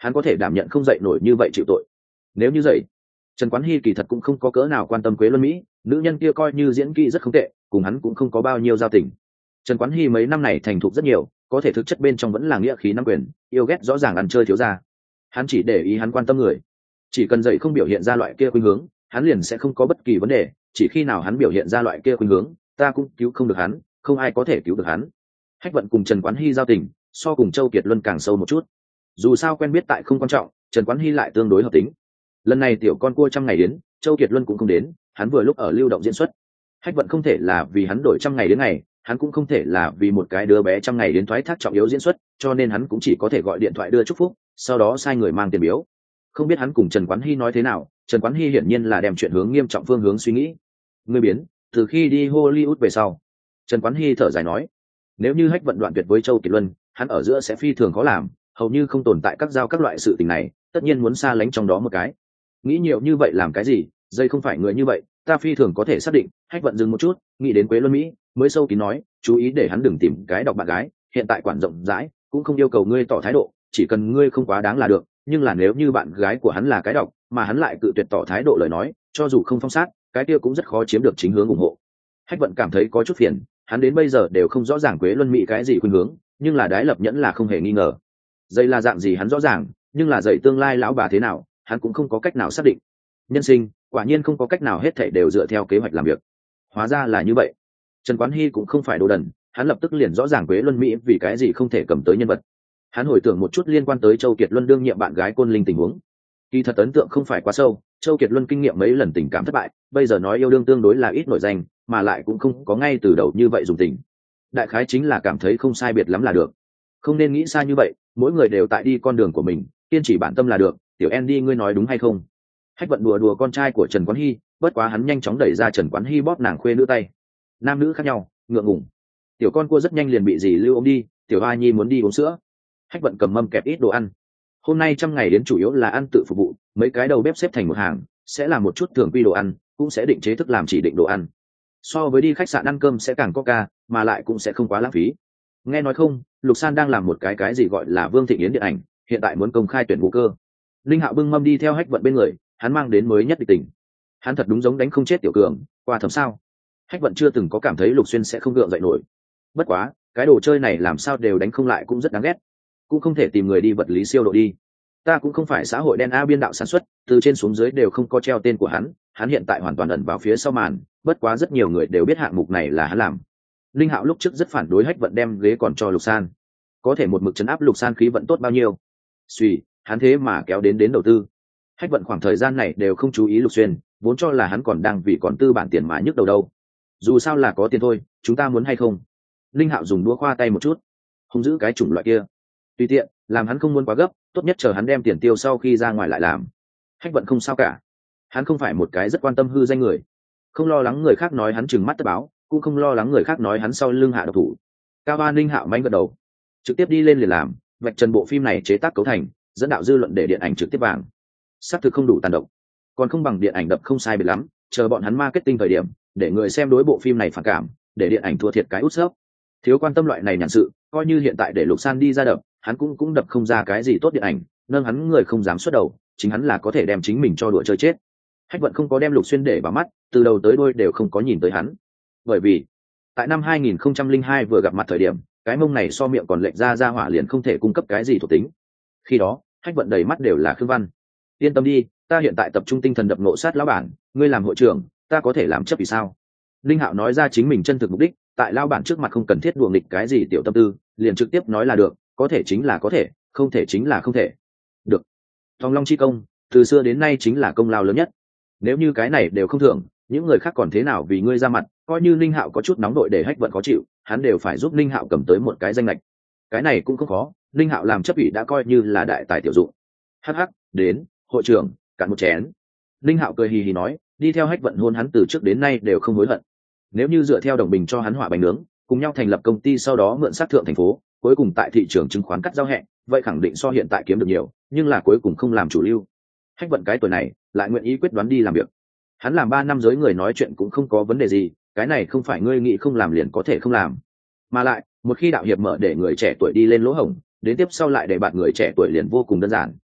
hắn có thể đảm nhận không dậy nổi như vậy chịu tội. Nếu như vậy, Trần Quán Hy kỳ thật cũng không có cỡ nào quan tâm Quế Luân Mỹ, nữ nhân kia coi như diễn kỹ rất không tệ, cùng hắn cũng không có bao nhiêu giao tình. Trần Quán Hy mấy năm này thành thục rất nhiều, có thể thực chất bên trong vẫn là nghĩa khí nắm quyền, yêu ghét rõ ràng ăn chơi thiếu gia. Hắn chỉ để ý hắn quan tâm người, chỉ cần dậy không biểu hiện ra loại kia khuynh hướng, hắn liền sẽ không có bất kỳ vấn đề. Chỉ khi nào hắn biểu hiện ra loại kia khuynh hướng, ta cũng cứu không được hắn, không ai có thể cứu được hắn. Hách Vận cùng Trần Quán Hy giao tình so cùng Châu Kiệt Luân càng sâu một chút. Dù sao quen biết tại không quan trọng, Trần Quán Hy lại tương đối hợp tính. Lần này tiểu con cua trăm ngày đến, Châu Kiệt Luân cũng không đến, hắn vừa lúc ở lưu động diễn xuất. Hách Vận không thể là vì hắn đổi trăm ngày đến ngày, hắn cũng không thể là vì một cái đứa bé trăm ngày đến thoái thác trọng yếu diễn xuất, cho nên hắn cũng chỉ có thể gọi điện thoại đưa chúc phúc, sau đó sai người mang tiền biếu. Không biết hắn cùng Trần Quán Hy nói thế nào, Trần Quán Hy hiển nhiên là đem chuyện hướng nghiêm trọng phương hướng suy nghĩ. Người biến, từ khi đi Hollywood về sau. Trần Quán Hy thở dài nói, nếu như Hách Vận đoạn tuyệt với Châu Kiệt Luân, hắn ở giữa sẽ phi thường khó làm, hầu như không tồn tại các giao các loại sự tình này, tất nhiên muốn xa lánh trong đó một cái. Nghĩ nhiều như vậy làm cái gì, dây không phải người như vậy, ta phi thường có thể xác định. Hách Vận dừng một chút, nghĩ đến Quế Luân Mỹ, mới sâu kín nói, chú ý để hắn đừng tìm cái đọc bạn gái, hiện tại quản rộng rãi, cũng không yêu cầu ngươi tỏ thái độ, chỉ cần ngươi không quá đáng là được, nhưng là nếu như bạn gái của hắn là cái đọc, mà hắn lại cự tuyệt tỏ thái độ lời nói, cho dù không phong sát, cái kia cũng rất khó chiếm được chính hướng ủng hộ. Hách Vận cảm thấy có chút phiền, hắn đến bây giờ đều không rõ ràng Quế Luân Mỹ cái gì khuynh hướng, nhưng là đái lập nhẫn là không hề nghi ngờ. Dây là dạng gì hắn rõ ràng, nhưng là dạy tương lai lão bà thế nào, hắn cũng không có cách nào xác định. Nhân sinh quả nhiên không có cách nào hết thảy đều dựa theo kế hoạch làm việc. Hóa ra là như vậy. Trần Quán Hy cũng không phải đồ đần, hắn lập tức liền rõ ràng Quế Luân Mỹ vì cái gì không thể cầm tới nhân vật. Hắn hồi tưởng một chút liên quan tới Châu Kiệt Luân đương nhiệm bạn gái Côn Linh tình huống. Kỳ thật ấn tượng không phải quá sâu, Châu Kiệt Luân kinh nghiệm mấy lần tình cảm thất bại, bây giờ nói yêu đương tương đối là ít nổi danh, mà lại cũng không có ngay từ đầu như vậy dùng tình. Đại khái chính là cảm thấy không sai biệt lắm là được. Không nên nghĩ xa như vậy, mỗi người đều tại đi con đường của mình, kiên trì bản tâm là được. Tiểu Andy ngươi nói đúng hay không? Hách Vận đùa đùa con trai của Trần Quán Hy, bất quá hắn nhanh chóng đẩy ra Trần Quán Hy bóp nàng khuê nữ tay. Nam nữ khác nhau, ngượng ngùng. Tiểu con cua rất nhanh liền bị dì lưu ôm đi, tiểu Hoa Nhi muốn đi uống sữa. Hách Vận cầm mâm kẹp ít đồ ăn. Hôm nay trăm ngày đến chủ yếu là ăn tự phục vụ, mấy cái đầu bếp xếp thành một hàng, sẽ làm một chút thường quy đồ ăn, cũng sẽ định chế thức làm chỉ định đồ ăn. So với đi khách sạn ăn cơm sẽ càng có ca, mà lại cũng sẽ không quá lãng phí. Nghe nói không, Lục San đang làm một cái cái gì gọi là Vương Thịnh Yến điện ảnh, hiện tại muốn công khai tuyển vũ cơ. Linh Hạo bưng mâm đi theo Hách Vận bên người, hắn mang đến mới nhất địch tình. Hắn thật đúng giống đánh không chết tiểu cường, qua thẩm sao? Hách Vận chưa từng có cảm thấy Lục Xuyên sẽ không gượng dậy nổi. Bất quá, cái đồ chơi này làm sao đều đánh không lại cũng rất đáng ghét. Cũng không thể tìm người đi vật lý siêu độ đi. Ta cũng không phải xã hội đen a biên đạo sản xuất, từ trên xuống dưới đều không có treo tên của hắn, hắn hiện tại hoàn toàn ẩn vào phía sau màn, bất quá rất nhiều người đều biết hạng mục này là hắn làm. Linh Hạo lúc trước rất phản đối Hách Vận đem ghế còn cho Lục San, có thể một mực trấn áp Lục San khí vận tốt bao nhiêu. Suy, hắn thế mà kéo đến đến đầu tư. Hách Vận khoảng thời gian này đều không chú ý Lục Xuyên, vốn cho là hắn còn đang vì còn tư bản tiền mà nhức đầu đâu. Dù sao là có tiền thôi, chúng ta muốn hay không? Linh Hạo dùng đũa khoa tay một chút, không giữ cái chủng loại kia. Tùy tiện, làm hắn không muốn quá gấp, tốt nhất chờ hắn đem tiền tiêu sau khi ra ngoài lại làm. Hách Vận không sao cả, hắn không phải một cái rất quan tâm hư danh người, không lo lắng người khác nói hắn trừng mắt tất báo, cũng không lo lắng người khác nói hắn sau lưng hạ độc thủ. Cao Ba Ninh Hạo manh gật đầu, trực tiếp đi lên liền làm, vạch trần bộ phim này chế tác cấu thành, dẫn đạo dư luận để điện ảnh trực tiếp vàng. Xác thực không đủ tàn độc, còn không bằng điện ảnh đập không sai biệt lắm, chờ bọn hắn marketing thời điểm, để người xem đối bộ phim này phản cảm, để điện ảnh thua thiệt cái út xớp. Thiếu quan tâm loại này nhàn sự, coi như hiện tại để Lục San đi ra đập, hắn cũng cũng đập không ra cái gì tốt điện ảnh, nâng hắn người không dám xuất đầu, chính hắn là có thể đem chính mình cho đùa chơi chết. Hách Vận không có đem Lục Xuyên để vào mắt, từ đầu tới đuôi đều không có nhìn tới hắn. Bởi vì, tại năm hai nghìn không trăm lẻ hai vừa gặp mặt thời điểm, cái mông này so miệng còn lệch ra ra hỏa liền không thể cung cấp cái gì thuộc tính. Khi đó, Hách Vận đầy mắt đều là Khương Văn. Yên tâm đi, ta hiện tại tập trung tinh thần đập nộ sát lão bản, ngươi làm hội trưởng, ta có thể làm chấp vì sao? Linh Hạo nói ra chính mình chân thực mục đích, tại lão bản trước mặt không cần thiết đùa nghịch cái gì tiểu tâm tư, liền trực tiếp nói là được, có thể chính là có thể, không thể chính là không thể. Được. Thòng Long chi công, từ xưa đến nay chính là công lao lớn nhất. Nếu như cái này đều không thưởng, những người khác còn thế nào vì ngươi ra mặt, coi như Linh Hạo có chút nóng đội để Hách Vận khó chịu, hắn đều phải giúp Linh Hạo cầm tới một cái danh lệch. Cái này cũng không khó, Linh Hạo làm chấp ủy đã coi như là đại tài tiểu dụng. Hắc hắc, đến, hội trưởng, cạn một chén. Linh Hạo cười hì hì nói, đi theo Hách Vận hôn hắn từ trước đến nay đều không hối hận. Nếu như dựa theo đồng bình cho hắn hỏa bánh nướng, cùng nhau thành lập công ty sau đó mượn sát thượng thành phố, cuối cùng tại thị trường chứng khoán cắt giao hẹn, vậy khẳng định so hiện tại kiếm được nhiều, nhưng là cuối cùng không làm chủ lưu. Hách Vận cái tuổi này lại nguyện ý quyết đoán đi làm việc. Hắn làm ba năm giới người nói chuyện cũng không có vấn đề gì, cái này không phải ngươi nghĩ không làm liền có thể không làm. Mà lại, một khi đạo hiệp mở để người trẻ tuổi đi lên lỗ hổng, đến tiếp sau lại để bạn người trẻ tuổi liền vô cùng đơn giản.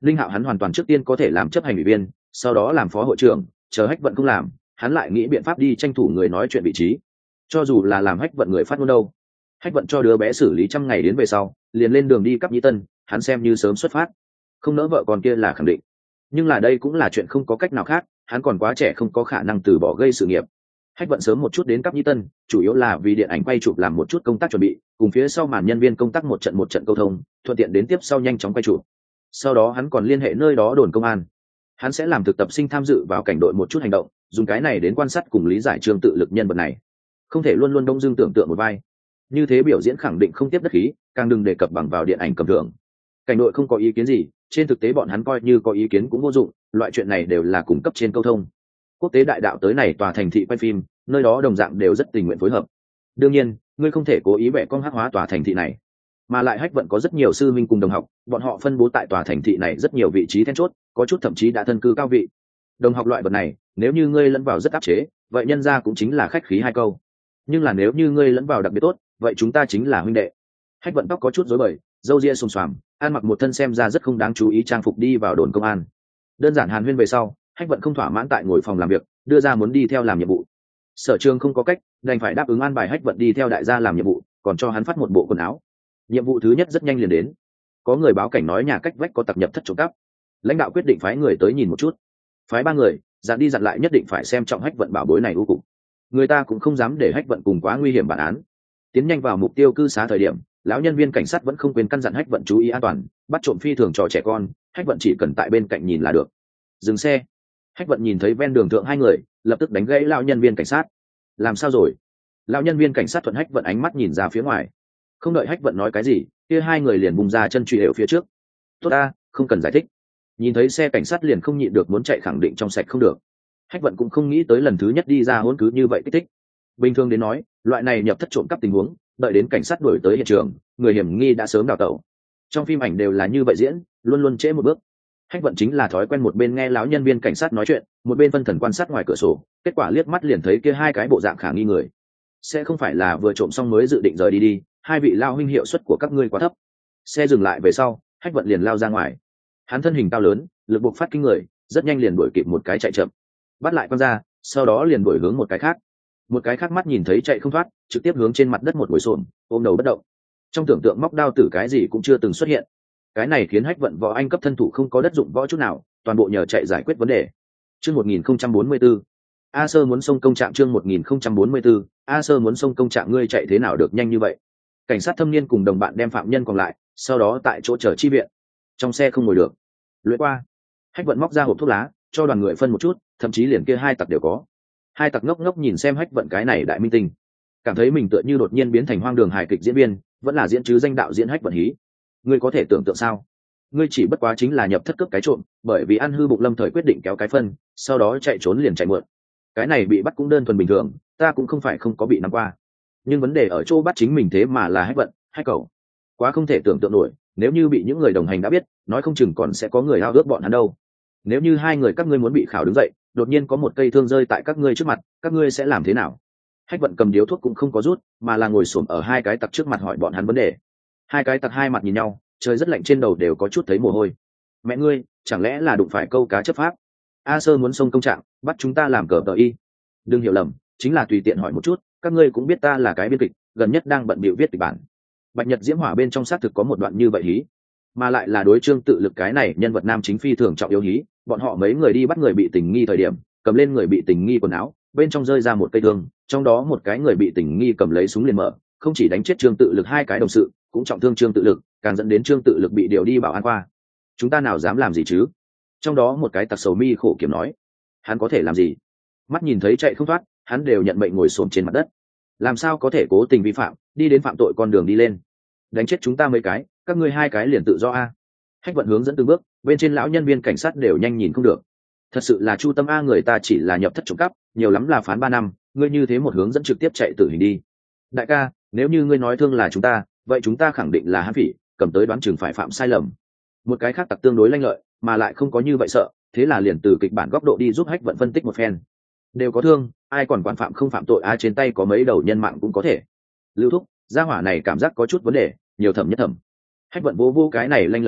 linh hạo hắn hoàn toàn trước tiên có thể làm chấp hành ủy viên, sau đó làm phó hội trưởng, chờ hách vận không làm, hắn lại nghĩ biện pháp đi tranh thủ người nói chuyện vị trí. Cho dù là làm hách vận người phát ngôn đâu, hách vận cho đứa bé xử lý trăm ngày đến về sau liền lên đường đi cắp nhĩ tân, hắn xem như sớm xuất phát, không nỡ vợ con kia là khẳng định. Nhưng là đây cũng là chuyện không có cách nào khác, hắn còn quá trẻ không có khả năng từ bỏ gây sự nghiệp. Hách vận sớm một chút đến cắp nhĩ tân chủ yếu là vì điện ảnh quay chụp làm một chút công tác chuẩn bị, cùng phía sau màn nhân viên công tác một trận một trận câu thông, thuận tiện đến tiếp sau nhanh chóng quay chụp. Sau đó hắn còn liên hệ nơi đó đồn công an, hắn sẽ làm thực tập sinh tham dự vào cảnh đội một chút hành động, dùng cái này đến quan sát cùng lý giải Trương Tự Lực nhân vật này, không thể luôn luôn đông dương tưởng tượng một vai. Như thế biểu diễn khẳng định không tiếp đất khí, càng đừng đề cập bằng vào điện ảnh cầm thưởng. Cảnh đội không có ý kiến gì, trên thực tế bọn hắn coi như có ý kiến cũng vô dụng, loại chuyện này đều là cung cấp trên câu thông. Quốc tế đại đạo tới này tòa thành thị quay phim, nơi đó đồng dạng đều rất tình nguyện phối hợp. Đương nhiên, ngươi không thể cố ý bẻ cong hắc hóa tòa thành thị này, mà lại hách vận có rất nhiều sư minh cùng đồng học, bọn họ phân bố tại tòa thành thị này rất nhiều vị trí then chốt, có chút thậm chí đã thân cư cao vị. Đồng học loại vật này, nếu như ngươi lẫn vào rất áp chế, vậy nhân ra cũng chính là khách khí hai câu. Nhưng là nếu như ngươi lẫn vào đặc biệt tốt, vậy chúng ta chính là huynh đệ. Hách vận tóc có chút rối bời, râu ria xồm xoàm, ăn mặc một thân xem ra rất không đáng chú ý trang phục đi vào đồn công an. Đơn giản hàn huyên về sau, hách vận không thỏa mãn tại ngồi phòng làm việc, đưa ra muốn đi theo làm nhiệm vụ. Sở trường không có cách, đành phải đáp ứng an bài hách vận đi theo đại gia làm nhiệm vụ, còn cho hắn phát một bộ quần áo. Nhiệm vụ thứ nhất rất nhanh liền đến, có người báo cảnh nói nhà cách vách có tặc nhập thất trộm cắp. Lãnh đạo quyết định phái người tới nhìn một chút, phái ba người, dặn đi dặn lại nhất định phải xem trọng hách vận bảo bối này ưu cục. Người ta cũng không dám để hách vận cùng quá nguy hiểm bản án. Tiến nhanh vào mục tiêu cư xá thời điểm, lão nhân viên cảnh sát vẫn không quên căn dặn hách vận chú ý an toàn, bắt trộm phi thường trò trẻ con, hách vận chỉ cần tại bên cạnh nhìn là được. Dừng xe. Hách vận nhìn thấy ven đường thượng hai người, lập tức đánh gãy lão nhân viên cảnh sát. Làm sao rồi? Lão nhân viên cảnh sát thuận hách vận ánh mắt nhìn ra phía ngoài, không đợi hách vận nói cái gì, kia hai người liền bung ra chân truy đều phía trước. Tốt ta, không cần giải thích. Nhìn thấy xe cảnh sát liền không nhịn được muốn chạy, khẳng định trong sạch không được. Hách vận cũng không nghĩ tới lần thứ nhất đi ra hỗn cứ như vậy kích thích. Bình thường đến nói, loại này nhập thất trộm cắp tình huống, đợi đến cảnh sát đuổi tới hiện trường, người hiểm nghi đã sớm đào tẩu. Trong phim ảnh đều là như vậy diễn, luôn luôn trễ một bước. Hách vận chính là thói quen một bên nghe lão nhân viên cảnh sát nói chuyện, một bên phân thần quan sát ngoài cửa sổ, kết quả liếc mắt liền thấy kia hai cái bộ dạng khả nghi người. Sẽ không phải là vừa trộm xong mới dự định rời đi đi, hai vị lao huynh hiệu suất của các ngươi quá thấp. Xe dừng lại về sau, hách vận liền lao ra ngoài. Hắn thân hình cao lớn, lực buộc phát kinh người, rất nhanh liền đuổi kịp một cái chạy chậm, bắt lại con ra, sau đó liền đuổi hướng một cái khác. Một cái khác mắt nhìn thấy chạy không thoát, trực tiếp hướng trên mặt đất một ngồi xổm, ôm đầu bất động. Trong tưởng tượng móc đao tử cái gì cũng chưa từng xuất hiện. Cái này khiến hách vận võ anh cấp thân thủ không có đất dụng võ chút nào, toàn bộ nhờ chạy giải quyết vấn đề. Chương một nghìn không trăm bốn mươi tư, A Sơ muốn xông công trạng. Chương một nghìn không trăm bốn mươi tư, A Sơ muốn xông công trạng. Ngươi chạy thế nào được nhanh như vậy? Cảnh sát thâm niên cùng đồng bạn đem phạm nhân còn lại, sau đó tại chỗ chờ chi viện. Trong xe không ngồi được, luyện qua. Hách vận móc ra hộp thuốc lá, cho đoàn người phân một chút, thậm chí liền kia hai tặc đều có. Hai tặc ngốc ngốc nhìn xem hách vận cái này đại minh tinh, cảm thấy mình tựa như đột nhiên biến thành hoang đường hài kịch diễn viên, vẫn là diễn chứ danh đạo diễn hách vận hí. Ngươi có thể tưởng tượng sao? Ngươi chỉ bất quá chính là nhập thất cướp cái trộm, bởi vì ăn hư bụng lâm thời quyết định kéo cái phân, sau đó chạy trốn liền chạy mượn. Cái này bị bắt cũng đơn thuần bình thường, ta cũng không phải không có bị nắm qua. Nhưng vấn đề ở chỗ bắt chính mình thế mà là hách vận, hách cậu. Quá không thể tưởng tượng nổi, nếu như bị những người đồng hành đã biết, nói không chừng còn sẽ có người ao ước bọn hắn đâu. Nếu như hai người các ngươi muốn bị khảo đứng dậy, đột nhiên có một cây thương rơi tại các ngươi trước mặt, các ngươi sẽ làm thế nào? Hách vận cầm điếu thuốc cũng không có rút, mà là ngồi xổm ở hai cái tặc trước mặt hỏi bọn hắn vấn đề. Hai cái tặc hai mặt nhìn nhau, trời rất lạnh trên đầu đều có chút thấy mồ hôi. Mẹ ngươi, chẳng lẽ là đụng phải câu cá chấp pháp? A Sơ muốn xông công trạng, bắt chúng ta làm cờ tờ y. Đừng hiểu lầm, chính là tùy tiện hỏi một chút, các ngươi cũng biết ta là cái biên kịch, gần nhất đang bận bịu viết kịch bản. Bạch Nhật Diễm Hỏa bên trong xác thực có một đoạn như vậy hí, mà lại là đối Trương Tự Lực cái này nhân vật nam chính phi thường trọng yếu hí. Bọn họ mấy người đi bắt người bị tình nghi thời điểm, cầm lên người bị tình nghi quần áo, bên trong rơi ra một cây thương, trong đó một cái người bị tình nghi cầm lấy súng liền mở, không chỉ đánh chết Trương Tự Lực hai cái đồng sự, cũng trọng thương Trương Tự Lực, càng dẫn đến Trương Tự Lực bị điều đi bảo an khoa. Chúng ta nào dám làm gì chứ? Trong đó một cái tặc sầu mi khổ kiểm nói, hắn có thể làm gì? Mắt nhìn thấy chạy không thoát, hắn đều nhận mệnh ngồi xổm trên mặt đất. Làm sao có thể cố tình vi phạm, đi đến phạm tội con đường đi lên? Đánh chết chúng ta mấy cái, các ngươi hai cái liền tự do a. Hách vận hướng dẫn từng bước, bên trên lão nhân viên cảnh sát đều nhanh nhìn không được. Thật sự là chu tâm a, người ta chỉ là nhập thất trộm cắp, nhiều lắm là phán ba năm, ngươi như thế một hướng dẫn trực tiếp chạy tử hình đi. Đại ca, nếu như ngươi nói thương là chúng ta, vậy chúng ta khẳng định là hãm phỉ, cầm tới đoán chừng phải phạm sai lầm. Một cái khác tặc tương đối lanh lợi, mà lại không có như vậy sợ, thế là liền từ kịch bản góc độ đi giúp Hách vận phân tích một phen. Đều có thương, ai còn quản phạm không phạm tội a, trên tay có mấy đầu nhân mạng cũng có thể. Lưu thúc, gia hỏa này cảm giác có chút vấn đề, nhiều thẩm nhất thẩm. Hách vận vô vô cái này lanh lợi tặc,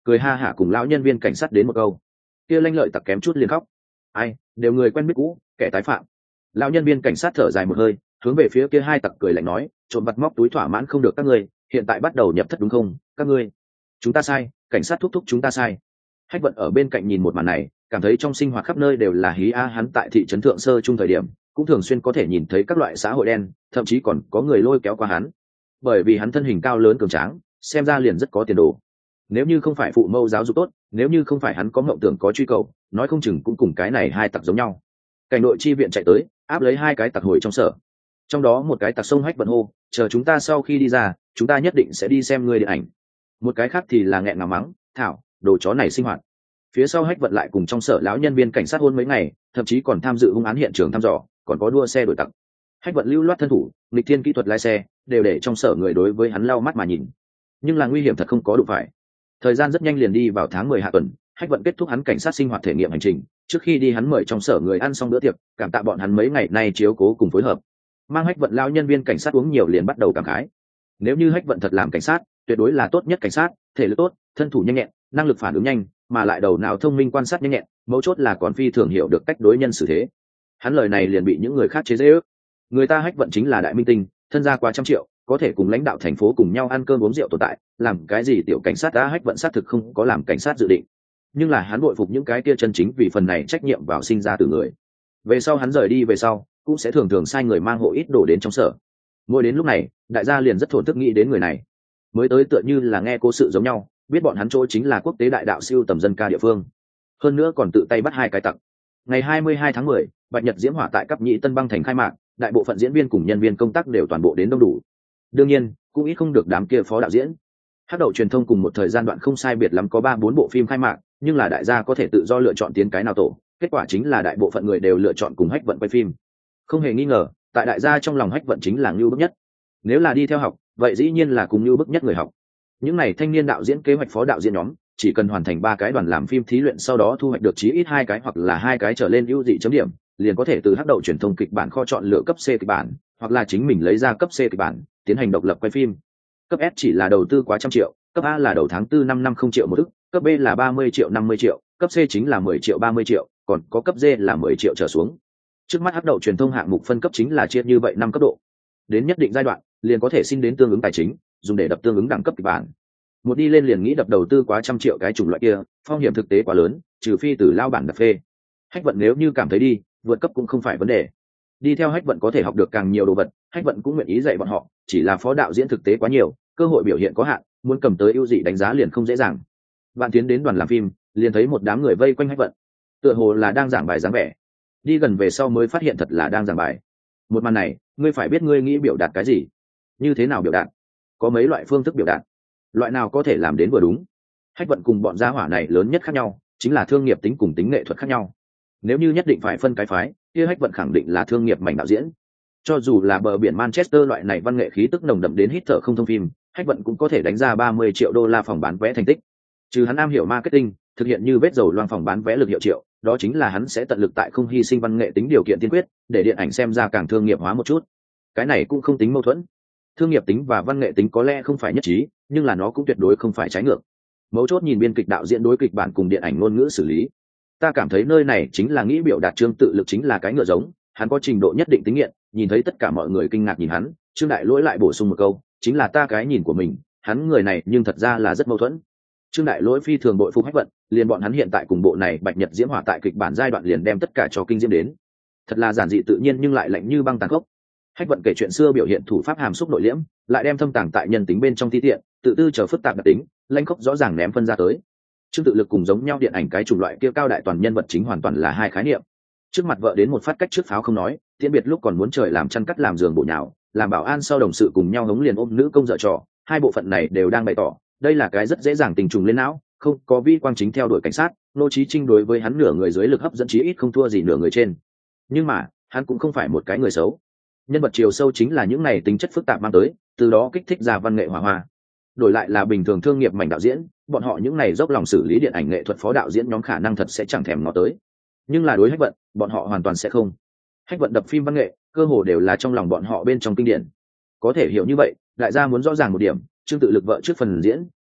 cười ha hả cùng lão nhân viên cảnh sát đến một câu. Kia lanh lợi tặc kém chút liền khóc. Ai, đều người quen biết cũ, kẻ tái phạm. Lão nhân viên cảnh sát thở dài một hơi, hướng về phía kia hai tặc cười lạnh nói, trộm vặt móc túi thỏa mãn không được các ngươi, hiện tại bắt đầu nhập thất đúng không? Các ngươi, chúng ta sai, cảnh sát thúc thúc chúng ta sai. Hách Vận ở bên cạnh nhìn một màn này, cảm thấy trong sinh hoạt khắp nơi đều là hí a. Hắn tại thị trấn Thượng Sơ trung thời điểm, cũng thường xuyên có thể nhìn thấy các loại xã hội đen, thậm chí còn có người lôi kéo qua hắn. Bởi vì hắn thân hình cao lớn cường tráng, xem ra liền rất có tiền đồ. Nếu như không phải phụ mẫu giáo dục tốt, nếu như không phải hắn có mộng tưởng có truy cầu, nói không chừng cũng cùng cái này hai tặc giống nhau. Cảnh đội chi viện chạy tới, áp lấy hai cái tặc hồi trong sở. Trong đó một cái tặc sông Hách Vận hô, chờ chúng ta sau khi đi ra, chúng ta nhất định sẽ đi xem ngươi điện ảnh. Một cái khác thì là nghẹn ngào mắng, thảo, đồ chó này sinh hoạt. Phía sau Hách Vận lại cùng trong sở lão nhân viên cảnh sát hôn mấy ngày, thậm chí còn tham dự hung án hiện trường thăm dò, còn có đua xe đuổi tặc. Hách Vận lưu loát thân thủ, nghịch thiên kỹ thuật lái xe, đều để trong sở người đối với hắn lau mắt mà nhìn. Nhưng là nguy hiểm thật không có đụng phải. Thời gian rất nhanh liền đi vào tháng mười hạ tuần, Hách Vận kết thúc hắn cảnh sát sinh hoạt thể nghiệm hành trình. Trước khi đi hắn mời trong sở người ăn xong bữa tiệc, cảm tạ bọn hắn mấy ngày nay chiếu cố cùng phối hợp. Mang Hách Vận lao nhân viên cảnh sát uống nhiều liền bắt đầu cảm khái. Nếu như Hách Vận thật làm cảnh sát, tuyệt đối là tốt nhất cảnh sát, thể lực tốt, thân thủ nhanh nhẹn, năng lực phản ứng nhanh, mà lại đầu não thông minh quan sát nhanh nhẹn, mấu chốt là còn phi thường hiểu được cách đối nhân xử thế. Hắn lời này liền bị những người khác chế giễu. Người ta Hách Vận chính là đại minh tinh, thân gia qua trăm triệu, có thể cùng lãnh đạo thành phố cùng nhau ăn cơm uống rượu tồn tại, làm cái gì tiểu cảnh sát đã Hách Vận xác thực không có làm cảnh sát dự định. Nhưng là hắn bội phục những cái kia chân chính vì phần này trách nhiệm vào sinh ra từ người. Về sau hắn rời đi về sau, cũng sẽ thường thường sai người mang hộ ít đồ đến trong sở. Mỗi đến lúc này, đại gia liền rất thổn thức nghĩ đến người này. Mới tới tựa như là nghe cố sự giống nhau, biết bọn hắn chỗ chính là quốc tế đại đạo siêu tầm dân ca địa phương. Hơn nữa còn tự tay bắt hai cái tặc. Ngày hai mươi hai tháng mười, Bạch Nhật diễm hỏa tại Cáp Nhĩ Tân Băng thành khai mạc, đại bộ phận diễn viên cùng nhân viên công tác đều toàn bộ đến đông đủ. Đương nhiên, cũng ít không được đám kia phó đạo diễn. Hắc Đậu truyền thông cùng một thời gian đoạn không sai biệt lắm có ba bốn bộ phim khai mạc, nhưng là đại gia có thể tự do lựa chọn tiến cái nào tổ, kết quả chính là đại bộ phận người đều lựa chọn cùng Hách Vận quay phim. Không hề nghi ngờ, tại đại gia trong lòng Hách Vận chính là ngưu bức nhất. Nếu là đi theo học, vậy dĩ nhiên là cùng ngưu bức nhất người học. Những này thanh niên đạo diễn kế hoạch phó đạo diễn nhóm, chỉ cần hoàn thành ba cái đoàn làm phim thí luyện sau đó thu hoạch được chí ít hai cái hoặc là hai cái trở lên ưu dị chấm điểm, liền có thể từ Hắc Đậu truyền thông kịch bản kho chọn lựa cấp C kịch bản, hoặc là chính mình lấy ra cấp C kịch bản, tiến hành độc lập quay phim. Cấp S chỉ là đầu tư quá trăm triệu, cấp A là đầu tháng tư năm năm không triệu một ức, cấp B là ba mươi triệu năm mươi triệu, cấp C chính là mười triệu ba mươi triệu, còn có cấp D là mười triệu trở xuống. Trước mắt Hắc Đậu truyền thông hạng mục phân cấp chính là chia như vậy năm cấp độ. Đến nhất định giai đoạn, liền có thể xin đến tương ứng tài chính, dùng để đập tương ứng đẳng cấp kịch bản. Một đi lên liền nghĩ đập đầu tư quá trăm triệu cái chủng loại kia, phong hiểm thực tế quá lớn, trừ phi từ lao bản đập phê. Hách Vận nếu như cảm thấy đi, vượt cấp cũng không phải vấn đề. Đi theo Hách Vận có thể học được càng nhiều đồ vật, Hách Vận cũng nguyện ý dạy bọn họ, chỉ là phó đạo diễn thực tế quá nhiều, cơ hội biểu hiện có hạn, muốn cầm tới ưu dị đánh giá liền không dễ dàng. Bạn tiến đến đoàn làm phim, liền thấy một đám người vây quanh Hách Vận, tựa hồ là đang giảng bài dáng vẻ. Đi gần về sau mới phát hiện thật là đang giảng bài. Một màn này, ngươi phải biết ngươi nghĩ biểu đạt cái gì, như thế nào biểu đạt, có mấy loại phương thức biểu đạt, loại nào có thể làm đến vừa đúng. Hách Vận cùng bọn gia hỏa này lớn nhất khác nhau chính là thương nghiệp tính cùng tính nghệ thuật khác nhau. Nếu như nhất định phải phân cái phái, kia Hách Vận khẳng định là thương nghiệp mảnh đạo diễn. Cho dù là bờ biển Manchester loại này văn nghệ khí tức nồng đậm đến hít thở không thông phim, Hách Vận cũng có thể đánh ra ba mươi triệu đô la phòng bán vé thành tích. Trừ hắn am hiểu marketing, thực hiện như vết dầu loang phòng bán vé lực hiệu triệu, đó chính là hắn sẽ tận lực tại không hy sinh văn nghệ tính điều kiện tiên quyết, để điện ảnh xem ra càng thương nghiệp hóa một chút. Cái này cũng không tính mâu thuẫn. Thương nghiệp tính và văn nghệ tính có lẽ không phải nhất trí, nhưng là nó cũng tuyệt đối không phải trái ngược. Mấu chốt nhìn biên kịch đạo diễn đối kịch bản cùng điện ảnh ngôn ngữ xử lý. Ta cảm thấy nơi này chính là nghĩ biểu đạt Trương Tự Lực chính là cái ngựa giống, hắn có trình độ nhất định tính nghiện, nhìn thấy tất cả mọi người kinh ngạc nhìn hắn, Trương Đại Lỗi lại bổ sung một câu, chính là ta cái nhìn của mình, hắn người này nhưng thật ra là rất mâu thuẫn. Trương Đại Lỗi phi thường bội phục Hách Vận, liền bọn hắn hiện tại cùng bộ này Bạch Nhật diễm hỏa tại kịch bản giai đoạn liền đem tất cả cho kinh diễm đến. Thật là giản dị tự nhiên nhưng lại lạnh như băng tàn khốc. Hách Vận kể chuyện xưa biểu hiện thủ pháp hàm xúc nội liễm, lại đem thâm tàng tại nhân tính bên trong ti tiện, tự tư chờ phức tạp đặc tính, lãnh khốc rõ ràng ném phân ra tới. Trương Tự Lực cùng giống nhau điện ảnh cái chủng loại kia cao đại toàn nhân vật chính hoàn toàn là hai khái niệm. Trước mặt vợ đến một phát cách trước pháo không nói, tiễn biệt lúc còn muốn trời làm chăn cắt làm giường bộ nhào, làm bảo an sau đồng sự cùng nhau hống liền ôm nữ công dở trò, hai bộ phận này đều đang bày tỏ, đây là cái rất dễ dàng tình trùng lên não, không có vi quang chính theo đuổi cảnh sát, Nô Chí Trinh đối với hắn nửa người dưới lực hấp dẫn chí ít không thua gì nửa người trên. Nhưng mà, hắn cũng không phải một cái người xấu. Nhân vật chiều sâu chính là những này tính chất phức tạp mang tới, từ đó kích thích ra văn nghệ hỏa hoa. Đổi lại là bình thường thương nghiệp mảnh đạo diễn, bọn họ những này dốc lòng xử lý điện ảnh nghệ thuật phó đạo diễn nhóm khả năng thật sẽ chẳng thèm ngó tới. Nhưng là đối Hách Vận, bọn họ hoàn toàn sẽ không. Hách Vận đập phim văn nghệ, cơ hồ đều là trong lòng bọn họ bên trong kinh điển. Có thể hiểu như vậy, đại gia muốn rõ ràng một điểm, Trương Tự Lực vợ trước phần diễn,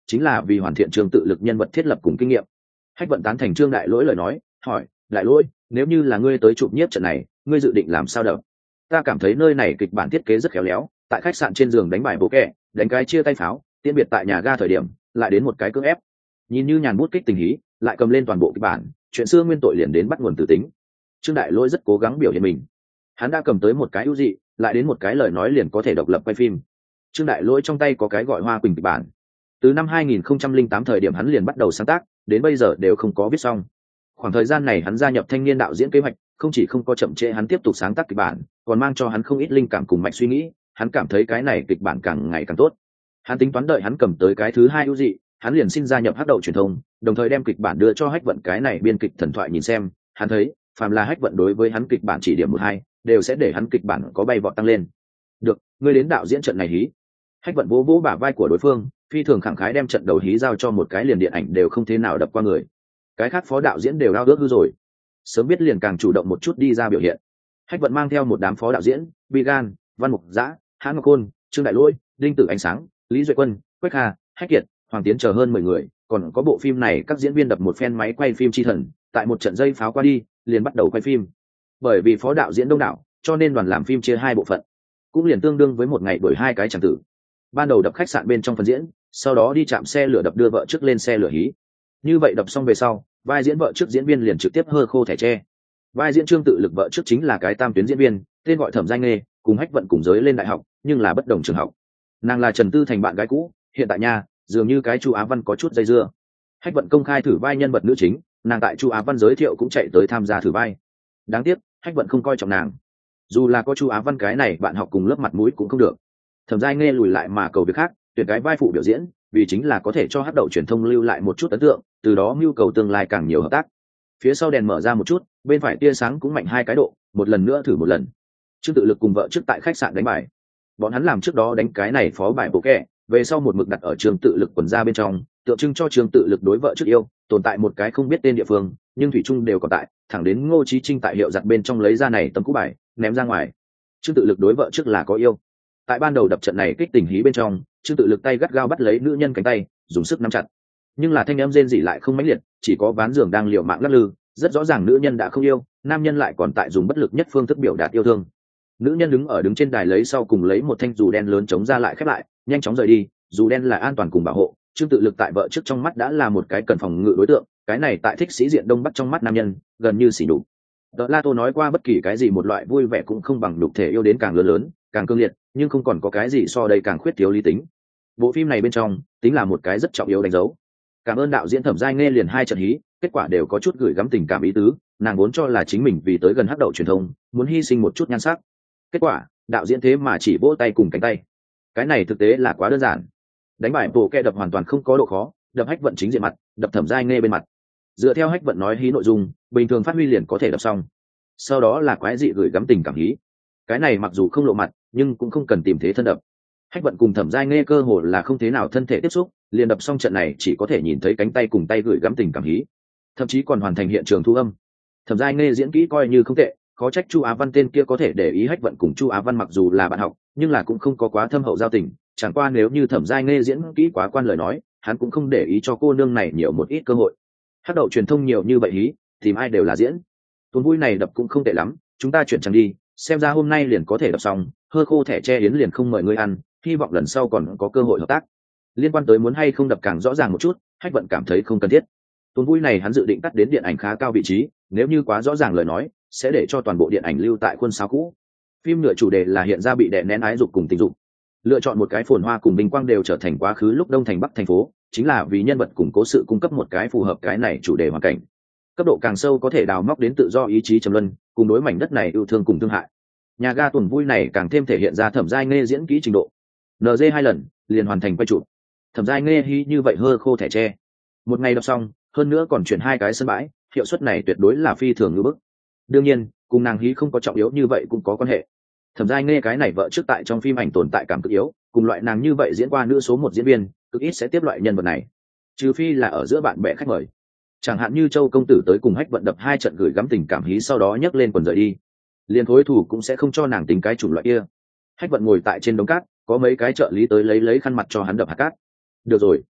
chính là vì hoàn thiện Trương Tự Lực nhân vật thiết lập cùng kinh nghiệm. Hách Vận tán thành Trương Đại Lỗi lời nói, hỏi: Đại Lỗi, nếu như là ngươi tới chụp nhiếp trận này, ngươi dự định làm sao đập? Ta cảm thấy nơi này kịch bản thiết kế rất khéo léo, tại khách sạn trên giường đánh bài bộ kẹ, đánh cái chia tay pháo, tiễn biệt tại nhà ga thời điểm, lại đến một cái cưỡng ép. Nhìn như nhàn bút kích tình hí, lại cầm lên toàn bộ kịch bản, chuyện xưa nguyên tội liền đến bắt nguồn từ tính. Trương Đại Lỗi rất cố gắng biểu hiện mình. Hắn đã cầm tới một cái ưu dị, lại đến một cái lời nói liền có thể độc lập quay phim. Trương Đại Lỗi trong tay có cái gọi Hoa Quỳnh kịch bản. Từ năm hai nghìn không trăm lẻ tám thời điểm hắn liền bắt đầu sáng tác, đến bây giờ đều không có viết xong. Khoảng thời gian này hắn gia nhập thanh niên đạo diễn kế hoạch, không chỉ không có chậm trễ hắn tiếp tục sáng tác kịch bản, còn mang cho hắn không ít linh cảm cùng mạch suy nghĩ, hắn cảm thấy cái này kịch bản càng ngày càng tốt. Hắn tính toán đợi hắn cầm tới cái thứ hai ưu dị, hắn liền xin gia nhập Hắc Đậu truyền thông, đồng thời đem kịch bản đưa cho Hách Vận cái này biên kịch thần thoại nhìn xem, hắn thấy, phàm là Hách Vận đối với hắn kịch bản chỉ điểm một hai, đều sẽ để hắn kịch bản có bay vọt tăng lên. Được, ngươi đến đạo diễn trận này hí. Hách Vận vỗ vỗ bả vai của đối phương, phi thường khẳng khái đem trận đầu hí giao cho một cái liền điện ảnh đều không thế nào đập qua người. Cái khác phó đạo diễn đều ao ước hư rồi, sớm biết liền càng chủ động một chút đi ra biểu hiện. Hách Vận mang theo một đám phó đạo diễn, Bigan, Văn Mục Dã, Hãn Ngọc Côn, Trương Đại Lỗi, Đinh Tử Ánh Sáng, Lý Duệ Quân, Quách Hà, Hách Kiệt, Hoàng Tiến chờ hơn mười người, còn có bộ phim này các diễn viên đập một phen máy quay phim chi thần, tại một trận dây pháo qua đi, liền bắt đầu quay phim. Bởi vì phó đạo diễn đông đảo, cho nên đoàn làm phim chia hai bộ phận, cũng liền tương đương với một ngày đổi hai cái chẳng tử. Ban đầu đập khách sạn bên trong phần diễn, sau đó đi chạm xe lửa đập đưa vợ trước lên xe lửa hí. Như vậy đập xong về sau, vai diễn vợ trước diễn viên liền trực tiếp hơ khô thẻ tre. Vai diễn Trương Tự Lực vợ trước chính là cái tam tuyến diễn viên, tên gọi Thẩm Giai Nghê, cùng Hách Vận cùng giới lên đại học, nhưng là bất đồng trường học. Nàng là Trần Tư Thành bạn gái cũ, hiện tại nha, dường như cái Chu Á Văn có chút dây dưa. Hách Vận công khai thử vai nhân vật nữ chính, nàng tại Chu Á Văn giới thiệu cũng chạy tới tham gia thử vai. Đáng tiếc, Hách Vận không coi trọng nàng. Dù là có Chu Á Văn cái này bạn học cùng lớp mặt mũi cũng không được. Thẩm Giai Nghê lùi lại mà cầu việc khác, tuyển cái vai phụ biểu diễn, vì chính là có thể cho Hắc Đậu truyền thông lưu lại một chút ấn tượng, từ đó mưu cầu tương lai càng nhiều hợp tác. Phía sau đèn mở ra một chút, bên phải tia sáng cũng mạnh hai cái độ, một lần nữa thử một lần. Trương Tự Lực cùng vợ trước tại khách sạn đánh bài. Bọn hắn làm trước đó đánh cái này phó bài bộ kẹ, về sau một mực đặt ở Trương Tự Lực quần ra bên trong, tượng trưng cho Trương Tự Lực đối vợ trước yêu, tồn tại một cái không biết tên địa phương, nhưng thủy chung đều còn tại, thẳng đến Ngô Chí Trinh tại hiệu giặt bên trong lấy ra này tấm cũ bài, ném ra ngoài. Trương Tự Lực đối vợ trước là có yêu. Tại ban đầu đập trận này kích tình hí bên trong, Trương Tự Lực tay gắt gao bắt lấy nữ nhân cánh tay, dùng sức nắm chặt. Nhưng là thanh âm rên rỉ lại không mãnh liệt, chỉ có ván giường đang liều mạng lắc lư, rất rõ ràng nữ nhân đã không yêu, nam nhân lại còn tại dùng bất lực nhất phương thức biểu đạt yêu thương. Nữ nhân đứng ở đứng trên đài lấy sau cùng lấy một thanh dù đen lớn chống ra lại khép lại, nhanh chóng rời đi, dù đen là an toàn cùng bảo hộ. Trương Tự Lực tại vợ trước trong mắt đã là một cái cần phòng ngự đối tượng, cái này tại thích sĩ diện đông bắc trong mắt nam nhân, gần như xỉ nhục. Đợt La Tô nói qua bất kỳ cái gì một loại vui vẻ cũng không bằng nhục thể yêu đến càng lớn lớn, càng cương liệt, nhưng không còn có cái gì so đây càng khuyết thiếu lý tính. Bộ phim này bên trong, tính là một cái rất trọng yếu đánh dấu. Cảm ơn đạo diễn Thẩm Giai Nghê liền hai trận hí, kết quả đều có chút gửi gắm tình cảm ý tứ, nàng vốn cho là chính mình vì tới gần Hắc Đậu truyền thông, muốn hy sinh một chút nhan sắc. Kết quả, đạo diễn thế mà chỉ vỗ tay cùng cánh tay. Cái này thực tế là quá đơn giản. Đánh bài bộ kẹ đập hoàn toàn không có độ khó, đập Hách Vận chính diện mặt, đập Thẩm Giai Nghê bên mặt. Dựa theo Hách Vận nói hí nội dung, bình thường phát huy liền có thể đập xong. Sau đó là quái dị gửi gắm tình cảm hí. Cái này mặc dù không lộ mặt, nhưng cũng không cần tìm thế thân đập. Hách Vận cùng Thẩm Giai Nghê cơ hồ là không thế nào thân thể tiếp xúc, liền đập xong trận này chỉ có thể nhìn thấy cánh tay cùng tay gửi gắm tình cảm hí, thậm chí còn hoàn thành hiện trường thu âm. Thẩm Giai Nghê diễn kỹ coi như không tệ, khó trách Chu Á Văn tên kia có thể để ý Hách Vận cùng Chu Á Văn mặc dù là bạn học, nhưng là cũng không có quá thâm hậu giao tình. Chẳng qua nếu như Thẩm Giai Nghê diễn kỹ quá quan lời nói, hắn cũng không để ý cho cô nương này nhiều một ít cơ hội. Hắc Đậu truyền thông nhiều như vậy hí, tìm ai đều là diễn. Tuần vui này đập cũng không tệ lắm, chúng ta chuyển chẳng đi, xem ra hôm nay liền có thể đập xong, hơ khô thẻ che yến liền không mời ngươi ăn, hy vọng lần sau còn có cơ hội hợp tác. Liên quan tới muốn hay không đập càng rõ ràng một chút, Hách Vận cảm thấy không cần thiết. Tuần vui này hắn dự định cắt đến điện ảnh khá cao vị trí, nếu như quá rõ ràng lời nói, sẽ để cho toàn bộ điện ảnh lưu tại khuôn sáo cũ. Phim nhựa chủ đề là hiện ra bị đè nén ái dục cùng tình dục. Lựa chọn một cái phồn hoa cùng bình quang đều trở thành quá khứ lúc đông thành bắc thành phố, chính là vì nhân vật cùng cố sự cung cấp một cái phù hợp cái này chủ đề hoàn cảnh. Cấp độ càng sâu có thể đào móc đến tự do ý chí trầm luân, cùng đối mảnh đất này yêu thương cùng thương hại. Nhà ga tuần vui này càng thêm thể hiện ra Thẩm Giai Nghê diễn kỹ trình độ. en giê hai lần liền hoàn thành quay chụp. Thẩm Giai Nghê hí như vậy hơ khô thẻ tre. Một ngày đọc xong, hơn nữa còn chuyển hai cái sân bãi, hiệu suất này tuyệt đối là phi thường ngưỡng bức. Đương nhiên, cùng nàng hí không có trọng yếu như vậy cũng có quan hệ. Thẩm Giai Nghê cái này vợ trước tại trong phim ảnh tồn tại cảm cực yếu, cùng loại nàng như vậy diễn qua nữ số một diễn viên, cực ít sẽ tiếp loại nhân vật này. Trừ phi là ở giữa bạn bè khách mời. Chẳng hạn như Châu công tử tới cùng Hách Vận đập hai trận gửi gắm tình cảm hí sau đó nhấc lên quần rời đi. Liên thối thủ cũng sẽ không cho nàng tính cái chủng loại kia. Hách Vận ngồi tại trên đống cát, có mấy cái trợ lý tới lấy lấy khăn mặt cho hắn đập hạt cát. Được rồi,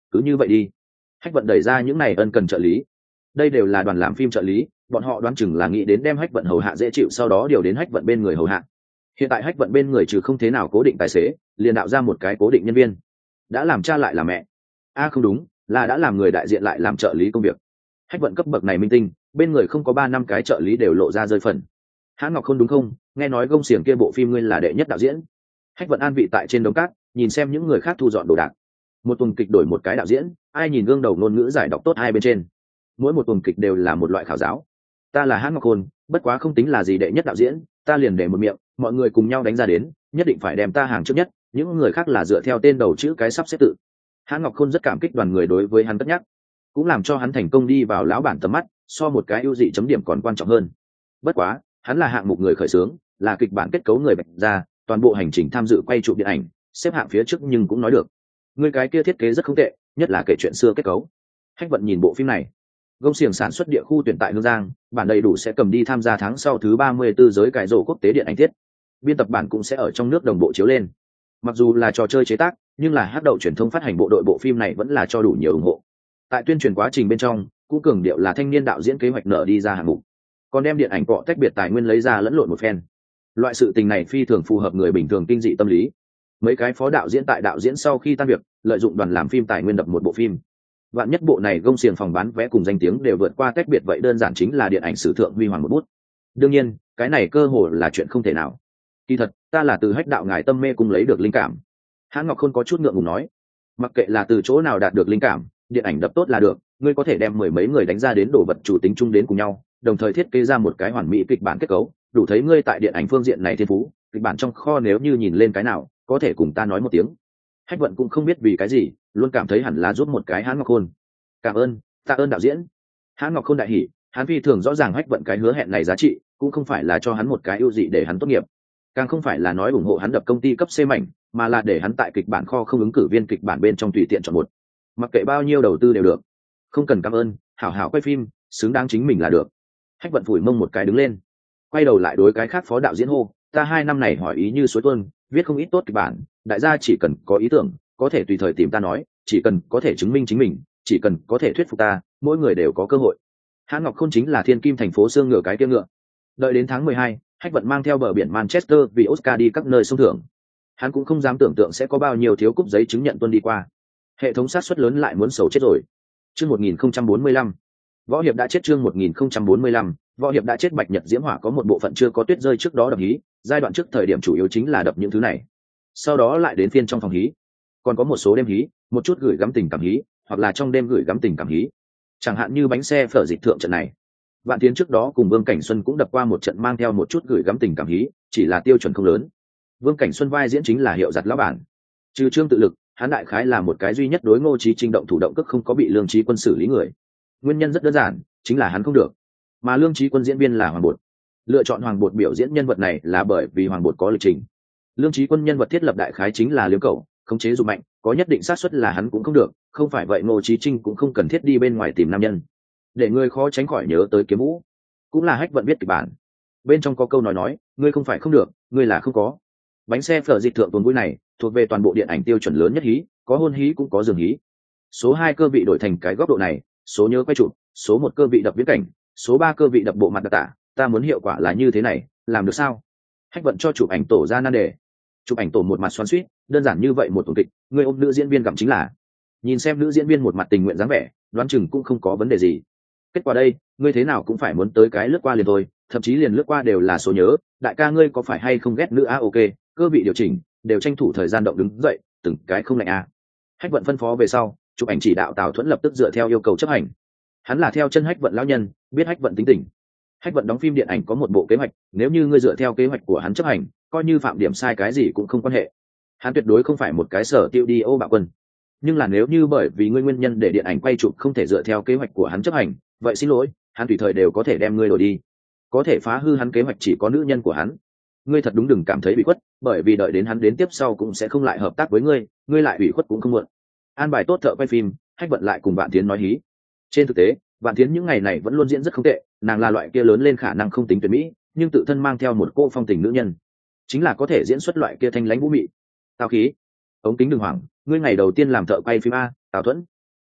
cứ như vậy đi. Hách vận đẩy ra những này ân cần trợ lý. Đây đều là đoàn làm phim trợ lý, bọn họ đoán chừng là nghĩ đến đem Hách vận hầu hạ dễ chịu, sau đó điều đến Hách vận bên người hầu hạ. Hiện tại Hách vận bên người trừ không thế nào cố định tài xế, liền đạo ra một cái cố định nhân viên. Đã làm cha lại là mẹ. A à, không đúng, là đã làm người đại diện lại làm trợ lý công việc. Hách vận cấp bậc này minh tinh, bên người không có ba năm cái trợ lý đều lộ ra rơi phần. Hãn Ngọc Khôn đúng không? Nghe nói gông xiềng kia bộ phim ngươi là đệ nhất đạo diễn. Hách vận an vị tại trên đống cát, nhìn xem những người khác thu dọn đồ đạc. Một tuần kịch đổi một cái đạo diễn, ai nhìn gương đầu ngôn ngữ giải đọc tốt hai bên trên. Mỗi một tuần kịch đều là một loại khảo giáo. Ta là Hãn Ngọc Khôn, bất quá không tính là gì đệ nhất đạo diễn, ta liền để một miệng, mọi người cùng nhau đánh ra đến, nhất định phải đem ta hàng trước nhất, những người khác là dựa theo tên đầu chữ cái sắp xếp tự. Hãn Ngọc Khôn rất cảm kích đoàn người đối với hắn cất nhắc, cũng làm cho hắn thành công đi vào lão bản tầm mắt, so một cái ưu dị chấm điểm còn quan trọng hơn. Bất quá, hắn là hạng mục người khởi xướng, là kịch bản kết cấu người bạch ra, toàn bộ hành trình tham dự quay chụp điện ảnh, xếp hạng phía trước nhưng cũng nói được. Người cái kia thiết kế rất không tệ, nhất là kể chuyện xưa kết cấu. Hách vận nhìn bộ phim này, gông xiềng sản xuất địa khu tuyển tại Hương Giang, bản đầy đủ sẽ cầm đi tham gia tháng sau thứ ba mươi tư giới cải rổ quốc tế điện ảnh tiết. Biên tập bản cũng sẽ ở trong nước đồng bộ chiếu lên. Mặc dù là trò chơi chế tác, nhưng là hát đậu truyền thông phát hành bộ đội bộ phim này vẫn là cho đủ nhiều ủng hộ. Tại tuyên truyền quá trình bên trong, cũng cường điệu là thanh niên đạo diễn kế hoạch nợ đi ra hạng mục, còn đem điện ảnh cọ tách biệt tài nguyên lấy ra lẫn lộn một phen. Loại sự tình này phi thường phù hợp người bình thường kinh dị tâm lý. Mấy cái phó đạo diễn tại đạo diễn sau khi tan việc, lợi dụng đoàn làm phim tài nguyên đập một bộ phim. Vạn nhất bộ này gông xiềng phòng bán vé cùng danh tiếng đều vượt qua tách biệt, vậy đơn giản chính là điện ảnh sử thượng huy hoàng một bút. Đương nhiên, cái này cơ hội là chuyện không thể nào. Kỳ thật, ta là từ Hách đạo ngài tâm mê cung lấy được linh cảm. Hãn Ngọc Khôn có chút ngượng ngùng nói, mặc kệ là từ chỗ nào đạt được linh cảm, điện ảnh đập tốt là được, ngươi có thể đem mười mấy người đánh ra đến đồ vật chủ tính chung đến cùng nhau, đồng thời thiết kế ra một cái hoàn mỹ kịch bản kết cấu, đủ thấy ngươi tại điện ảnh phương diện này thiên phú. Kịch bản trong kho nếu như nhìn lên cái nào, có thể cùng ta nói một tiếng. Hách vận cũng không biết vì cái gì, luôn cảm thấy hẳn là giúp một cái Hãn Ngọc Khôn. Cảm ơn, tạ ơn đạo diễn. Hãn Ngọc Khôn đại hỉ, hắn phi thường rõ ràng Hách vận cái hứa hẹn này giá trị, cũng không phải là cho hắn một cái ưu dị để hắn tốt nghiệp, càng không phải là nói ủng hộ hắn đập công ty cấp C mảnh, mà là để hắn tại kịch bản kho không ứng cử viên kịch bản bên trong tùy tiện chọn một, mặc kệ bao nhiêu đầu tư đều được. Không cần cảm ơn, hảo hảo quay phim, xứng đáng chính mình là được. Hách vận phủi mông một cái đứng lên, quay đầu lại đối cái khác phó đạo diễn hô, ta hai năm này hỏi ý như suối tuôn, viết không ít tốt kịch bản, đại gia chỉ cần có ý tưởng, có thể tùy thời tìm ta nói, chỉ cần có thể chứng minh chính mình, chỉ cần có thể thuyết phục ta, mỗi người đều có cơ hội. Hãn Ngọc Khôn chính là thiên kim thành phố xương ngựa cái kia ngựa. Đợi đến tháng mười hai, Hách vận mang theo bờ biển Manchester vì Oscar đi các nơi sông thưởng. Hắn cũng không dám tưởng tượng sẽ có bao nhiêu thiếu cúp giấy chứng nhận tuân đi qua. Hệ thống sát suất lớn lại muốn sầu chết rồi. Chương một nghìn không trăm bốn mươi lăm, Võ Hiệp đã chết. Chương một nghìn không trăm bốn mươi lăm, Võ Hiệp đã chết. Bạch Nhật Diễm Hỏa có một bộ phận chưa có tuyết rơi trước đó đập hí, giai đoạn trước thời điểm chủ yếu chính là đập những thứ này. Sau đó lại đến phiên trong phòng hí, còn có một số đêm hí, một chút gửi gắm tình cảm hí, hoặc là trong đêm gửi gắm tình cảm hí. Chẳng hạn như bánh xe phở dịch thượng trận này, Vạn Tiến trước đó cùng Vương Cảnh Xuân cũng đập qua một trận mang theo một chút gửi gắm tình cảm hí, chỉ là tiêu chuẩn không lớn. Vương Cảnh Xuân vai diễn chính là hiệu giặt lão bản. Trừ Trương Tự Lực, hắn đại khái là một cái duy nhất đối Ngô Chí Trinh động thủ động cước không có bị Lương Chí Quân xử lý người. Nguyên nhân rất đơn giản, chính là hắn không được. Mà Lương Chí Quân diễn viên là Hoàng Bột. Lựa chọn Hoàng Bột biểu diễn nhân vật này là bởi vì Hoàng Bột có lịch trình. Lương Chí Quân nhân vật thiết lập đại khái chính là liếm cầu, khống chế dục mạnh, có nhất định xác suất là hắn cũng không được, không phải vậy Ngô Chí Trinh cũng không cần thiết đi bên ngoài tìm nam nhân. Để ngươi khó tránh khỏi nhớ tới Kiếm Vũ, cũng là Hách vận viết kịch bản. Bên trong có câu nói nói, ngươi không phải không được, ngươi là không có. Bánh xe phở dịch thượng tuần vui này thuộc về toàn bộ điện ảnh tiêu chuẩn lớn nhất hí, có hôn hí cũng có giường hí. Số hai cơ vị đổi thành cái góc độ này, số nhớ quay chụp, số một cơ vị đập viễn cảnh, số ba cơ vị đập bộ mặt đặc tả, ta muốn hiệu quả là như thế này, làm được sao? Hách vận cho chụp ảnh tổ ra nan đề. Chụp ảnh tổ một mặt xoắn xuýt, đơn giản như vậy một tuần kịch, người ôm nữ diễn viên gặm chính là. Nhìn xem nữ diễn viên một mặt tình nguyện dáng vẻ, đoán chừng cũng không có vấn đề gì. Kết quả đây, ngươi thế nào cũng phải muốn tới cái lướt qua liền thôi, thậm chí liền lướt qua đều là số nhớ, đại ca ngươi có phải hay không ghét nữ a? Ok, cơ vị điều chỉnh, đều tranh thủ thời gian động đứng dậy, từng cái không lạnh a. Hách vận phân phó về sau, chụp ảnh chỉ đạo Tào Thuẫn lập tức dựa theo yêu cầu chấp hành. Hắn là theo chân Hách vận lão nhân, biết Hách vận tính tình. Hách vận đóng phim điện ảnh có một bộ kế hoạch, nếu như ngươi dựa theo kế hoạch của hắn chấp hành, coi như phạm điểm sai cái gì cũng không quan hệ. Hắn tuyệt đối không phải một cái sở tiêu đi ô bạo quân. Nhưng là nếu như bởi vì ngươi nguyên nhân để điện ảnh quay chụp không thể dựa theo kế hoạch của hắn chấp hành, vậy xin lỗi, hắn tùy thời đều có thể đem ngươi đổi đi. Có thể phá hư hắn kế hoạch chỉ có nữ nhân của hắn. Ngươi thật đúng đừng cảm thấy bị khuất, bởi vì đợi đến hắn đến tiếp sau cũng sẽ không lại hợp tác với ngươi, ngươi lại bị khuất cũng không muộn. An bài tốt thợ quay phim, Hách vận lại cùng Vạn Tiến nói hí. Trên thực tế, Vạn Tiến những ngày này vẫn luôn diễn rất không tệ, nàng là loại kia lớn lên khả năng không tính tuyệt mỹ, nhưng tự thân mang theo một cô phong tình nữ nhân, chính là có thể diễn xuất loại kia thanh lãnh vũ mị. Tào khí, ống kính đừng hoảng, ngươi ngày đầu tiên làm thợ quay phim a, Tào Thuẫn.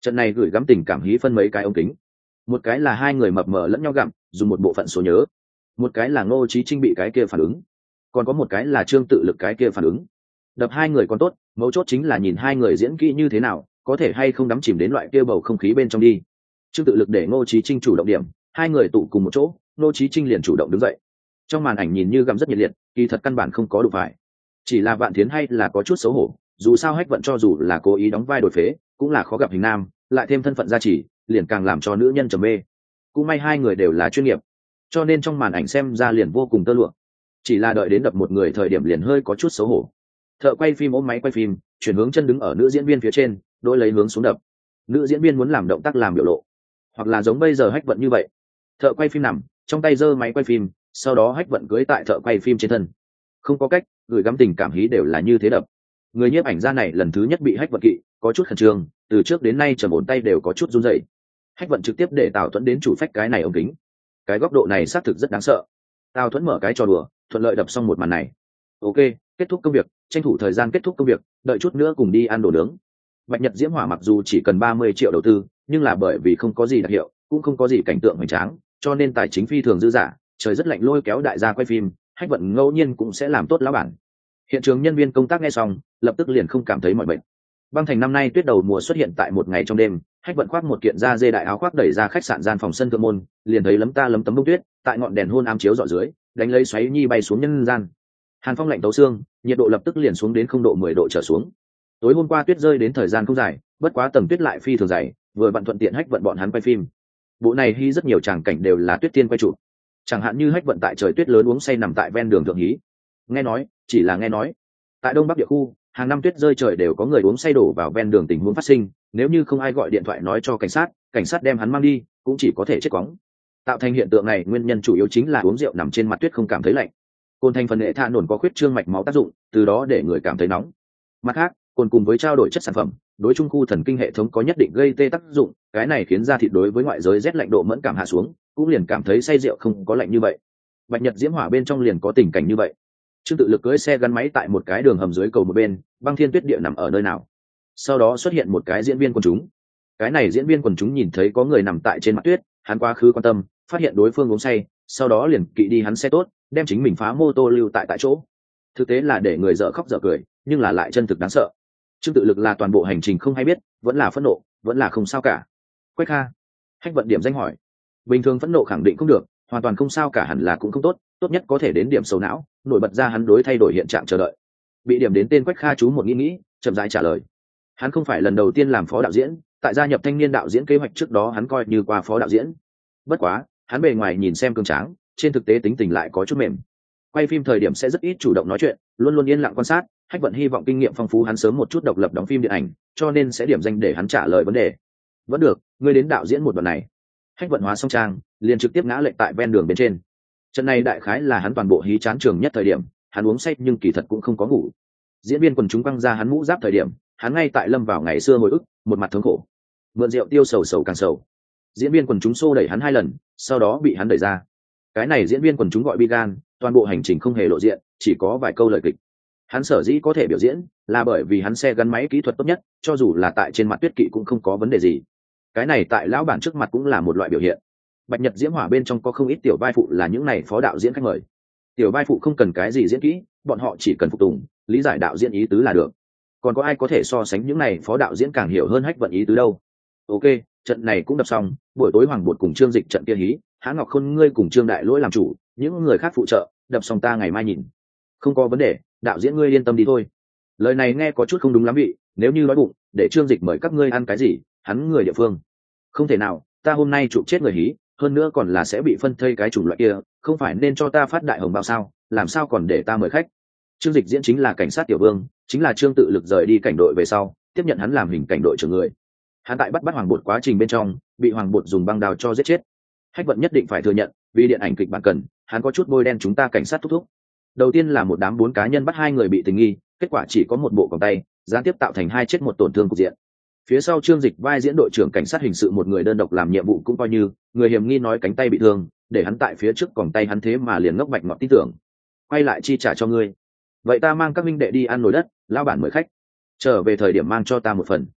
Trận này gửi gắm tình cảm hí phân mấy cái ống kính, một cái là hai người mập mờ lẫn nhau gặm dùng một bộ phận số nhớ, một cái là Ngô Chí Trinh bị cái kia phản ứng, còn có một cái là Trương Tự Lực cái kia phản ứng. Đập hai người còn tốt, mấu chốt chính là nhìn hai người diễn kỹ như thế nào, có thể hay không đắm chìm đến loại kia bầu không khí bên trong đi. Trương Tự Lực để Ngô Chí Trinh chủ động điểm, hai người tụ cùng một chỗ, Ngô Chí Trinh liền chủ động đứng dậy. Trong màn ảnh nhìn như gặm rất nhiệt liệt, kỳ thật căn bản không có đụng phải. Chỉ là Vạn Thiến hay là có chút xấu hổ, dù sao Hách Vận cho dù là cố ý đóng vai đổi phế, cũng là khó gặp hình nam, lại thêm thân phận gia trì, liền càng làm cho nữ nhân trầm mê. Cũng may hai người đều là chuyên nghiệp, cho nên trong màn ảnh xem ra liền vô cùng tơ lụa. Chỉ là đợi đến đập một người thời điểm liền hơi có chút xấu hổ. Thợ quay phim ôm máy quay phim, chuyển hướng chân đứng ở nữ diễn viên phía trên, đôi lấy hướng xuống đập. Nữ diễn viên muốn làm động tác làm biểu lộ, hoặc là giống bây giờ Hách Vận như vậy. Thợ quay phim nằm, trong tay giơ máy quay phim, sau đó Hách Vận cưỡi tại thợ quay phim trên thân. Không có cách, gửi gắm tình cảm hí đều là như thế đập. Người nhiếp ảnh gia này lần thứ nhất bị Hách Vận kỵ, có chút khẩn trương, từ trước đến nay trầm ổn tay đều có chút run rẩy. Hách Vận trực tiếp để Tào Thuẫn đến chủ phách cái này ống kính. Cái góc độ này xác thực rất đáng sợ. Tào Thuẫn mở cái trò đùa, thuận lợi đập xong một màn này. Ok, kết thúc công việc, tranh thủ thời gian kết thúc công việc, đợi chút nữa cùng đi ăn đồ nướng. Bạch Nhật Diễm Hỏa mặc dù chỉ cần ba mươi triệu đầu tư, nhưng là bởi vì không có gì đặc hiệu, cũng không có gì cảnh tượng hoành tráng, cho nên tài chính phi thường dư dả. Trời rất lạnh lôi kéo đại gia quay phim, Hách Vận ngẫu nhiên cũng sẽ làm tốt lão bản. Hiện trường nhân viên công tác nghe xong, lập tức liền không cảm thấy mỏi mệt. Băng Thành năm nay tuyết đầu mùa xuất hiện tại một ngày trong đêm, Hách Vận khoác một kiện da dê đại áo khoác đẩy ra khách sạn gian phòng sân thượng môn, liền thấy lấm ta lấm tấm bông tuyết, tại ngọn đèn hôn ám chiếu rọi dưới, đánh lấy xoáy nhi bay xuống nhân gian. Hàn phong lạnh tấu xương, nhiệt độ lập tức liền xuống đến không độ mười độ trở xuống. Tối hôm qua tuyết rơi đến thời gian không dài, bất quá tầng tuyết lại phi thường dày, vừa vặn thuận tiện Hách Vận bọn hắn quay phim. Bộ này hy rất nhiều tràng cảnh đều là Tuyết Tiên quay chụp. Chẳng hạn như Hách Vận tại trời tuyết lớn uống say nằm tại ven đường thượng hí. Nghe nói, chỉ là nghe nói, tại Đông Bắc địa khu, hàng năm tuyết rơi trời đều có người uống say đổ vào ven đường tình huống phát sinh, nếu như không ai gọi điện thoại nói cho cảnh sát, cảnh sát đem hắn mang đi, cũng chỉ có thể chết quóng. Tạo thành hiện tượng này nguyên nhân chủ yếu chính là uống rượu nằm trên mặt tuyết không cảm thấy lạnh. Cồn thành phần hệ tha nổn có khuyết trương mạch máu tác dụng, từ đó để người cảm thấy nóng. Mặt khác, cồn cùng với trao đổi chất sản phẩm, đối trung khu thần kinh hệ thống có nhất định gây tê tác dụng, cái này khiến da thịt đối với ngoại giới rét lạnh độ mẫn cảm hạ xuống, cũng liền cảm thấy say rượu không có lạnh như vậy. Bạch Nhật Diễm Hỏa bên trong liền có tình cảnh như vậy. Trương Tự Lực cưỡi xe gắn máy tại một cái đường hầm dưới cầu một bên, băng thiên tuyết địa nằm ở nơi nào. Sau đó xuất hiện một cái diễn viên quần chúng. Cái này diễn viên quần chúng nhìn thấy có người nằm tại trên mặt tuyết, hắn quá khứ quan tâm, phát hiện đối phương uống say, sau đó liền kỵ đi hắn xe tốt, đem chính mình phá mô tô lưu tại tại chỗ. Thực tế là để người dở khóc dở cười, nhưng là lại chân thực đáng sợ. Trương Tự Lực là toàn bộ hành trình không hay biết, vẫn là phẫn nộ, vẫn là không sao cả. Quách Kha, Hách Vận điểm danh hỏi. Bình thường phẫn nộ khẳng định không được, hoàn toàn không sao cả hẳn là cũng không tốt, tốt nhất có thể đến điểm sầu não, nổi bật ra hắn đối thay đổi hiện trạng chờ đợi. Bị điểm đến tên Quách Kha chú một nghĩ nghĩ, chậm rãi trả lời. Hắn không phải lần đầu tiên làm phó đạo diễn, tại gia nhập thanh niên đạo diễn kế hoạch trước đó hắn coi như qua phó đạo diễn. Bất quá, hắn bề ngoài nhìn xem cường tráng, trên thực tế tính tình lại có chút mềm. Quay phim thời điểm sẽ rất ít chủ động nói chuyện, luôn luôn yên lặng quan sát. Hách Vận hy vọng kinh nghiệm phong phú hắn sớm một chút độc lập đóng phim điện ảnh, cho nên sẽ điểm danh để hắn trả lời vấn đề. Vẫn được, ngươi đến đạo diễn một đoạn này. Hách Vận hóa xong trang, liền trực tiếp ngã lệch tại ven đường bên trên. Trận này đại khái là hắn toàn bộ hí chán trường nhất thời điểm, hắn uống say nhưng kỳ thật cũng không có ngủ. Diễn viên quần chúng quăng ra hắn mũ giáp thời điểm, hắn ngay tại lâm vào ngày xưa hồi ức, một mặt thống khổ. Mượn rượu tiêu sầu sầu càng sầu. Diễn viên quần chúng xô đẩy hắn hai lần, sau đó bị hắn đẩy ra. Cái này diễn viên quần chúng gọi Bigan, toàn bộ hành trình không hề lộ diện, chỉ có vài câu lời kịch. Hắn sở dĩ có thể biểu diễn, là bởi vì hắn xe gắn máy kỹ thuật tốt nhất, cho dù là tại trên mặt tuyết kỵ cũng không có vấn đề gì. Cái này tại lão bản trước mặt cũng là một loại biểu hiện. Bạch Nhật Diễm Hỏa bên trong có không ít tiểu vai phụ là những này phó đạo diễn khách mời. Tiểu vai phụ không cần cái gì diễn kỹ, bọn họ chỉ cần phục tùng, lý giải đạo diễn ý tứ là được. Còn có ai có thể so sánh những này phó đạo diễn càng hiểu hơn Hách Vận ý tứ đâu? Ok, trận này cũng đập xong, buổi tối Hoàng Bột cùng Trương Dịch trận kia hí, Hán Ngọc Khôn ngươi cùng Trương Đại Lỗi làm chủ, những người khác phụ trợ, đập xong ta ngày mai nhìn. Không có vấn đề, đạo diễn ngươi yên tâm đi thôi. Lời này nghe có chút không đúng lắm vị, nếu như nói bụng, để Trương Dịch mời các ngươi ăn cái gì, hắn người địa phương. Không thể nào, ta hôm nay chụp chết người hí, hơn nữa còn là sẽ bị phân thây cái chủng loại kia, không phải nên cho ta phát đại hồng bao sao, làm sao còn để ta mời khách. Trương Dịch diễn chính là cảnh sát tiểu vương, chính là Trương Tự Lực rời đi cảnh đội về sau, tiếp nhận hắn làm hình cảnh đội trưởng người. Hắn tại bắt bắt Hoàng Bột quá trình bên trong, bị Hoàng Bột dùng băng đao cho giết chết. Hách Vận nhất định phải thừa nhận, vì điện ảnh kịch bản cần, hắn có chút bôi đen chúng ta cảnh sát thúc thúc. Đầu tiên là một đám bốn cá nhân bắt hai người bị tình nghi, kết quả chỉ có một bộ còng tay, gián tiếp tạo thành hai chết một tổn thương cục diện. Phía sau Trương Dịch vai diễn đội trưởng cảnh sát hình sự một người đơn độc làm nhiệm vụ cũng coi như, người hiểm nghi nói cánh tay bị thương, để hắn tại phía trước còng tay hắn thế mà liền ngốc bạch ngọt tin tưởng. Quay lại chi trả cho ngươi. Vậy ta mang các minh đệ đi ăn nồi đất, lao bản mời khách. Trở về thời điểm mang cho ta một phần.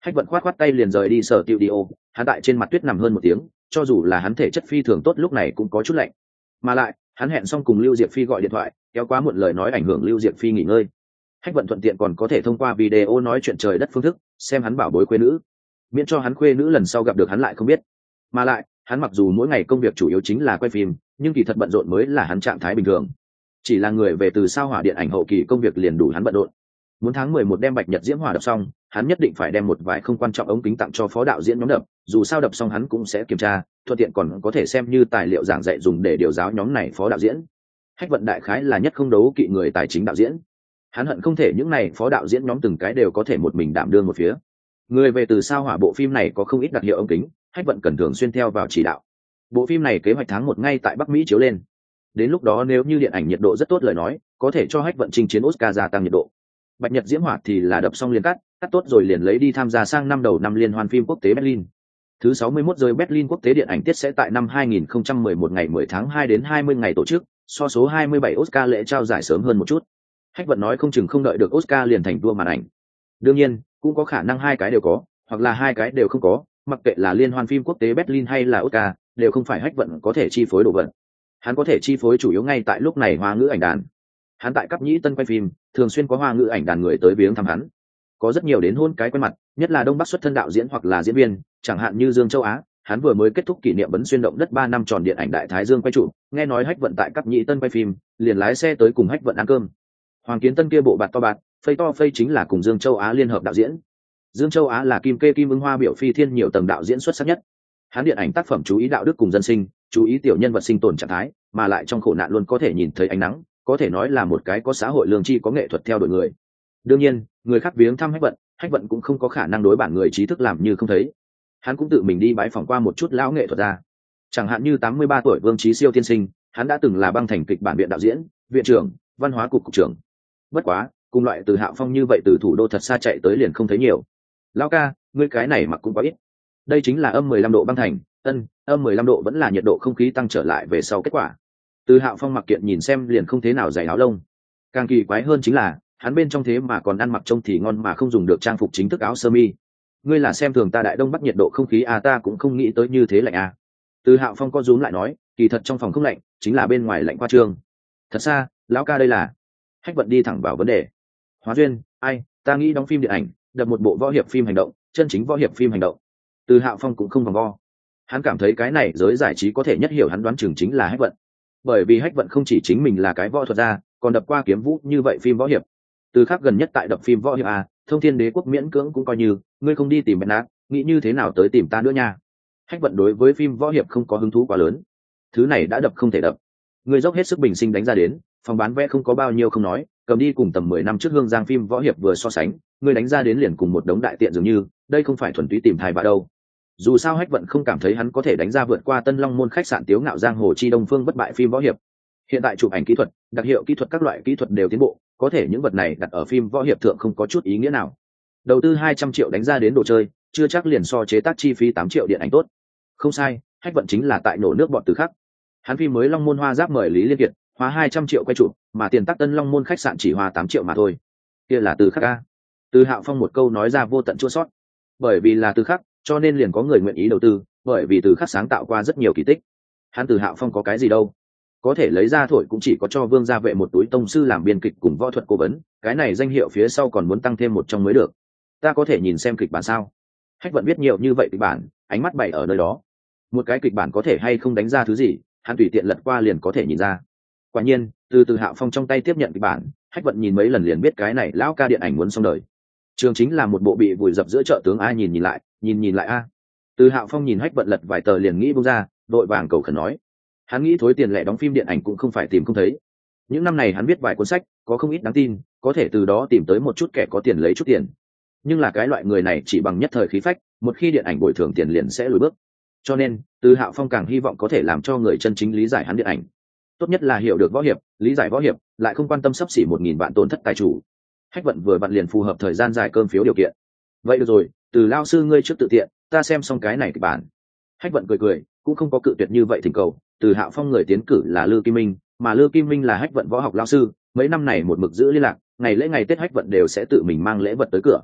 Hách Vận khoát khoát tay liền rời đi sở tiệu đi ô, hắn tại trên mặt tuyết nằm hơn một tiếng, cho dù là hắn thể chất phi thường tốt lúc này cũng có chút lạnh. Mà lại, hắn hẹn xong cùng Lưu Diệp Phi gọi điện thoại, kéo quá muộn lời nói ảnh hưởng Lưu Diệp Phi nghỉ ngơi. Hách Vận thuận tiện còn có thể thông qua video nói chuyện trời đất phương thức, xem hắn bảo bối khuê nữ, miễn cho hắn khuê nữ lần sau gặp được hắn lại không biết. Mà lại, hắn mặc dù mỗi ngày công việc chủ yếu chính là quay phim, nhưng kỳ thật bận rộn mới là hắn trạng thái bình thường. Chỉ là người về từ sao hỏa điện ảnh hậu kỳ công việc liền đủ hắn bận rộn. Muốn tháng mười một đem Bạch Nhật Diễm Hỏa đập xong, hắn nhất định phải đem một vài không quan trọng ống kính tặng cho phó đạo diễn nhóm đập, dù sao đập xong hắn cũng sẽ kiểm tra, thuận tiện còn có thể xem như tài liệu giảng dạy dùng để điều giáo nhóm này phó đạo diễn. Hách Vận đại khái là nhất không đấu kỵ người tài chính đạo diễn. Hắn hận không thể những này phó đạo diễn nhóm từng cái đều có thể một mình đảm đương một phía. Người về từ sao hỏa bộ phim này có không ít đặc hiệu ống kính, Hách Vận cần thường xuyên theo vào chỉ đạo. Bộ phim này kế hoạch tháng một ngay tại Bắc Mỹ chiếu lên. Đến lúc đó nếu như điện ảnh nhiệt độ rất tốt lời nói, có thể cho Hách Vận chinh chiến Oscar gia tăng nhiệt độ. Bạch Nhật Diễm Hỏa thì là đập xong liền cắt, cắt tốt rồi liền lấy đi tham gia sang năm đầu năm liên hoan phim quốc tế Berlin. Thứ sáu mươi mốt rơi Berlin quốc tế điện ảnh tiết sẽ tại năm hai nghìn không trăm mười một ngày mười tháng hai đến hai mươi ngày tổ chức, so số hai mươi bảy Oscar lễ trao giải sớm hơn một chút. Hách Vận nói không chừng không đợi được Oscar liền thành vua màn ảnh. Đương nhiên, cũng có khả năng hai cái đều có, hoặc là hai cái đều không có, mặc kệ là liên hoan phim quốc tế Berlin hay là Oscar, đều không phải Hách Vận có thể chi phối đồ vật. Hắn có thể chi phối chủ yếu ngay tại lúc này hoa ngữ ảnh đàn. Hắn tại Cáp Nhĩ Tân quay phim, thường xuyên có hoa ngữ ảnh đàn người tới viếng thăm hắn. Có rất nhiều đến hôn cái quen mặt, nhất là Đông Bắc xuất thân đạo diễn hoặc là diễn viên, chẳng hạn như Dương Châu Á, hắn vừa mới kết thúc kỷ niệm bấn xuyên động đất ba năm tròn điện ảnh Đại Thái Dương quay trụ, nghe nói Hách Vận tại Cáp Nhĩ Tân quay phim, liền lái xe tới cùng Hách Vận ăn cơm. Hoàng Kiến Tân kia bộ bạt to bạt, phây to phây chính là cùng Dương Châu Á liên hợp đạo diễn. Dương Châu Á là kim kê kim ưng hoa biểu phi thiên nhiều tầng đạo diễn xuất sắc nhất. Hắn điện ảnh tác phẩm chú ý đạo đức cùng dân sinh, chú ý tiểu nhân vật sinh tồn trạng thái, mà lại trong khổ nạn luôn có thể nhìn thấy ánh nắng, có thể nói là một cái có xã hội lương tri có nghệ thuật theo đuổi người. Đương nhiên, người khác viếng thăm Hách Vận, Hách Vận cũng không có khả năng đối bản người trí thức làm như không thấy. Hắn cũng tự mình đi bái phỏng qua một chút lão nghệ thuật gia. Chẳng hạn như tám mươi ba tuổi Vương Chí Siêu tiên sinh, hắn đã từng là băng thành kịch bản viện đạo diễn, viện trưởng, văn hóa cục cục trưởng. Bất quá, cùng loại từ Hạo Phong như vậy từ thủ đô thật xa chạy tới liền không thấy nhiều. Lão ca, ngươi cái này mặc cũng có ít. Đây chính là âm mười lăm độ băng thành, ân, âm mười lăm độ vẫn là nhiệt độ không khí tăng trở lại về sau kết quả. Từ Hạo Phong mặc kiện nhìn xem liền không thế nào dày áo lông. Càng kỳ quái hơn chính là, hắn bên trong thế mà còn ăn mặc trông thì ngon mà không dùng được trang phục chính thức áo sơ mi. Ngươi là xem thường ta Đại Đông Bắc nhiệt độ không khí à, ta cũng không nghĩ tới như thế lạnh à. Từ Hạo Phong có rúm lại nói, kỳ thật trong phòng không lạnh, chính là bên ngoài lạnh qua trương. Thật xa, lão ca đây là. Hách Vận đi thẳng vào vấn đề. Hóa duyên, ai, ta nghĩ đóng phim điện ảnh, đập một bộ võ hiệp phim hành động, chân chính võ hiệp phim hành động. Từ Hạo Phong cũng không vòng vo. Hắn cảm thấy cái này giới giải trí có thể nhất hiểu hắn đoán chừng chính là Hách Vận. Bởi vì Hách Vận không chỉ chính mình là cái võ thuật gia, còn đập qua kiếm vũ như vậy phim võ hiệp. Từ khác gần nhất tại đập phim võ hiệp à, Thông Thiên Đế Quốc miễn cưỡng cũng coi như, ngươi không đi tìm Bạch Nát, nghĩ như thế nào tới tìm ta nữa nha. Hách Vận đối với phim võ hiệp không có hứng thú quá lớn. Thứ này đã đập không thể đập. Ngươi dốc hết sức bình sinh đánh ra đến, phòng bán vé không có bao nhiêu không nói, cầm đi cùng tầm mười năm trước Hương Giang phim võ hiệp vừa so sánh, ngươi đánh ra đến liền cùng một đống đại tiện dường như, đây không phải thuần túy tìm thai bạ đâu. Dù sao Hách Vận không cảm thấy hắn có thể đánh ra vượt qua Tân Long môn khách sạn Tiếu Ngạo Giang Hồ chi Đông Phương bất bại phim võ hiệp. Hiện tại chụp ảnh kỹ thuật, đặc hiệu kỹ thuật các loại kỹ thuật đều tiến bộ, có thể những vật này đặt ở phim võ hiệp thượng không có chút ý nghĩa nào. Đầu tư hai trăm triệu đánh ra đến đồ chơi, chưa chắc liền so chế tác chi phí tám triệu điện ảnh tốt. Không sai, Hách Vận chính là tại nổ nước bọn Từ Khắc. Hắn phim mới Long Môn Hoa Giáp mời Lý Liên Kiệt, hóa hai trăm triệu quay chụp, mà tiền tác Tân Long môn khách sạn chỉ hoa tám triệu mà thôi. Kia là Từ Khắc a. Từ Hạo Phong một câu nói ra vô tận chua sót. Bởi vì là Từ Khắc, cho nên liền có người nguyện ý đầu tư, bởi vì Từ Khắc sáng tạo qua rất nhiều kỳ tích. Hắn Từ Hạo Phong có cái gì đâu? Có thể lấy ra thổi cũng chỉ có cho Vương gia vệ một túi tông sư làm biên kịch cùng võ thuật cố vấn, cái này danh hiệu phía sau còn muốn tăng thêm một trong mới được. Ta có thể nhìn xem kịch bản sao? Hách Vận biết nhiều như vậy kịch bản, ánh mắt bày ở nơi đó. Một cái kịch bản có thể hay không đánh ra thứ gì, hắn tùy tiện lật qua liền có thể nhìn ra. Quả nhiên, từ Từ Hạo Phong trong tay tiếp nhận kịch bản, Hách Vận nhìn mấy lần liền biết cái này lão ca điện ảnh muốn xong đời. Trường chính là một bộ bị vùi dập giữa chợ tướng a, nhìn nhìn lại, nhìn nhìn lại a. Từ Hạo Phong nhìn Hách Vận lật vài tờ liền nghĩ buông ra, đội vàng cầu khẩn nói. Hắn nghĩ thối tiền lẻ đóng phim điện ảnh cũng không phải tìm không thấy. Những năm này hắn viết vài cuốn sách, có không ít đáng tin, có thể từ đó tìm tới một chút kẻ có tiền lấy chút tiền. Nhưng là cái loại người này chỉ bằng nhất thời khí phách, một khi điện ảnh bồi thường tiền liền sẽ lùi bước. Cho nên, Từ Hạo Phong càng hy vọng có thể làm cho người chân chính lý giải hắn điện ảnh. Tốt nhất là hiểu được võ hiệp, lý giải võ hiệp, lại không quan tâm sắp xỉ một nghìn vạn tổn thất tài chủ. Hách Vận vừa vặn liền phù hợp thời gian dài cơm phiếu điều kiện. Vậy được rồi, Từ lao sư ngươi trước tự tiện, ta xem xong cái này kịch bản. Hách Vận cười cười, cũng không có cự tuyệt như vậy thỉnh cầu. Từ Hạo Phong người tiến cử là Lư Kim Minh, mà Lư Kim Minh là Hách Vận võ học lao sư, mấy năm này một mực giữ liên lạc, ngày lễ ngày Tết Hách Vận đều sẽ tự mình mang lễ vật tới cửa.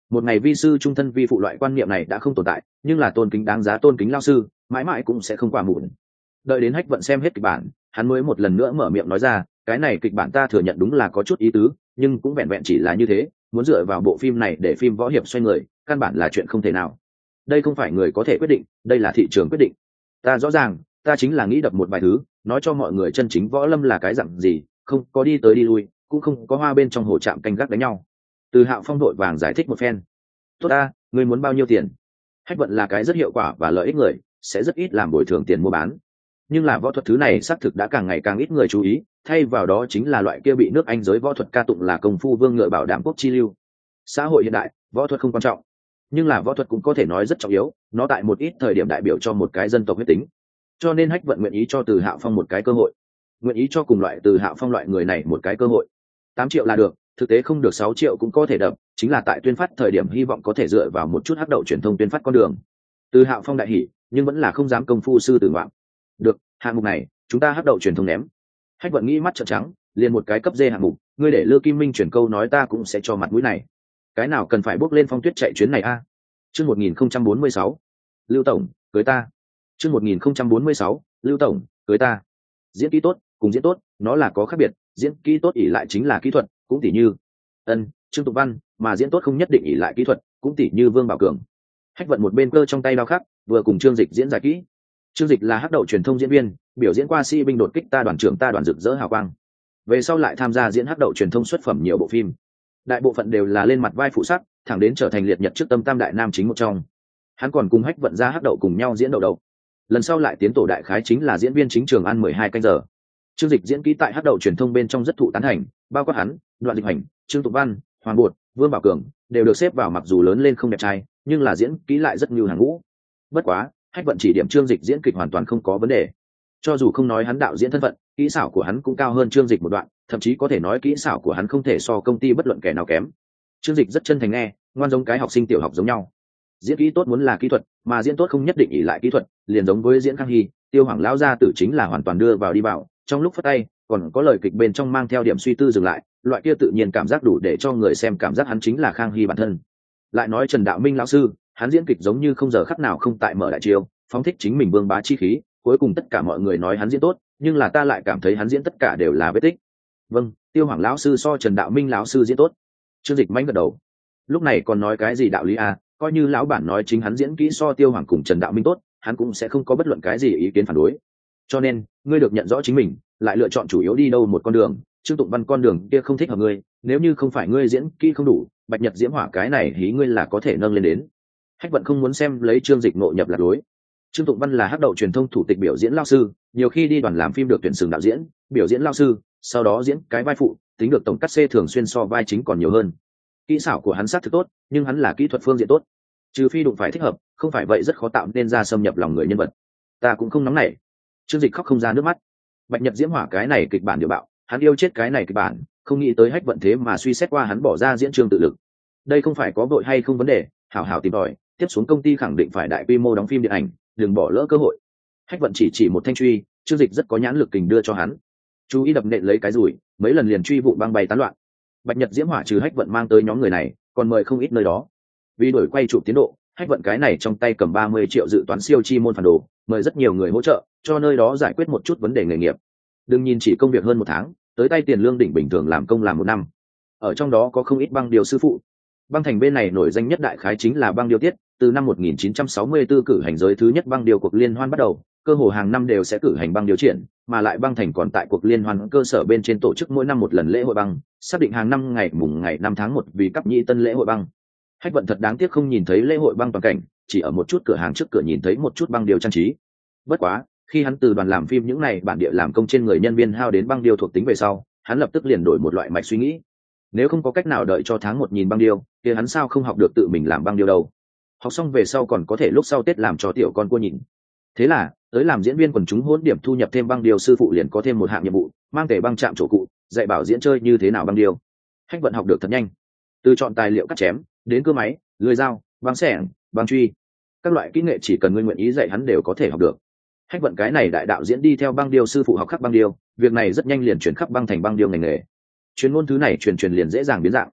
một ngày vi sư trung thân vi phụ loại quan niệm này đã không tồn tại, nhưng là tôn kính đáng giá tôn kính lao sư mãi mãi cũng sẽ không quả mụn. Đợi đến Hách Vận xem hết kịch bản, hắn mới một lần nữa mở miệng nói ra, cái này kịch bản ta thừa nhận đúng là có chút ý tứ, nhưng cũng vẹn vẹn chỉ là như thế, muốn dựa vào bộ phim này để phim võ hiệp xoay người căn bản là chuyện không thể nào. Đây không phải người có thể quyết định, đây là thị trường quyết định. Ta rõ ràng, ta chính là nghĩ đập một vài thứ, nói cho mọi người chân chính võ lâm là cái dạng gì, không có đi tới đi lui, cũng không có hoa bên trong hồ trạm canh gác đánh nhau. Từ Hạo Phong đội vàng giải thích một phen. Tốt ta, ngươi muốn bao nhiêu tiền? Hách Vận là cái rất hiệu quả và lợi ích người, sẽ rất ít làm bồi thường tiền mua bán. Nhưng là võ thuật thứ này xác thực đã càng ngày càng ít người chú ý, thay vào đó chính là loại kia bị nước Anh giới võ thuật ca tụng là công phu vương ngựa bảo đảm quốc chi lưu. Xã hội hiện đại, võ thuật không quan trọng, nhưng là võ thuật cũng có thể nói rất trọng yếu, nó tại một ít thời điểm đại biểu cho một cái dân tộc huyết tính. Cho nên Hách Vận nguyện ý cho Từ Hạo Phong một cái cơ hội, nguyện ý cho cùng loại Từ Hạo Phong loại người này một cái cơ hội. Tám triệu là được, thực tế không được sáu triệu cũng có thể đập, chính là tại tuyên phát thời điểm hy vọng có thể dựa vào một chút hắc đậu truyền thông tuyên phát con đường. Từ Hạo Phong đại hỉ, nhưng vẫn là không dám công phu sư tử ngoạm. Được, hạng mục này chúng ta hắc đậu truyền thông ném. Hách Vận nghĩ mắt trợn trắng, liền một cái cấp dê hạng mục, ngươi để Lư Kim Minh chuyển câu nói ta cũng sẽ cho mặt mũi này. Cái nào cần phải bước lên phong tuyết chạy chuyến này a? À? Chương một nghìn không trăm bốn mươi sáu, Lưu tổng, cưới ta. Chương một nghìn không trăm bốn mươi sáu, Lưu tổng, cưới ta. Diễn kỹ tốt, cùng diễn tốt, nó là có khác biệt, diễn kỹ tốt ỷ lại chính là kỹ thuật, cũng tỉ như Ân, Trương Tụng Văn, mà diễn tốt không nhất định ỷ lại kỹ thuật, cũng tỉ như Vương Bảo Cường. Hách Vận một bên cơ trong tay đao khắc, vừa cùng Trương Dịch diễn giải kỹ. Trương Dịch là hắc đậu truyền thông diễn viên, biểu diễn qua Sĩ binh đột kích ta đoàn trưởng ta đoàn rực rỡ hào quang. Về sau lại tham gia diễn hắc đậu truyền thông xuất phẩm nhiều bộ phim. Đại bộ phận đều là lên mặt vai phụ sắc, thẳng đến trở thành liệt nhật trước tâm tam đại nam chính một trong. Hắn còn cùng Hách Vận ra hắc đậu cùng nhau diễn đậu đậu. Lần sau lại tiến tổ đại khái chính là diễn viên chính Trường An mười hai canh giờ. Trương Dịch diễn kỹ tại hắc đậu truyền thông bên trong rất thụ tán thành, bao quát hắn, Đoạn Dịch Hành, Trương Tụng Văn, Hoàng Bột, Vương Bảo Cường đều được xếp vào mặc dù lớn lên không đẹp trai, nhưng là diễn kỹ lại rất như hàng ngũ. Bất quá, Hách Vận chỉ điểm Trương Dịch diễn kịch hoàn toàn không có vấn đề. Cho dù không nói hắn đạo diễn thân phận, kỹ xảo của hắn cũng cao hơn Trương Dịch một đoạn, thậm chí có thể nói kỹ xảo của hắn không thể so công ty bất luận kẻ nào kém. Trương Dịch rất chân thành nghe, ngoan giống cái học sinh tiểu học giống nhau. Diễn kỹ tốt muốn là kỹ thuật, mà diễn tốt không nhất định ỷ lại kỹ thuật, liền giống với diễn Khang Hy, Tiêu Hoàng lão gia tử chính là hoàn toàn đưa vào đi vào, trong lúc phát tay, còn có lời kịch bên trong mang theo điểm suy tư dừng lại, loại kia tự nhiên cảm giác đủ để cho người xem cảm giác hắn chính là Khang Hy bản thân. Lại nói Trần Đạo Minh lão sư, hắn diễn kịch giống như không giờ khắc nào không tại mở đại chiêu, phóng thích chính mình vương bá chi khí, cuối cùng tất cả mọi người nói hắn diễn tốt, nhưng là ta lại cảm thấy hắn diễn tất cả đều là vết tích. Vâng, Tiêu Hoàng lão sư so Trần Đạo Minh lão sư diễn tốt. Trương Dịch mánh gật đầu. Lúc này còn nói cái gì đạo lý à, coi như lão bản nói chính hắn diễn kỹ so Tiêu Hoàng cùng Trần Đạo Minh tốt, hắn cũng sẽ không có bất luận cái gì ý kiến phản đối. Cho nên, ngươi được nhận rõ chính mình, lại lựa chọn chủ yếu đi đâu một con đường, Trương Tụng Văn con đường kia không thích hợp ngươi, nếu như không phải ngươi diễn kỹ không đủ, Bạch Nhật Diễm Hỏa cái này hí ngươi là có thể nâng lên đến. Hách Vận không muốn xem lấy Trương Dịch nội nhập lạc lối. Trương Tụng Văn là hắc đậu truyền thông thủ tịch biểu diễn lao sư, nhiều khi đi đoàn làm phim được tuyển sừng đạo diễn, biểu diễn lao sư, sau đó diễn cái vai phụ, tính được tổng cắt xê thường xuyên so vai chính còn nhiều hơn. Kỹ xảo của hắn sát thực tốt, nhưng hắn là kỹ thuật phương diện tốt, trừ phi đụng phải thích hợp, không phải vậy rất khó tạo nên ra xâm nhập lòng người nhân vật. Ta cũng không nóng nảy. Trương Dịch khóc không ra nước mắt. Bạch Nhật Diễm Hỏa cái này kịch bản điệu bạo, hắn yêu chết cái này kịch bản, không nghĩ tới Hách Vận thế mà suy xét qua hắn bỏ ra diễn trường tự lực. Đây không phải có vội hay không vấn đề, hảo hảo tìm tòi, tiếp xuống công ty khẳng định phải đại quy mô đóng phim điện ảnh, đừng bỏ lỡ cơ hội. Hách Vận chỉ chỉ một thanh truy, Trương Dịch rất có nhãn lực kình đưa cho hắn. Chú ý đập nện lấy cái rủi, mấy lần liền truy vụ băng bay tán loạn. Bạch Nhật Diễm Hỏa trừ Hách Vận mang tới nhóm người này, còn mời không ít nơi đó. Vì đổi quay chụp tiến độ, Hách Vận cái này trong tay cầm ba mươi triệu dự toán siêu chi môn phản đồ, mời rất nhiều người hỗ trợ, cho nơi đó giải quyết một chút vấn đề nghề nghiệp. Đừng nhìn chỉ công việc hơn một tháng, tới tay tiền lương đỉnh bình thường làm công làm một năm. Ở trong đó có không ít băng điều sư phụ. Băng thành bên này nổi danh nhất đại khái chính là băng điều tiết, từ năm một nghìn chín trăm sáu mươi tư cử hành giới thứ nhất băng điều cuộc liên hoan bắt đầu, cơ hồ hàng năm đều sẽ cử hành băng điều triển, mà lại băng thành còn tại cuộc liên hoan cơ sở bên trên tổ chức mỗi năm một lần lễ hội băng, xác định hàng năm ngày mùng ngày năm tháng một vì cấp nhị tân lễ hội băng. Hách Vận thật đáng tiếc không nhìn thấy lễ hội băng toàn cảnh, chỉ ở một chút cửa hàng trước cửa nhìn thấy một chút băng điều trang trí. Bất quá, khi hắn từ đoàn làm phim những này bản địa làm công trên người nhân viên hao đến băng điều thuộc tính về sau, hắn lập tức liền đổi một loại mạch suy nghĩ. Nếu không có cách nào đợi cho tháng một nhìn băng điêu, thì hắn sao không học được tự mình làm băng điêu đâu? Học xong về sau còn có thể lúc sau Tết làm cho tiểu con cua nhìn. Thế là, tới làm diễn viên quần chúng hỗn điểm thu nhập thêm băng điêu sư phụ liền có thêm một hạng nhiệm vụ, mang về băng chạm chỗ cụ, dạy bảo diễn chơi như thế nào băng điêu. Hách Vận học được thật nhanh. Từ chọn tài liệu cắt chém, đến cưa máy, lưỡi dao, băng xẻng, băng truy, các loại kỹ nghệ chỉ cần ngươi nguyện ý dạy hắn đều có thể học được. Hách Vận cái này đại đạo diễn đi theo băng điêu sư phụ học khắc băng điêu, việc này rất nhanh liền chuyển khắp băng thành băng điêu ngành nghề. Chuyên môn thứ này truyền truyền liền dễ dàng biến dạng.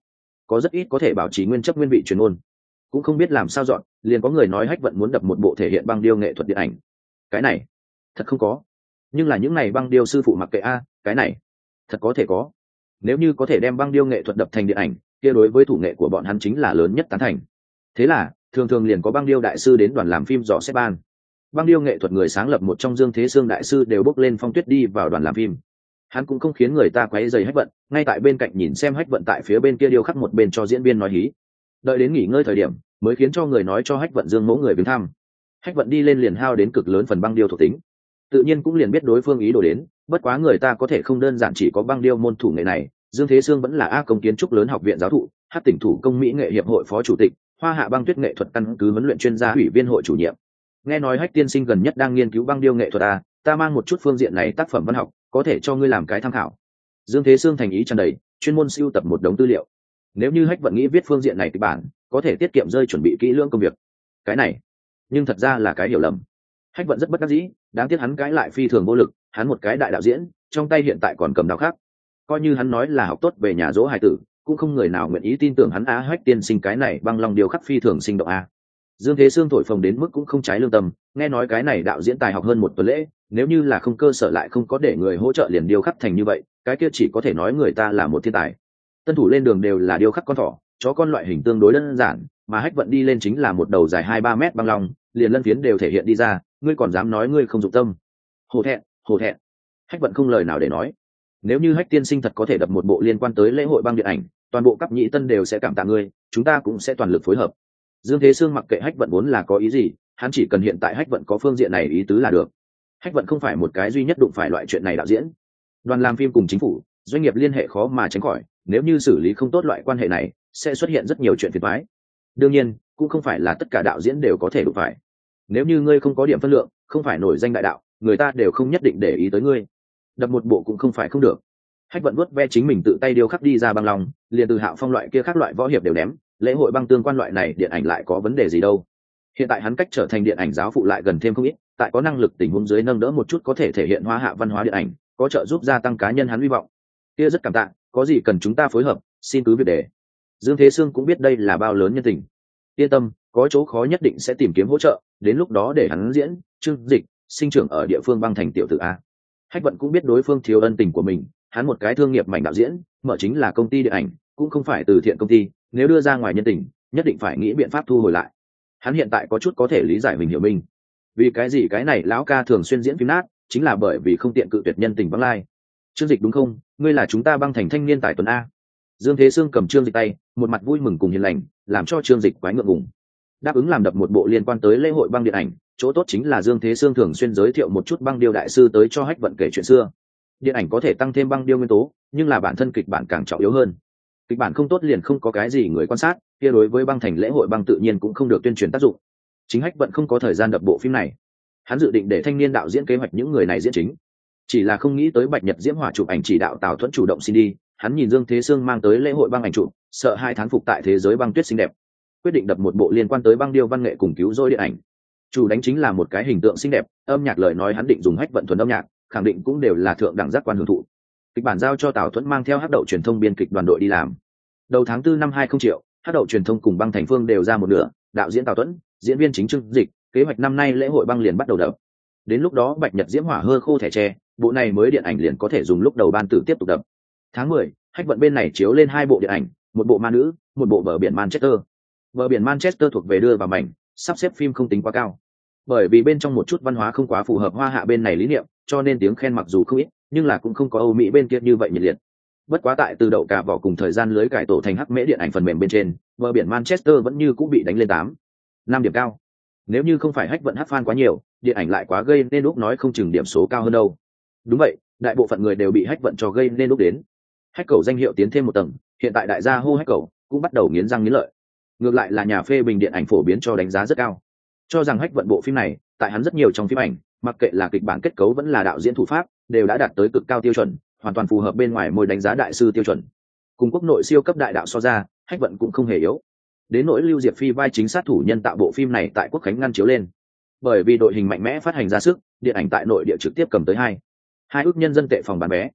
có rất ít có thể bảo trì nguyên chất nguyên vị truyền ngôn. Cũng không biết làm sao dọn, liền có người nói Hách Vận muốn đập một bộ thể hiện băng điêu nghệ thuật điện ảnh. Cái này thật không có, nhưng là những này băng điêu sư phụ mặc kệ a, cái này thật có thể có. Nếu như có thể đem băng điêu nghệ thuật đập thành điện ảnh, kia đối với thủ nghệ của bọn hắn chính là lớn nhất tán thành. Thế là thường thường liền có băng điêu đại sư đến đoàn làm phim dò xét ban. Băng điêu nghệ thuật người sáng lập một trong Dương Thế Sương đại sư đều bốc lên phong tuyết đi vào đoàn làm phim. Hắn cũng không khiến người ta quấy rầy Hách Vận, ngay tại bên cạnh nhìn xem Hách Vận tại phía bên kia điêu khắc một bên cho diễn viên nói hí. Đợi đến nghỉ ngơi thời điểm, mới khiến cho người nói cho Hách Vận Dương mẫu người viếng thăm. Hách Vận đi lên liền hao đến cực lớn phần băng điêu thuộc tính, tự nhiên cũng liền biết đối phương ý đồ đến. Bất quá người ta có thể không đơn giản chỉ có băng điêu môn thủ nghệ này, Dương Thế Sương vẫn là A Công kiến trúc lớn học viện giáo thụ, Hắc tỉnh thủ công mỹ nghệ hiệp hội phó chủ tịch, Hoa Hạ băng tuyết nghệ thuật căn cứ huấn luyện chuyên gia ủy viên hội chủ nhiệm. Nghe nói Hách tiên sinh gần nhất đang nghiên cứu băng điêu nghệ thuật à, ta mang một chút phương diện này tác phẩm văn học, có thể cho ngươi làm cái tham khảo. Dương Thế Sương thành ý tràn đầy, chuyên môn sưu tập một đống tư liệu. Nếu như Hách Vận nghĩ viết phương diện này kịch bản, có thể tiết kiệm rơi chuẩn bị kỹ lưỡng công việc. Cái này, nhưng thật ra là cái hiểu lầm. Hách Vận rất bất đắc dĩ, đáng tiếc hắn cãi lại phi thường vô lực, hắn một cái đại đạo diễn, trong tay hiện tại còn cầm đao khác. Coi như hắn nói là học tốt về nhà dỗ hài tử, cũng không người nào nguyện ý tin tưởng hắn á. Hách tiên sinh cái này băng long điều khắc phi thường sinh động a. Dương Thế Sương thổi phồng đến mức cũng không trái lương tâm, nghe nói cái này đạo diễn tài học hơn một tuần lễ, nếu như là không cơ sở lại không có để người hỗ trợ liền điêu khắc thành như vậy, cái kia chỉ có thể nói người ta là một thiên tài. Tân thủ lên đường đều là điêu khắc con thỏ, chó con loại hình tương đối đơn giản, mà Hách Vận đi lên chính là một đầu dài hai ba mét băng long, liền lân phiến đều thể hiện đi ra, ngươi còn dám nói ngươi không dụng tâm? Hổ thẹn, hổ thẹn. Hách Vận không lời nào để nói. Nếu như Hách tiên sinh thật có thể đập một bộ liên quan tới lễ hội băng điện ảnh, toàn bộ cấp nhị tân đều sẽ cảm tạ ngươi, chúng ta cũng sẽ toàn lực phối hợp. Dương Thế Sương mặc kệ Hách Vận vốn là có ý gì, hắn chỉ cần hiện tại Hách Vận có phương diện này ý tứ là được. Hách Vận không phải một cái duy nhất đụng phải loại chuyện này đạo diễn. Đoàn làm phim cùng chính phủ, doanh nghiệp liên hệ khó mà tránh khỏi, nếu như xử lý không tốt loại quan hệ này, sẽ xuất hiện rất nhiều chuyện phiền toái. Đương nhiên, cũng không phải là tất cả đạo diễn đều có thể đụng phải. Nếu như ngươi không có điểm phân lượng, không phải nổi danh đại đạo, người ta đều không nhất định để ý tới ngươi. Đập một bộ cũng không phải không được. Hách Vận vuốt ve chính mình tự tay điêu khắc đi ra băng long, liền từ Hạo Phong loại kia khác loại võ hiệp đều ném, lễ hội băng tương quan loại này điện ảnh lại có vấn đề gì đâu. Hiện tại hắn cách trở thành điện ảnh giáo phụ lại gần thêm không ít, tại có năng lực tình huống dưới nâng đỡ một chút có thể thể hiện Hoa Hạ văn hóa điện ảnh, có trợ giúp gia tăng cá nhân hắn hy vọng. Kia rất cảm tạ, có gì cần chúng ta phối hợp, xin cứ việc để. Dương Thế Sương cũng biết đây là bao lớn nhân tình. Yên tâm, có chỗ khó nhất định sẽ tìm kiếm hỗ trợ, đến lúc đó để hắn diễn, Trương Dịch, sinh trưởng ở địa phương băng thành tiểu tử a. Hách Vận cũng biết đối phương thiếu ân tình của mình, hắn một cái thương nghiệp mảnh đạo diễn, mở chính là công ty điện ảnh, cũng không phải từ thiện công ty, nếu đưa ra ngoài nhân tình, nhất định phải nghĩ biện pháp thu hồi lại. Hắn hiện tại có chút có thể lý giải mình hiểu mình. Vì cái gì cái này lão ca thường xuyên diễn phim nát, chính là bởi vì không tiện cự tuyệt nhân tình vắng lai. Trương Dịch đúng không? Ngươi là chúng ta băng thành thanh niên tài tuấn a. Dương Thế Sương cầm Trương Dịch tay, một mặt vui mừng cùng hiền lành, làm cho Trương Dịch quái ngượng ngùng. Đáp ứng làm đập một bộ liên quan tới lễ hội băng điện ảnh, chỗ tốt chính là Dương Thế Sương thường xuyên giới thiệu một chút băng điêu đại sư tới cho Hách Vận kể chuyện xưa. Điện ảnh có thể tăng thêm băng điêu nguyên tố, nhưng là bản thân kịch bản càng trọng yếu hơn. Kịch bản không tốt liền không có cái gì người quan sát, kia đối với băng thành lễ hội băng tự nhiên cũng không được tuyên truyền tác dụng. Chính Hách Vận không có thời gian đập bộ phim này, hắn dự định để thanh niên đạo diễn kế hoạch những người này diễn chính, chỉ là không nghĩ tới Bạch Nhật Diễm Hỏa chụp ảnh chỉ đạo Tào Thuẫn chủ động xin đi. Hắn nhìn Dương Thế Sương mang tới lễ hội băng ảnh chụp, sợ hai thán phục tại thế giới băng tuyết xinh đẹp, quyết định đập một bộ liên quan tới băng điêu văn nghệ cùng cứu rỗi điện ảnh. Chủ đánh chính là một cái hình tượng xinh đẹp, âm nhạc lời nói hắn định dùng Hách Vận thuần âm nhạc, khẳng định cũng đều là thượng đẳng giác quan hưởng thụ. Kịch bản giao cho Tào Thuẫn mang theo Hắc Đậu truyền thông biên kịch đoàn đội đi làm. Đầu tháng tư năm hai không triệu, Hắc Đậu truyền thông cùng băng thành phương đều ra một nửa, đạo diễn Tào Thuẫn, diễn viên chính Trương Dịch, kế hoạch năm nay lễ hội băng liền bắt đầu đập. Đến lúc đó Bạch Nhật Diễm Hỏa hơ khô thẻ tre, bộ này mới điện ảnh liền có thể dùng lúc đầu ban tử tiếp tục đập. Tháng mười, Hách Vận bên này chiếu lên hai bộ điện ảnh, một bộ Ma Nữ, một bộ Bờ biển Manchester. Bờ biển Manchester thuộc về đưa vào mảnh, sắp xếp phim không tính quá cao. Bởi vì bên trong một chút văn hóa không quá phù hợp Hoa Hạ bên này lý niệm, cho nên tiếng khen mặc dù không ít, nhưng là cũng không có Âu Mỹ bên kia như vậy nhiệt liệt. Bất quá tại từ đậu cả vỏ cùng thời gian lưới cải tổ thành hắc mễ điện ảnh phần mềm bên trên, Bờ biển Manchester vẫn như cũ bị đánh lên tám, năm điểm cao. Nếu như không phải Hách Vận hát fan quá nhiều, điện ảnh lại quá gây nên lúc nói không chừng điểm số cao hơn đâu. Đúng vậy, đại bộ phận người đều bị Hách Vận cho gây nên lúc đến. Hách Cẩu danh hiệu tiến thêm một tầng, hiện tại đại gia hô Hách Cẩu cũng bắt đầu nghiến răng nghiến lợi. Ngược lại là nhà phê bình điện ảnh phổ biến cho đánh giá rất cao, cho rằng Hách Vận bộ phim này, tại hắn rất nhiều trong phim ảnh, mặc kệ là kịch bản kết cấu vẫn là đạo diễn thủ pháp, đều đã đạt tới cực cao tiêu chuẩn, hoàn toàn phù hợp bên ngoài môi đánh giá đại sư tiêu chuẩn. Cùng quốc nội siêu cấp đại đạo so ra, Hách Vận cũng không hề yếu. Đến nỗi Lưu Diệp Phi vai chính sát thủ nhân tạo bộ phim này tại Quốc Khánh ngăn chiếu lên, bởi vì đội hình mạnh mẽ phát hành ra sức, điện ảnh tại nội địa trực tiếp cầm tới hai hai ước nhân dân tệ phòng bán vé.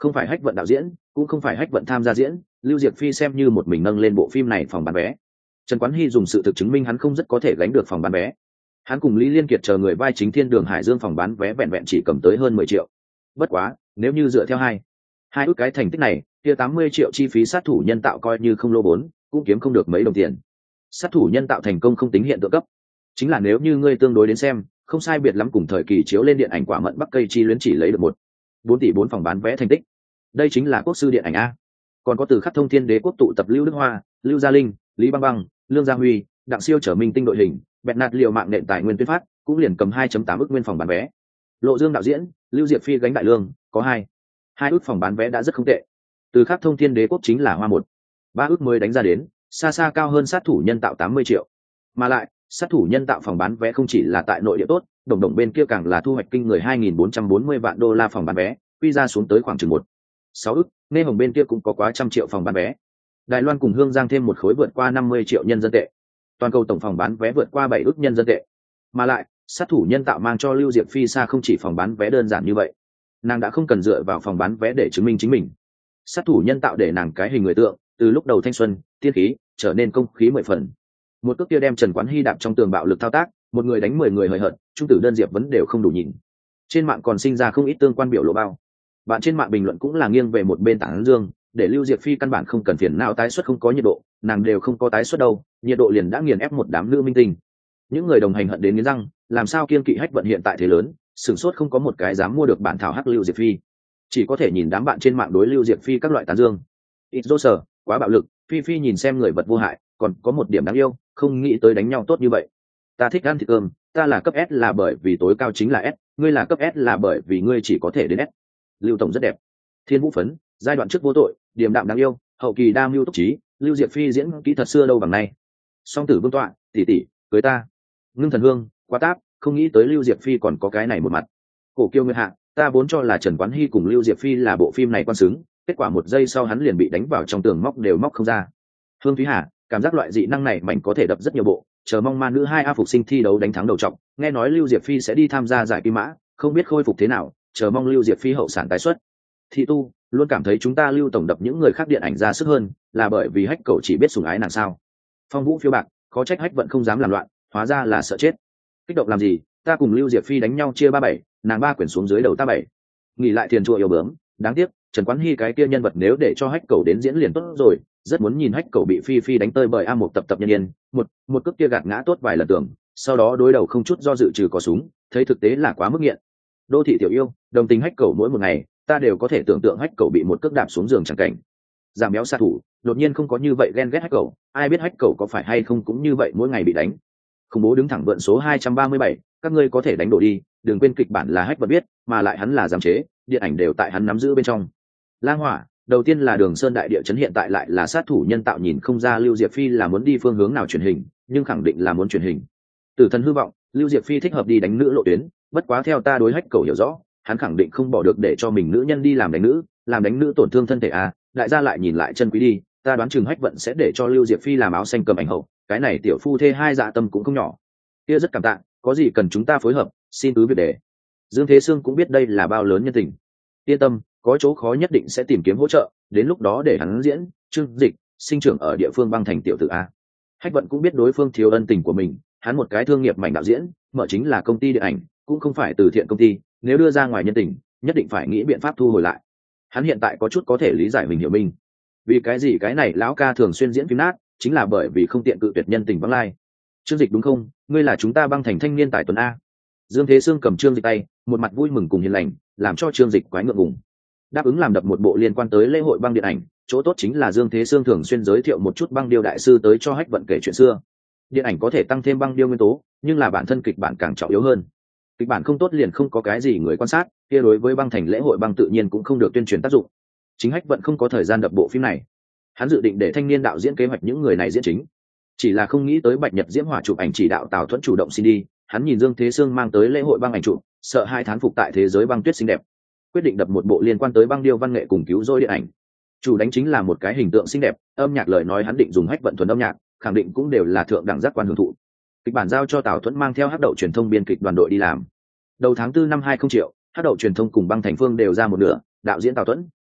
Không phải Hách Vận đạo diễn, cũng không phải Hách Vận tham gia diễn, Lưu Diệc Phi xem như một mình nâng lên bộ phim này phòng bán vé. Trần Quán Hy dùng sự thực chứng minh hắn không rất có thể gánh được phòng bán vé. Hắn cùng Lý Liên Kiệt chờ người vai chính Thiên Đường Hải Dương phòng bán vé vẹn vẹn chỉ cầm tới hơn mười triệu. Bất quá, nếu như dựa theo hai hai ước cái thành tích này, kia tám mươi triệu chi phí sát thủ nhân tạo coi như không lô vốn, cũng kiếm không được mấy đồng tiền. Sát thủ nhân tạo thành công không tính hiện tượng cấp, chính là nếu như ngươi tương đối đến xem, không sai biệt lắm cùng thời kỳ chiếu lên điện ảnh Quả Mận Bắc Cây Chi Luyến chỉ lấy được một bốn tỷ bốn phòng bán vé thành tích. Đây chính là quốc sư điện ảnh a. Còn có từ khắp thông thiên đế quốc tụ tập Lưu Đức Hoa, Lưu Gia Linh, Lý Băng Băng, Lương Gia Huy, Đặng Siêu trở minh tinh đội hình, bẹt nạt liều mạng nện tài nguyên tuyên phát, cũng liền cầm hai phẩy tám ức nguyên phòng bán vé. Lộ Dương đạo diễn, Lưu Diệc Phi gánh đại lương, có hai hai ức phòng bán vé đã rất không tệ. Từ khắp thông thiên đế quốc chính là hoa một ba ức mới đánh ra đến, xa xa cao hơn sát thủ nhân tạo tám mươi triệu. Mà lại, sát thủ nhân tạo phòng bán vé không chỉ là tại nội địa tốt, đồng đồng bên kia càng là thu hoạch kinh người hai nghìn bốn trăm bốn mươi vạn đô la phòng bán vé, quy ra xuống tới khoảng chừng một sáu ức, nghe hồng bên kia cũng có quá trăm triệu phòng bán vé. Đài Loan cùng Hương Giang thêm một khối vượt qua năm mươi triệu nhân dân tệ. Toàn cầu tổng phòng bán vé vượt qua bảy ức nhân dân tệ. Mà lại, sát thủ nhân tạo mang cho Lưu Diệc Phi xa không chỉ phòng bán vé đơn giản như vậy. Nàng đã không cần dựa vào phòng bán vé để chứng minh chính mình. Sát thủ nhân tạo để nàng cái hình người tượng, từ lúc đầu thanh xuân, tiên khí, trở nên công khí mười phần. Một cước kia đem Trần Quán Hy đạp trong tường bạo lực thao tác, một người đánh mười người hời hợt, trung tử đơn diệp vẫn đều không đủ nhìn. Trên mạng còn sinh ra không ít tương quan biểu lộ bao. Bạn trên mạng bình luận cũng là nghiêng về một bên tảng dương, để Lưu Diệc Phi căn bản không cần phiền não tái xuất không có nhiệt độ, nàng đều không có tái xuất đâu, nhiệt độ liền đã nghiền ép một đám nữ minh tinh. Những người đồng hành hận đến nghiến răng, làm sao kiên kỵ Hách Vận hiện tại thế lớn, sửng sốt không có một cái dám mua được bản thảo hắc Lưu Diệc Phi. Chỉ có thể nhìn đám bạn trên mạng đối Lưu Diệc Phi các loại tán dương. Ít dô sở, quá bạo lực, Phi Phi nhìn xem người vật vô hại, còn có một điểm đáng yêu, không nghĩ tới đánh nhau tốt như vậy. Ta thích ăn thịt cơm, ta là cấp S là bởi vì tối cao chính là S, ngươi là cấp S là bởi vì ngươi chỉ có thể đến S. Lưu tổng rất đẹp. Thiên Vũ phấn, giai đoạn trước vô tội, điềm đạm đáng yêu, hậu kỳ đa mưu túc trí, Lưu Diệc Phi diễn kỹ thật xưa đâu bằng nay. Song tử vương tọa, tỷ tỷ, cưới ta. Ngưng thần hương, quá táp, không nghĩ tới Lưu Diệc Phi còn có cái này một mặt. Cổ Kiêu Nguyên Hạ, ta vốn cho là Trần Quán Hy cùng Lưu Diệc Phi là bộ phim này quan xứng, kết quả một giây sau hắn liền bị đánh vào trong tường móc đều móc không ra. Hương Thúy Hà, cảm giác loại dị năng này mạnh có thể đập rất nhiều bộ, chờ mong ma nữ hai a phục sinh thi đấu đánh thắng đầu trọng, nghe nói Lưu Diệc Phi sẽ đi tham gia giải kim mã, không biết khôi phục thế nào, chờ mong Lưu Diệc Phi hậu sản tái xuất. Thị Tu luôn cảm thấy chúng ta Lưu tổng đập những người khác điện ảnh ra sức hơn, là bởi vì Hách cậu chỉ biết sủng ái nàng sao? Phong Vũ phiêu bạc, khó trách Hách Vận không dám làm loạn, hóa ra là sợ chết. Kích động làm gì, ta cùng Lưu Diệc Phi đánh nhau chia ba bảy, nàng ba quyển xuống dưới đầu ta bảy. Nghỉ lại tiền chùa yêu bướm, đáng tiếc, Trần Quán Hy cái kia nhân vật nếu để cho Hách cậu đến diễn liền tốt rồi, rất muốn nhìn Hách cậu bị Phi Phi đánh tơi bởi a một tập tập nhân nhiên, một một cước kia gạt ngã tốt vài lần tưởng, sau đó đối đầu không chút do dự trừ có súng, thấy thực tế là quá mức nghiện. Đô thị tiểu yêu, đồng tình Hách cậu mỗi một ngày, ta đều có thể tưởng tượng Hách cậu bị một cước đạp xuống giường chẳng cảnh. Giảm béo sát thủ, đột nhiên không có như vậy ghen ghét Hách cậu, ai biết Hách cậu có phải hay không cũng như vậy mỗi ngày bị đánh. Khủng bố đứng thẳng vượn số hai trăm ba mươi bảy, các ngươi có thể đánh đổ đi, đừng quên kịch bản là Hách Vận biết, mà lại hắn là giám chế, điện ảnh đều tại hắn nắm giữ bên trong. Lang Hỏa, đầu tiên là Đường Sơn đại địa chấn, hiện tại lại là sát thủ nhân tạo, nhìn không ra Lưu Diệc Phi là muốn đi phương hướng nào truyền hình, nhưng khẳng định là muốn truyền hình. Tử Thần hư vọng, Lưu Diệc Phi thích hợp đi đánh nữ lộ tuyến, bất quá theo ta đối Hách cậu hiểu rõ, hắn khẳng định không bỏ được để cho mình nữ nhân đi làm đánh nữ, làm đánh nữ tổn thương thân thể à, đại gia lại nhìn lại chân quý đi, ta đoán chừng Hách Vận sẽ để cho Lưu Diệc Phi làm áo xanh cầm ảnh hậu, cái này tiểu phu thê hai dạ tâm cũng không nhỏ. Kia rất cảm tạ, có gì cần chúng ta phối hợp, xin cứ việc để. Dương Thế Sương cũng biết đây là bao lớn nhân tình. Yên tâm, có chỗ khó nhất định sẽ tìm kiếm hỗ trợ, đến lúc đó để hắn diễn, Trương Dịch, sinh trưởng ở địa phương băng thành tiểu tử a. Hách Vận cũng biết đối phương thiếu ân tình của mình, hắn một cái thương nghiệp mảnh đạo diễn, mở chính là công ty điện ảnh, cũng không phải từ thiện công ty, nếu đưa ra ngoài nhân tình, nhất định phải nghĩ biện pháp thu hồi lại. Hắn hiện tại có chút có thể lý giải mình hiểu mình. Vì cái gì cái này lão ca thường xuyên diễn phim nát, chính là bởi vì không tiện cự tuyệt nhân tình vắng lai. Trương Dịch đúng không, ngươi là chúng ta băng thành thanh niên tài tuấn a. Dương Thế Sương cầm Trương Dịch tay, một mặt vui mừng cùng hiền lành, làm cho Trương Dịch quái ngượng ngùng. Đáp ứng làm đập một bộ liên quan tới lễ hội băng điện ảnh, chỗ tốt chính là Dương Thế Sương thường xuyên giới thiệu một chút băng điêu đại sư tới cho Hách Vận kể chuyện xưa. Điện ảnh có thể tăng thêm băng điêu nguyên tố, nhưng là bản thân kịch bản càng trọng yếu hơn. Kịch bản không tốt liền không có cái gì người quan sát, kia đối với băng thành lễ hội băng tự nhiên cũng không được tuyên truyền tác dụng. Chính Hách Vận không có thời gian đập bộ phim này, hắn dự định để thanh niên đạo diễn kế hoạch những người này diễn chính, chỉ là không nghĩ tới Bạch Nhật Diễm Hỏa chụp ảnh chỉ đạo Tào Thuẫn chủ động xin đi, hắn nhìn Dương Thế Sương mang tới lễ hội băng ảnh chụp, sợ hai thán phục tại thế giới băng tuyết xinh đẹp, quyết định đập một bộ liên quan tới băng điêu văn nghệ cùng cứu rỗi điện ảnh. Chủ đánh chính là một cái hình tượng xinh đẹp, âm nhạc lời nói hắn định dùng Hách Vận thuần âm nhạc, khẳng định cũng đều là thượng đẳng giác quan hưởng thụ. Kịch bản giao cho Tào Thuẫn mang theo Hắc Đậu truyền thông biên kịch đoàn đội đi làm. Đầu tháng tư năm hai không triệu, Hắc Đậu truyền thông cùng băng thành phương đều ra một nửa, đạo diễn Tào Thuẫn,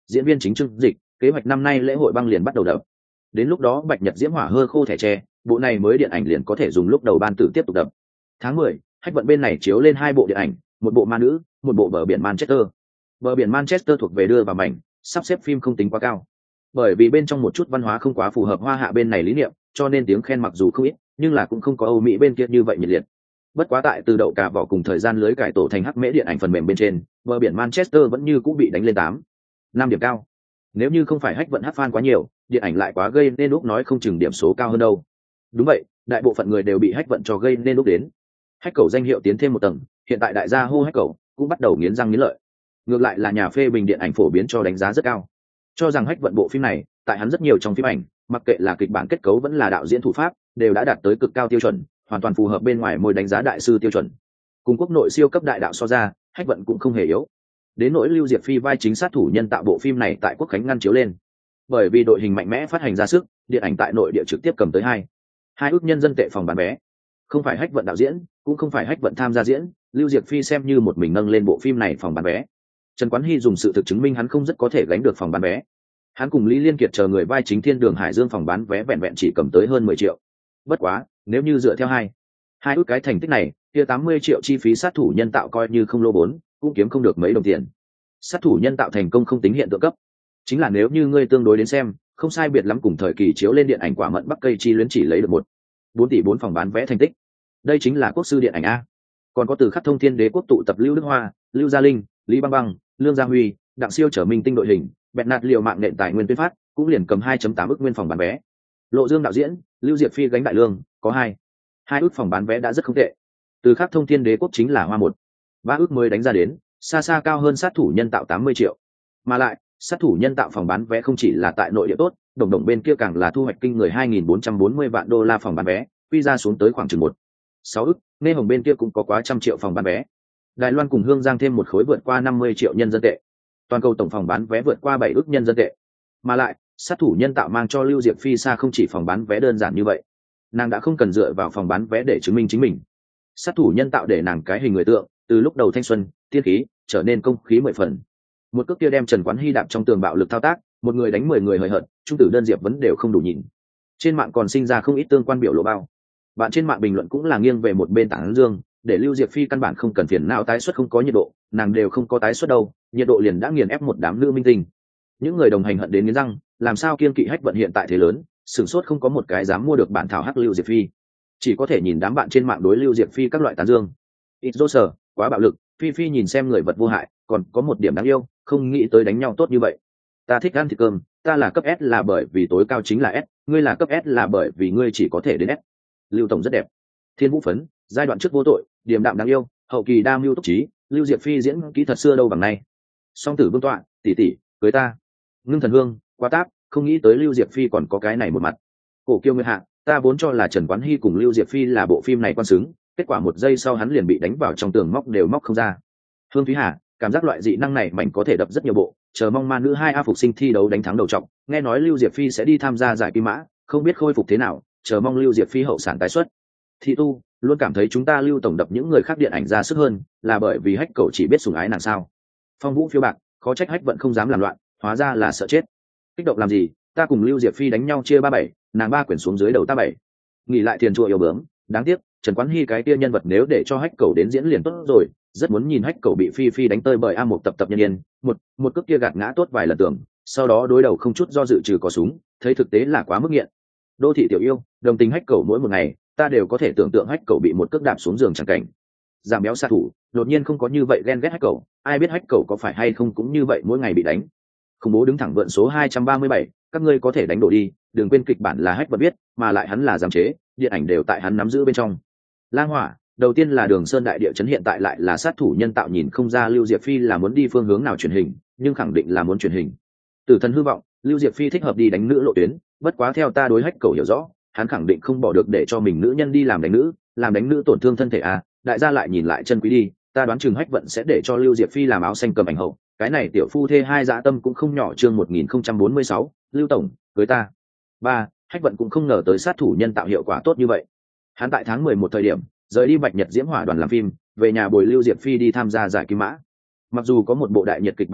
diễn viên chính Trương Dịch, kế hoạch năm nay lễ hội băng liền bắt đầu đập. Đến lúc đó Bạch Nhật Diễm Hỏa hơ khô thẻ tre, bộ này mới điện ảnh liền có thể dùng lúc đầu ban tử tiếp tục đập. Tháng mười, Hách Vận bên này chiếu lên hai bộ điện ảnh, một bộ Ma Nữ, một bộ Bờ biển Manchester. Bờ biển Manchester thuộc về đưa vào mảnh, sắp xếp phim không tính quá cao. Bởi vì bên trong một chút văn hóa không quá phù hợp Hoa Hạ bên này lý niệm, cho nên tiếng khen mặc dù không ít, nhưng là cũng không có Âu Mỹ bên kia như vậy nhiệt liệt. Bất quá tại từ đậu cà vỏ cùng thời gian lưới cải tổ thành hắc mễ điện ảnh phần mềm bên trên, Bờ biển Manchester vẫn như cũng bị đánh lên tám, năm điểm cao. Nếu như không phải Hách Vận hát fan quá nhiều, điện ảnh lại quá gây nên lúc nói không chừng điểm số cao hơn đâu. Đúng vậy, đại bộ phận người đều bị Hách Vận cho gây nên lúc đến. Hách Cẩu danh hiệu tiến thêm một tầng, hiện tại đại gia hô Hách Cẩu cũng bắt đầu nghiến răng nghiến lợi. Ngược lại là nhà phê bình điện ảnh phổ biến cho đánh giá rất cao, cho rằng Hách Vận bộ phim này tại hắn rất nhiều trong phim ảnh, mặc kệ là kịch bản kết cấu vẫn là đạo diễn thủ pháp, đều đã đạt tới cực cao tiêu chuẩn, hoàn toàn phù hợp bên ngoài môi đánh giá đại sư tiêu chuẩn. Cùng quốc nội siêu cấp đại đạo so ra, Hách Vận cũng không hề yếu. Đến nỗi Lưu Diệp Phi vai chính sát thủ nhân tạo bộ phim này tại Quốc Khánh ngăn chiếu lên, bởi vì đội hình mạnh mẽ phát hành ra sức, điện ảnh tại nội địa trực tiếp cầm tới hai hai ước nhân dân tệ phòng bán vé. Không phải Hách Vận đạo diễn, cũng không phải Hách Vận tham gia diễn, Lưu Diệp Phi xem như một mình nâng lên bộ phim này phòng bán vé. Trần Quán Hy dùng sự thực chứng minh hắn không rất có thể gánh được phòng bán vé. Hắn cùng Lý Liên Kiệt chờ người vai chính Thiên Đường Hải Dương phòng bán vé vẹn vẹn chỉ cầm tới hơn mười triệu. Bất quá, nếu như dựa theo hai hai ước cái thành tích này, kia tám mươi triệu chi phí sát thủ nhân tạo coi như không lô vốn, cũng kiếm không được mấy đồng tiền. Sát thủ nhân tạo thành công không tính hiện tượng cấp, chính là nếu như ngươi tương đối đến xem, không sai biệt lắm cùng thời kỳ chiếu lên điện ảnh Quả Mận Bắc Cây Chi Luyến chỉ lấy được một bốn tỷ bốn phòng bán vé thành tích. Đây chính là quốc sư điện ảnh a. Còn có từ khắc thông thiên đế quốc tụ tập Lưu Đức Hoa, Lưu Gia Linh, Lý Băng Băng, Lương Gia Huy, Đặng Siêu trở minh tinh đội hình, bẹt nạt liều mạng nện tài nguyên tuyên phát, cũng liền cầm hai phẩy tám ức nguyên phòng bán vé. Lộ Dương đạo diễn, Lưu Diệp Phi gánh đại lương, có hai hai ức phòng bán vé đã rất không tệ. Từ khắc thông thiên đế quốc chính là hoa một ba ức mới đánh ra đến, xa xa cao hơn sát thủ nhân tạo tám mươi triệu. Mà lại, sát thủ nhân tạo phòng bán vé không chỉ là tại nội địa tốt, đồng đồng bên kia càng là thu hoạch kinh người hai nghìn bốn trăm bốn mươi vạn đô la phòng bán vé, quy ra xuống tới khoảng chừng một sáu ức, nên hồng bên kia cũng có quá trăm triệu phòng bán vé. Đài Loan cùng Hương Giang thêm một khối vượt qua năm mươi triệu nhân dân tệ. Toàn cầu tổng phòng bán vé vượt qua bảy ức nhân dân tệ. Mà lại, sát thủ nhân tạo mang cho Lưu Diệp Phi xa không chỉ phòng bán vé đơn giản như vậy. Nàng đã không cần dựa vào phòng bán vé để chứng minh chính mình. Sát thủ nhân tạo để nàng cái hình người tượng, từ lúc đầu thanh xuân, tiên khí, trở nên công khí mười phần. Một cước kia đem Trần Quán Hy đạp trong tường bạo lực thao tác, một người đánh mười người hời hợt, trung tử đơn diệp vẫn đều không đủ nhìn. Trên mạng còn sinh ra không ít tương quan biểu lộ bao. Bạn trên mạng bình luận cũng là nghiêng về một bên tảng dương, để Lưu Diệp Phi căn bản không cần phiền não tái xuất không có nhiệt độ, nàng đều không có tái xuất đâu, nhiệt độ liền đã nghiền ép một đám nữ minh tinh. Những người đồng hành hận đến nghiến răng, làm sao kiên kỵ Hách Vận hiện tại thế lớn, sửng sốt không có một cái dám mua được bản thảo hắc Lưu Diệp Phi. Chỉ có thể nhìn đám bạn trên mạng đối Lưu Diệp Phi các loại tán dương. Ít dô sở, quá bạo lực, Phi Phi nhìn xem người vật vô hại, còn có một điểm đáng yêu, không nghĩ tới đánh nhau tốt như vậy. Ta thích ăn thịt cơm, ta là cấp S là bởi vì tối cao chính là S, ngươi là cấp S là bởi vì ngươi chỉ có thể đến S. Lưu tổng rất đẹp. Thiên Vũ phấn, giai đoạn trước vô tội, điềm đạm đáng yêu, hậu kỳ đa mưu túc trí, Lưu Diệp Phi diễn kỹ thật xưa đâu bằng nay. Song tử vương tọa, tỷ tỷ, cưới ta. Ngưng thần hương, quá táp, không nghĩ tới Lưu Diệp Phi còn có cái này một mặt. Cổ kiêu nguyên hạ, ta vốn cho là Trần Quán Hy cùng Lưu Diệp Phi là bộ phim này quan xứng, kết quả một giây sau hắn liền bị đánh vào trong tường móc đều móc không ra. Hương Thúy Hà, cảm giác loại dị năng này mảnh có thể đập rất nhiều bộ, chờ mong ma nữ hai a phục sinh thi đấu đánh thắng đầu trọng, nghe nói Lưu Diệp Phi sẽ đi tham gia giải kim mã, không biết khôi phục thế nào, chờ mong Lưu Diệp Phi hậu sản tái xuất. Thị tu luôn cảm thấy chúng ta Lưu tổng đập những người khác điện ảnh ra sức hơn, là bởi vì Hách cậu chỉ biết sủng ái nàng sao? Phong Vũ phiêu bạc, khó trách Hách Vận không dám làm loạn, hóa ra là sợ chết. Kích động làm gì? Ta cùng Lưu Diệp Phi đánh nhau chia ba bảy, nàng ba quyển xuống dưới đầu ta bảy. Nghỉ lại tiền chùa yêu bướm, đáng tiếc, Trần Quán Hy cái kia nhân vật nếu để cho Hách cậu đến diễn liền tốt rồi, rất muốn nhìn Hách cậu bị Phi Phi đánh tơi bởi a một tập tập nhân yên, một một cước kia gạt ngã tốt vài lần tưởng, sau đó đối đầu không chút do dự trừ có súng, thấy thực tế là quá mức nghiện. Đô thị tiểu yêu, đồng tình Hách cậu mỗi một ngày, ta đều có thể tưởng tượng Hách cậu bị một cước đạp xuống giường chẳng cảnh. Giảm béo xạ thủ, đột nhiên không có như vậy ghen ghét Hách cậu, ai biết Hách cậu có phải hay không cũng như vậy mỗi ngày bị đánh. Khủng bố đứng thẳng vượn số hai trăm ba mươi bảy, các ngươi có thể đánh đổ đi, đừng quên kịch bản là Hách Vận viết, mà lại hắn là giám chế, điện ảnh đều tại hắn nắm giữ bên trong. Lang Hỏa, đầu tiên là Đường Sơn đại địa chấn, hiện tại lại là sát thủ nhân tạo, nhìn không ra Lưu Diệp Phi là muốn đi phương hướng nào truyền hình, nhưng khẳng định là muốn truyền hình. Tử Thần hư vọng, Lưu Diệp Phi thích hợp đi đánh nữ lộ tuyến, bất quá theo ta đối Hách cậu hiểu rõ, hắn khẳng định không bỏ được để cho mình nữ nhân đi làm đánh nữ, làm đánh nữ tổn thương thân thể à, đại gia lại nhìn lại chân quý đi, ta đoán chừng Hách Vận sẽ để cho Lưu Diệp Phi làm áo xanh cầm ảnh hậu, cái này tiểu phu thê hai dã tâm cũng không nhỏ. Chương một nghìn không trăm bốn mươi sáu, Lưu tổng, cưới ta. Ba, Hách Vận cũng không ngờ tới sát thủ nhân tạo hiệu quả tốt như vậy. Hắn tại tháng mười một thời điểm, rời đi Bạch Nhật Diễm Hỏa đoàn làm phim, về nhà bồi Lưu Diệp Phi đi tham gia giải kim mã. Mặc dù có một bộ đại nhiệt kịch bản thân,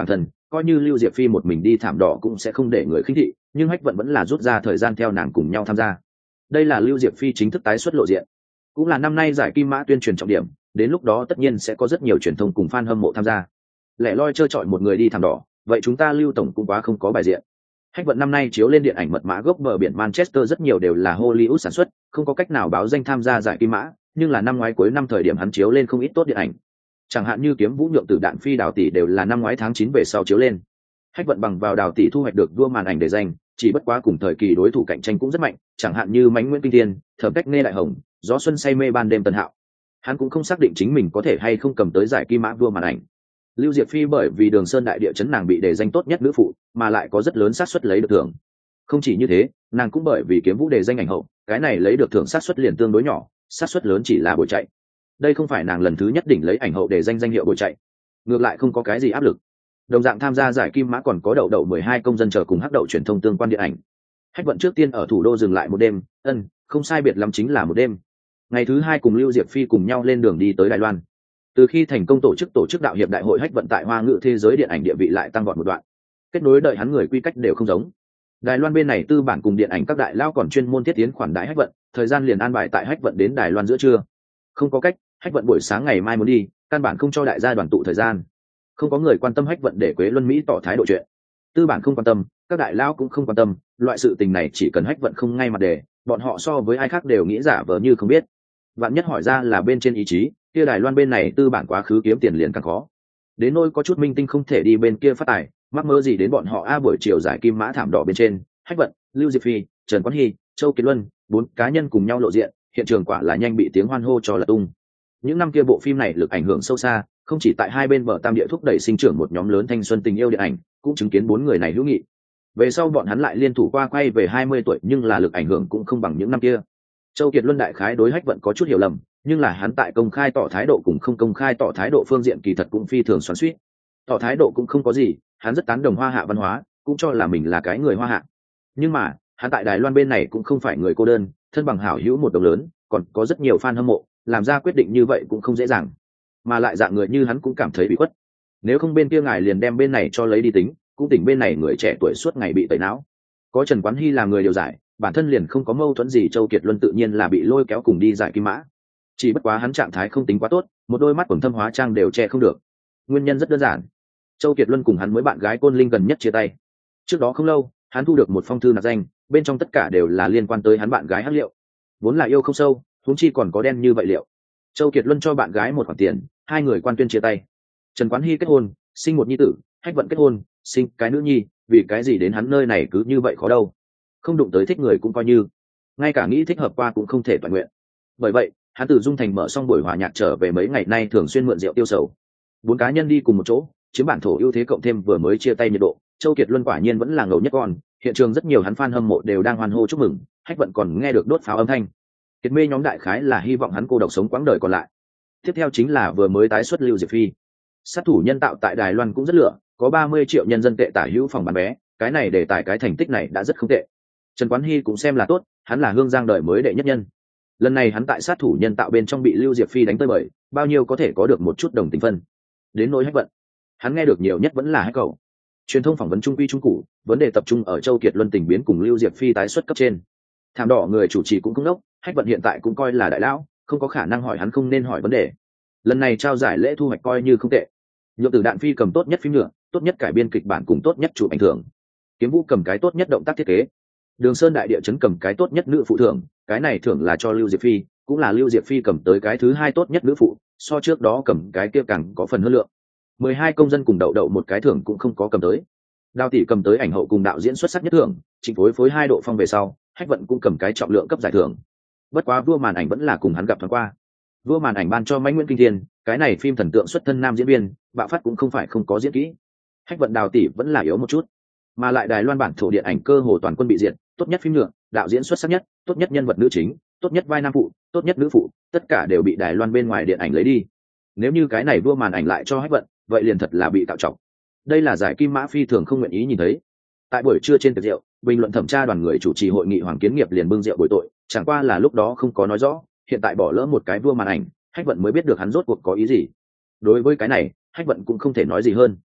coi như Lưu Diệp Phi một mình đi thảm đỏ cũng sẽ không để người khinh thị, nhưng Hách Vận vẫn là rút ra thời gian theo nàng cùng nhau tham gia. Đây là Lưu Diệp Phi chính thức tái xuất lộ diện, cũng là năm nay giải Kim Mã tuyên truyền trọng điểm, đến lúc đó tất nhiên sẽ có rất nhiều truyền thông cùng fan hâm mộ tham gia. Lẻ loi chơi chọi một người đi thảm đỏ, vậy chúng ta Lưu tổng cũng quá không có bài diện. Hách Vận năm nay chiếu lên điện ảnh mật mã gốc bờ biển Manchester rất nhiều đều là Hollywood sản xuất, không có cách nào báo danh tham gia giải Kim Mã, nhưng là năm ngoái cuối năm thời điểm hắn chiếu lên không ít tốt điện ảnh. Chẳng hạn như Kiếm Vũ Nhượng Tử Đạn Phi Đào Tỷ đều là năm ngoái tháng chín về sau chiếu lên. Hách Vận bằng vào Đào Tỷ thu hoạch được vua màn ảnh để danh, chỉ bất quá cùng thời kỳ đối thủ cạnh tranh cũng rất mạnh, chẳng hạn như Mánh Nguyễn Kinh Thiên, Thẩm Cách Nghe Đại Hồng, Gió Xuân Say Mê Ban Đêm Tân Hạo. Hắn cũng không xác định chính mình có thể hay không cầm tới giải Kim Mã vua màn ảnh. Lưu Diệp Phi bởi vì Đường Sơn đại địa chấn nàng bị đề danh tốt nhất nữ phụ, mà lại có rất lớn xác suất lấy được thưởng. Không chỉ như thế, nàng cũng bởi vì Kiếm Vũ đề danh ảnh hậu, cái này lấy được thưởng xác suất liền tương đối nhỏ, xác suất lớn chỉ là buổi chạy. Đây không phải nàng lần thứ nhất đỉnh lấy ảnh hậu đề danh danh hiệu buổi chạy, ngược lại không có cái gì áp lực. Đồng dạng tham gia giải Kim Mã còn có đậu đậu mười hai công dân chờ cùng hắc đậu truyền thông tương quan điện ảnh. Hách Vận trước tiên ở thủ đô dừng lại một đêm, ân, không sai biệt lắm chính là một đêm. Ngày thứ hai cùng Lưu Diệp Phi cùng nhau lên đường đi tới Đài Loan. Từ khi thành công tổ chức tổ chức đạo hiệp đại hội, Hách Vận tại Hoa ngữ thế giới điện ảnh địa vị lại tăng vọt một đoạn. Kết nối đợi hắn người quy cách đều không giống. Đài Loan bên này tư bản cùng điện ảnh các đại lao còn chuyên môn thiết tiến khoản đãi Hách Vận, thời gian liền an bài tại Hách Vận đến Đài Loan giữa trưa. Không có cách, Hách Vận buổi sáng ngày mai muốn đi, căn bản không cho đại gia đoàn tụ thời gian. Không có người quan tâm Hách Vận để Quế Luân Mỹ tỏ thái độ chuyện. Tư bản không quan tâm, các đại lao cũng không quan tâm, loại sự tình này chỉ cần Hách Vận không ngay mặt đề, bọn họ so với ai khác đều nghĩ giả vờ như không biết. Vạn nhất hỏi ra là bên trên ý chí, kia Đài Loan bên này tư bản quá khứ kiếm tiền liền càng khó. Đến nỗi có chút minh tinh không thể đi bên kia phát tài, mắc mơ gì đến bọn họ a. Buổi chiều giải Kim Mã thảm đỏ bên trên, Hách Vận, Lưu Diệp Phi, Trần Quán Hy, Châu Kiệt Luân, bốn cá nhân cùng nhau lộ diện, hiện trường quả là nhanh bị tiếng hoan hô cho lật tung. Những năm kia bộ phim này lực ảnh hưởng sâu xa, không chỉ tại hai bên bờ tam địa thúc đẩy sinh trưởng một nhóm lớn thanh xuân tình yêu điện ảnh, cũng chứng kiến bốn người này hữu nghị. Về sau bọn hắn lại liên thủ qua quay về hai mươi tuổi, nhưng là lực ảnh hưởng cũng không bằng những năm kia. Châu Kiệt Luân đại khái đối Hách Vận có chút hiểu lầm, nhưng là hắn tại công khai tỏ thái độ cùng không công khai tỏ thái độ phương diện kỳ thật cũng phi thường xoắn xuýt. Tỏ thái độ cũng không có gì, hắn rất tán đồng Hoa Hạ văn hóa, cũng cho là mình là cái người Hoa Hạ. Nhưng mà, hắn tại Đài Loan bên này cũng không phải người cô đơn, thân bằng hảo hữu một đồng lớn, còn có rất nhiều fan hâm mộ, làm ra quyết định như vậy cũng không dễ dàng. Mà lại dạng người như hắn cũng cảm thấy bị khuất. Nếu không bên kia ngài liền đem bên này cho lấy đi tính, cũng tỉnh bên này người trẻ tuổi suốt ngày bị tẩy não. Có Trần Quán Hy làm người điều giải, bản thân liền không có mâu thuẫn gì, Châu Kiệt Luân tự nhiên là bị lôi kéo cùng đi giải Kim Mã. Chỉ bất quá hắn trạng thái không tính quá tốt, một đôi mắt quầng thâm hóa trang đều che không được. Nguyên nhân rất đơn giản, Châu Kiệt Luân cùng hắn mới bạn gái Côn Linh gần nhất chia tay. Trước đó không lâu, hắn thu được một phong thư nạp danh, bên trong tất cả đều là liên quan tới hắn bạn gái Hắc Liệu. Vốn là yêu không sâu, huống chi còn có đen như vậy liệu. Châu Kiệt Luân cho bạn gái một khoản tiền, hai người quan tuyên chia tay. Trần Quán Hy kết hôn, sinh một nhi tử, Hách Vận kết hôn, sinh cái nữ nhi, vì cái gì đến hắn nơi này cứ như vậy khó đâu. Không đụng tới thích người cũng coi như, ngay cả nghĩ thích hợp qua cũng không thể toàn nguyện. Bởi vậy, hắn từ Dung Thành mở xong buổi hòa nhạc trở về, mấy ngày nay thường xuyên mượn rượu tiêu sầu. Bốn cá nhân đi cùng một chỗ, chiếm bản thổ ưu thế cộng thêm vừa mới chia tay nhiệt độ, Châu Kiệt Luân quả nhiên vẫn là ngầu nhất con. Hiện trường rất nhiều hắn fan hâm mộ đều đang hoan hô chúc mừng, Hách Vận còn nghe được đốt pháo âm thanh. Kiệt mê nhóm đại khái là hy vọng hắn cô độc sống quãng đời còn lại. Tiếp theo chính là vừa mới tái xuất Lưu Diệp Phi. Sát thủ nhân tạo tại Đài Loan cũng rất lửa, có ba mươi triệu nhân dân tệ tả hữu phòng bán vé, cái này để tải cái thành tích này đã rất không tệ. Trần Quán Hy cũng xem là tốt, hắn là Hương Giang đời mới đệ nhất nhân. Lần này hắn tại sát thủ nhân tạo bên trong bị Lưu Diệp Phi đánh tới bời, bao nhiêu có thể có được một chút đồng tình phân. Đến nỗi Hách Vận, hắn nghe được nhiều nhất vẫn là Hách Cậu. Truyền thông phỏng vấn trung quy trung cụ, vấn đề tập trung ở Châu Kiệt Luân tình biến cùng Lưu Diệp Phi tái xuất cấp trên. Thảm đỏ người chủ trì cũng không đốc, Hách Vận hiện tại cũng coi là đại lão, không có khả năng hỏi hắn không nên hỏi vấn đề. Lần này trao giải lễ thu hoạch coi như không tệ. Nhượng Tử Đạn Phi cầm tốt nhất phim nhựa, tốt nhất cải biên kịch bản cùng tốt nhất chụp ảnh thưởng. Kiếm Vũ cầm cái tốt nhất động tác thiết kế. Đường Sơn đại địa chấn cầm cái tốt nhất nữ phụ thưởng, cái này thưởng là cho Lưu Diệp Phi, cũng là Lưu Diệp Phi cầm tới cái thứ hai tốt nhất nữ phụ, so trước đó cầm cái kia càng có phần hơn lượng. mười hai công dân cùng đậu đậu một cái thưởng cũng không có cầm tới. Đào Tỷ cầm tới ảnh hậu cùng đạo diễn xuất sắc nhất thưởng, Trịnh Phối phối hai độ phong về sau, Hách Vận cũng cầm cái trọng lượng cấp giải thưởng. Bất quá vua màn ảnh vẫn là cùng hắn gặp thoáng qua. Vua màn ảnh ban cho Mãnh Nguyễn Kinh Thiên, cái này phim thần tượng xuất thân nam diễn viên, bạo phát cũng không phải không có diễn kỹ. Hách Vận Đào Tỷ vẫn là yếu một chút, mà lại Đài Loan bản thổ điện ảnh cơ hồ toàn quân bị diệt, tốt nhất phim nhựa, đạo diễn xuất sắc nhất, tốt nhất nhân vật nữ chính, tốt nhất vai nam phụ, tốt nhất nữ phụ, tất cả đều bị Đài Loan bên ngoài điện ảnh lấy đi. Nếu như cái này vua màn ảnh lại cho Hách Vận, vậy liền thật là bị tạo trọng. Đây là giải Kim Mã phi thường không nguyện ý nhìn thấy. Tại buổi trưa trên tiệc rượu, bình luận thẩm tra đoàn người chủ trì hội nghị Hoàng Kiến Nghiệp liền bưng rượu bồi tội, chẳng qua là lúc đó không có nói rõ, hiện tại bỏ lỡ một cái vua màn ảnh, Hách Vận mới biết được hắn rốt cuộc có ý gì. Đối với cái này, Hách Vận cũng không thể nói gì hơn.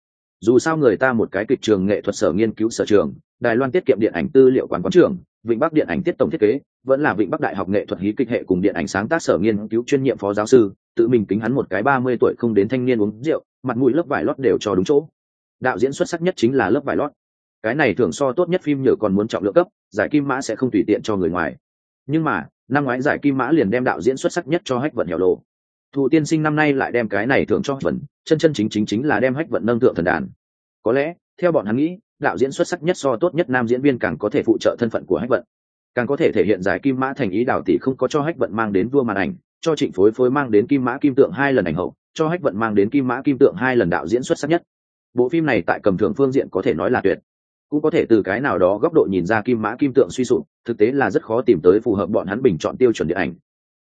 dù sao người ta một cái kịch trường nghệ thuật sở nghiên cứu sở trường, Đài Loan tiết kiệm điện ảnh tư liệu quán quán trưởng, Vịnh Bắc điện ảnh tiết tổng thiết kế, vẫn là Vịnh Bắc đại học nghệ thuật hí kịch hệ cùng điện ảnh sáng tác sở nghiên cứu chuyên nhiệm phó giáo sư, tự mình kính hắn một cái ba mươi tuổi không đến thanh niên uống rượu, mặt mũi lớp vải lót đều cho đúng chỗ. Đạo diễn xuất sắc nhất chính là lớp vải lót. Cái này thường so tốt nhất phim nhựa còn muốn trọng lượng cấp, giải kim mã sẽ không tùy tiện cho người ngoài. Nhưng mà, năm ngoái giải kim mã liền đem đạo diễn xuất sắc nhất cho Hách Vận Hẻo Lộ. Thụ Tiên Sinh năm nay lại đem cái này thưởng cho Hách Vận, chân chân chính chính chính là đem Hách Vận nâng thượng thần đàn. Có lẽ, theo bọn hắn nghĩ, đạo diễn xuất sắc nhất so tốt nhất nam diễn viên càng có thể phụ trợ thân phận của Hách Vận, càng có thể thể hiện giải kim mã thành ý. Đào tỷ không có cho Hách Vận mang đến vua màn ảnh, cho Trịnh Phối Phối mang đến kim mã kim tượng hai lần ảnh hậu, cho Hách Vận mang đến kim mã kim tượng hai lần đạo diễn xuất sắc nhất. Bộ phim này tại cầm thưởng phương diện có thể nói là tuyệt, cũng có thể từ cái nào đó góc độ nhìn ra kim mã kim tượng suy sụp, thực tế là rất khó tìm tới phù hợp bọn hắn bình chọn tiêu chuẩn điện ảnh,